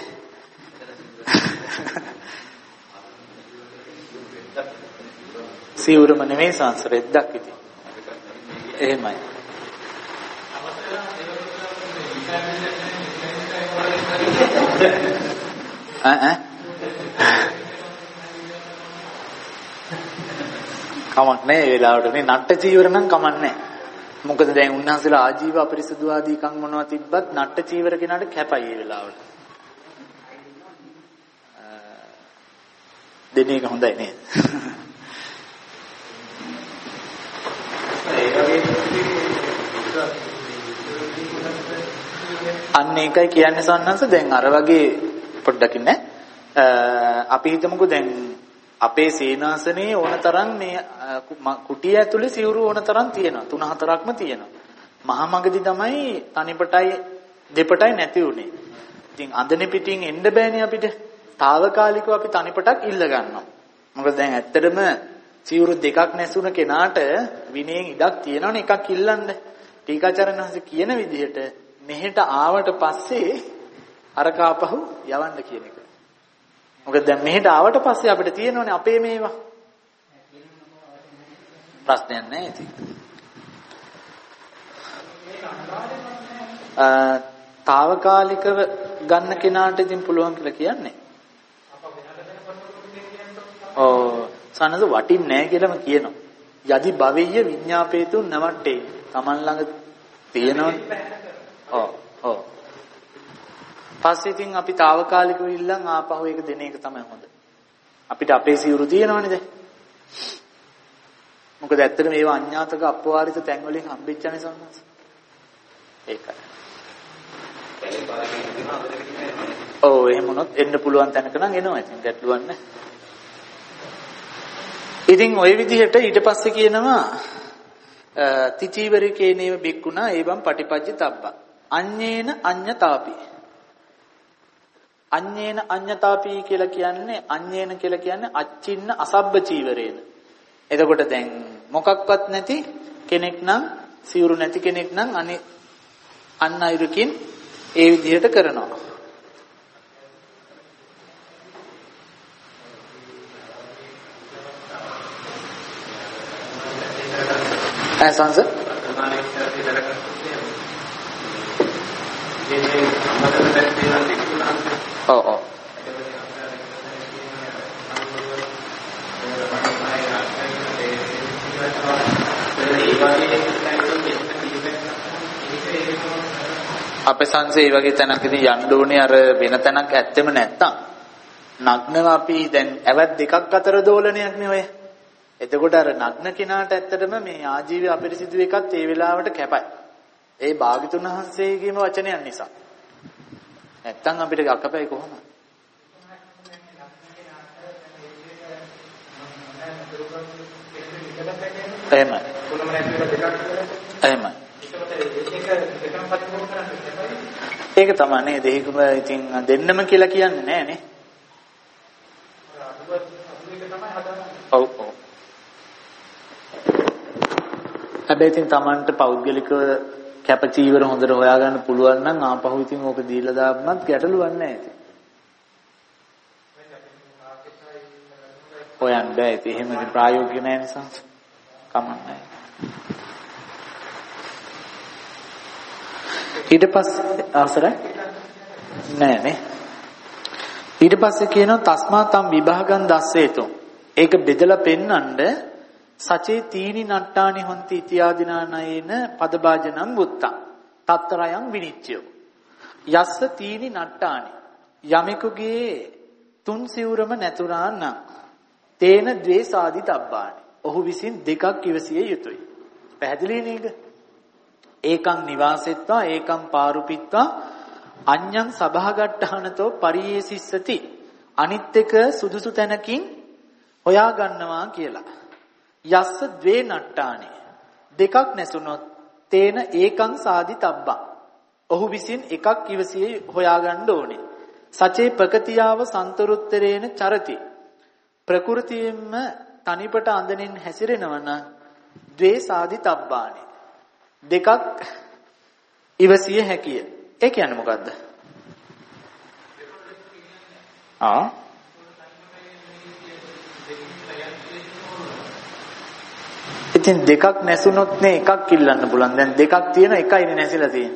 සිවුරම නෙමෙයි සංසරෙද්දක් ඉතින්. එහෙමයි. කමක් නැහැ ඒ වෙලාවට නට්ට චීවර නම් කමක් නැහැ. මොකද දැන් උන්වහන්සේලා ආජීව අපරිසුදු ආදී කම් මොනවා තිබ්බත් නට්ට චීවර කෙනාට කැපයි ඒ වෙලාවට. දෙන එක හොඳයි නේද? අන්න ඒකයි කියන්නේ සන්නංශ දැන් අර වගේ පොඩ්ඩක් ඉන්න අපි හිතමුකෝ දැන් අපේ සේනාසනේ ඕනතරම් මේ කුටිය ඇතුලේ සිවුරු ඕනතරම් තියෙනවා 3-4ක්ම තියෙනවා මහා මගදී තමයි තනිපටයි දෙපටයි නැති උනේ ඉතින් අඳනේ පිටින් එන්න බෑනේ අපිට తాවකාලිකව අපි තනිපටක් ඉල්ල ගන්නවා මොකද දැන් ඇත්තටම සිවුරු දෙකක් නැසුන කෙනාට විනයෙන් ඉඩක් තියෙනවනේ එකක් ඉල්ලන්න ටීකාචාර්යන් වහන්සේ කියන විදිහට මෙහෙට ආවට පස්සේ අර කාපහු යවන්න කියන එක. මොකද දැන් මෙහෙට ආවට පස්සේ අපිට තියෙනවනේ අපේ මේවා. ප්‍රශ්නයක් නැහැ ඉතින්. తాවකාලිකව ගන්න කෙනාට ඉතින් පුළුවන් කියලා කියන්නේ. සනස වටින්නේ නැහැ කියලාම කියනවා. යදි භවෙය්‍ය විඤ්ඤාපේතු නවට්ටේ. Taman ළඟ තියෙනවනේ. ඔව්. පස්සේ ඉතින් අපි తాවකාලිකව ඉල්ලන් ආපහු ඒක දෙන එක තමයි හොඳ. අපිට අපේ සිවුරු තියෙනවනේ දැන්. මොකද ඇත්තටම මේවා අඥාතක අපවාරිත තැන් වලින් හම්බෙච්චනේ සම්මාස. ඒකයි. ඔව් එහෙම වුණොත් එන්න පුළුවන් තැනක නම් එනවා ඉතින් ගැටලුවක් නැහැ. ඉතින් ওই විදිහට ඊට පස්සේ කියනවා තිචීවරිකේනේව බික්කුණා ඒවම් පටිපජ්ජ තබ්බා අඤ්ඤේන අඤ්ඤතාපි අඤ්ඤේන අඤ්ඤතාපි කියලා කියන්නේ අඤ්ඤේන කියලා කියන්නේ අච්චින්න අසබ්බ චීවරේන එතකොට දැන් මොකක්වත් නැති කෙනෙක් නම් සිවුරු නැති කෙනෙක් නම් අන් අයුරකින් ඒ විදිහට කරනවා සංස ඔව් අපේ සංසේ මේ වගේ තැනකදී යන්න ඕනේ අර වෙන තැනක් ඇත්තෙම නැත්තම් නග්නව අපි දැන් ඇවත් දෙකක් අතර දෝලනයක් නේ ඔය එතකොට අර නග්න කෙනාට ඇත්තටම මේ ආජීවය අපිරිසිදු එකත් ඒ වෙලාවට කැපයි. ඒ භාග්‍යතුන් වහන්සේගේම වචනයන් නිසා. නැත්තම් අපිට අකපයි කොහොමද? එහෙමයි. ඒක තමයි නේද? ඒකම ඉතින් දෙන්නම කියලා කියන්නේ නෑ නේ. ඔව්. හැබැයි ඉතින් Tamanට පෞද්ගලිකව කැපචීවර හොඳට හොයාගන්න පුළුවන් නම් ආපහු ඉතින් ඕක දීලා දාන්නත් ගැටලුවක් නැහැ ඉතින්. හොයන්න බෑ ඉතින් එහෙම ඉතින් ප්‍රායෝගික නැහැ නිසා කමක් නැහැ. ඊට පස්සේ අවසරයි නෑ නේ. ඊට පස්සේ කියනවා තස්මා තම් විභාගං දස්සේතෝ. ඒක බෙදලා පෙන්නඳ සචේ තීනි නට්ටානි හොන්ති ඉතියාදිනානයේන පදභාජනං බුත්තං තත්තරයන් විනිච්චයෝ යස්ස තීනි නට්ටානි යමෙකුගේ තුන් සිවුරම නැතුණා නම් තේන ද්වේසාදි තබ්බානි ඔහු විසින් දෙකක් ඉවසිය යුතුය පැහැදිලි නේද ඒකං නිවාසෙත්වා ඒකං පාරුපිත්වා අඤ්ඤං සභාගට්ඨහනතෝ පරියේසිස්සති අනිත් එක සුදුසු තැනකින් හොයා ගන්නවා කියලා. යස්ස ද්වේ නට්ටානි දෙකක් නැසුනොත් තේන ඒකං සාදි තබ්බං ඔහු විසින් එකක් ඉවසිය හොයාගන්න ඕනේ. සචේ ප්‍රකතියාව සන්තරුත්තරේන චරති ප්‍රകൃතියෙන්ම තනිපට අඳනින් හැසිරෙනවන ද්වේ සාදි තබ්බානි දෙකක් ඉවසිය හැකිය. ඒ කියන්නේ මොකද්ද? ඉතින් දෙකක් නැසුනොත් නේ එකක් ඉල්ලන්න පුළුවන්. දැන් දෙකක් තියෙන එකයිනේ නැසිලා තියෙන්නේ.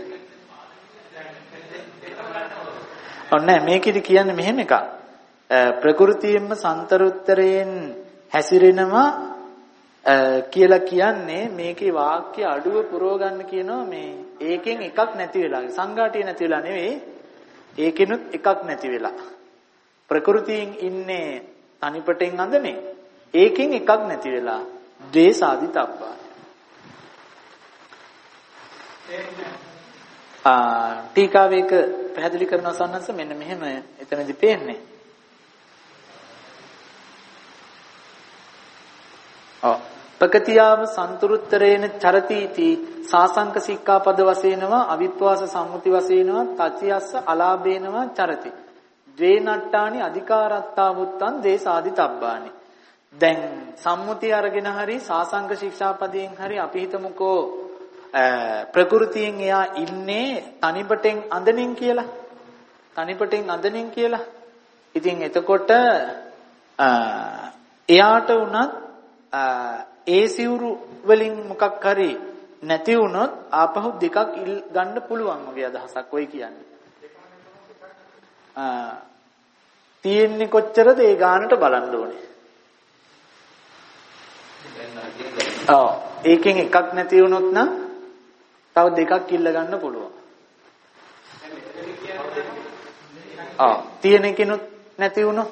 ඔන්න මේකෙදි කියන්නේ මෙහෙම එකක්. ප්‍රകൃතියෙන්ම සන්තරුත්තරයෙන් හැසිරෙනවා කියලා කියන්නේ මේකේ වාක්‍ය අඩුව පුරව ගන්න කියනවා මේ ඒකෙන් එකක් නැති වෙලා. සංඝාටිය නැති වෙලා නෙවෙයි. ඒකෙනුත් එකක් නැති වෙලා. ප්‍රകൃතියෙන් ඉන්නේ තනිපටෙන් අඳනේ. ඒකෙන් එකක් නැති වෙලා. ද්වේසාදි තබ්බා. ටීකාවේක පැහැදිලි කරන සන්නස මෙන්න මෙහෙම එතනදි පේන්නේ. පකතියාව සන්තුරුත්තරේන චරතිති සාසංක සික්ඛාපද වශයෙන්වා අවිප්වාස සම්මුති වශයෙන්වා තචියස්ස අලාභේනවා චරති. ද්වේ නට්ටානි අධිකාරත්තා වුත්තං දේසාදි තබ්බානි. දැන් සම්මුතිය අරගෙන හරි සාසංග ශික්ෂාපදයෙන් හරි අපි හිතමුකෝ ප්‍රകൃතියෙන් එයා ඉන්නේ තනිපටෙන් අඳනින් කියලා. තනිපටෙන් අඳනින් කියලා. ඉතින් එතකොට එයාට උනත් ඒ සිවුරු වලින් මොකක් හරි නැති වුණොත් ආපහු දෙකක් ගන්න පුළුවන් වගේ අදහසක් ඔය කියන්නේ. තියෙන්නේ කොච්චරද ඒ ගානට බලන්න ඕනේ. ඒකෙන් එකක් නැති වුණොත් නම් තව දෙකක් ඉල්ල ගන්න පුළුවන්. තියෙන කෙනුත් නැති වුණොත්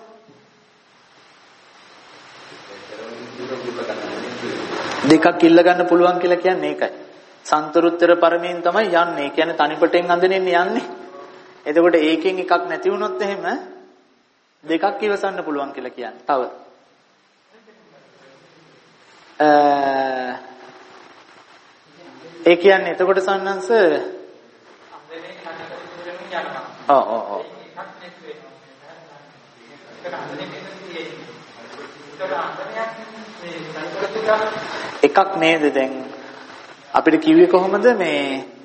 දෙකක් ඉල්ල ගන්න පුළුවන් කියලා කියන්නේ ඒකයි. සන්තරුත්තර පරමයෙන් තමයි යන්නේ. ඒ කියන්නේ තනිපටෙන් අඳින්න යන්නේ. එතකොට ඒකෙන් එකක් නැති වුණොත් එහෙම දෙකක් ඉවසන්න පුළුවන් කියලා කියන්නේ. තව ඒ කියන්නේ එතකොට සන්නංශ එකක් නේද දැන් අපිට කිව්වේ කොහොමද මේ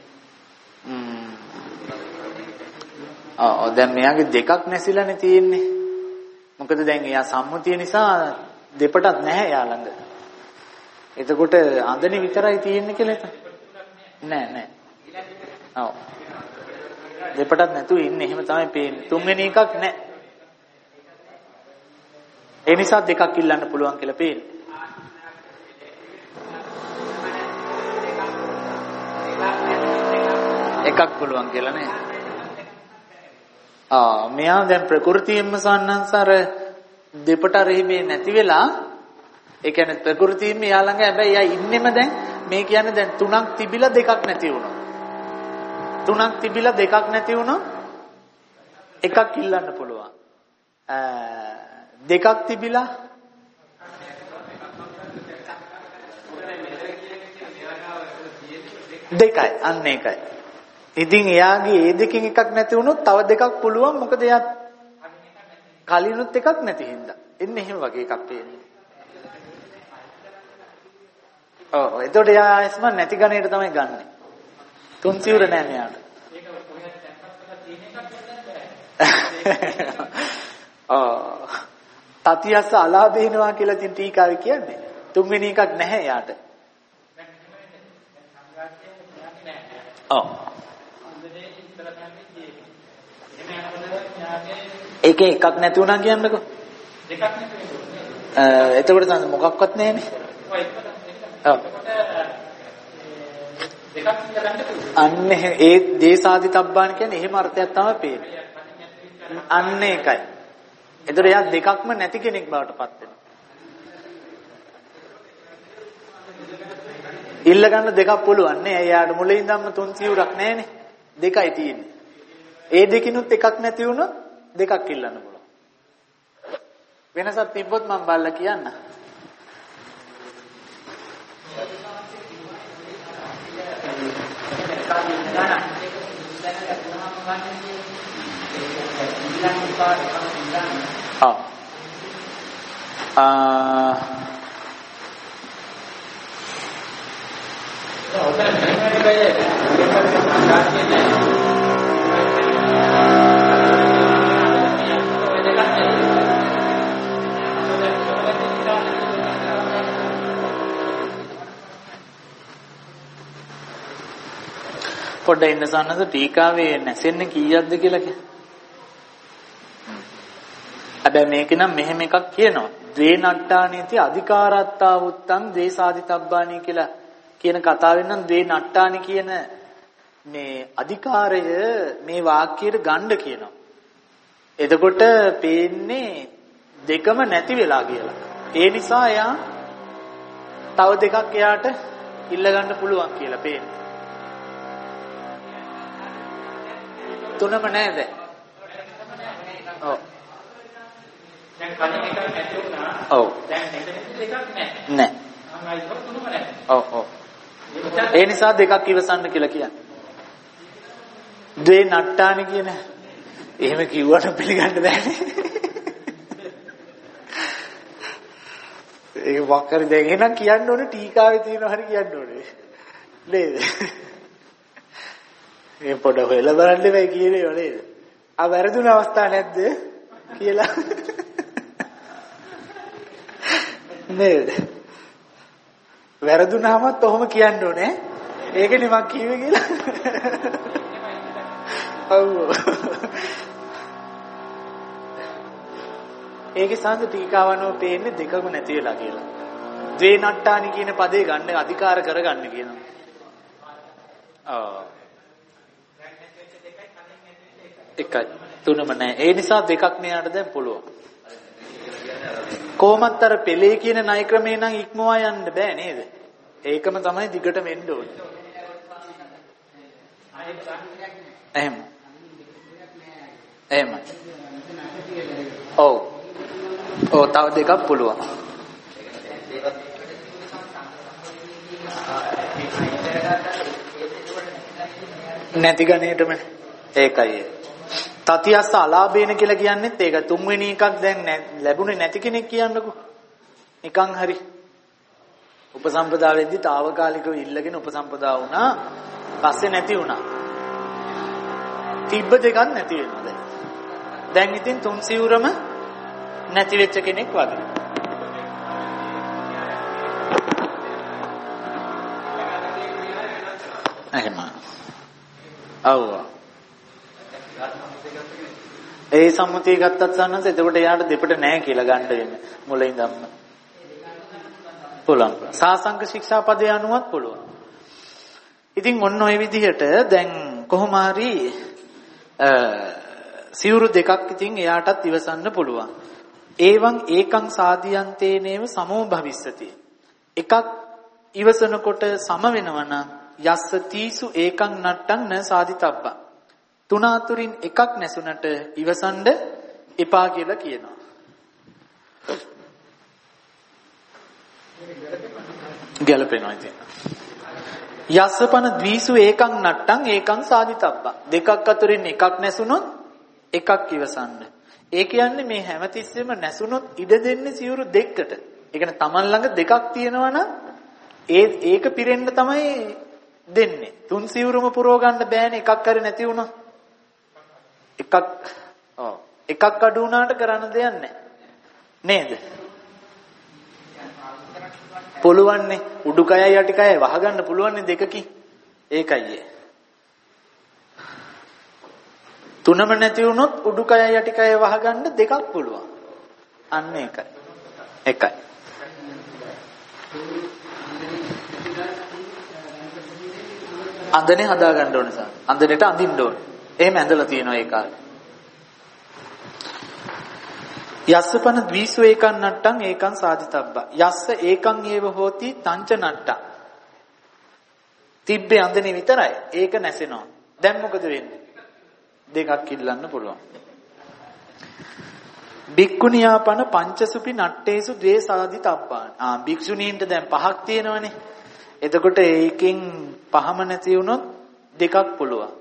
දැන් මෙයාගේ දෙකක් නැසිලානේ තියෙන්නේ. මොකද දැන් එයා සම්මුතිය නිසා දෙපටක් නැහැ එයා ළඟ. එතකොට අඳනේ විතරයි තියෙන්නේ කියලා එතන. නෑ. ඔව්. දෙපටක් නැතුව ඉන්නේ. එහෙම තමයි පේන්නේ. තුන්වෙනි එකක් නෑ. ඒ නිසා දෙකක් ඉල්ලන්න පුළුවන් කියලා පේන්නේ. එකක් පුළුවන් කියලා නේ. මෙයා දැන් ප්‍රകൃතියෙන්ම සන්නංසාර දෙපට රෙහිමේ නැති වෙලා ඒ කියන්නේ ප්‍රകൃතියෙන්ම යා ළඟ හැබැයි යා ඉන්නෙම දැන් මේ කියන්නේ දැන් තුනක් තිබිලා දෙකක් නැති වුණා. තුනක් තිබිලා දෙකක් නැති වුණා එකක් ඉල්ලන්න පුළුවන්. දෙකක් තිබිලා දෙකයි අන්න ඒකයි. ඉතින් එයාගේ ඒ දෙකෙන් එකක් නැති වුණොත් තව දෙකක් පුළුවන්. මොකද එයා කලිනුත් එකක් නැති හින්දා. එන්නේ එහෙම වගේ එකක් පේන්නේ. එතකොට එයා ආයෙත් නැති ගණේට තමයි ගන්නෙ. තුන් සිවුර නෑ මෙයාට. තතියස්ස අලාභේනවා කියලා ඉතින් ටීකාවේ කියන්නේ. තුන්වෙනි එකක් නැහැ යාට. ඒකේ එකක් නැති වුණා කියන්නකෝ. දෙකක් නැති එතකොට තමයි මොකක්වත් නැහැනේ. අන්න ඒ දේසාදි තබ්බාන කියන්නේ එහෙම අර්ථයක් තමයි පේන්නේ. අන්න ඒකයි. එතකොට එයා දෙකක්ම නැති කෙනෙක් බවට පත් වෙනවා. ඉල්ල ගන්න දෙකක් පුළුවන් නේ. එයාට මුලින් ඉඳන්ම තුන් සිවුරක් නැහැනේ. දෙකයි තියෙන්නේ. ඒ දෙකිනුත් එකක් නැති වුණොත් දෙකක් ඉල්ලන්න පුළුවන්. වෙනසක් තිබ්බොත් මම බලලා කියන්න. පොඩ්ඩක් ඉන්න සන්නස ටීකාවේ නැසෙන්නේ කීයක්ද කියලා කියන්න. හැබැයි මේක නම් මෙහෙම එකක් කියනවා. ද්වේ නට්ටානීති අධිකාරත්තා වුත්තං දේසාදිතබ්බානි කියලා කියන කතාවෙන් නම් ද්වේ නට්ටානි කියන මේ අධිකාරය මේ වාක්‍යයට ගන්න කියනවා. එතකොට පේන්නේ දෙකම නැති වෙලා කියලා. ඒ නිසා එයා තව දෙකක් එයාට ඉල්ල ගන්න පුළුවන් කියලා පේන්නේ. තුනම නැහැ දැන්. ඔව්. දැන් කලින් එකක් නැති වුණා. ඔව්. දැන් මෙතන දෙකක් නැහැ. නැහැ. ආයි තුනම නැහැ. ඔව් ඔව්. ඒ නිසා දෙකක් ඉවසන්න කියලා කියන්නේ. ද්වේ නට්ටානි කියන එහෙම කිව්වට පිළිගන්න බෑනේ. ඒක වක්කර දැන් එහෙනම් කියන්න ඕනේ ටීකාවේ තියෙනවා හරි කියන්න ඕනේ. නේද? මේ පොඩ හොයලා බලන්න බෑ කියන්නේ නේද? ආ වැරදුන අවස්ථා නැද්ද කියලා. නේද? වැරදුනහමත් ඔහොම කියන්න ඕනේ. ඒකනේ මම කිව්වේ කියලා. ඔව්. ඒකේ සාන්ද ටීකාවනෝ පේන්නේ දෙකම නැති වෙලා කියලා. ද්වේ නට්ටානි කියන පදේ ගන්න අධිකාර කරගන්න කියනවා. ඔව්. එකයි තුනම නැහැ. ඒ නිසා දෙකක් මෙයාට දැන් පුළුවන්. කොහොමත් අර පෙළේ කියන ණය ක්‍රමේ නම් ඉක්මවා යන්න බෑ නේද? ඒකම තමයි දිගටම එන්න ඕනේ. එහෙම. එහෙම. ඔව්. ඔව් තව දෙකක් පුළුවන්. නැති ගණේටම ඒකයි. තතියස්ස අලාභේන කියලා කියන්නේත් ඒක. තුන්වෙනි එකක් දැන් ලැබුණේ නැති කෙනෙක් කියන්නකෝ. නිකන් හරි. උපසම්පදා වෙද්දී తాවකාලිකව ඉල්ලගෙන උපසම්පදා වුණා. පස්සේ නැති වුණා. තිබ්බ දෙකක් නැති වෙනවා දැන්. දැන් ඉතින් තුන් සිවුරම නැති වෙච්ච කෙනෙක් වගේ. එහෙම. ඔව්. ඒ සම්මුතිය ගත්තත් සන්නස එතකොට එයාට දෙපට නැහැ කියලා ගන්න වෙන්නේ මුලින්දම. පුළුවන්. සාසංග ශික්ෂා පදේ අනුවත් පුළුවන්. ඉතින් ඔන්න ඔය විදිහට දැන් කොහොම හරි සිවුරු දෙකක් ඉතින් එයාටත් ඉවසන්න පුළුවන්. ඒවන් ඒකං සාදියන්තේනේව සමෝ භවිස්සති. එකක් ඉවසනකොට සම වෙනවනම් යස්ස තීසු ඒකං නට්ටං න සාදිතබ්බා. තුන අතුරින් එකක් නැසුනට ඉවසන්න එපා කියලා කියනවා. ගැලපෙනවා ඉතින්. යස්සපන ද්විසු ඒකං නට්ටං ඒකං සාදිතබ්බා. දෙකක් අතුරින් එකක් නැසුනොත් එකක් ඉවසන්න. ඒ කියන්නේ මේ හැමතිස්සෙම නැසුනොත් ඉඩ දෙන්නේ සිවුරු දෙකකට. ඒ කියන්නේ Taman ළඟ දෙකක් තියෙනවා නම් ඒක පිරෙන්න තමයි දෙන්නේ. තුන් සිවුරුම පුරව ගන්න බෑනේ එකක් හරි නැති වුණා. එකක් අඩු වුණාට කරන්න දෙයක් නැහැ. නේද? පුළුවන්නේ උඩුකයයි යටිකයයි වහගන්න පුළුවන්නේ දෙකකින්. ඒකයි ඒ. තුනම නැති වුණොත් උඩුකයයි යටිකයයි වහගන්න දෙකක් පුළුවන්. අන්න ඒකයි. එකයි. අඳනේ හදා ගන්න ඕනේ සාර. අඳනෙට අඳින්න ඕනේ. එහෙම ඇඳලා තියෙනවා ඒ කාලේ. යස්සපන ද්විසු ඒකං නට්ටං ඒකං සාදිතබ්බා. යස්ස ඒකං ඒව හෝති තංච නට්ටං. තිබ්බේ අඳනේ විතරයි. ඒක නැසෙනවා. දැන් මොකද වෙන්නේ? දෙකක් ඉල්ලන්න පුළුවන්. බික්කුණියාපන පංචසුපි නට්ටේසු ද්වේ සාදි තබ්බාන. භික්ෂුණීන්ට දැන් 5ක් තියෙනවනේ. එතකොට ඒකෙන් 5ම නැති වුණොත් 2ක් පුළුවන්.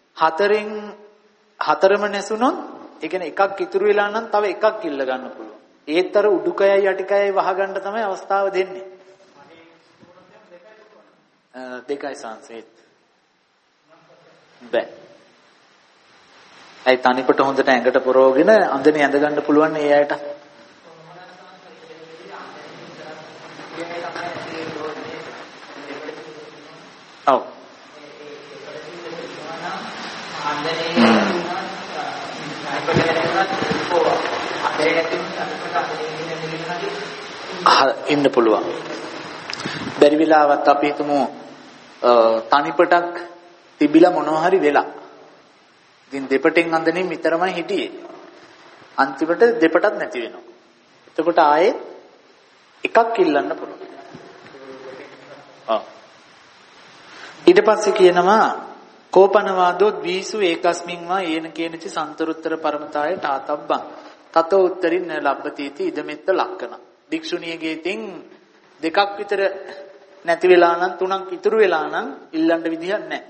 4ම නැසුනොත් ඒ කියන්නේ එකක් ඉතුරු වෙලා නම් තව එකක් ඉල්ල ගන්න පුළුවන්. ඒත්තර උඩුකයයි යටිකයයි වහගන්න තමයි අවස්ථාව දෙන්නේ. 2යි සංසේත්. බෑ. ඒ තනිපට හොඳට ඇඟට පොරවගෙන අඳනේ ඇඳ ගන්න පුළුවන් ඒ අයට. ඔව්. ඉන්න පුළුවන්. බැරි වෙලාවත් අපි හිතමු තනිපටක් තිබිලා මොනවා හරි වෙලා. ඉතින් දෙපටෙන් අඳින්න විතරමයි හිටියේ. අන්තිමට දෙපටක් නැති වෙනවා. එතකොට ආයේ එකක් ඉල්ලන්න පුළුවන්. ඊට පස්සේ කියනවා කෝපනවාදෝ ද්විසු ඒකස්මින් වා යේන කේනච සන්තරුත්තර පරමතාය තාතබ්බං තතෝ උත්තරින් ලබ්බතිති ඉදමෙත්ත ලක්කන. භික්ෂුණියගේ තින් 2ක් විතර නැති වෙලා නම් 3ක් ඉතුරු වෙලා නම් ඉල්ලන්න විදිහක් නැහැ.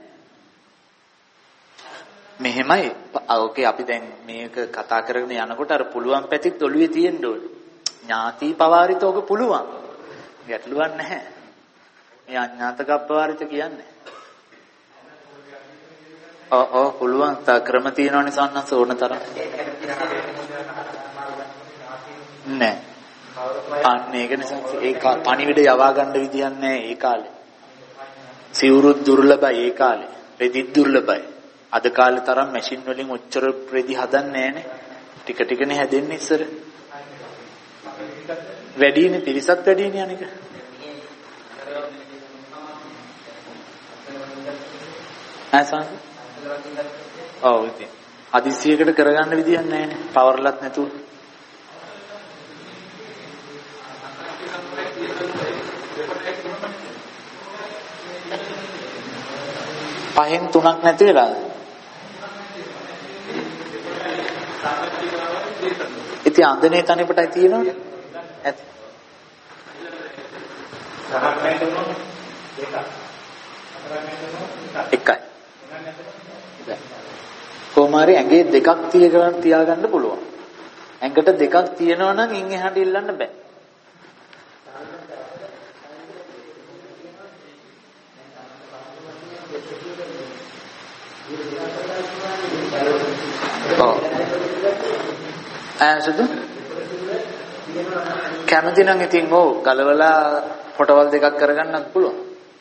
මෙහෙමයි. ඕකේ අපි දැන් මේක කතා කරගෙන යනකොට අර පුළුවන් පැතිත් ඔළුවේ තියෙන්න ඕනේ. ඥාති පවාරිතෝක පුළුවන්. ගැටලුවක් නැහැ. මේ අඥාතක අපවාරිත කියන්නේ. ඔව් පුළුවන්. ක්‍රම තියෙනවනේ සන්නස ඕන තරම්. නෑ. අන්න ඒක නිසා ඒ පණිවිඩ යවා ගන්න විදියක් නැහැ ඒ කාලේ. සිවුරු දුර්ලභයි ඒ කාලේ. රෙදි දුර්ලභයි. අද කාලේ තරම් මැෂින් වලින් ඔච්චර රෙදි හදන්නේ නැහනේ. ටික ටිකනේ හැදෙන්නේ ඉස්සර. වැඩිනේ පිරිසත් වැඩිනේ අනික. ආසන්න. ඔව් ඉතින්. හදිස්සියකට කරගන්න විදියක් නැහනේ. පවර්ලත් නැතුව. පහෙන් 3ක් නැති වෙලාද? ඉතින් අඳනේ තනිපටයි තියෙනවනේ. ඇත්ත. එකයි. කොමාරි ඇඟේ 2ක් තියාගන්න පුළුවන්. ඇඟට 2ක් තියෙනවා නම් ඉන් එහාට ඉල්ලන්න බෑ. ආසද කැමති නම් ඉතින් ඕ ගලවලා පොටවල් 2ක් කරගන්නත් පුළුවන්.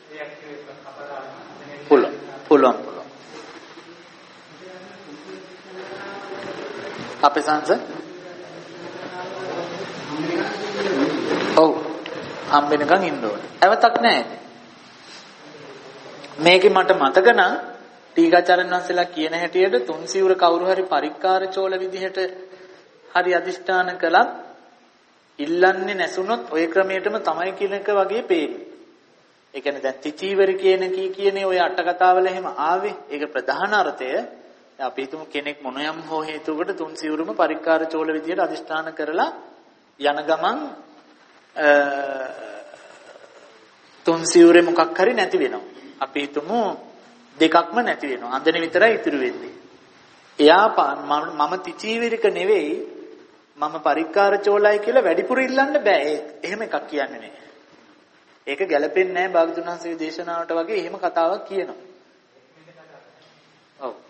පුළුවන්. අපේ සංස ඔව් හම්බෙනකන් ඉන්න ඕනේ. ඇවතක් නැහැ. මේකේ මට මතක නම් ටීකාචාර්යන් වහන්සේලා කියන හැටියට තුන් සිවුර කවුරු හරි පරික්කාර චෝල විදිහට හරි අදිෂ්ඨාන කළත් ඉල්ලන්නේ නැසුනොත් ওই ක්‍රමයටම තමයි කියන එක වගේ පේන්නේ. ඒ කියන්නේ දැන් තිචීවර කියන්නේ ওই අට කතාවල එහෙම ආවේ. ඒක ප්‍රධාන අර්ථය. අපි හිතමු කෙනෙක් මොනියම් හෝ හේතුවකට තුන් සිවුරම පරික්කාර චෝල විදිහට අදිෂ්ඨාන කරලා යන ගමන් තුන් සිවුරේ මොකක් හරි නැති වෙනවා. අපි හිතමු 2ක්ම නැති වෙනවා. අඳනේ විතරයි ඉතුරු වෙන්නේ. එයා මම තිචීවරික නෙවෙයි මම පරික්කාර චෝලයි කියලා වැඩිපුර ඉල්ලන්න බෑ. එහෙම එකක් කියන්නේ නෑ. ඒක ගැලපෙන්නේ නෑ භාගතුන් වහන්සේගේ දේශනාවට වගේ එහෙම කතාවක් කියනවා. ඔව්.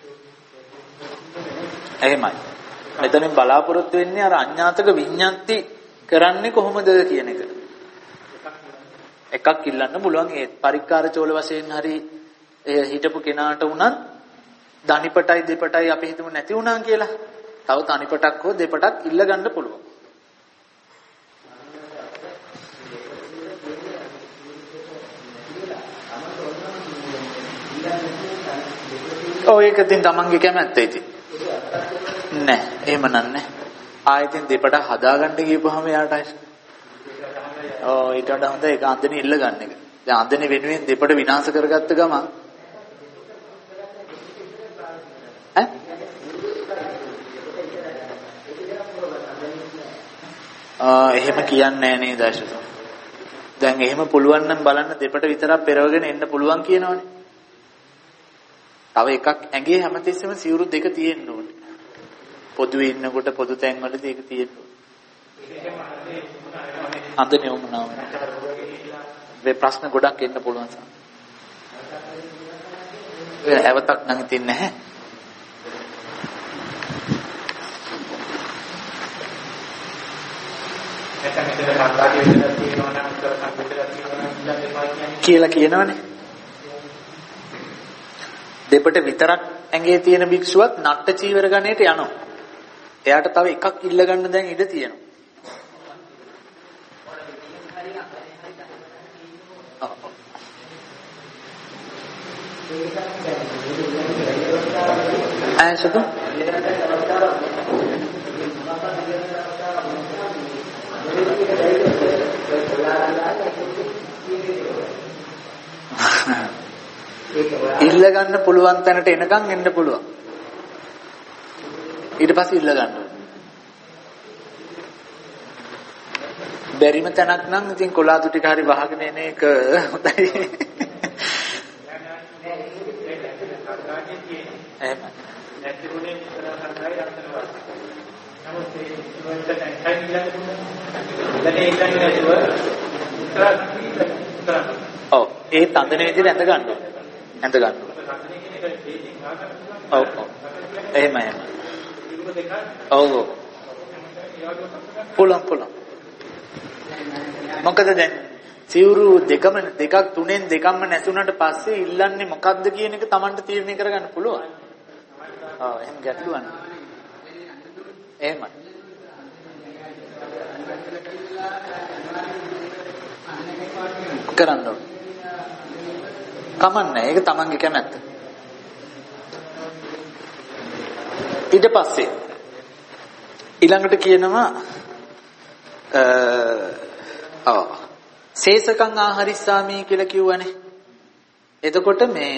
එහෙමයි. මෙතනින් බලාපොරොත්තු වෙන්නේ අර අඥාතක විඤ්ඤාති කරන්නේ කොහොමද කියන එක. එකක් ඉල්ලන්න පුළුවන්. ඒ පරික්කාර චෝල වශයෙන් හරි හිටපු කෙනාට උනත් ධනිපටයි දෙපටයි අපි හිතමු නැති වුණා කියලා. තව තනිපටක් හෝ දෙපටක් ඉල්ල ගන්න පුළුවන්. ඔය එක දින් තමන්ගේ කැමැත්ත ඉතින්. නෑ එහෙම නන්නේ. ආයෙත් දෙපට හදාගන්න ගියපුවාම යාටයි. ඊට වඩා හොඳ ඒක අන්දනේ ඉල්ල ගන්න එක. දැන් අන්දනේ වෙනුවෙන් දෙපට විනාශ කරගත්ත ගමන් එහෙම කියන්නේ නැහැ නේද අශෝක? දැන් එහෙම පුළුවන් නම් බලන්න දෙපට විතරක් පෙරවගෙන එන්න පුළුවන් කියනවනේ. තව එකක් ඇඟේ හැමතිස්සෙම සිවුරු දෙක තියෙන්න ඕනේ. පොදුවේ ඉන්නකොට පොදු තැන්වලදී ඒක තියෙන්න ඕනේ. අඳනේ වුණා. මේ ප්‍රශ්න ගොඩක් එන්න පුළුවන් සම. ඇවතක් නම් ඉතින් නැහැ. කියලා කියනවනේ. දෙපට විතරක් ඇඟේ තියෙන භික්ෂුවක් නට්ට චීවර ගණයට යනවා. එයාට තව එකක් ඉල්ල ගන්න දැන් ඉඩ තියෙනවා. ආයසතු ඉල්ල ගන්න පුළුවන් තැනට එනකන් එන්න පුළුවන්. ඊට පස්සේ ඉල්ල ගන්න. බැරිම තැනක් නම් ඉතින් කොලාතු ටික හරි වහගෙන එන එක හොඳයි. එහෙම. ඔව් ඒ තන්දන විදිහට ඇඳ ගන්න ඕනේ. ඇඳ ගන්න. ඔව් ඔව්. එහෙම. ඔව්. පුළුවන්. මොකද දැන් සිවුරු දෙකක් තුනෙන් දෙකක්ම නැතුණට පස්සේ ඉල්ලන්නේ මොකද්ද කියන එක Tamanට තීරණය කරගන්න පුළුවන්. ඔව් එහෙම ගැටලුවක් නෑ. එහෙමයි. කරන්න ඕන. කමන්නේ. ඒක Tamanගේ කැමැත්ත. ඊට පස්සේ ඊළඟට කියනවා සේසකං ආහරිස්සාමි කියලා කිව්වනේ. එතකොට මේ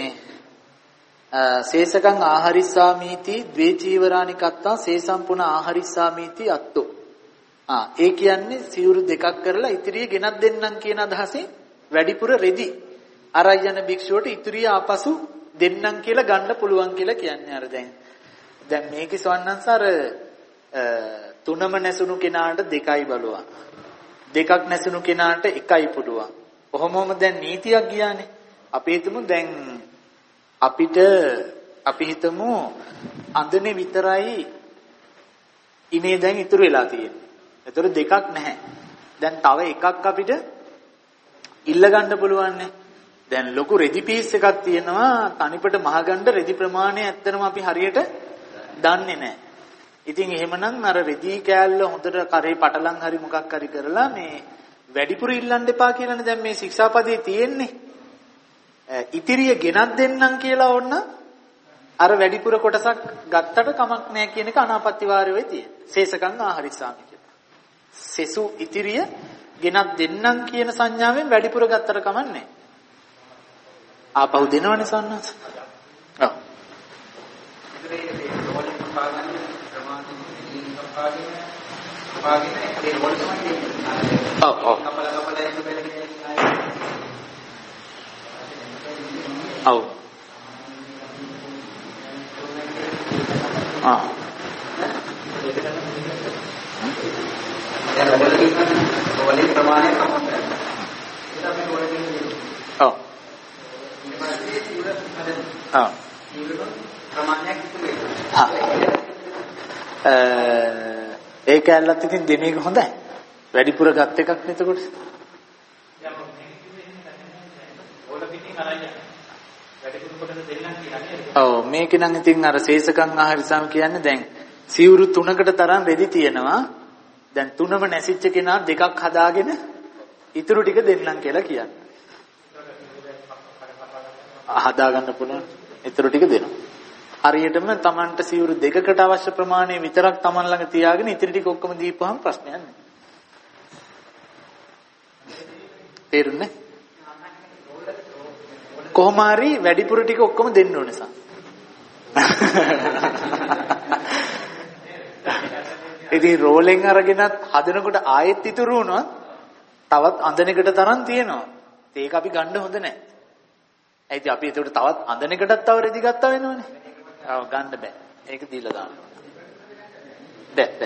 සේසකං ආහරිස්සාමීති ද්වේ චීවරානි කත්තා සේසම්පුන ආහරිස්සාමීති අත්තෝ. ඒ කියන්නේ සිවුරු දෙකක් කරලා ඉතිරිය ගෙනත් දෙන්නම් කියන අදහසින් වැඩිපුර රෙදි අරයි යන භික්ෂුවට ඉතිරිය ආපසු දෙන්නම් කියලා ගන්න පුළුවන් කියලා කියන්නේ. අර දැන් මේකේ සවන්නන්ස අර තුනම නැසුණු කෙනාට දෙකයි බලුවා. දෙකක් නැසුණු කෙනාට එකයි පුළුවන්. කොහොමම දැන් නීතියක් ගියානේ. අපි හිතමු දැන් අපි හිතමු අඳනේ විතරයි ඉනේ දැන් ඉතුරු වෙලා තියෙන්නේ. ඒතර දෙකක් නැහැ. දැන් තව එකක් අපිට ඉල්ල ගන්න පුළුවන්නේ. දැන් ලොකු රෙදි පීස් එකක් තියෙනවා. තනිපට මහගණ්ඩ රෙදි ප්‍රමාණය ඇත්තටම අපි හරියට දන්නේ නැහැ. ඉතින් එහෙමනම් අර රෙදි කෑල්ල හොඳට කරේ පටලම් හරි මොකක් හරි කරලා මේ වැඩිපුර ඉල්ලන්න එපා කියලානේ දැන් මේ ශික්ෂාපදේ තියෙන්නේ. ඉතිරිය ගෙනත් දෙන්නම් කියලා ඕන අර වැඩිපුර කොටසක් ගත්තට කමක් නැහැ කියන එක අනාපත්‍ති වාරයේ තියෙන්නේ. සේසකං ආහරිස්සාමි කියලා. සෙසු ඉතිරිය ගෙනත් දෙන්නම් කියන සංඥාවෙන් වැඩිපුර ගත්තට කමක් නැහැ. ආපහු දෙනවනේ සන්නස. ඔව්. ඒක ඇල්ලත් ඉතින් දෙන එක හොඳයි. වැඩිපුර ගත් එකක් නේතකොට. ඔව් මේක නම් ඉතින් අර සේසකං ආහරිසම් කියන්නේ දැන් සිවුරු 3කට තරම් රෙදි තියෙනවා. දැන් 3ම නැසිච්ච කෙනා දෙකක් හදාගෙන ඉතුරු ටික දෙන්නම් කියලා කියන්නේ. හදා ගන්න පුළුවන්. ඉතුරු ටික දෙනවා. හරියටම Tamanට සිවුරු දෙකකට අවශ්‍ය ප්‍රමාණය විතරක් Taman ළඟ තියාගෙන ඉතිරි ටික ඔක්කොම දීපුවාම ප්‍රශ්නයක් නැහැ. තේරුණේ? කොහොම හරි වැඩිපුර ටික ඔක්කොම දෙන්න ඕනේ සා. ඉතින් රෝලෙන් අරගෙනත් හදනකොට ආයෙත් ඉතුරු වුණා. තවත් අඳනෙකට තරම් තියෙනවා. ඒක අපි ගන්න හොඳ නැහැ. ඒ ඉතින් අපි ඒකට තවත් අඳනෙකටත් තව රෙදි ගත්තා වෙනවනේ. ආව ගන්න බෑ. ඒක දීලා දාන්න. බෑ.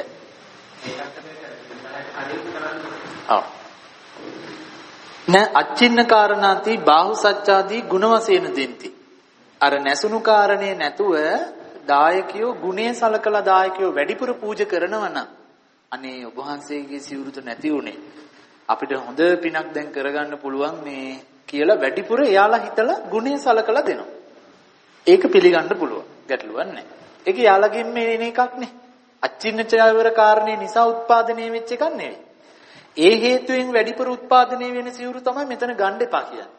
න අච්චින්න කාරණාති බාහු සච්ඡාදී ගුණ වශයෙන් දෙන්ති. අර නැසුණු කාරණේ නැතුව දායකයෝ ගුණේ සලකලා දායකයෝ වැඩිපුර පූජා කරනවා නම් අනේ ඔබ වහන්සේගේ සිවුරුත නැති උනේ අපිට හොඳ පිනක් දැන් කරගන්න පුළුවන් මේ කියලා වැඩිපුර එයාලා හිතලා ගුණේ සලකලා දෙනවා. ඒක පිළිගන්න පුළුවන්. ගැටලුවක් නැහැ. ඒක යාළගෙන් මේ එන එකක් නේ. අච්චින්න චයවර කාරණේ නිසා උත්පාදනය වෙච්ච එකක් නෙවෙයි. ඒ හේතුවෙන් වැඩිපුර උත්පාදනය වෙන සිවුරු තමයි මෙතන ගන්න එපා කියන්නේ.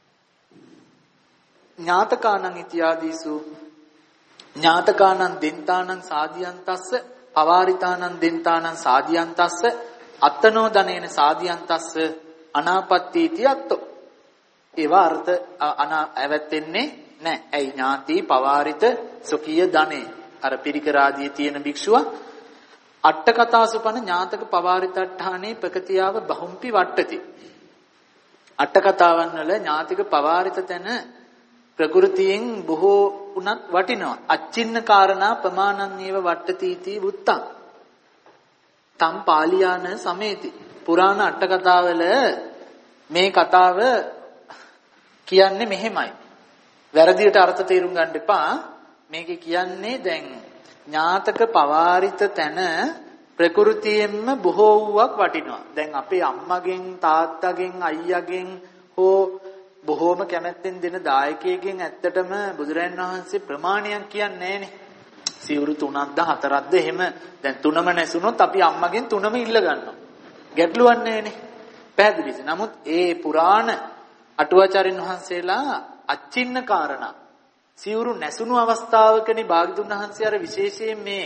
ඥාතකානං ඉත්‍යාදීසු ඥාතකානං දෙන්තානං සාදියන්තස්ස පවාරිතානං දෙන්තානං සාදියන්තස්ස අත්තනෝ ධනේන සාදියන්තස්ස අනාපත්තීති අත්තෝ. ඒවා අර්ථ ඇවැත්ෙන්නේ නැහැ. ඇයි ඥාති පවාරිත සුඛීය ධනේ අර පිරිකරාදී තියෙන භික්ෂුව අට කතාසුපන ඥාතක පවාරිතට්ඨානේ ප්‍රකතියාව බහුම්පි වට්ටති. අට කතාවන් වල ඥාතික පවාරිත තැන ප්‍රകൃතියෙන් බොහෝ උනත් වටිනවා. අච්චින්න කාරණා ප්‍රමාණන්නේව වට්ටතිති වුත්තං. තම් පාලියාන සමේති. පුරාණ අට කතාවල මේ කතාව කියන්නේ මෙහෙමයි. වැරදියට අර්ථ තේරුම් ගන්න එපා. මේකේ කියන්නේ දැන් ඥාතක පවාරිත තැන ප්‍රകൃතියෙන්ම බොහෝ වූවක් වටිනවා. දැන් අපේ අම්මගෙන් තාත්තගෙන් අයියාගෙන් හෝ බොහෝම කැමැත්තෙන් දෙන දායකයෙක්ගෙන් ඇත්තටම බුදුරයන් වහන්සේ ප්‍රමාණයක් කියන්නේ නැහනේ. සිවුරු 3ක්ද 4ක්ද එහෙම දැන් 3ම නැසුනොත් අපි අම්මගෙන් 3ම ඉල්ල ගන්නවා. ගැටලුවක් නැහනේ. පැහැදිලිද? නමුත් ඒ පුරාණ අටුවාචාරින් වහන්සේලා අච්චින්න කාරණා සිවුරු නැසුණු අවස්ථාවකනේ භාග්‍යතුන් වහන්සේ අර විශේෂයෙන් මේ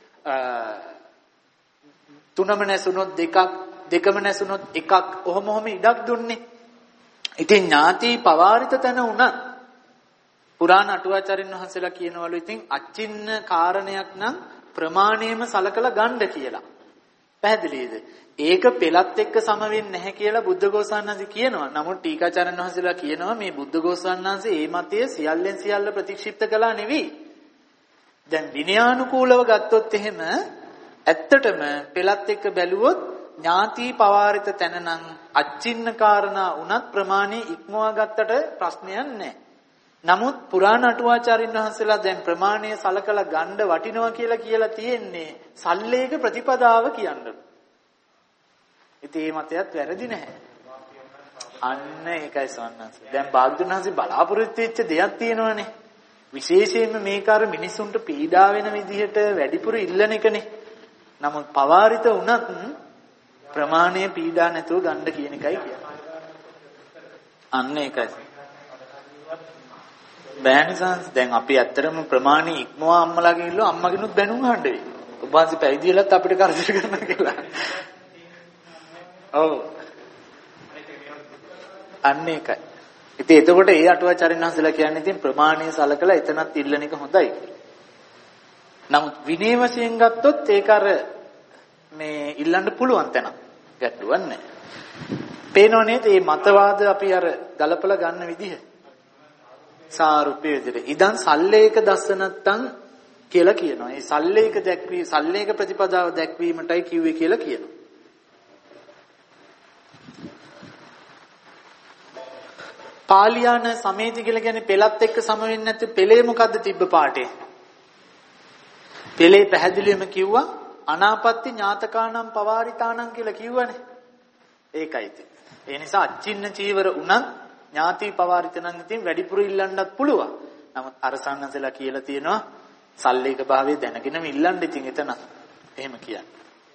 3ම නැසුනොත් 2ක් 2ම නැසුනොත් 1ක් ඔහොම ඉඩක් දුන්නේ. ඉතින් ඥාති පවාරිත තැන උනත් පුරාණ අටුවාචාරින් වහන්සේලා කියනවලු ඉතින් අච්චින්න කාරණයක් නම් ප්‍රමාණයම සලකලා ගන්න කියලා. පැහැදිලිද? ඒක පෙළත් එක්ක සම වෙන්නේ නැහැ කියලා බුද්ධඝෝසානන්සේ කියනවා. නමුත් ටීකාචාර්යන් වහන්සේලා කියනවා මේ බුද්ධඝෝසානන්සේ මේ මතය සියල්ලෙන් සියල්ල ප්‍රතික්ෂිප්ත කළා නෙවෙයි. දැන් විනයානුකූලව ගත්තොත් එහෙම ඇත්තටම පෙළත් එක්ක බැලුවොත් ඥාති පවාරිත තැන නම් අච්චින්න කාරණා උනත් ප්‍රමාණය ඉක්මවා ගත්තට ප්‍රශ්නයක් නැහැ. නමුත් පුරාණ අටුවාචාරින් වහන්සේලා දැන් ප්‍රමාණය සලකලා ගන්න වටිනවා කියලා තියෙන්නේ සල්ලේක ප්‍රතිපදාව කියන්නේ. ඉතින් මේ මතයත් වැරදි නැහැ. අන්න ඒකයි සවන්නන්ස. දැන් භාග්‍යවතුන් වහන්සේ බලාපොරොත්තු වෙච්ච දෙයක් තියෙනවනේ. විශේෂයෙන්ම මේක අර මිනිසුන්ට පීඩා වෙන විදිහට වැඩිපුර ඉල්ලන එකනේ. නමුත් පවාරිත වුණත් ප්‍රමාණය පීඩා නැතුව ගන්න කියන එකයි කියන්නේ. අන්න ඒකයි. බෑනිසන්ස් දැන් අපි ඇත්තටම ප්‍රමාණය ඉක්මවා අම්මලාගෙන් ඉල්ලුවා අම්මගෙනුත් බැනුම් අහන්න වෙයි. ඔබ වහන්සේ පැවිදිලත් අපිට කරදර කරනවා කියලා. ඔව්. අන්න ඒකයි. ඉතින් එතකොට ඒ අටුවාචාරින් වහන්සේලා කියන්නේ ඉතින් ප්‍රමාණය සලකලා එතනත් ඉල්ලන එක හොඳයි. නමුත් විනය වශයෙන් ගත්තොත් ඒක අර මේ ඉල්ලන්න පුළුවන් තැන. ගැටලුවක් නැහැ. පේනව නේද මේ මතවාද අපි අර ගලපලා ගන්න විදිහ. සාරුප්‍ය විදිහට. ඉදන් සල්ලේක දස්සනත්තං කියලා කියනවා. මේ සල්ලේක දැක්වීම සල්ලේක ප්‍රතිපදාව දැක්වීමටයි කිව්වේ කියලා කියනවා. පාලියාන සමේති කියලා කියන්නේ පෙළත් එක්ක සම වෙන්නේ නැති පෙළේ මොකද්ද තිබ්බ පාටේ? පෙළේ පැහැදිලිවම කිව්වා අනාපත්‍ති ඥාතකානම් පවාරිතානම් කියලා කිව්වනේ. ඒකයි ඉතින්. ඒ නිසා අච්චින්න චීවර උනත් ඥාති පවාරිත නම් ඉතින් වැඩිපුර ඉල්ලන්නත් පුළුවන්. නමුත් අර සන්නසලා කියලා තියෙනවා සල්ලේක භාවයේ දැනගෙනම ඉල්ලන්න ඉතින් එතන. එහෙම කියන්නේ.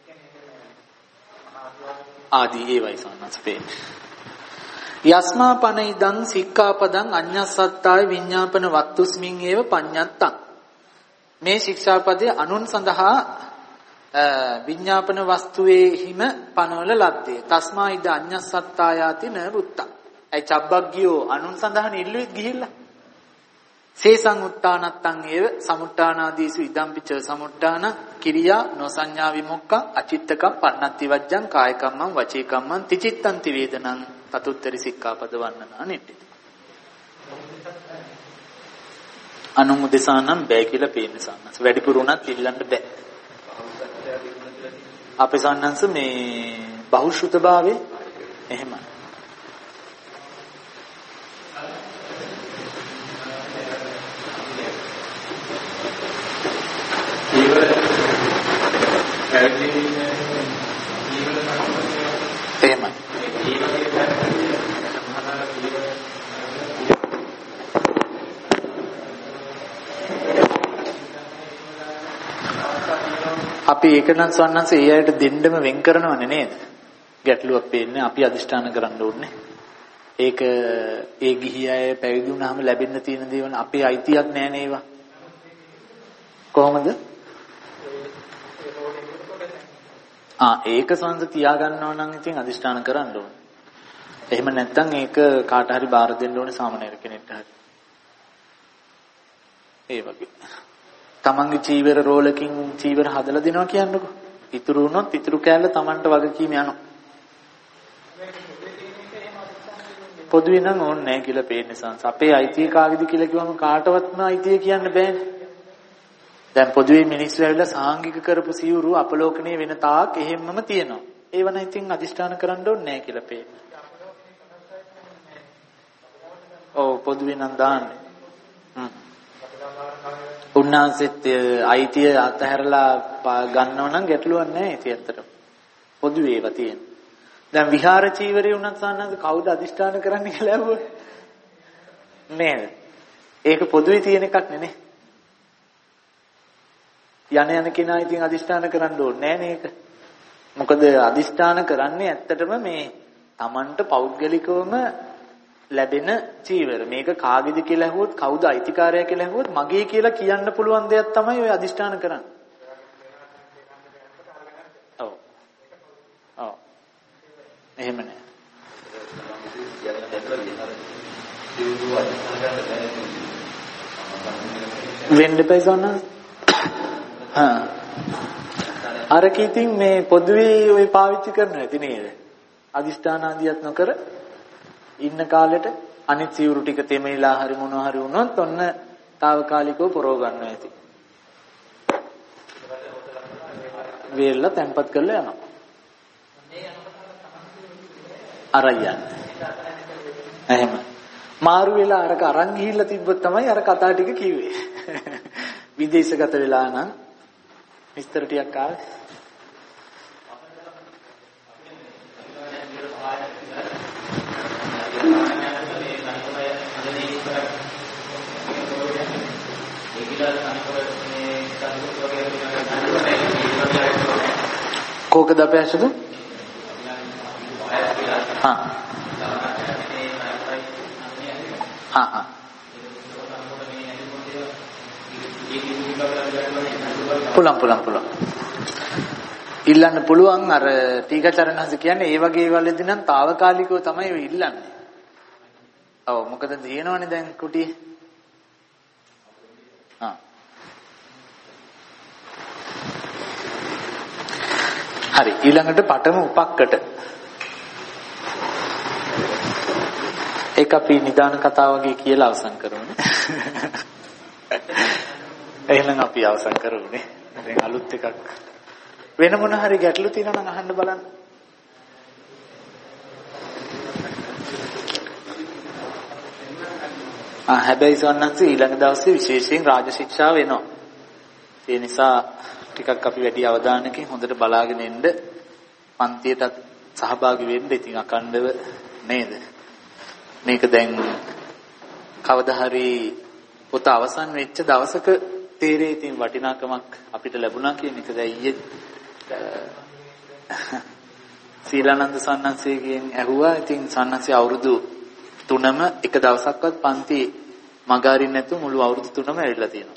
ආදී ඒවයි සන්නස් පේන්නේ. යස්මා පන ඉදං සික්ඛාපදං අඤ්ඤස්සත්තාය විඤ්ඤාපන වත්තුස්මින් ඒව පඤ්ඤත්තං. මේ ශික්ෂාපදයේ අනුන් සඳහා විඤ්ඤාපන වස්තුවේ හිම පනවල ලද්දේ. තස්මා ඉද අඤ්ඤස්සත්තායාති න වුත්තං. ඒ චබ්බග්ගියෝ අනුන් සඳහා නිල්ලුවෙත් ගිහිල්ලා සේසං උත්තානත්තං ඒව සමුට්ඨානාදීසු ඉදම්පිච සමුට්ඨාන කිරියා නොසඤ්ඤා විමුක්ඛං අචිත්තකම් පන්නත්ති වජ්ජං කාය කම්මං වචී කම්මං තිචිත්තන්ති වේදනං තතුත්තරි සික්ඛාපද වන්නනා නෙට්ටි. අනුමුදසානම් බෑ කියලා පේන්නේ සන්නස. වැඩිපුර උනත් ඉල්ලන්න බෑ. අපේ සන්නස මේ බහුශෘතභාවයේ එහෙමයි. එහෙමයි. අපි ඒක නම් සවන්නන්ස ඒ අයට දෙන්නම වෙන් කරනවනේ නේද? ගැටලුවක් පේන්නේ අපි අදිෂ්ඨාන කරන්න ඕනේ. ඒක ඒ ගිහි අය පැවිදි වුණාම ලැබෙන්න තියෙන දේවල් අපේ අයිතියක් නෑ නේවා. කොහොමද? ඒක සංස තියා ගන්නවා නම් ඉතින් අදිෂ්ඨාන කරන්න ඕනේ. එහෙම නැත්නම් ඒක කාට හරි බාර දෙන්න ඕනේ සාමණේර කෙනෙක්ට හරි. ඒ වගේ. තමන්ගේ චීවර රෝලකින් චීවර හදලා දෙනවා කියන්නකෝ. ඉතුරු වුණොත් ඉතුරු කෑල්ල තමන්ට වගකීම යනවා. පොදුවේ නම් ඕනේ නැහැ කියලා පේන්නේ සංස. අපේ අයිතිය කාගේද කියලා කිව්වම කාටවත්ම අයිතිය කියන්න බෑනේ. දැන් පොදුවේ මිනිස්සු ඇවිල්ලා සාංගික කරපු සිවුරු අපලෝකණය වෙන තාක් එහෙම්මම තියෙනවා. ඒව නම් ඉතින් අදිෂ්ඨාන කරන්න ඕනේ නැහැ කියලා පේන්නේ. ඔව් පොදුවේ නම් දාන්නේ. උන්නාන්සෙත් අයිතිය අතහැරලා ගන්නව නම් ගැටලුවක් නැහැ ඉතින් ඇත්තටම. පොදුවේ ඒවා තියෙන. දැන් විහාර චීවරේ උනත් සාන්නද කවුද අදිෂ්ඨාන කරන්න කියලා ඇහුවොත් නේද? ඒක පොදුවේ තියෙන එකක් නෙනේ. යන කෙනා ඉතින් අදිෂ්ඨාන කරන්න ඕනේ නෑ නේද? මොකද අදිෂ්ඨාන කරන්නේ ඇත්තටම මේ Tamanට පෞද්ගලිකවම ලැබෙන චීවර. මේක කාගේද කියලා ඇහුවොත් කවුද අයිතිකාරයා කියලා ඇහුවොත් මගේ කියලා කියන්න පුළුවන් දෙයක් තමයි ඔය අදිෂ්ඨාන කරන්නේ. ඔව්. ඔව්. එහෙම නෑ. වෙන්න බැසන අරක ඉතින් මේ පොදුවේ ඔය පාවිච්චි කරනවා ඇති නේද? අදිෂ්ඨාන ආදියත් නොකර ඉන්න කාලෙට අනිත් සිවුරු ටික තෙමෙලා හරි මොනවා හරි වුණොත් ඔන්න తాවකාලිකව පොරව ගන්නවා ඇති. වේල්ලා තැම්පත් කරලා යනවා. අරයන්. එහෙම. මාරු වෙලා අරක අරන් ගිහිල්ලා තිබ්බොත් තමයි අර කතා ටික කිව්වේ. විදේශගත වෙලා නම් විස්තර ටිකක් ආවේ. කෝකද අපේ ඇසුද? පුළුවන්. ඉල්ලන්න පුළුවන් අර ටීකාචරණහස කියන්නේ ඒ වගේ වලදී නම් తాවකාලිකව තමයි ඔය ඉල්ලන්නේ. ඔව් මොකද දිනනවනේ දැන් කුටියේ. හරි ඊළඟට පඨම උපක්කට. ඒක අපි නිදාන කතාව වගේ කියලා අවසන් කරමු. එහෙනම් අපි අවසන් කරමුනේ. දැන් අලුත් එකක් වෙන මොන හරි ගැටලු තියෙනවා නම් අහන්න බලන්න. හැබැයි සන්නන්ස ඊළඟ දවසේ විශේෂයෙන් රාජ ශික්ෂා වෙනවා. ඒ නිසා ටිකක් අපි වැඩි අවධානයකින් හොඳට බලාගෙන ඉන්න පන්තියටත් සහභාගී වෙන්න. ඉතින් අකණ්ඩව නේද? මේක දැන් කවදා හරි පොත අවසන් වෙච්ච දවසක තේරෙයි ඉතින් වටිනාකමක් අපිට ලැබුණා කියන එක. දැන් ඊයේ සීලානන්ද සන්නන්සේගෙන් ඇහුවා. ඉතින් සන්නන්සේ අවුරුදු 3ම එක දවසක්වත් පන්ති මගහරින්න නැතුව මුළු අවුරුදු 3ම ඇවිල්ලා තියෙනවා.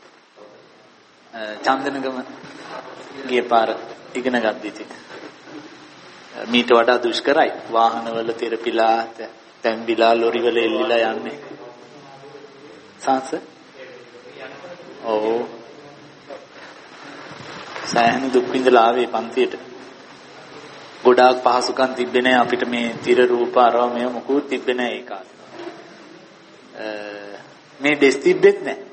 චන්දනගම ගිය පාර ඉගෙන ගද්දි ඉතින් මීට වඩා දුෂ්කරයි. වාහනවල තිරපිලා තැම්බිලා ලොරි වල එල්ලිලා යන්නේ. සංස ඔව්. සෑහෙන දුක් විඳලා ආවේ පන්තියට. ගොඩාක් පහසුකම් තිබ්බේ නැහැ අපිට මේ තිර රූප අරව මේ මොකුත් තිබ්බේ නැහැ ඒ කාලේ. මේ ඩෙස් තිබ්බෙත් නැහැ.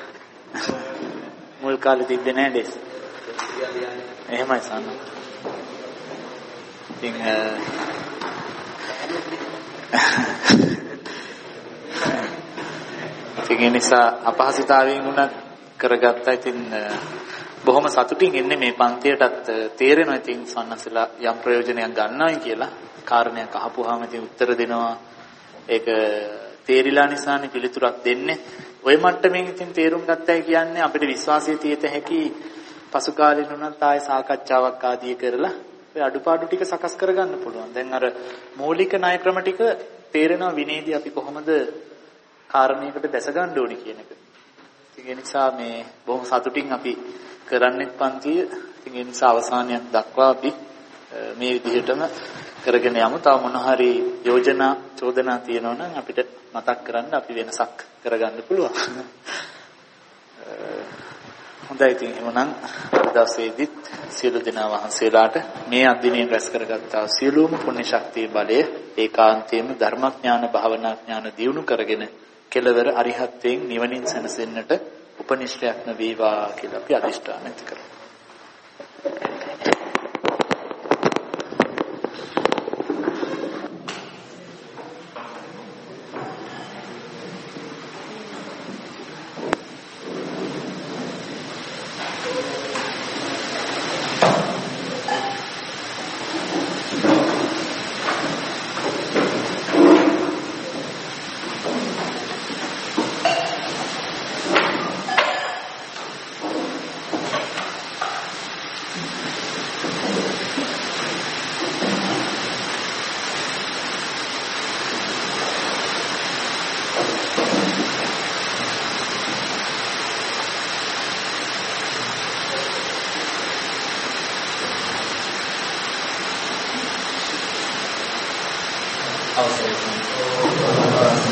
මුල් කාලේ තිබ්බේ නැහැ ඩෙස්. එහෙමයි සන්න. ඉතින් ඒ නිසා අපහසුතාවයෙන් උනත් කරගත්තා. ඉතින් බොහොම සතුටින් ඉන්නේ මේ පන්තියටත් තේරෙනවා. ඉතින් සන්නසලා යම් ප්‍රයෝජනයක් ගන්නවයි කියලා කාරණයක් අහපුවාම ඉතින් උත්තර දෙනවා. ඒක තේරිලා නිසානේ පිළිතුරක් දෙන්නේ. ওই මට්ටමින් ඉතින් තේරුම් ගත්තයි කියන්නේ අපිට විශ්වාසය තියෙත හැකි පසු කාලෙන උනත් ආයේ සාකච්ඡාවක් ආදී කරලා ඔය අඩුපාඩු ටික සකස් කරගන්න පුළුවන්. දැන් අර මූලික ණය ක්‍රම ටික තේරෙනවා විනේදී අපි කොහොමද කාරණයකට දැස ගන්න ඕනි කියන එක. ඒ නිසා මේ බොහොම සතුටින් අපි කරන්නේ පන්තිය. ඒ නිසා අවසානයක් දක්වා අපි මේ විදිහටම කරගෙන යමු. තව මොන හරි යෝජනා චෝදනා තියෙනවා නම් අපිට මතක් කරන්න අපි වෙනසක් කරගන්න පුළුවන්. හොඳයි ඉතින් එහෙනම් දවසේදීත් සියලු දෙනා වහන්සේලාට මේ අධ්‍යයනයෙන් රැස් කරගත්තා සියලුම පුණ්‍ය ශක්තිය බලය ඒකාන්තයෙන්ම ධර්මඥාන භාවනා ඥාන දියුණු කරගෙන කෙලවර අරිහත්යෙන් නිවනින් සැනසෙන්නට උපනිශ්‍රයක්ම වේවා කියලා අපි අදිෂ්ඨාන ඇති කරමු. අවසරයි.